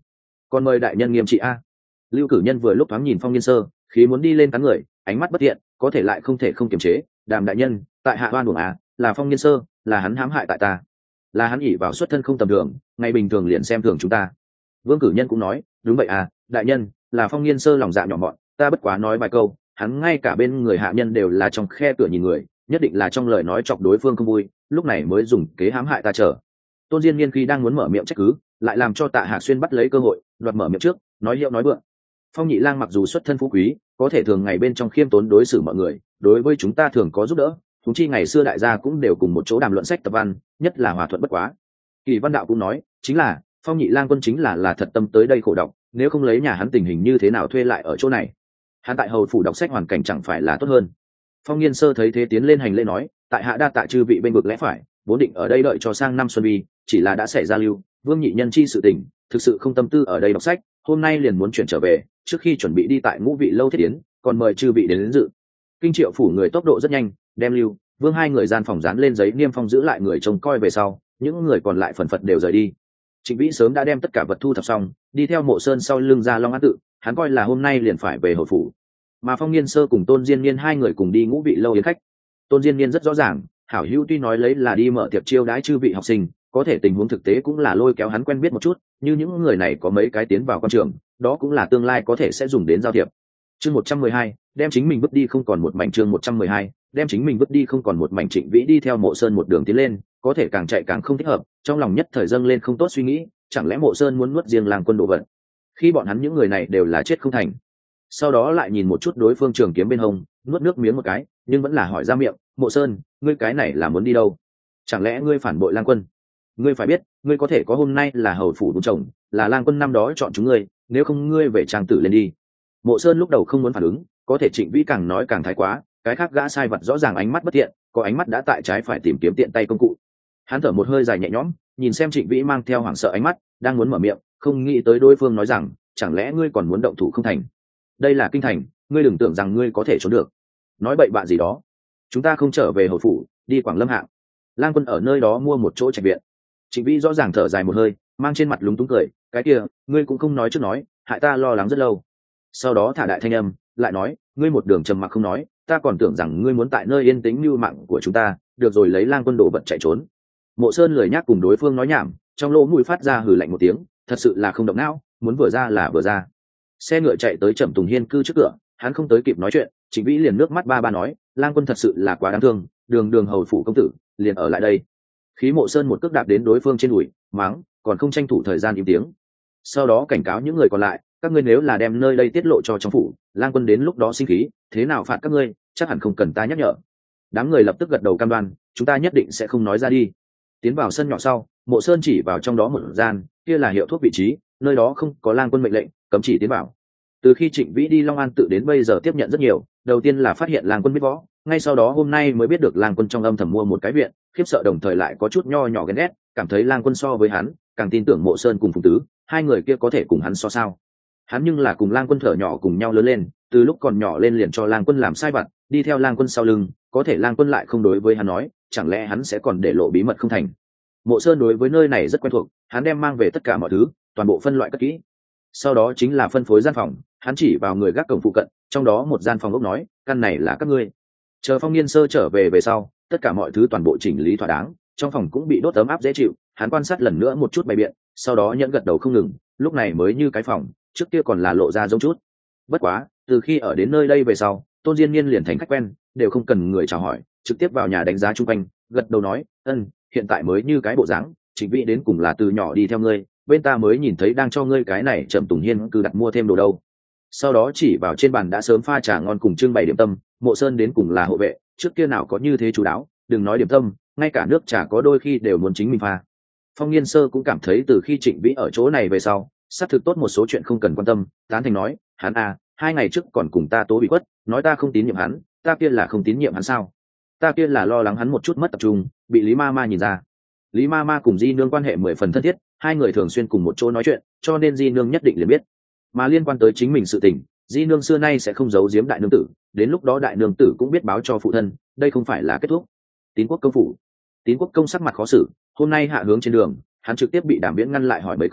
còn mời đại nhân nghiêm trị a. Lưu Cử Nhân vừa lúc thoáng nhìn Phong Nghiên Sơ, khí muốn đi lên cắn người, ánh mắt bất thiện, có thể lại không thể không kiềm chế. Đàm đại nhân, tại hạ oan uổng à, là Phong Nghiên Sơ, là hắn hãm hại tại ta, là hắn ỷ vào xuất thân không tầm thường, ngày bình thường liền xem thường chúng ta. Vương Cử Nhân cũng nói, đúng vậy à, đại nhân, là Phong Nghiên Sơ lòng dạ nhỏ mọn, ta bất quá nói vài câu, hắn ngay cả bên người hạ nhân đều là trong khe cửa nhìn người, nhất định là trong lời nói chọc đối phương không vui, lúc này mới dùng kế hãm hại ta trở. Tôn Diên Niên khi đang muốn mở miệng trách cứ, lại làm cho Tạ Hạc Xuyên bắt lấy cơ hội, đoạt mở miệng trước, nói hiệu nói vượng. Phong Nhị Lang mặc dù xuất thân phú quý, có thể thường ngày bên trong khiêm tốn đối xử mọi người, đối với chúng ta thường có giúp đỡ, chúng chi ngày xưa đại gia cũng đều cùng một chỗ đàm luận sách tập văn, nhất là hòa thuận bất quá. Kỳ Văn Đạo cũng nói, chính là Phong Nhị Lang quân chính là thật tâm tới đây khổ đọc, nếu không lấy nhà hắn tình hình như thế nào thuê lại ở chỗ này. Hắn tại hầu phủ đọc sách hoàn cảnh chẳng phải là tốt hơn. Phong Nghiên Sơ thấy thế tiến lên hành lễ nói, tại hạ đa tạ chư vị bên vực lẽ phải, vốn định ở đây đợi cho sang năm xuân vi, chỉ là đã xảy ra Lưu Vương nhị nhân chi sự tình, thực sự không tâm tư ở đây đọc sách, hôm nay liền muốn chuyển trở về, trước khi chuẩn bị đi tại Ngũ Vị lâu thiết tiến, còn mời chư vị đến dự. Kinh Triệu phủ người tốc độ rất nhanh, đem Lưu Vương hai người gian phòng dán lên giấy niêm phong giữ lại người trông coi về sau, những người còn lại phần phật đều rời đi. Trịnh Vĩ sớm đã đem tất cả vật thu thập xong, đi theo Mộ Sơn sau lưng ra Long An tự, hắn coi là hôm nay liền phải về hầu phủ. Mà Phong Nghiên Sơ cùng Tôn Diên Niên hai người cùng đi Ngũ Vị lâu yến khách. Tôn Diên Niên rất rõ ràng, hảo hữu tuy nói lấy là đi mở tiệc chiêu đãi chư vị học sinh, có thể tình huống thực tế cũng là lôi kéo hắn quen biết một chút, như những người này có mấy cái tiến vào quan trường, đó cũng là tương lai có thể sẽ dùng đến giao thiệp. Chương 112, đem chính mình vứt đi không còn một mảnh. Chương 112, đem chính mình vứt đi không còn một mảnh. Trịnh Vĩ đi theo Mộ Sơn một đường tiến lên, có thể càng chạy càng không thích hợp, trong lòng nhất thời dâng lên không tốt suy nghĩ, chẳng lẽ Mộ Sơn muốn nuốt riêng làng quân đồ vật? Khi bọn hắn những người này đều là chết không thành. Sau đó lại nhìn một chút đối phương trường kiếm bên hông, nuốt nước miếng một cái, nhưng vẫn là hỏi ra miệng, Mộ Sơn, ngươi cái này là muốn đi đâu? Chẳng lẽ ngươi phản bội lang quân? Ngươi phải biết, ngươi có thể có hôm nay là hầu phủ đúng chồng, là lang quân năm đó chọn chúng ngươi, nếu không ngươi về trang tử lên đi. Mộ Sơn lúc đầu không muốn phản ứng, có thể Trịnh Vĩ càng nói càng thái quá, cái khác gã sai vật rõ ràng ánh mắt bất thiện, có ánh mắt đã tại trái phải tìm kiếm tiện tay công cụ. Hắn thở một hơi dài nhẹ nhõm, nhìn xem Trịnh Vĩ mang theo hoảng sợ ánh mắt, đang muốn mở miệng, không nghĩ tới đối phương nói rằng, chẳng lẽ ngươi còn muốn động thủ không thành? Đây là kinh thành, ngươi đừng tưởng rằng ngươi có thể trốn được. Nói bậy bạ gì đó. Chúng ta không trở về hầu phủ, đi Quảng Lâm Hạng. Lang quân ở nơi đó mua một chỗ trạch viện. Trịnh Vĩ rõ ràng thở dài một hơi, mang trên mặt lúng túng cười, cái kia, ngươi cũng không nói trước nói, hại ta lo lắng rất lâu. Sau đó thả đại thanh âm, lại nói, ngươi một đường trầm mặc không nói, ta còn tưởng rằng ngươi muốn tại nơi yên tĩnh mưu mạng của chúng ta, được rồi lấy lang quân đồ vật chạy trốn. Mộ Sơn lười nhác cùng đối phương nói nhảm, trong lỗ mũi phát ra hừ lạnh một tiếng, thật sự là không động não, muốn vừa ra là vừa ra. Xe ngựa chạy tới Trầm Tùng Hiên cư trước cửa, hắn không tới kịp nói chuyện, Trịnh Vĩ liền nước mắt ba ba nói, lang quân thật sự là quá đáng thương, đường đường hầu phủ công tử, liền ở lại đây. Khí Mộ Sơn một cước đạp đến đối phương trên đùi, mắng, còn không tranh thủ thời gian im tiếng. Sau đó cảnh cáo những người còn lại, các ngươi nếu là đem nơi đây tiết lộ cho trong phủ, lang quân đến lúc đó sinh khí, thế nào phạt các ngươi, chắc hẳn không cần ta nhắc nhở. Đám người lập tức gật đầu cam đoan, chúng ta nhất định sẽ không nói ra đi. Tiến vào sân nhỏ sau, Mộ Sơn chỉ vào trong đó một gian, kia là hiệu thuốc vị trí, nơi đó không có lang quân mệnh lệnh, cấm chỉ tiến vào. Từ khi Trịnh Vĩ đi Long An tự đến bây giờ tiếp nhận rất nhiều, đầu tiên là phát hiện lang quân biết võ, ngay sau đó hôm nay mới biết được lang quân trong âm thầm mua một cái viện, khiếp sợ đồng thời lại có chút nho nhỏ ghen ghét, cảm thấy lang quân so với hắn càng tin tưởng Mộ Sơn cùng Phùng Tứ, hai người kia có thể cùng hắn so sao. Hắn nhưng là cùng lang quân thở nhỏ cùng nhau lớn lên, từ lúc còn nhỏ lên liền cho lang quân làm sai vặt, đi theo lang quân sau lưng, có thể lang quân lại không đối với hắn nói, chẳng lẽ hắn sẽ còn để lộ bí mật không thành. Mộ Sơn đối với nơi này rất quen thuộc, hắn đem mang về tất cả mọi thứ, toàn bộ phân loại cất kỹ. Sau đó chính là phân phối gian phòng, hắn chỉ vào người gác cổng phụ cận, trong đó một gian phòng ốc nói, căn này là các ngươi. Chờ Phong Nghiên Sơ trở về sau, tất cả mọi thứ toàn bộ chỉnh lý thỏa đáng, trong phòng cũng bị đốt ấm áp dễ chịu, hắn quan sát lần nữa một chút bày biện, sau đó nhẫn gật đầu không ngừng, lúc này mới như cái phòng trước kia còn là lộ ra giống chút. Bất quá, từ khi ở đến nơi đây về sau, Tôn Diên Niên liền thành khách quen, đều không cần người chào hỏi, trực tiếp vào nhà đánh giá chung quanh, gật đầu nói, hiện tại mới như cái bộ dáng, Trịnh Vĩ đến cùng là từ nhỏ đi theo ngươi, bên ta mới nhìn thấy đang cho ngươi cái này Trầm Tùng Hiên cứ đặt mua thêm đồ đâu. Sau đó chỉ vào trên bàn đã sớm pha trà ngon cùng trưng bày điểm tâm, Mộ Sơn đến cùng là hộ vệ, trước kia nào có như thế chú đáo, đừng nói điểm tâm, ngay cả nước trà có đôi khi đều muốn chính mình pha. Phong Nghiên Sơ cũng cảm thấy từ khi Trịnh Vĩ ở chỗ này về sau, xác thực tốt một số chuyện không cần quan tâm, tán thành nói, hắn à, 2 ngày trước còn cùng ta tố bị quất, nói ta không tín nhiệm hắn, ta kia là không tín nhiệm hắn sao? Ta kia là lo lắng hắn một chút mất tập trung, bị Lý Ma Ma nhìn ra. Lý Ma Ma cùng Di Nương quan hệ 10 phần thân thiết, hai người thường xuyên cùng một chỗ nói chuyện, cho nên Di Nương nhất định liền biết. Mà liên quan tới chính mình sự tình, Di Nương xưa nay sẽ không giấu giếm đại nương tử, đến lúc đó đại nương tử cũng biết báo cho phụ thân, đây không phải là kết thúc. Tín Quốc công phủ. Tín Quốc công sắc mặt khó xử, hôm nay hạ hướng trên đường, hắn trực tiếp bị Đàm Viễn ngăn lại hỏi mấy câu,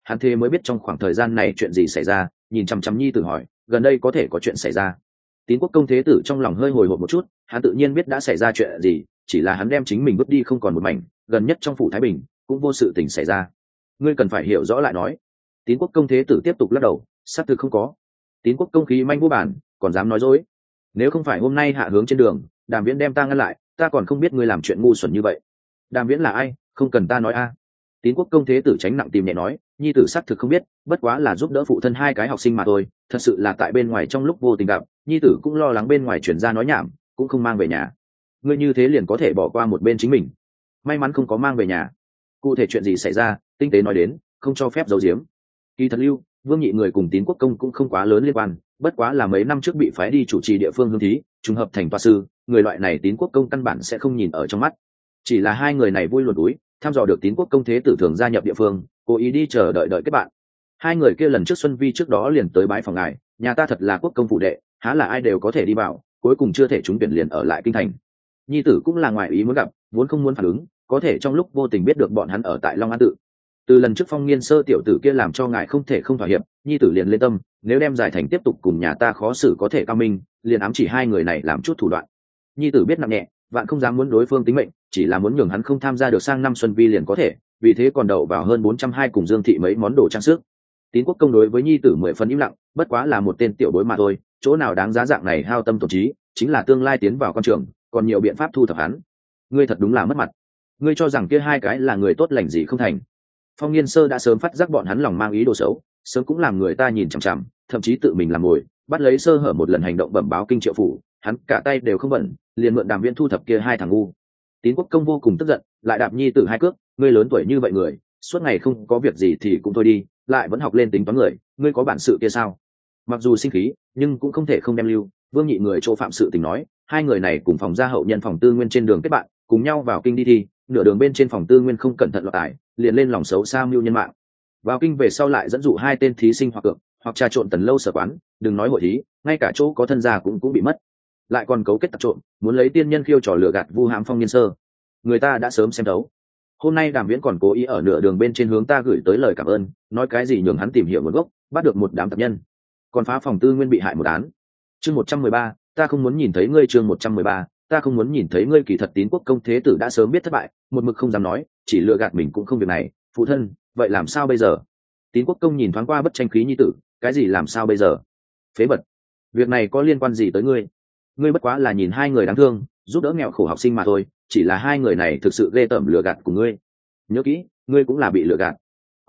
hắn thế mới biết trong khoảng thời gian này chuyện gì xảy ra, nhìn chằm chằm nhi tử hỏi, gần đây có thể có chuyện xảy ra? Tín Quốc Công thế tử trong lòng hơi hồi hộp một chút, hắn tự nhiên biết đã xảy ra chuyện gì, chỉ là hắn đem chính mình vứt đi không còn một mảnh, gần nhất trong phủ Thái Bình cũng vô sự tình xảy ra. Ngươi cần phải hiểu rõ lại nói. Tín Quốc Công thế tử tiếp tục lắc đầu, xác thực không có. Tín Quốc Công khí manh vô bản, còn dám nói dối. Nếu không phải hôm nay hạ hướng trên đường, Đàm Viễn đem ta ngăn lại, ta còn không biết ngươi làm chuyện ngu xuẩn như vậy. Đàm Viễn là ai, không cần ta nói a. Tín Quốc Công thế tử tránh nặng tìm nhẹ nói, nhi tử xác thực không biết, bất quá là giúp đỡ phụ thân hai cái học sinh mà thôi, thật sự là tại bên ngoài trong lúc vô tình gặp, nhi tử cũng lo lắng bên ngoài chuyển ra nói nhảm, cũng không mang về nhà. Ngươi như thế liền có thể bỏ qua một bên chính mình. May mắn không có mang về nhà. Cụ thể chuyện gì xảy ra, tinh tế nói đến, không cho phép giấu giếm. Kỳ thật Lưu, Vương Nhị người cùng Tín Quốc Công cũng không quá lớn liên quan, bất quá là mấy năm trước bị phái đi chủ trì địa phương hương thí, trùng hợp thành toa sư, người loại này Tín Quốc Công căn bản sẽ không nhìn ở trong mắt. Chỉ là hai người này vui luồn túi, thăm dò được Tín Quốc Công thế tử thường gia nhập địa phương, cố ý đi chờ đợi kết bạn. Hai người kia lần trước Xuân Vi trước đó liền tới bái phòng ngài, nhà ta thật là quốc công phụ đệ, há là ai đều có thể đi vào, cuối cùng chưa thể trúng tuyển liền ở lại kinh thành. Nhi tử cũng là ngoại ý muốn gặp, vốn không muốn phản ứng, có thể trong lúc vô tình biết được bọn hắn ở tại Long An tự. Từ lần trước Phong Nghiên Sơ tiểu tử kia làm cho ngài không thể không thỏa hiệp, nhi tử liền lên tâm, nếu đem giải thành tiếp tục cùng nhà ta khó xử có thể cao minh, liền ám chỉ hai người này làm chút thủ đoạn. Nhi tử biết nặng nhẹ, vạn không dám muốn đối phương tính mệnh, chỉ là muốn nhường hắn không tham gia được sang năm Xuân Vi liền có thể, vì thế còn đậu vào hơn 420 cùng Dương thị mấy món đồ trang sức. Tín Quốc Công đối với nhi tử 10 phần im lặng, bất quá là một tên tiểu bối mà thôi, chỗ nào đáng giá dạng này hao tâm tổn trí, chính là tương lai tiến vào con trường, còn nhiều biện pháp thu thập hắn. Ngươi thật đúng là mất mặt. Ngươi cho rằng kia hai cái là người tốt lành gì không thành? Phong Nghiên Sơ đã sớm phát giác bọn hắn lòng mang ý đồ xấu, sớm cũng làm người ta nhìn chằm chằm, thậm chí tự mình làm mồi, bắt lấy sơ hở một lần hành động bẩm báo kinh triệu phủ, hắn cả tay đều không bận, liền mượn Đàm Viễn thu thập kia hai thằng ngu. Tín Quốc Công vô cùng tức giận, lại đạp nhi tử hai cước, ngươi lớn tuổi như vậy người, suốt ngày không có việc gì thì cũng thôi đi, lại vẫn học lên tính toán người, ngươi có bản sự kia sao? Mặc dù sinh khí, nhưng cũng không thể không đem Lưu, Vương Nhị người chỗ phạm sự tình nói, hai người này cùng phòng gia hậu nhân phòng tư nguyên trên đường kết bạn, cùng nhau vào kinh đi thi, nửa đường bên trên phòng tư nguyên không cẩn thận lọt tài, liền lên lòng xấu xa mưu nhân mạng. Vào kinh về sau lại dẫn dụ hai tên thí sinh hoặc cược, hoặc trà trộn tần lâu sở quán, đừng nói hội thí, ngay cả chỗ có thân gia cũng bị mất. Lại còn cấu kết tặc trộm, muốn lấy tiên nhân khiêu trò lừa gạt vu hãm Phong Nghiên Sơ. Người ta đã sớm xem đấu. Hôm nay Đàm Viễn còn cố ý ở nửa đường bên trên hướng ta gửi tới lời cảm ơn, nói cái gì nhường hắn tìm hiểu nguồn gốc, bắt được một đám tập nhân, còn phá phòng tư nguyên bị hại một án. Chương 113, ta không muốn nhìn thấy ngươi. Chương 113, ta không muốn nhìn thấy ngươi. Kỳ thật Tín Quốc Công thế tử đã sớm biết thất bại, một mực không dám nói, chỉ lừa gạt mình cũng không việc này. Phụ thân, vậy làm sao bây giờ? Tín Quốc Công nhìn thoáng qua bất tranh khí nhi tử, cái gì làm sao bây giờ? Phế vật, việc này có liên quan gì tới ngươi? Ngươi bất quá là nhìn hai người đáng thương, giúp đỡ nghèo khổ học sinh mà thôi, chỉ là hai người này thực sự ghê tởm lừa gạt của ngươi. Nhớ kỹ, ngươi cũng là bị lừa gạt.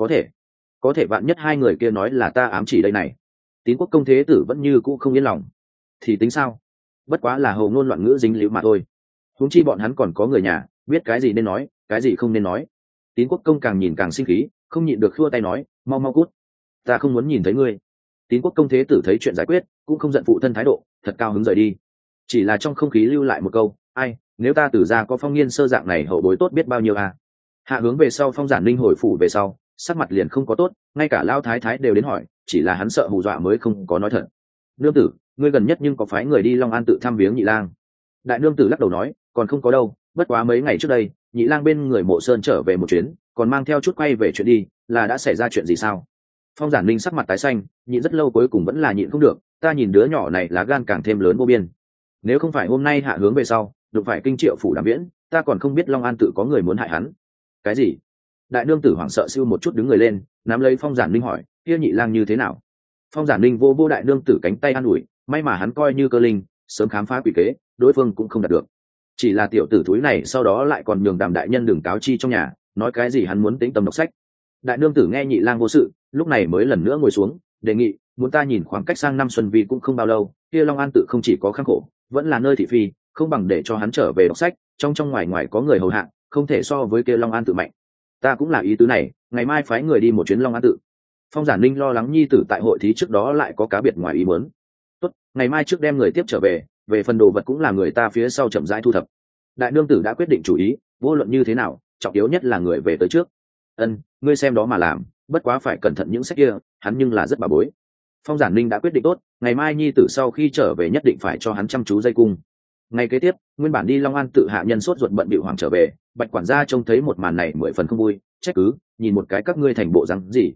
Có thể vạn nhất hai người kia nói là ta ám chỉ đây này. Tín Quốc Công thế tử vẫn như cũ không yên lòng. Thì tính sao? Bất quá là hầu ngôn loạn ngữ dính líu mà thôi. Huống chi bọn hắn còn có người nhà, biết cái gì nên nói, cái gì không nên nói. Tín Quốc Công càng nhìn càng sinh khí, không nhịn được khua tay nói, mau mau cút, ta không muốn nhìn thấy ngươi. Tín Quốc Công thế tử thấy chuyện giải quyết, cũng không giận phụ thân thái độ, thật cao hứng rời đi. Chỉ là trong không khí lưu lại một câu, ai, nếu ta Tử gia có Phong Nghiên Sơ dạng này hậu bối tốt biết bao nhiêu à. Hạ hướng về sau Phong Giản Linh hồi phủ về sau, sắc mặt liền không có tốt, ngay cả Lao Thái Thái đều đến hỏi, chỉ là hắn sợ hù dọa mới không có nói thật. Nương tử, ngươi gần nhất nhưng có phái người đi Long An tự thăm viếng Nhị Lang? Đại nương tử lắc đầu nói, còn không có đâu, bất quá mấy ngày trước đây, Nhị Lang bên người Mộ Sơn trở về một chuyến, còn mang theo chút quay về chuyện đi, là đã xảy ra chuyện gì sao? Phong Giản Linh sắc mặt tái xanh, nhịn rất lâu cuối cùng vẫn là nhịn không được, ta nhìn đứa nhỏ này lá gan càng thêm lớn vô biên. Nếu không phải hôm nay hạ hướng về sau, đụng phải kinh triệu phủ Đàm Viễn, ta còn không biết Long An tự có người muốn hại hắn. Cái gì? Đại nương tử hoảng sợ siêu một chút đứng người lên, nắm lấy Phong Giản Linh hỏi, kia Nhị Lang như thế nào? Phong Giản Linh vô đại nương tử cánh tay an ủi, may mà hắn coi như cơ linh, sớm khám phá quỷ kế, đối phương cũng không đạt được. Chỉ là tiểu tử thúi này sau đó lại còn nhường Đàm đại nhân đừng cáo chi trong nhà, nói cái gì hắn muốn tĩnh tâm đọc sách. Đại nương tử nghe Nhị Lang vô sự, lúc này mới lần nữa ngồi xuống, đề nghị, muốn ta nhìn khoảng cách sang năm Xuân Vi cũng không bao lâu, kia Long An tự không chỉ có khắc khổ, vẫn là nơi thị phi, không bằng để cho hắn trở về đọc sách, trong ngoài có người hầu hạ, không thể so với kia Long An tự mạnh. Ta cũng là ý tứ này, ngày mai phái người đi một chuyến Long An tự. Phong Giản Linh lo lắng nhi tử tại hội thí trước đó lại có cá biệt ngoài ý muốn. Tốt, ngày mai trước đem người tiếp trở về, về phần đồ vật cũng là người ta phía sau chậm rãi thu thập. Đại nương tử đã quyết định chủ ý, vô luận như thế nào, trọng yếu nhất là người về tới trước. Ân, ngươi xem đó mà làm, bất quá phải cẩn thận những sách kia, hắn nhưng là rất bà bối. Phong Giản Linh đã quyết định tốt, ngày mai nhi tử sau khi trở về nhất định phải cho hắn chăm chú dây cung. Ngày kế tiếp, nguyên bản đi Long An tự hạ nhân sốt ruột bận bịu hoàng trở về, Bạch quản gia trông thấy một màn này 10 phần không vui, trách cứ, nhìn một cái các ngươi thành bộ rắn gì?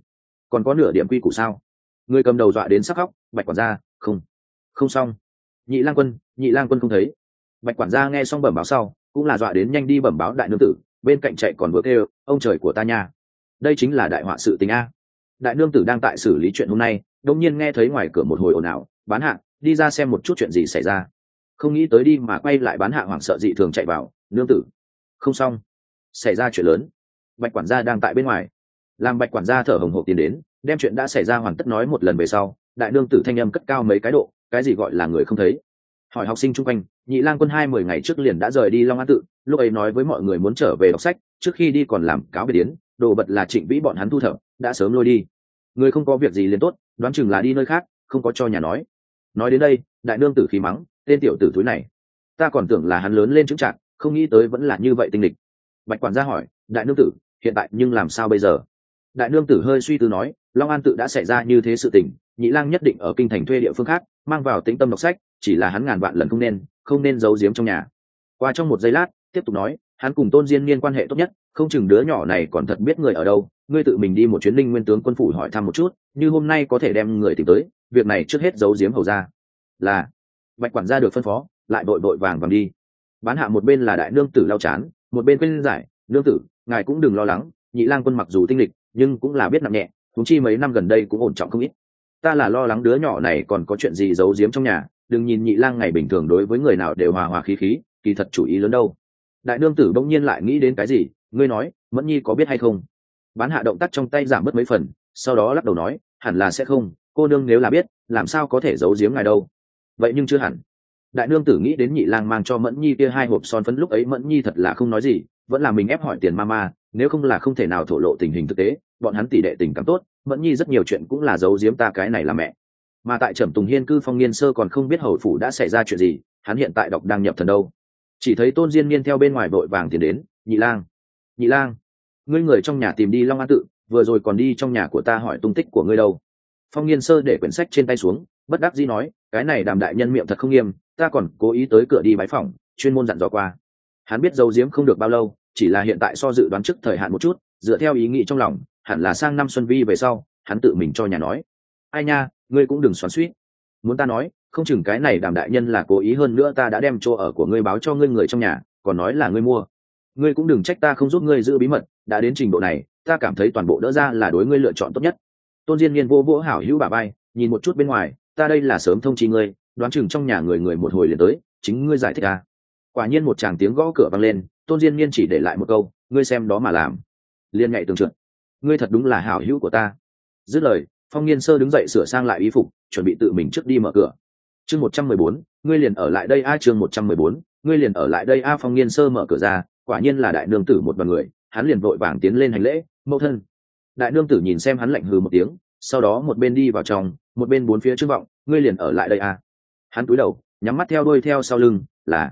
còn có nửa điểm quy củ sao? Người cầm đầu dọa đến sắc khóc. Bạch quản gia, không xong. Nhị lang quân không thấy. Bạch quản gia nghe xong bẩm báo sau cũng là dọa đến nhanh đi bẩm báo đại nương tử, bên cạnh chạy còn vừa kêu ông trời của ta nha, đây chính là đại họa sự tình a. Đại nương tử đang tại xử lý chuyện hôm nay, đột nhiên nghe thấy ngoài cửa một hồi ồn ào, bán hạ đi ra xem một chút chuyện gì xảy ra. Không nghĩ tới đi mà quay lại, bán hạ hoảng sợ dị thường chạy vào. Nương tử, không xong, xảy ra chuyện lớn. Bạch quản gia đang tại bên ngoài. Làm Bạch quản gia thở hồng hộc tiến đến, đem chuyện đã xảy ra hoàn tất nói một lần về sau, đại nương tử thanh âm cất cao mấy cái độ. Cái gì gọi là người không thấy? Hỏi học sinh chung quanh, Nhị lang quân 10 ngày trước liền đã rời đi Long An tự, lúc ấy nói với mọi người muốn trở về đọc sách, trước khi đi còn làm cáo biệt tiến, đồ vật là Trịnh Vĩ bọn hắn thu thập, đã sớm lôi đi. Người không có việc gì liền tốt, đoán chừng là đi nơi khác, không có cho nhà nói. Nói đến đây, đại nương tử khí mắng, tên tiểu tử thúi này, ta còn tưởng là hắn lớn lên chứng trạng, không nghĩ tới vẫn là như vậy tinh lịch. Bạch quản gia hỏi, đại nương tử, hiện tại nhưng làm sao bây giờ? Đại nương tử hơi suy tư nói, Long An tự đã xảy ra như thế sự tình, Nhị lang nhất định ở kinh thành thuê địa phương khác, mang vào tĩnh tâm đọc sách, chỉ là hắn ngàn vạn lần không nên giấu giếm trong nhà. Qua trong một giây lát, tiếp tục nói, hắn cùng Tôn Diên Niên quan hệ tốt nhất, không chừng đứa nhỏ này còn thật biết người ở đâu, ngươi tự mình đi một chuyến Linh Nguyên tướng quân phủ hỏi thăm một chút, như hôm nay có thể đem người tìm tới, việc này trước hết giấu giếm hầu ra. Là. Bạch quản gia được phân phó, lại vội vàng đi. Bán hạ một bên là đại nương tử lau chán, một bên quên giải, nương tử, ngài cũng đừng lo lắng, Nhị lang quân mặc dù tinh lịch, nhưng cũng là biết nặng nhẹ, huống chi mấy năm gần đây cũng ổn trọng không ít. Ta là lo lắng đứa nhỏ này còn có chuyện gì giấu giếm trong nhà, đừng nhìn Nhị lang ngày bình thường đối với người nào đều hòa hòa khí khí, kỳ thật chủ ý lớn đâu. Đại nương tử bỗng nhiên lại nghĩ đến cái gì, ngươi nói, Mẫn Nhi có biết hay không? Bán hạ động tác trong tay giảm bớt mấy phần, sau đó lắc đầu nói, hẳn là sẽ không, cô nương nếu là biết, làm sao có thể giấu giếm ngài đâu. Vậy nhưng chưa hẳn. Đại nương tử nghĩ đến Nhị lang mang cho Mẫn Nhi kia 2 hộp son phấn, lúc ấy Mẫn Nhi thật là không nói gì, vẫn là mình ép hỏi tiền mama, nếu không là không thể nào thổ lộ tình hình thực tế, bọn hắn tỷ đệ tình cảm tốt, Mẫn Nhi rất nhiều chuyện cũng là giấu giếm ta cái này là mẹ. Mà tại Trầm Tùng Hiên cư Phong Nghiên Sơ còn không biết hầu phủ đã xảy ra chuyện gì, hắn hiện tại đọc đang nhập thần đâu. Chỉ thấy Tôn Diên Niên theo bên ngoài vội vàng tiến đến, Nhị lang, ngươi người trong nhà tìm đi Long An tự, vừa rồi còn đi trong nhà của ta hỏi tung tích của ngươi đâu. Phong Nghiên Sơ để quyển sách trên tay xuống, bất đắc dĩ nói, cái này Đàm đại nhân miệng thật không nghiêm, ta còn cố ý tới cửa đi bái phỏng, chuyên môn dặn dò qua. Hắn biết giấu giếm không được bao lâu, chỉ là hiện tại so dự đoán trước thời hạn một chút, dựa theo ý nghĩ trong lòng, hẳn là sang năm xuân vi về sau, hắn tự mình cho nhà nói. Ai nha, ngươi cũng đừng xoắn xuýt. Muốn ta nói, không chừng cái này Đàm đại nhân là cố ý, hơn nữa ta đã đem chỗ ở của ngươi báo cho ngươi người trong nhà, còn nói là ngươi mua. Ngươi cũng đừng trách ta không giúp ngươi giữ bí mật, đã đến trình độ này, ta cảm thấy toàn bộ đỡ ra là đối ngươi lựa chọn tốt nhất. Tôn Diên Niên vô hảo hữu bả vai, nhìn một chút bên ngoài, ta đây là sớm thông chi ngươi, đoán chừng trong nhà người một hồi liền tới, chính ngươi giải thích à. Quả nhiên một tràng tiếng gõ cửa vang lên, Tôn Diên Niên chỉ để lại một câu, ngươi xem đó mà làm. Liên nhạy tường trượt, ngươi thật đúng là hảo hữu của ta. Dứt lời, Phong Nghiên Sơ đứng dậy sửa sang lại y phục, chuẩn bị tự mình trước đi mở cửa. Chương 114, ngươi liền ở lại đây a. Chương 114, ngươi liền ở lại đây a. Phong Nghiên Sơ mở cửa ra, quả nhiên là đại nương tử một đoàn người, hắn liền vội vàng tiến lên hành lễ, mẫu thân. Đại nương tử nhìn xem hắn lạnh hừ một tiếng, sau đó một bên đi vào trong, một bên bốn phía trước vọng, ngươi liền ở lại đây a. Hắn cúi đầu, nhắm mắt theo đuôi theo sau lưng,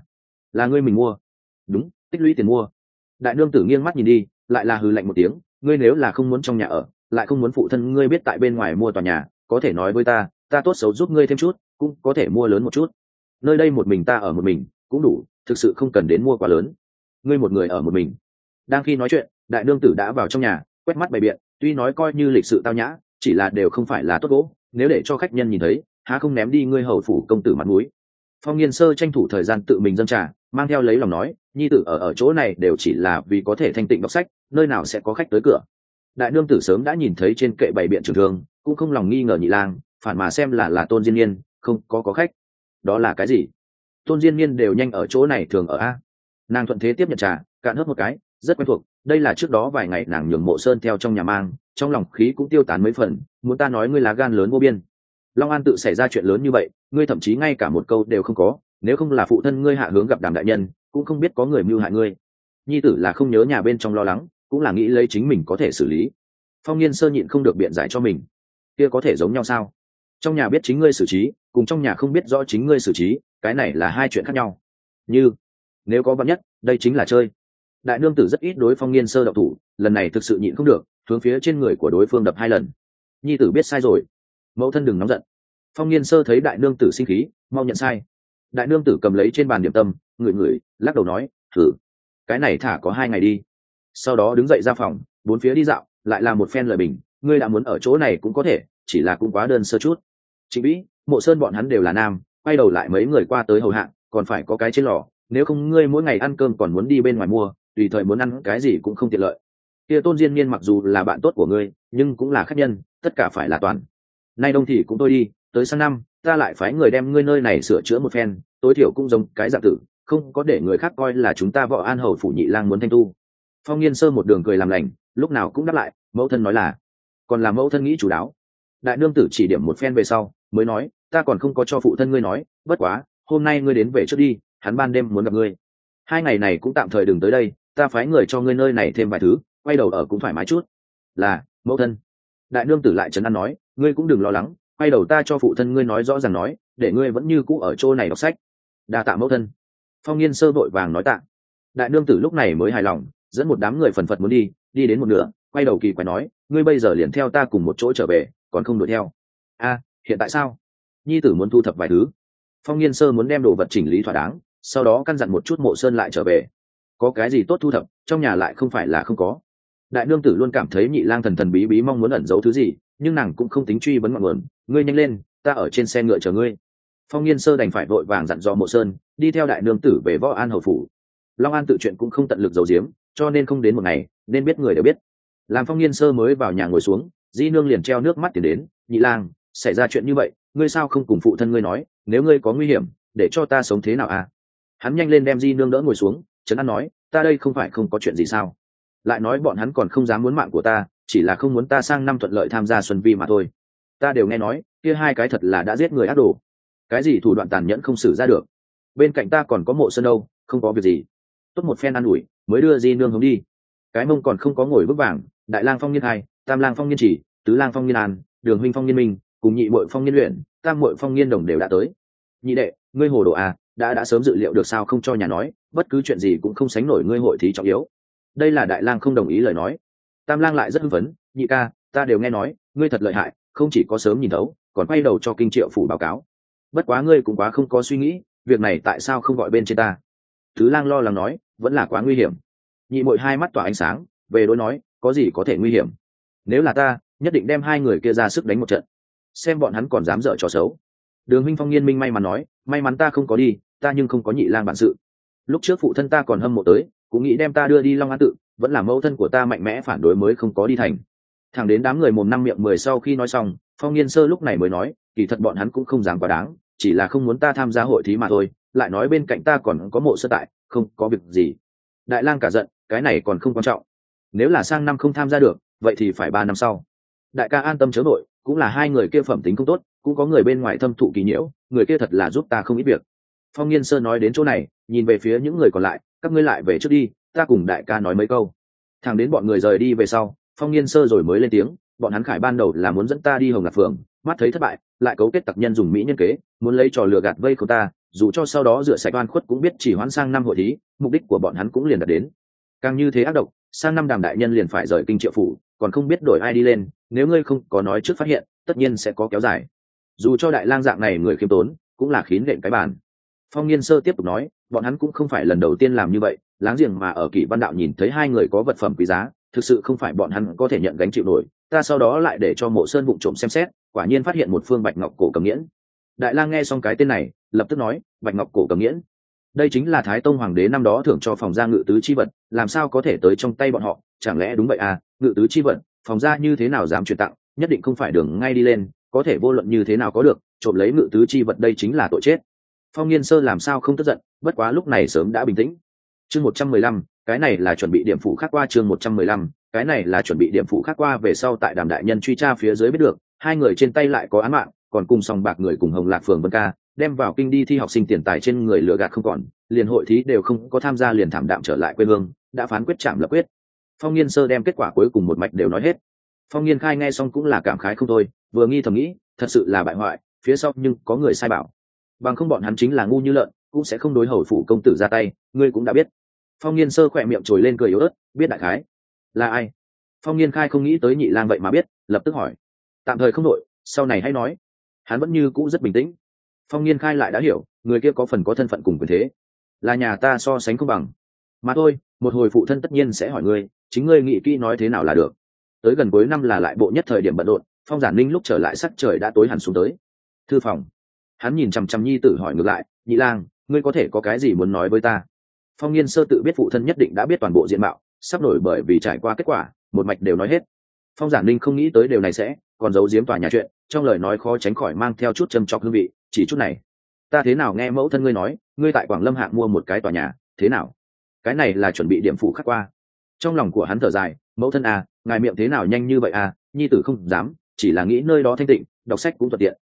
là ngươi mình mua. Đúng, tích lũy tiền mua. Đại nương tử nghiêng mắt nhìn đi, lại là hừ lạnh một tiếng, ngươi nếu là không muốn trong nhà ở, lại không muốn phụ thân ngươi biết tại bên ngoài mua tòa nhà, có thể nói với ta tốt xấu giúp ngươi thêm chút, cũng có thể mua lớn một chút. Nơi đây một mình ta ở một mình cũng đủ, thực sự không cần đến mua quá lớn. Ngươi một người ở một mình. Đang khi nói chuyện, đại nương tử đã vào trong nhà, quét mắt bày biện, tuy nói coi như lịch sự tao nhã, chỉ là đều không phải là tốt gỗ, nếu để cho khách nhân nhìn thấy, há không ném đi ngươi hầu phủ công tử mặt mũi. Phong Nghiên Sơ tranh thủ thời gian tự mình dâng trà, mang theo lấy lòng nói, nhi tử ở chỗ này đều chỉ là vì có thể thanh tịnh đọc sách, nơi nào sẽ có khách tới cửa. Đại nương tử sớm đã nhìn thấy trên kệ bày biện trường thương, cũng không lòng nghi ngờ Nhị lang, phản mà xem là Tôn Diên Niên, không có khách. Đó là cái gì? Tôn Diên Niên đều nhanh ở chỗ này thường ở a. Nàng thuận thế tiếp nhận trà, cạn hớp một cái, rất quen thuộc, đây là trước đó vài ngày nàng nhường Mộ Sơn theo trong nhà mang, trong lòng khí cũng tiêu tán mấy phần, muốn ta nói ngươi lá gan lớn vô biên. Long An tự xảy ra chuyện lớn như vậy, ngươi thậm chí ngay cả một câu đều không có, nếu không là phụ thân ngươi hạ hướng gặp Đàm đại nhân, cũng không biết có người mưu hại ngươi. Nhi tử là không nhớ nhà bên trong lo lắng, cũng là nghĩ lấy chính mình có thể xử lý. Phong Nghiên Sơ nhịn không được biện giải cho mình, kia có thể giống nhau sao? Trong nhà biết chính ngươi xử trí, cùng trong nhà không biết rõ chính ngươi xử trí, cái này là hai chuyện khác nhau. Nếu có vạn nhất, đây chính là chơi. Đại nương tử rất ít đối Phong Nghiên Sơ động thủ, lần này thực sự nhịn không được, hướng phía trên người của đối phương đập 2 lần. Nhi tử biết sai rồi, mẫu thân đừng nóng giận. Phong Nghiên Sơ thấy đại nương tử sinh khí, mau nhận sai. Đại nương tử cầm lấy trên bàn điểm tâm, ngửi, lắc đầu nói, thử, cái này thả có 2 ngày đi. Sau đó đứng dậy ra phòng, bốn phía đi dạo, lại làm một phen lời bình, ngươi đã muốn ở chỗ này cũng có thể, chỉ là cũng quá đơn sơ chút. Trịnh Vĩ, Mộ Sơn bọn hắn đều là nam, quay đầu lại mấy người qua tới hầu hạ, còn phải có cái trên lò, nếu không ngươi mỗi ngày ăn cơm còn muốn đi bên ngoài mua, tùy thời muốn ăn cái gì cũng không tiện lợi. Kia Tôn Diên Niên mặc dù là bạn tốt của ngươi, nhưng cũng là khách nhân, tất cả phải là toàn. Nay đông thì cũng tôi đi, tới sang năm, ta lại phái người đem ngươi nơi này sửa chữa một phen, tối thiểu cũng giống cái dạng tử, không có để người khác coi là chúng ta Võ An hầu phủ nhị lang muốn thanh tu. Phong Nghiên Sơ một đường cười làm lành, lúc nào cũng đáp lại, mẫu thân nói là, còn là mẫu thân nghĩ chủ đáo. Đại nương tử chỉ điểm một phen về sau, mới nói, ta còn không có cho phụ thân ngươi nói, bất quá, hôm nay ngươi đến về trước đi, hắn ban đêm muốn gặp ngươi. 2 ngày này cũng tạm thời đừng tới đây, ta phái người cho ngươi nơi này thêm vài thứ, quay đầu ở cũng thoải mái chút. Là, mẫu thân. Đại nương tử lại trấn an nói, ngươi cũng đừng lo lắng, quay đầu ta cho phụ thân ngươi nói rõ ràng nói, để ngươi vẫn như cũ ở chỗ này đọc sách. Đa tạ mẫu thân. Phong Nghiên Sơ vội vàng nói tạ. Đại nương tử lúc này mới hài lòng, dẫn một đám người phần phật muốn đi, đi đến một nửa, quay đầu kỳ quái nói, ngươi bây giờ liền theo ta cùng một chỗ trở về, còn không đuổi theo. A, hiện tại sao? Nhi tử muốn thu thập vài thứ. Phong Nghiên Sơ muốn đem đồ vật chỉnh lý thỏa đáng, sau đó căn dặn một chút Mộ Sơn lại trở về. Có cái gì tốt thu thập, trong nhà lại không phải là không có. Đại nương tử luôn cảm thấy nhị lang thần thần bí bí mong muốn ẩn giấu thứ gì, nhưng nàng cũng không tính truy vấn ngọn nguồn. Ngươi nhanh lên, ta ở trên xe ngựa chờ ngươi. Phong Nghiên Sơ đành phải vội vàng dặn dò Mộ Sơn, đi theo đại nương tử về Võ An hầu phủ. Long An tự chuyện cũng không tận lực giấu giếm, cho nên không đến một ngày, nên biết người đều biết. Làm Phong Nghiên Sơ mới vào nhà ngồi xuống, Di nương liền treo nước mắt tiến đến, nhị lang, xảy ra chuyện như vậy, ngươi sao không cùng phụ thân ngươi nói, nếu ngươi có nguy hiểm, để cho ta sống thế nào à? Hắn nhanh lên đem Di nương đỡ ngồi xuống, trấn an nói, ta đây không phải không có chuyện gì sao? Lại nói bọn hắn còn không dám muốn mạng của ta, chỉ là không muốn ta sang năm thuận lợi tham gia xuân vi mà thôi. Ta đều nghe nói, kia 2 cái thật là đã giết người ác đồ, cái gì thủ đoạn tàn nhẫn không xử ra được. Bên cạnh ta còn có Mộ Sơn đâu, không có việc gì. Tốt một phen ăn ủi, mới đưa Di nương hướng đi. Cái mông còn không có ngồi vững vàng, đại lang Phong Nghiên Hai, tam lang Phong Nghiên Chỉ, tứ lang Phong Nghiên An, đường huynh Phong Nghiên Minh, cùng nhị muội Phong Nghiên Luyện, tam muội Phong Nghiên Đồng đều đã tới. Nhị đệ, ngươi hồ đồ à, đã sớm dự liệu được sao không cho nhà nói, bất cứ chuyện gì cũng không sánh nổi ngươi hội thí trọng yếu. Đây là đại lang không đồng ý lời nói. Tam lang lại rất hưng phấn, nhị ca, ta đều nghe nói, ngươi thật lợi hại, không chỉ có sớm nhìn thấu, còn quay đầu cho kinh triệu phủ báo cáo. Bất quá ngươi cũng quá không có suy nghĩ, việc này tại sao không gọi bên trên ta? Tứ lang lo lắng nói, vẫn là quá nguy hiểm. Nhị muội hai mắt tỏa ánh sáng, về đối nói, có gì có thể nguy hiểm? Nếu là ta, nhất định đem 2 người kia ra sức đánh một trận, xem bọn hắn còn dám dở trò xấu. Đường huynh Phong Nghiên Minh may mắn nói, may mắn ta không có đi, ta nhưng không có nhị lang bản sự. Lúc trước phụ thân ta còn hâm mộ tới, cũng nghĩ đem ta đưa đi Long An tự, vẫn là mẫu thân của ta mạnh mẽ phản đối mới không có đi thành. Thẳng đến đám người mồm năm miệng 10 sau khi nói xong, Phong Nghiên Sơ lúc này mới nói, kỳ thật bọn hắn cũng không dám quá đáng, chỉ là không muốn ta tham gia hội thí mà thôi, lại nói bên cạnh ta còn có Mộ Sơn tại, không có việc gì. Đại lang cả giận, cái này còn không quan trọng, nếu là sang năm không tham gia được, vậy thì phải 3 năm sau. Đại ca an tâm chớ nội, cũng là 2 người kia phẩm tính không tốt, cũng có người bên ngoài thâm thụ kỳ nhiễu, người kia thật là giúp ta không ít việc. Phong Nghiên Sơ nói đến chỗ này, nhìn về phía những người còn lại, các ngươi lại về trước đi, ta cùng đại ca nói mấy câu. Thẳng đến bọn người rời đi về sau, Phong Nghiên Sơ rồi mới lên tiếng, bọn hắn khải ban đầu là muốn dẫn ta đi Hồng Lạc Phường, mắt thấy thất bại, lại cấu kết tặc nhân dùng mỹ nhân kế, muốn lấy trò lừa gạt vây khốn ta, dù cho sau đó rửa sạch oan khuất cũng biết chỉ hoãn sang năm hội thí, mục đích của bọn hắn cũng liền đạt đến. Càng như thế ác độc, sang năm Đàm đại nhân liền phải rời kinh triệu phủ, còn không biết đổi ai đi lên, nếu ngươi không có nói trước phát hiện, tất nhiên sẽ có kéo dài. Dù cho đại lang dạng này người khiêm tốn, cũng là khiến lệnh cái bàn. Phong Nghiên Sơ tiếp tục nói, bọn hắn cũng không phải lần đầu tiên làm như vậy, láng giềng mà ở Kỷ Văn Đạo nhìn thấy 2 người có vật phẩm quý giá, thực sự không phải bọn hắn có thể nhận gánh chịu nổi, ta sau đó lại để cho Mộ Sơn vụng trộm xem xét, quả nhiên phát hiện một phương bạch ngọc cổ cầm nghiễn. Đại lang nghe xong cái tên này, lập tức nói, bạch ngọc cổ cầm nghiễn, đây chính là Thái Tông hoàng đế năm đó thưởng cho phòng gia ngự tứ chi vật, làm sao có thể tới trong tay bọn họ? Chẳng lẽ đúng vậy à? Ngự tứ chi vật, phòng gia như thế nào dám chuyển tặng, nhất định không phải đường ngay đi lên, có thể vô luận như thế nào có được, trộm lấy ngự tứ chi vật đây chính là tội chết. Phong Nghiên Sơ làm sao không tức giận, bất quá lúc này sớm đã bình tĩnh. Chương 115, cái này là chuẩn bị điểm phụ khác qua. Chương 115, cái này là chuẩn bị điểm phụ khác qua. Về sau tại Đàm đại nhân truy tra phía dưới biết được, 2 người trên tay lại có án mạng, còn cùng sòng bạc người cùng Hồng Lạc Phường Vân Ca, đem vào kinh đi thi học sinh tiền tài trên người lừa gạt không còn, liền hội thí đều không có tham gia liền thảm đạm trở lại quê hương, đã phán quyết chạm lập quyết. Phong Nghiên Sơ đem kết quả cuối cùng một mạch đều nói hết. Phong Nghiên Khai nghe xong cũng là cảm khái không thôi, vừa nghi thầm nghĩ, thật sự là bại hoại, phía sau nhưng có người sai bảo, bằng không bọn hắn chính là ngu như lợn, cũng sẽ không đối hầu phủ công tử ra tay, ngươi cũng đã biết. Phong Nghiên Sơ khỏe miệng trồi lên cười yếu ớt, biết đại khái là ai. Phong Nghiên Khai không nghĩ tới nhị lang vậy mà biết, lập tức hỏi, tạm thời không đội, sau này hãy nói. Hắn vẫn như cũ rất bình tĩnh. Phong Nghiên Khai lại đã hiểu, người kia có phần có thân phận cùng quyền thế, là nhà ta so sánh không bằng mà thôi, một hồi phụ thân tất nhiên sẽ hỏi ngươi, chính ngươi nghĩ kỹ nói thế nào là được. tới gần cuối năm là lại bộ nhất thời điểm bận rộn, Phong Giản Linh lúc trở lại sắc trời đã tối hẳn xuống tới. Thư phòng, hắn nhìn chằm chằm nhi tử hỏi ngược lại, nhị lang, ngươi có thể có cái gì muốn nói với ta? Phong Nghiên Sơ tự biết phụ thân nhất định đã biết toàn bộ diện mạo, sắp nổi bởi vì trải qua kết quả, một mạch đều nói hết. Phong Giản Linh không nghĩ tới điều này sẽ còn giấu giếm tòa nhà chuyện, trong lời nói khó tránh khỏi mang theo chút châm chọc hương vị. Chỉ chút này, ta thế nào nghe mẫu thân ngươi nói, ngươi tại Quảng Lâm hạng mua một cái tòa nhà, thế nào? Cái này là chuẩn bị điểm phụ khắc qua. Trong lòng của hắn thở dài, mẫu thân à, ngài miệng thế nào nhanh như vậy à? Nhi tử không dám, chỉ là nghĩ nơi đó thanh tịnh, đọc sách cũng thuận tiện.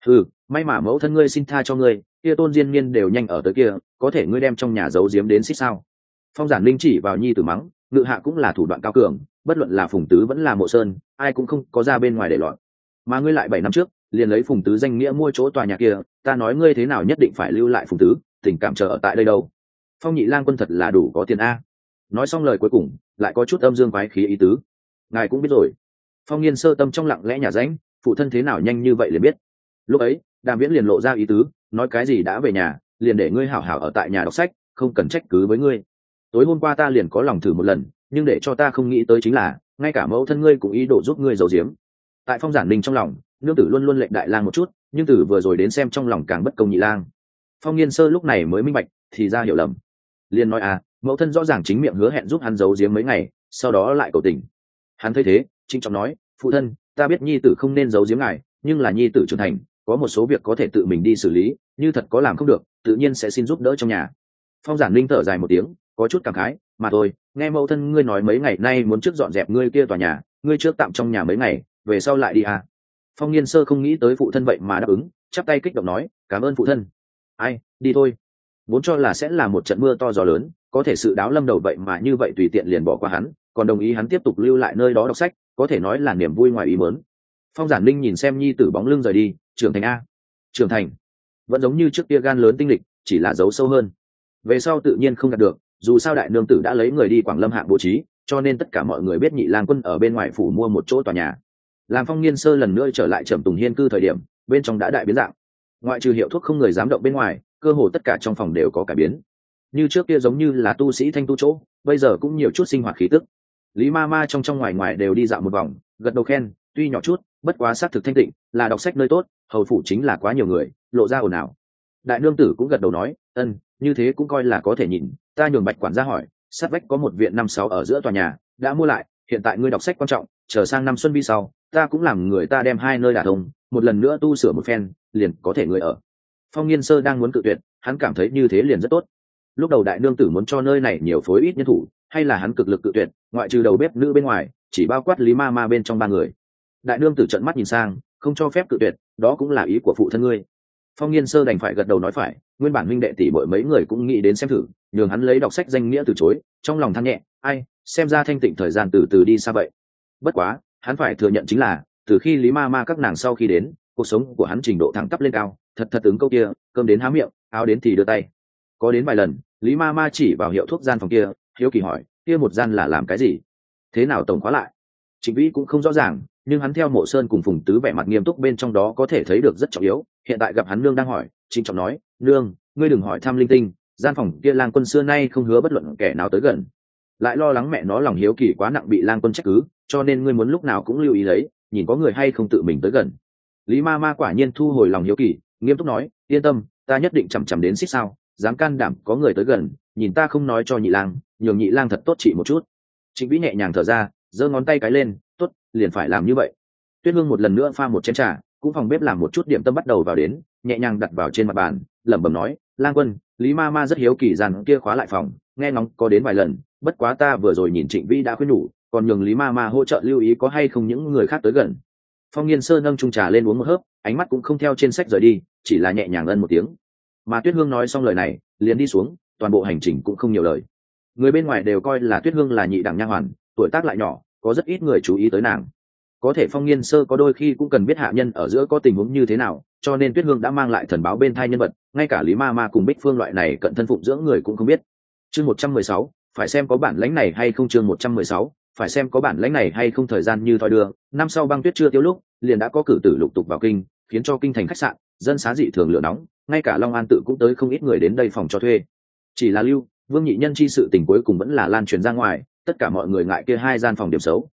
May mà mẫu thân ngươi xin tha cho ngươi, kia Tôn Diên Niên đều nhanh ở tới kia, có thể ngươi đem trong nhà giấu giếm đến xích sao? Phong Giản Linh chỉ vào nhi tử mắng, ngự hạ cũng là thủ đoạn cao cường, bất luận là Phùng Tứ vẫn là Mộ Sơn, ai cũng không có ra bên ngoài để lọt. Mà ngươi lại 7 năm trước liền lấy Phùng Tứ danh nghĩa mua chỗ tòa nhà kia, ta nói ngươi thế nào nhất định phải lưu lại Phùng Tứ, tình cảm chờ ở tại đây đâu. Phong Nhị Lang quân thật là đủ có tiền a. Nói xong lời cuối cùng lại có chút âm dương quái khí ý tứ. Ngài cũng biết rồi. Phong Nghiên Sơ tâm trong lặng lẽ nhà ránh, phụ thân thế nào nhanh như vậy liền biết. Lúc ấy Đàm Viễn liền lộ ra ý tứ, nói cái gì đã về nhà liền để ngươi hảo hảo ở tại nhà đọc sách, không cần trách cứ với ngươi. Tối hôm qua ta liền có lòng thử một lần, nhưng để cho ta không nghĩ tới chính là ngay cả mẫu thân ngươi cũng ý đồ giúp ngươi giấu giếm. Tại Phong Giản Linh trong lòng, nương tử luôn luôn lệnh đại lang một chút, nhưng từ vừa rồi đến xem trong lòng càng bất công nhị lang. Phong Nghiên Sơ lúc này mới minh bạch, thì ra hiểu lầm. Liền nói à, mẫu thân rõ ràng chính miệng hứa hẹn giúp hắn giấu giếm mấy ngày, sau đó lại cầu tình. Hắn thấy thế, trinh trọng nói, phụ thân, ta biết nhi tử không nên giấu giếm ngài, nhưng là nhi tử trưởng thành, có một số việc có thể tự mình đi xử lý, như thật có làm không được, tự nhiên sẽ xin giúp đỡ trong nhà. Phong Giản Linh thở dài một tiếng, có chút cảm khái, mà thôi, nghe mẫu thân ngươi nói mấy ngày nay muốn trước dọn dẹp ngươi kia tòa nhà, ngươi trước tạm trong nhà mấy ngày, về sau lại đi à. Phong Nghiên Sơ không nghĩ tới phụ thân vậy mà đáp ứng, chắp tay kích động nói, cảm ơn phụ thân. Ai, đi thôi. Vốn cho là sẽ là một trận mưa to gió lớn, có thể sự đáo lâm đầu vậy mà như vậy tùy tiện liền bỏ qua hắn, còn đồng ý hắn tiếp tục lưu lại nơi đó đọc sách, có thể nói là niềm vui ngoài ý muốn. Phong Giản Linh nhìn xem nhi tử bóng lưng rời đi, trưởng thành a. Trưởng thành. Vẫn giống như trước kia gan lớn tinh lịch, chỉ là giấu sâu hơn. Về sau tự nhiên không đạt được, dù sao đại nương tử đã lấy người đi Quảng Lâm hạng bố trí, cho nên tất cả mọi người biết nhị lang quân ở bên ngoài phủ mua một chỗ tòa nhà. Làm Phong Nghiên Sơ lần nữa trở lại Trầm Tùng Hiên cư thời điểm, bên trong đã đại biến dạng. Ngoại trừ hiệu thuốc không người dám động bên ngoài, cơ hồ tất cả trong phòng đều có cải biến. Như trước kia giống như là tu sĩ thanh tu chỗ, bây giờ cũng nhiều chút sinh hoạt khí tức. Lý Ma Ma trong ngoài ngoài đều đi dạo một vòng, gật đầu khen, tuy nhỏ chút, bất quá xác thực thanh tịnh, là đọc sách nơi tốt, hầu phủ chính là quá nhiều người, lộ ra ồn ào. Đại nương tử cũng gật đầu nói, ân, như thế cũng coi là có thể nhìn. Ta nhường Bạch quản gia hỏi, sát vách có một viện 5-6 ở giữa tòa nhà, đã mua lại, hiện tại ngươi đọc sách quan trọng, chờ sang năm xuân vi sau, ta cũng làm người ta đem hai nơi đả thông, một lần nữa tu sửa một phen, liền có thể người ở. Phong Nghiên Sơ đang muốn cự tuyệt, hắn cảm thấy như thế liền rất tốt. Lúc đầu đại nương tử muốn cho nơi này nhiều phối ít nhân thủ, hay là hắn cực lực cự tuyệt, ngoại trừ đầu bếp nữ bên ngoài, chỉ bao quát Lý Ma Ma bên trong 3 người. Đại nương tử trợn mắt nhìn sang, không cho phép cự tuyệt, đó cũng là ý của phụ thân ngươi. Phong Nghiên Sơ đành phải gật đầu nói phải, nguyên bản huynh đệ tỷ muội mấy người cũng nghĩ đến xem thử, nhường hắn lấy đọc sách danh nghĩa từ chối, trong lòng than nhẹ, ai, xem ra thanh tịnh thời gian từ từ đi xa vậy. Bất quá, hắn phải thừa nhận chính là, từ khi Lý Ma Ma các nàng sau khi đến, cuộc sống của hắn trình độ thẳng tắp lên cao, thật ứng câu kia, cơm đến há miệng, áo đến thì đưa tay. Có đến vài lần, Lý Ma Ma chỉ vào hiệu thuốc gian phòng kia, hiếu kỳ hỏi, kia một gian là làm cái gì? Thế nào tổng khóa lại? Trịnh Vĩ cũng không rõ ràng, nhưng hắn theo Mộ Sơn cùng Phùng Tứ vẻ mặt nghiêm túc bên trong đó có thể thấy được rất trọng yếu. Hiện tại gặp hắn nương đang hỏi, trịnh trọng nói, nương, ngươi đừng hỏi thăm linh tinh, gian phòng kia lang quân xưa nay không hứa bất luận kẻ nào tới gần, lại lo lắng mẹ nó lòng hiếu kỳ quá nặng bị lang quân trách cứ, cho nên ngươi muốn lúc nào cũng lưu ý lấy, nhìn có người hay không tự mình tới gần. Lý Ma Ma quả nhiên thu hồi lòng hiếu kỳ, nghiêm túc nói, yên tâm, ta nhất định chằm chằm đến xích sao, dám can đảm có người tới gần, nhìn ta không nói cho nhị lang, nhường nhị lang thật tốt trị một chút. Trịnh Vĩ nhẹ nhàng thở ra, giơ ngón tay cái lên, tốt, liền phải làm như vậy. Tuyết Hương một lần nữa pha một chén trà, cũng phòng bếp làm một chút điểm tâm bắt đầu vào đến, nhẹ nhàng đặt vào trên mặt bàn, lẩm bẩm nói, lang quân, Lý Ma Ma rất hiếu kỳ rằng kia khóa lại phòng, nghe ngóng có đến vài lần, bất quá ta vừa rồi nhìn Trịnh Vĩ đã khuyên nhủ, còn nhường Lý Ma Ma hỗ trợ lưu ý có hay không những người khác tới gần. Phong Nghiên Sơ nâng chung trà lên uống một hớp, ánh mắt cũng không theo trên sách rời đi, chỉ là nhẹ nhàng ân một tiếng. Mà Tuyết Hương nói xong lời này, liền đi xuống, toàn bộ hành trình cũng không nhiều lời. Người bên ngoài đều coi là Tuyết Hương là nhị đẳng nha hoàn, tuổi tác lại nhỏ, có rất ít người chú ý tới nàng. Có thể Phong Nghiên Sơ có đôi khi cũng cần biết hạ nhân ở giữa có tình huống như thế nào, cho nên Tuyết Hương đã mang lại thần báo bên thai nhân vật, ngay cả Lý Ma Ma cùng Bích Phương loại này cận thân phụng dưỡng người cũng không biết. Chương 116, phải xem có bản lãnh này hay không. Chương 116, phải xem có bản lãnh này hay không. Thời gian như thoi đưa, năm sau băng tuyết chưa tiêu lúc, liền đã có cử tử lục tục vào kinh, khiến cho kinh thành khách sạn, dân xá dị thường lửa nóng, ngay cả Long An tự cũng tới không ít người đến đây phòng cho thuê. Chỉ là Lưu Vương nhị nhân chi sự tình cuối cùng vẫn là lan truyền ra ngoài, tất cả mọi người ngại kia hai gian phòng điểm xấu,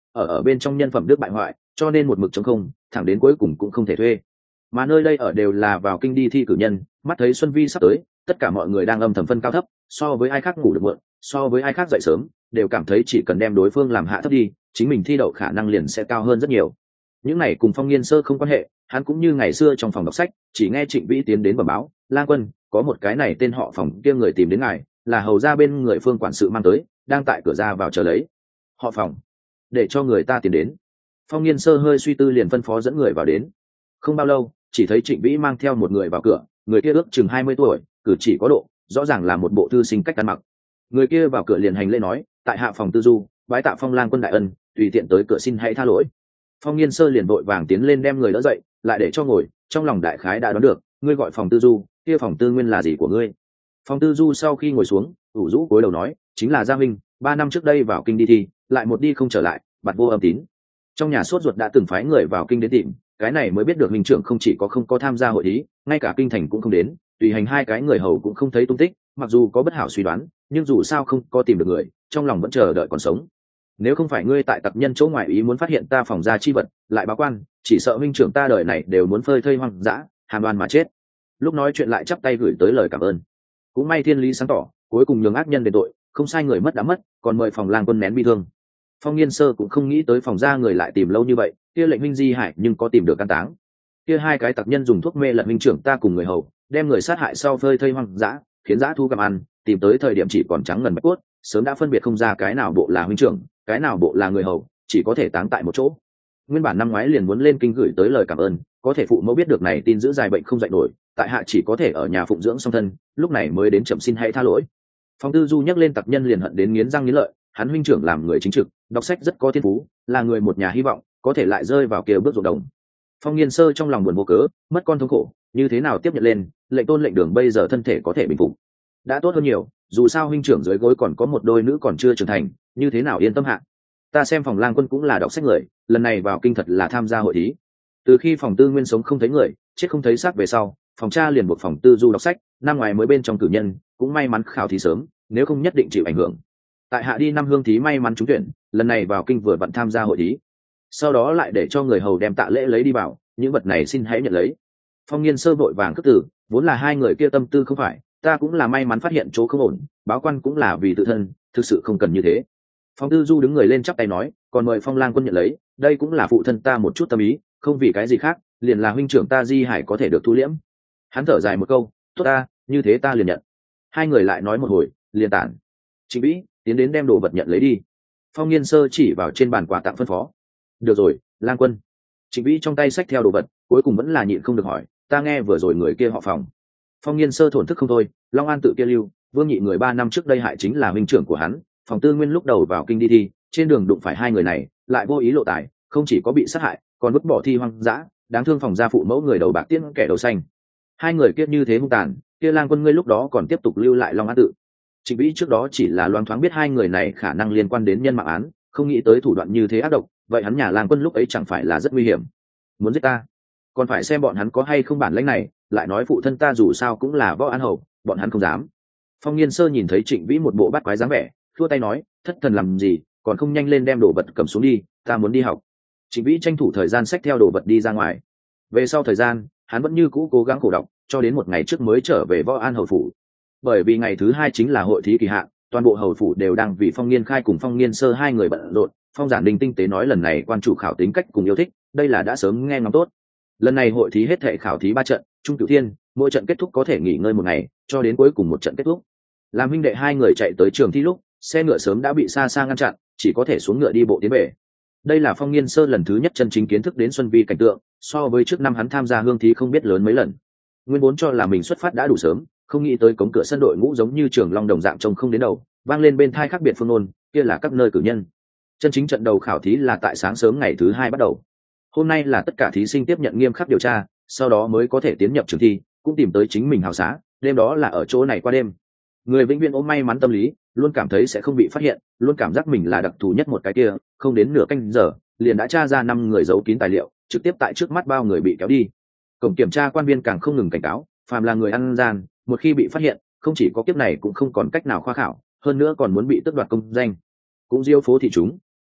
ở bên trong nhân phẩm đức bại hoại, cho nên một mực trống không, thẳng đến cuối cùng cũng không thể thuê. Mà nơi đây ở đều là vào kinh đi thi cử nhân, mắt thấy xuân vi sắp tới, tất cả mọi người đang âm thầm phân cao thấp, so với ai khác ngủ được muộn, so với ai khác dậy sớm, đều cảm thấy chỉ cần đem đối phương làm hạ thấp đi, chính mình thi đậu khả năng liền sẽ cao hơn rất nhiều. Những này cùng Phong Nghiên Sơ không quan hệ, hắn cũng như ngày xưa trong phòng đọc sách, chỉ nghe Trịnh Vĩ tiến đến bẩm báo, "Lang Quân, có một cái này tên họ Phòng kia người tìm đến ngài, là hầu ra bên người Phương quản sự mang tới, đang tại cửa ra vào chờ lấy." Họ Phòng, để cho người ta tiến đến. Phong Nghiên Sơ hơi suy tư liền phân phó dẫn người vào đến. Không bao lâu, chỉ thấy Trịnh Vĩ mang theo một người vào cửa, người kia ước chừng 20 tuổi, cử chỉ có độ, rõ ràng là một bộ thư sinh cách ăn mặc. Người kia vào cửa liền hành lễ nói, "Tại hạ Phòng Tư Du, bái tạ Phong Lang Quân đại ân, tùy tiện tới cửa xin hãy tha lỗi." Phong Nghiên Sơ liền vội vàng tiến lên đem người đỡ dậy, lại để cho ngồi, trong lòng đại khái đã đoán được, ngươi gọi Phòng Tư Du, kia Phòng Tư Nguyên là gì của ngươi? Phòng Tư Du sau khi ngồi xuống, ủ rũ cúi đầu nói, chính là Gia Minh, 3 năm trước đây vào kinh đi thi, lại một đi không trở lại, bạt vô âm tín. Trong nhà sốt ruột đã từng phái người vào kinh đến tìm, cái này mới biết được minh trưởng không chỉ có không có tham gia hội thí, ngay cả kinh thành cũng không đến, tùy hành 2 cái người hầu cũng không thấy tung tích, mặc dù có bất hảo suy đoán, nhưng dù sao không có tìm được người, trong lòng vẫn chờ đợi còn sống. Nếu không phải ngươi tại tặc nhân chỗ ngoại ý muốn phát hiện ta phòng ra chi vật, lại báo quan, chỉ sợ huynh trưởng ta đời này đều muốn phơi thây hoang dã, hàm oan mà chết. Lúc nói chuyện lại chắp tay gửi tới lời cảm ơn. Cũng may thiên lý sáng tỏ, cuối cùng nhường ác nhân đền tội, không sai người mất đã mất, còn mời Phòng Lang Quân nén bi thương. Phong Nghiên Sơ cũng không nghĩ tới phòng ra người lại tìm lâu như vậy, kia lệnh huynh di hại nhưng có tìm được can táng. Kia 2 cái tặc nhân dùng thuốc mê lật huynh trưởng ta cùng người hầu, đem người sát hại sau phơi thây hoang dã, khiến dã thu gặm ăn, tìm tới thời điểm chỉ còn trắng ngần bạch cốt, sớm đã phân biệt không ra cái nào bộ là huynh trưởng, cái nào bộ là người hầu, chỉ có thể táng tại một chỗ. Nguyên bản năm ngoái liền muốn lên kinh gửi tới lời cảm ơn, có thể phụ mẫu biết được này tin giữ dài bệnh không dậy nổi, tại hạ chỉ có thể ở nhà phụng dưỡng song thân, lúc này mới đến chậm xin hãy tha lỗi. Phong Tư Du nhắc lên tặc nhân liền hận đến nghiến răng nghiến lợi, hắn huynh trưởng làm người chính trực, đọc sách rất có thiên phú, là người một nhà hy vọng, có thể lại rơi vào kia bước ruộng đồng. Phong Nghiên Sơ trong lòng buồn vô cớ, mất con thống khổ, như thế nào tiếp nhận lên, lệnh tôn lệnh đường bây giờ thân thể có thể bình phục, đã tốt hơn nhiều, dù sao huynh trưởng dưới gối còn có một đôi nữ còn chưa trưởng thành, như thế nào yên tâm hạ. Ta xem Phòng Lang Quân cũng là đọc sách người, lần này vào kinh thật là tham gia hội thí. Từ khi Phòng Tư Nguyên sống không thấy người, chết không thấy xác về sau, phòng cha liền buộc Phòng Tư Du đọc sách, năm ngoài mới bên trong cử nhân, cũng may mắn khảo thí sớm, nếu không nhất định chịu ảnh hưởng. Tại hạ đi năm hương thí may mắn trúng tuyển, lần này vào kinh vừa vặn tham gia hội thí, sau đó lại để cho người hầu đem tạ lễ lấy đi vào, những vật này xin hãy nhận lấy. Phong Nghiên Sơ vội vàng cất từ, vốn là 2 người kia tâm tư không phải, ta cũng là may mắn phát hiện chỗ không ổn, báo quan cũng là vì tự thân, thực sự không cần như thế. Phong Tư Du đứng người lên chắp tay nói, còn mời Phong Lang Quân nhận lấy, đây cũng là phụ thân ta một chút tâm ý, không vì cái gì khác, liền là huynh trưởng ta di hải có thể được thu liễm. Hắn thở dài một câu, tốt ta, như thế ta liền nhận. 2 người lại nói một hồi, liền tản. Trịnh Vĩ tiến đến đem đồ vật nhận lấy đi. Phong Nghiên Sơ chỉ vào trên bàn quà tặng phân phó. Được rồi, Lang Quân. Trịnh Vĩ trong tay xách theo đồ vật, cuối cùng vẫn là nhịn không được hỏi, ta nghe vừa rồi người kia họ Phòng. Phong Nghiên Sơ thổn thức không thôi, Long An tự kia lưu, Vương Nhị người 3 năm trước đây hại chính là huynh trưởng của hắn, Phòng Tư Nguyên lúc đầu vào kinh đi thi, trên đường đụng phải 2 người này, lại vô ý lộ tài, không chỉ có bị sát hại, còn vứt bỏ thi hoang dã, đáng thương Phòng gia phụ mẫu người đầu bạc tiễn kẻ đầu xanh. 2 người kia như thế hung tàn, kia Lang Quân ngươi lúc đó còn tiếp tục lưu lại Long An tự. Trịnh Vĩ trước đó chỉ là loáng thoáng biết 2 người này khả năng liên quan đến nhân mạng án, không nghĩ tới thủ đoạn như thế ác độc, vậy hắn nhà Lang Quân lúc ấy chẳng phải là rất nguy hiểm. Muốn giết ta, còn phải xem bọn hắn có hay không bản lĩnh này, lại nói phụ thân ta dù sao cũng là võ an hầu, bọn hắn không dám. Phong Nghiên Sơ nhìn thấy Trịnh Vĩ một bộ bắt quái dáng vẻ, thua tay nói, thất thần làm gì, còn không nhanh lên đem đồ vật cầm xuống đi, ta muốn đi học. Trịnh Vĩ tranh thủ thời gian xách theo đồ vật đi ra ngoài. Về sau thời gian, hắn vẫn như cũ cố gắng khổ đọc, cho đến một ngày trước mới trở về võ an hầu phủ. Bởi vì ngày thứ 2 chính là hội thí kỳ hạn, toàn bộ hầu phủ đều đang vì Phong Nghiên Khai cùng Phong Nghiên Sơ 2 người bận rộn. Phong Giản Đình tinh tế nói lần này quan chủ khảo tính cách cùng yêu thích, đây là đã sớm nghe ngóng tốt. Lần này hội thí hết thệ khảo thí 3 trận, trung cửu thiên, mỗi trận kết thúc có thể nghỉ ngơi 1 ngày, cho đến cuối cùng một trận kết thúc. Làm huynh đệ 2 người chạy tới trường thi lúc, xe ngựa sớm đã bị xa xa ngăn chặn, chỉ có thể xuống ngựa đi bộ tiến về. Đây là Phong Nghiên Sơ lần thứ nhất chân chính kiến thức đến xuân vi cảnh tượng, so với trước năm hắn tham gia hương thí không biết lớn mấy lần. Nguyên vốn cho là mình xuất phát đã đủ sớm, không nghĩ tới cống cửa sân đội ngũ giống như trường long đồng dạng trông không đến đầu, vang lên bên thai khác biệt phương ngôn, kia là các nơi cử nhân. Chân chính trận đầu khảo thí là tại sáng sớm ngày thứ 2 bắt đầu. Hôm nay là tất cả thí sinh tiếp nhận nghiêm khắc điều tra, sau đó mới có thể tiến nhập trường thi, cũng tìm tới chính mình hào xá, đêm đó là ở chỗ này qua đêm. Người vĩnh viễn ôm may mắn tâm lý, luôn cảm thấy sẽ không bị phát hiện, luôn cảm giác mình là đặc thù nhất một cái kia, không đến nửa canh giờ, liền đã tra ra 5 người giấu kín tài liệu, trực tiếp tại trước mắt bao người bị kéo đi. Cổng kiểm tra quan viên càng không ngừng cảnh cáo, phàm là người ăn gian, một khi bị phát hiện, không chỉ có kiếp này cũng không còn cách nào khoa khảo, hơn nữa còn muốn bị tước đoạt công danh. Cũng diêu phố thị chúng.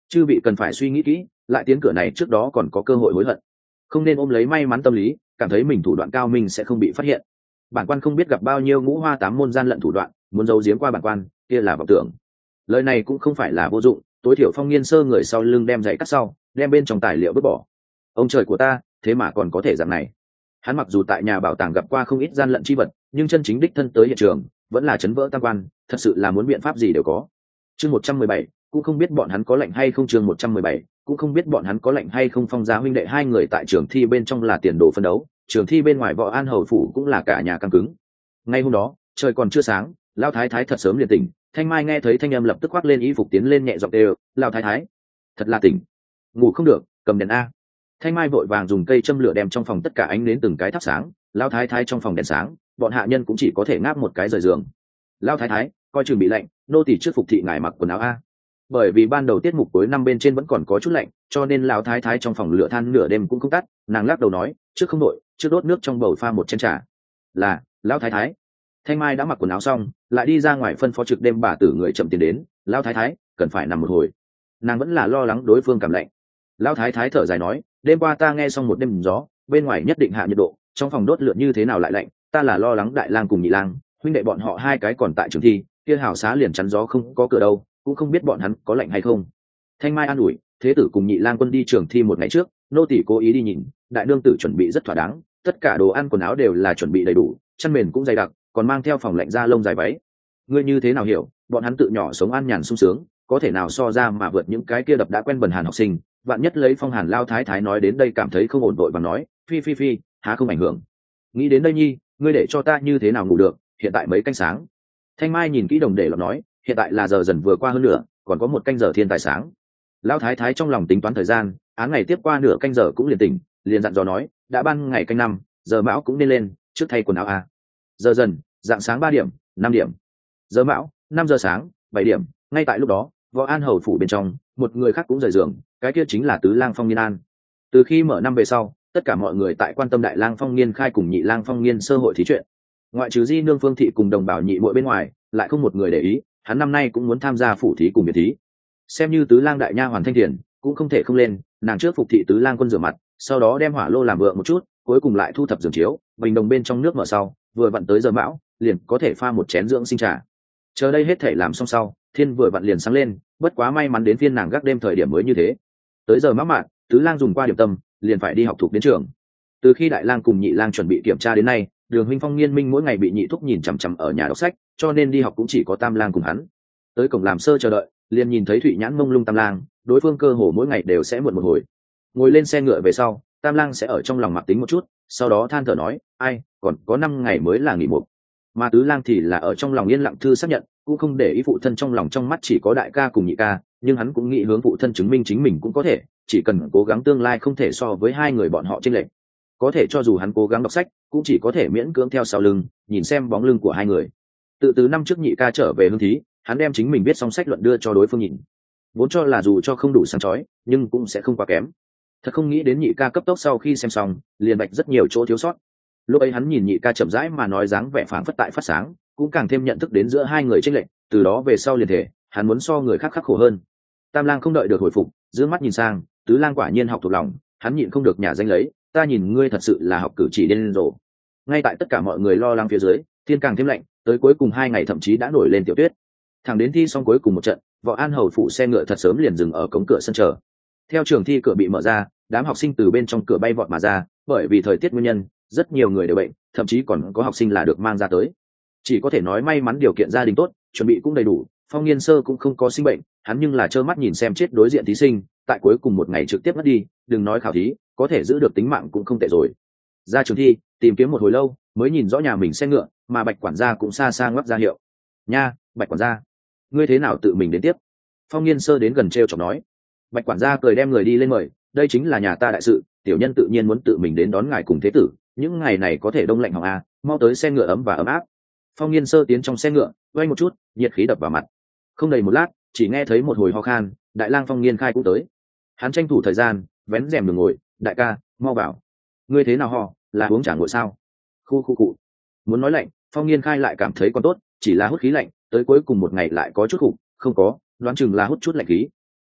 chư vị cần phải suy nghĩ kỹ, lại tiến cửa này trước đó còn có cơ hội hối hận, không nên ôm lấy may mắn tâm lý, cảm thấy mình thủ đoạn cao minh sẽ không bị phát hiện. Bản quan không biết gặp bao nhiêu ngũ hoa tám môn gian lận thủ đoạn, muốn giấu giếm qua bản quan kia là vọng tưởng. Lời này cũng không phải là vô dụng, tối thiểu Phong Nghiên Sơ người sau lưng đem giày cắt sau, đem bên trong tài liệu vứt bỏ. Ông trời của ta, thế mà còn có thể dạng này. Hắn mặc dù tại nhà bảo tàng gặp qua không ít gian lận chi vật, nhưng chân chính đích thân tới hiện trường vẫn là chấn vỡ tam quan, thật sự là muốn biện pháp gì đều có. Chương 117, cũng không biết bọn hắn có lệnh hay không. Chương 117, cũng không biết bọn hắn có lệnh hay không. Phong Gia huynh đệ hai người tại trường thi bên trong là tiền đồ phân đấu, trường thi bên ngoài Võ An hầu phủ cũng là cả nhà căng cứng. Ngay hôm đó, trời còn chưa sáng, Lão Thái Thái thật sớm liền tỉnh. Thanh Mai nghe thấy thanh âm lập tức khoác lên y phục tiến lên nhẹ giọng đều, "Lão Thái Thái, thật là tỉnh, ngủ không được, cầm đèn a." Thanh Mai vội vàng dùng cây châm lửa đem trong phòng tất cả ánh đến từng cái thắp sáng. Lão Thái Thái trong phòng đèn sáng, bọn hạ nhân cũng chỉ có thể ngáp một cái rời giường. "Lão Thái Thái, coi chừng bị lạnh, nô tỳ trước phục thị ngài mặc quần áo a." Bởi vì ban đầu tiết mục cuối năm bên trên vẫn còn có chút lạnh, cho nên Lão Thái Thái trong phòng lửa than nửa đêm cũng không tắt. Nàng lắc đầu nói, "Trước không đội, trước đốt nước trong bầu pha một chén trà." "Là, Lão Thái Thái." Thanh Mai đã mặc quần áo xong, lại đi ra ngoài phân phó trực đêm bà tử người chậm tiền đến. "Lão Thái Thái, cần phải nằm một hồi." Nàng vẫn là lo lắng đối phương cảm lạnh. Lão Thái Thái thở dài nói, "Đêm qua ta nghe xong một đêm gió, bên ngoài nhất định hạ nhiệt độ, trong phòng đốt lửa như thế nào lại lạnh, ta là lo lắng Đại Lang cùng Nhị Lang huynh đệ bọn họ hai cái còn tại trường thi, kia hào xá liền chắn gió không có cửa đâu, cũng không biết bọn hắn có lạnh hay không." Thanh Mai an ủi, "Thế tử cùng Nhị Lang quân đi trường thi một ngày trước, nô tỳ cố ý đi nhìn, đại nương tử chuẩn bị rất thỏa đáng, tất cả đồ ăn quần áo đều là chuẩn bị đầy đủ, chăn mền cũng dày đặc, còn mang theo phòng lạnh da lông dài váy. Ngươi như thế nào hiểu, bọn hắn tự nhỏ sống an nhàn sung sướng, có thể nào so ra mà vượt những cái kia đập đã quen bần hàn học sinh." Vạn nhất lấy Phong Hàn Lao Thái Thái nói đến đây cảm thấy không ổn, vội và nói, "Phi phi phi, há không ảnh hưởng. Nghĩ đến đây nhi, ngươi để cho ta như thế nào ngủ được, hiện tại mấy canh sáng." Thanh Mai nhìn kỹ đồng để lọt nói, "Hiện tại là giờ dần vừa qua hơn nửa, còn có một canh giờ thiên tài sáng." Lao Thái Thái trong lòng tính toán thời gian, áng ngày tiếp qua nửa canh giờ cũng liền tỉnh, liền dặn dò nói, "Đã ban ngày canh 5, giờ mão cũng nên lên, trước thay quần áo a." Giờ dần, dạng sáng 3 điểm, 5 điểm. Giờ mão, 5 giờ sáng, 7 điểm. Ngay tại lúc đó, Võ An hầu phủ bên trong, một người khác cũng rời giường, cái kia chính là Tứ Lang Phong Nghiên An. Từ khi mở năm về sau, tất cả mọi người tại quan tâm Đại Lang Phong Nghiên Khai cùng Nhị Lang Phong Nghiên Sơ hội thí chuyện. Ngoại trừ Di nương Phương thị cùng đồng bào nhị muội bên ngoài, lại không một người để ý, hắn năm nay cũng muốn tham gia phủ thí cùng biệt thí. Xem như Tứ Lang đại nha hoàn Thanh Thiền, cũng không thể không lên, nàng trước phục thị Tứ Lang quân rửa mặt, sau đó đem hỏa lô làm vượng một chút, cuối cùng lại thu thập giường chiếu, bình đồng bên trong nước mở sau, vừa vặn tới giờ mão, liền có thể pha một chén dưỡng sinh trà. Chờ đây hết thể làm xong sau, thiên vừa vặn liền sáng lên, bất quá may mắn đến phiên nàng gác đêm thời điểm mới như thế. Tới giờ mão mạn, Tứ Lang dùng qua điểm tâm, liền phải đi học thuộc đến trường. Từ khi Đại Lang cùng Nhị Lang chuẩn bị kiểm tra đến nay, Đường huynh Phong Nghiên Minh mỗi ngày bị nhị thúc nhìn chằm chằm ở nhà đọc sách, cho nên đi học cũng chỉ có Tam Lang cùng hắn. Tới cổng làm sơ chờ đợi, liền nhìn thấy Thụy Nhãn mông lung Tam Lang, đối phương cơ hồ mỗi ngày đều sẽ muộn một hồi. Ngồi lên xe ngựa về sau, Tam Lang sẽ ở trong lòng mặc tính một chút, sau đó than thở nói, "Ai, còn có 5 ngày mới là nghỉ mục." Mà Tứ Lang thì là ở trong lòng yên lặng thư xác nhận, cũng không để ý phụ thân trong lòng trong mắt chỉ có đại ca cùng nhị ca, nhưng hắn cũng nghĩ hướng phụ thân chứng minh chính mình cũng có thể, chỉ cần cố gắng tương lai không thể so với hai người bọn họ chênh lệch. Có thể cho dù hắn cố gắng đọc sách, cũng chỉ có thể miễn cưỡng theo sau lưng, nhìn xem bóng lưng của hai người. Từ năm trước nhị ca trở về hương thí, hắn đem chính mình viết xong sách luận đưa cho đối phương nhìn. Vốn cho là dù cho không đủ sáng chói, nhưng cũng sẽ không quá kém. Thật không nghĩ đến nhị ca cấp tốc sau khi xem xong, liền bạch rất nhiều chỗ thiếu sót. Lúc ấy hắn nhìn nhị ca chậm rãi mà nói dáng vẻ phảng phất tại phát sáng, cũng càng thêm nhận thức đến giữa hai người chênh lệch, từ đó về sau liền thể, hắn muốn so người khác khắc khổ hơn. Tam Lang không đợi được hồi phục, dương mắt nhìn sang, Tứ Lang quả nhiên học thuộc lòng, hắn nhịn không được nhả danh lấy, "Ta nhìn ngươi thật sự là học cử chỉ điên rồ." Ngay tại tất cả mọi người lo lắng phía dưới, thiên càng thêm lạnh, tới cuối cùng 2 ngày thậm chí đã nổi lên tiểu tuyết. Thẳng đến thi xong cuối cùng một trận, Võ An hầu phụ xe ngựa thật sớm liền dừng ở cổng cửa sân chờ. Theo trường thi cửa bị mở ra, đám học sinh từ bên trong cửa bay vọt mà ra, bởi vì thời tiết nguyên nhân, rất nhiều người đều bệnh, thậm chí còn có học sinh là được mang ra tới. Chỉ có thể nói may mắn điều kiện gia đình tốt, chuẩn bị cũng đầy đủ, Phong Nghiên Sơ cũng không có sinh bệnh, hắn nhưng là trơ mắt nhìn xem chết đối diện thí sinh, tại cuối cùng một ngày trực tiếp mất đi, đừng nói khảo thí, có thể giữ được tính mạng cũng không tệ rồi. Ra trường thi, tìm kiếm một hồi lâu, mới nhìn rõ nhà mình xe ngựa, mà Bạch quản gia cũng xa xa ngoắc ra hiệu. "Nha, Bạch quản gia, ngươi thế nào tự mình đến tiếp?" Phong Nghiên Sơ đến gần trêu chọc nói. Bạch quản gia cười đem người đi lên mời, "Đây chính là nhà ta đại sự, tiểu nhân tự nhiên muốn tự mình đến đón ngài cùng thế tử, những ngày này có thể đông lạnh họng a, mau tới xe ngựa ấm và ấm áp." Phong Nghiên Sơ tiến trong xe ngựa, quay một chút, nhiệt khí đập vào mặt. Không đầy một lát, chỉ nghe thấy một hồi ho khan, Đại Lang Phong Nghiên Khai cũng tới. Hắn tranh thủ thời gian, vén rèm đường ngồi, "Đại ca, mau vào." "Ngươi thế nào ho, là uống trà nguội sao?" Khu khu cụ. Muốn nói lạnh, Phong Nghiên Khai lại cảm thấy còn tốt, chỉ là hút khí lạnh, tới cuối cùng một ngày lại có chút khủng, không có, đoán chừng là hút chút lạnh khí.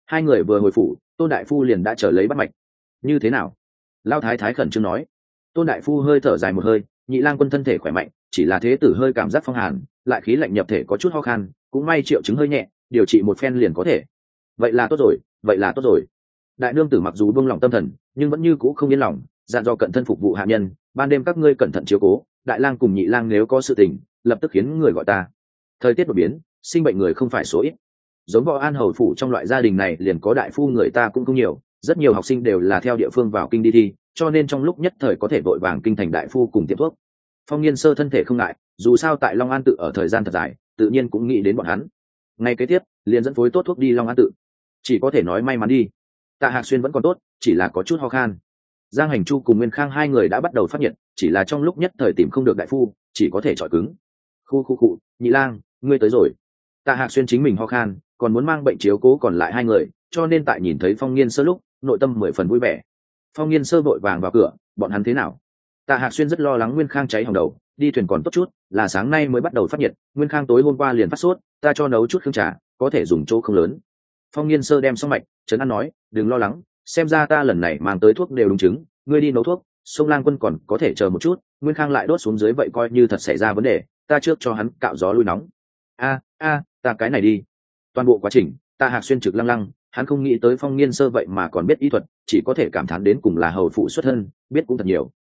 Hai người vừa hồi phủ, Tôn đại phu liền đã trở lấy bắt mạch. Như thế nào? Lao thái thái khẩn trương nói. Tôn đại phu hơi thở dài một hơi, nhị lang quân thân thể khỏe mạnh, chỉ là thế tử hơi cảm giác phong hàn, lại khí lạnh nhập thể có chút ho khan, cũng may triệu chứng hơi nhẹ, điều trị một phen liền có thể. Vậy là tốt rồi, vậy là tốt rồi. Đại nương tử mặc dù buông lòng tâm thần, nhưng vẫn như cũ không yên lòng, dặn dò cận thân phục vụ hạ nhân, ban đêm các ngươi cẩn thận chiếu cố, đại lang cùng nhị lang nếu có sự tình, lập tức khiến người gọi ta. Thời tiết đột biến, sinh bệnh người không phải số ít. Giống Võ An hầu phủ trong loại gia đình này liền có đại phu người ta cũng không nhiều, rất nhiều học sinh đều là theo địa phương vào kinh đi thi, cho nên trong lúc nhất thời có thể vội vàng kinh thành đại phu cùng tiệm thuốc. Phong Nghiên Sơ thân thể không ngại, dù sao tại Long An tự ở thời gian thật dài, tự nhiên cũng nghĩ đến bọn hắn. Ngay kế tiếp, liền dẫn phối tốt thuốc đi Long An tự. Chỉ có thể nói may mắn đi. Tạ Hạc Xuyên vẫn còn tốt, chỉ là có chút ho khan. Giang Hành Chu cùng Nguyên Khang hai người đã bắt đầu phát nhiệt, chỉ là trong lúc nhất thời tìm không được đại phu, chỉ có thể chọi cứng. Khu, nhị lang, ngươi tới rồi. Tạ Hạc Xuyên chính mình ho khan, còn muốn mang bệnh chiếu cố còn lại hai người, cho nên tại nhìn thấy Phong Nghiên Sơ lúc, nội tâm 10 phần vui vẻ. Phong Nghiên Sơ vội vàng vào cửa, bọn hắn thế nào? Tạ Hạc Xuyên rất lo lắng Nguyên Khang cháy hỏng đầu, đi thuyền còn tốt chút, là sáng nay mới bắt đầu phát nhiệt, Nguyên Khang tối hôm qua liền phát sốt, ta cho nấu chút khương trà, có thể dùng chỗ không lớn. Phong Nghiên Sơ đem xong mạch, trấn an nói, đừng lo lắng, xem ra ta lần này mang tới thuốc đều đúng chứng, ngươi đi nấu thuốc, sông Lang Quân còn có thể chờ một chút, Nguyên Khang lại đốt xuống dưới vậy coi như thật xảy ra vấn đề, ta trước cho hắn cạo gió lui nóng. Ta cái này đi. Toàn bộ quá trình, Tạ Hạc Xuyên trực lăng lăng, hắn không nghĩ tới Phong Nghiên Sơ vậy mà còn biết y thuật, chỉ có thể cảm thán đến cùng là hầu phụ xuất thân, biết cũng thật nhiều,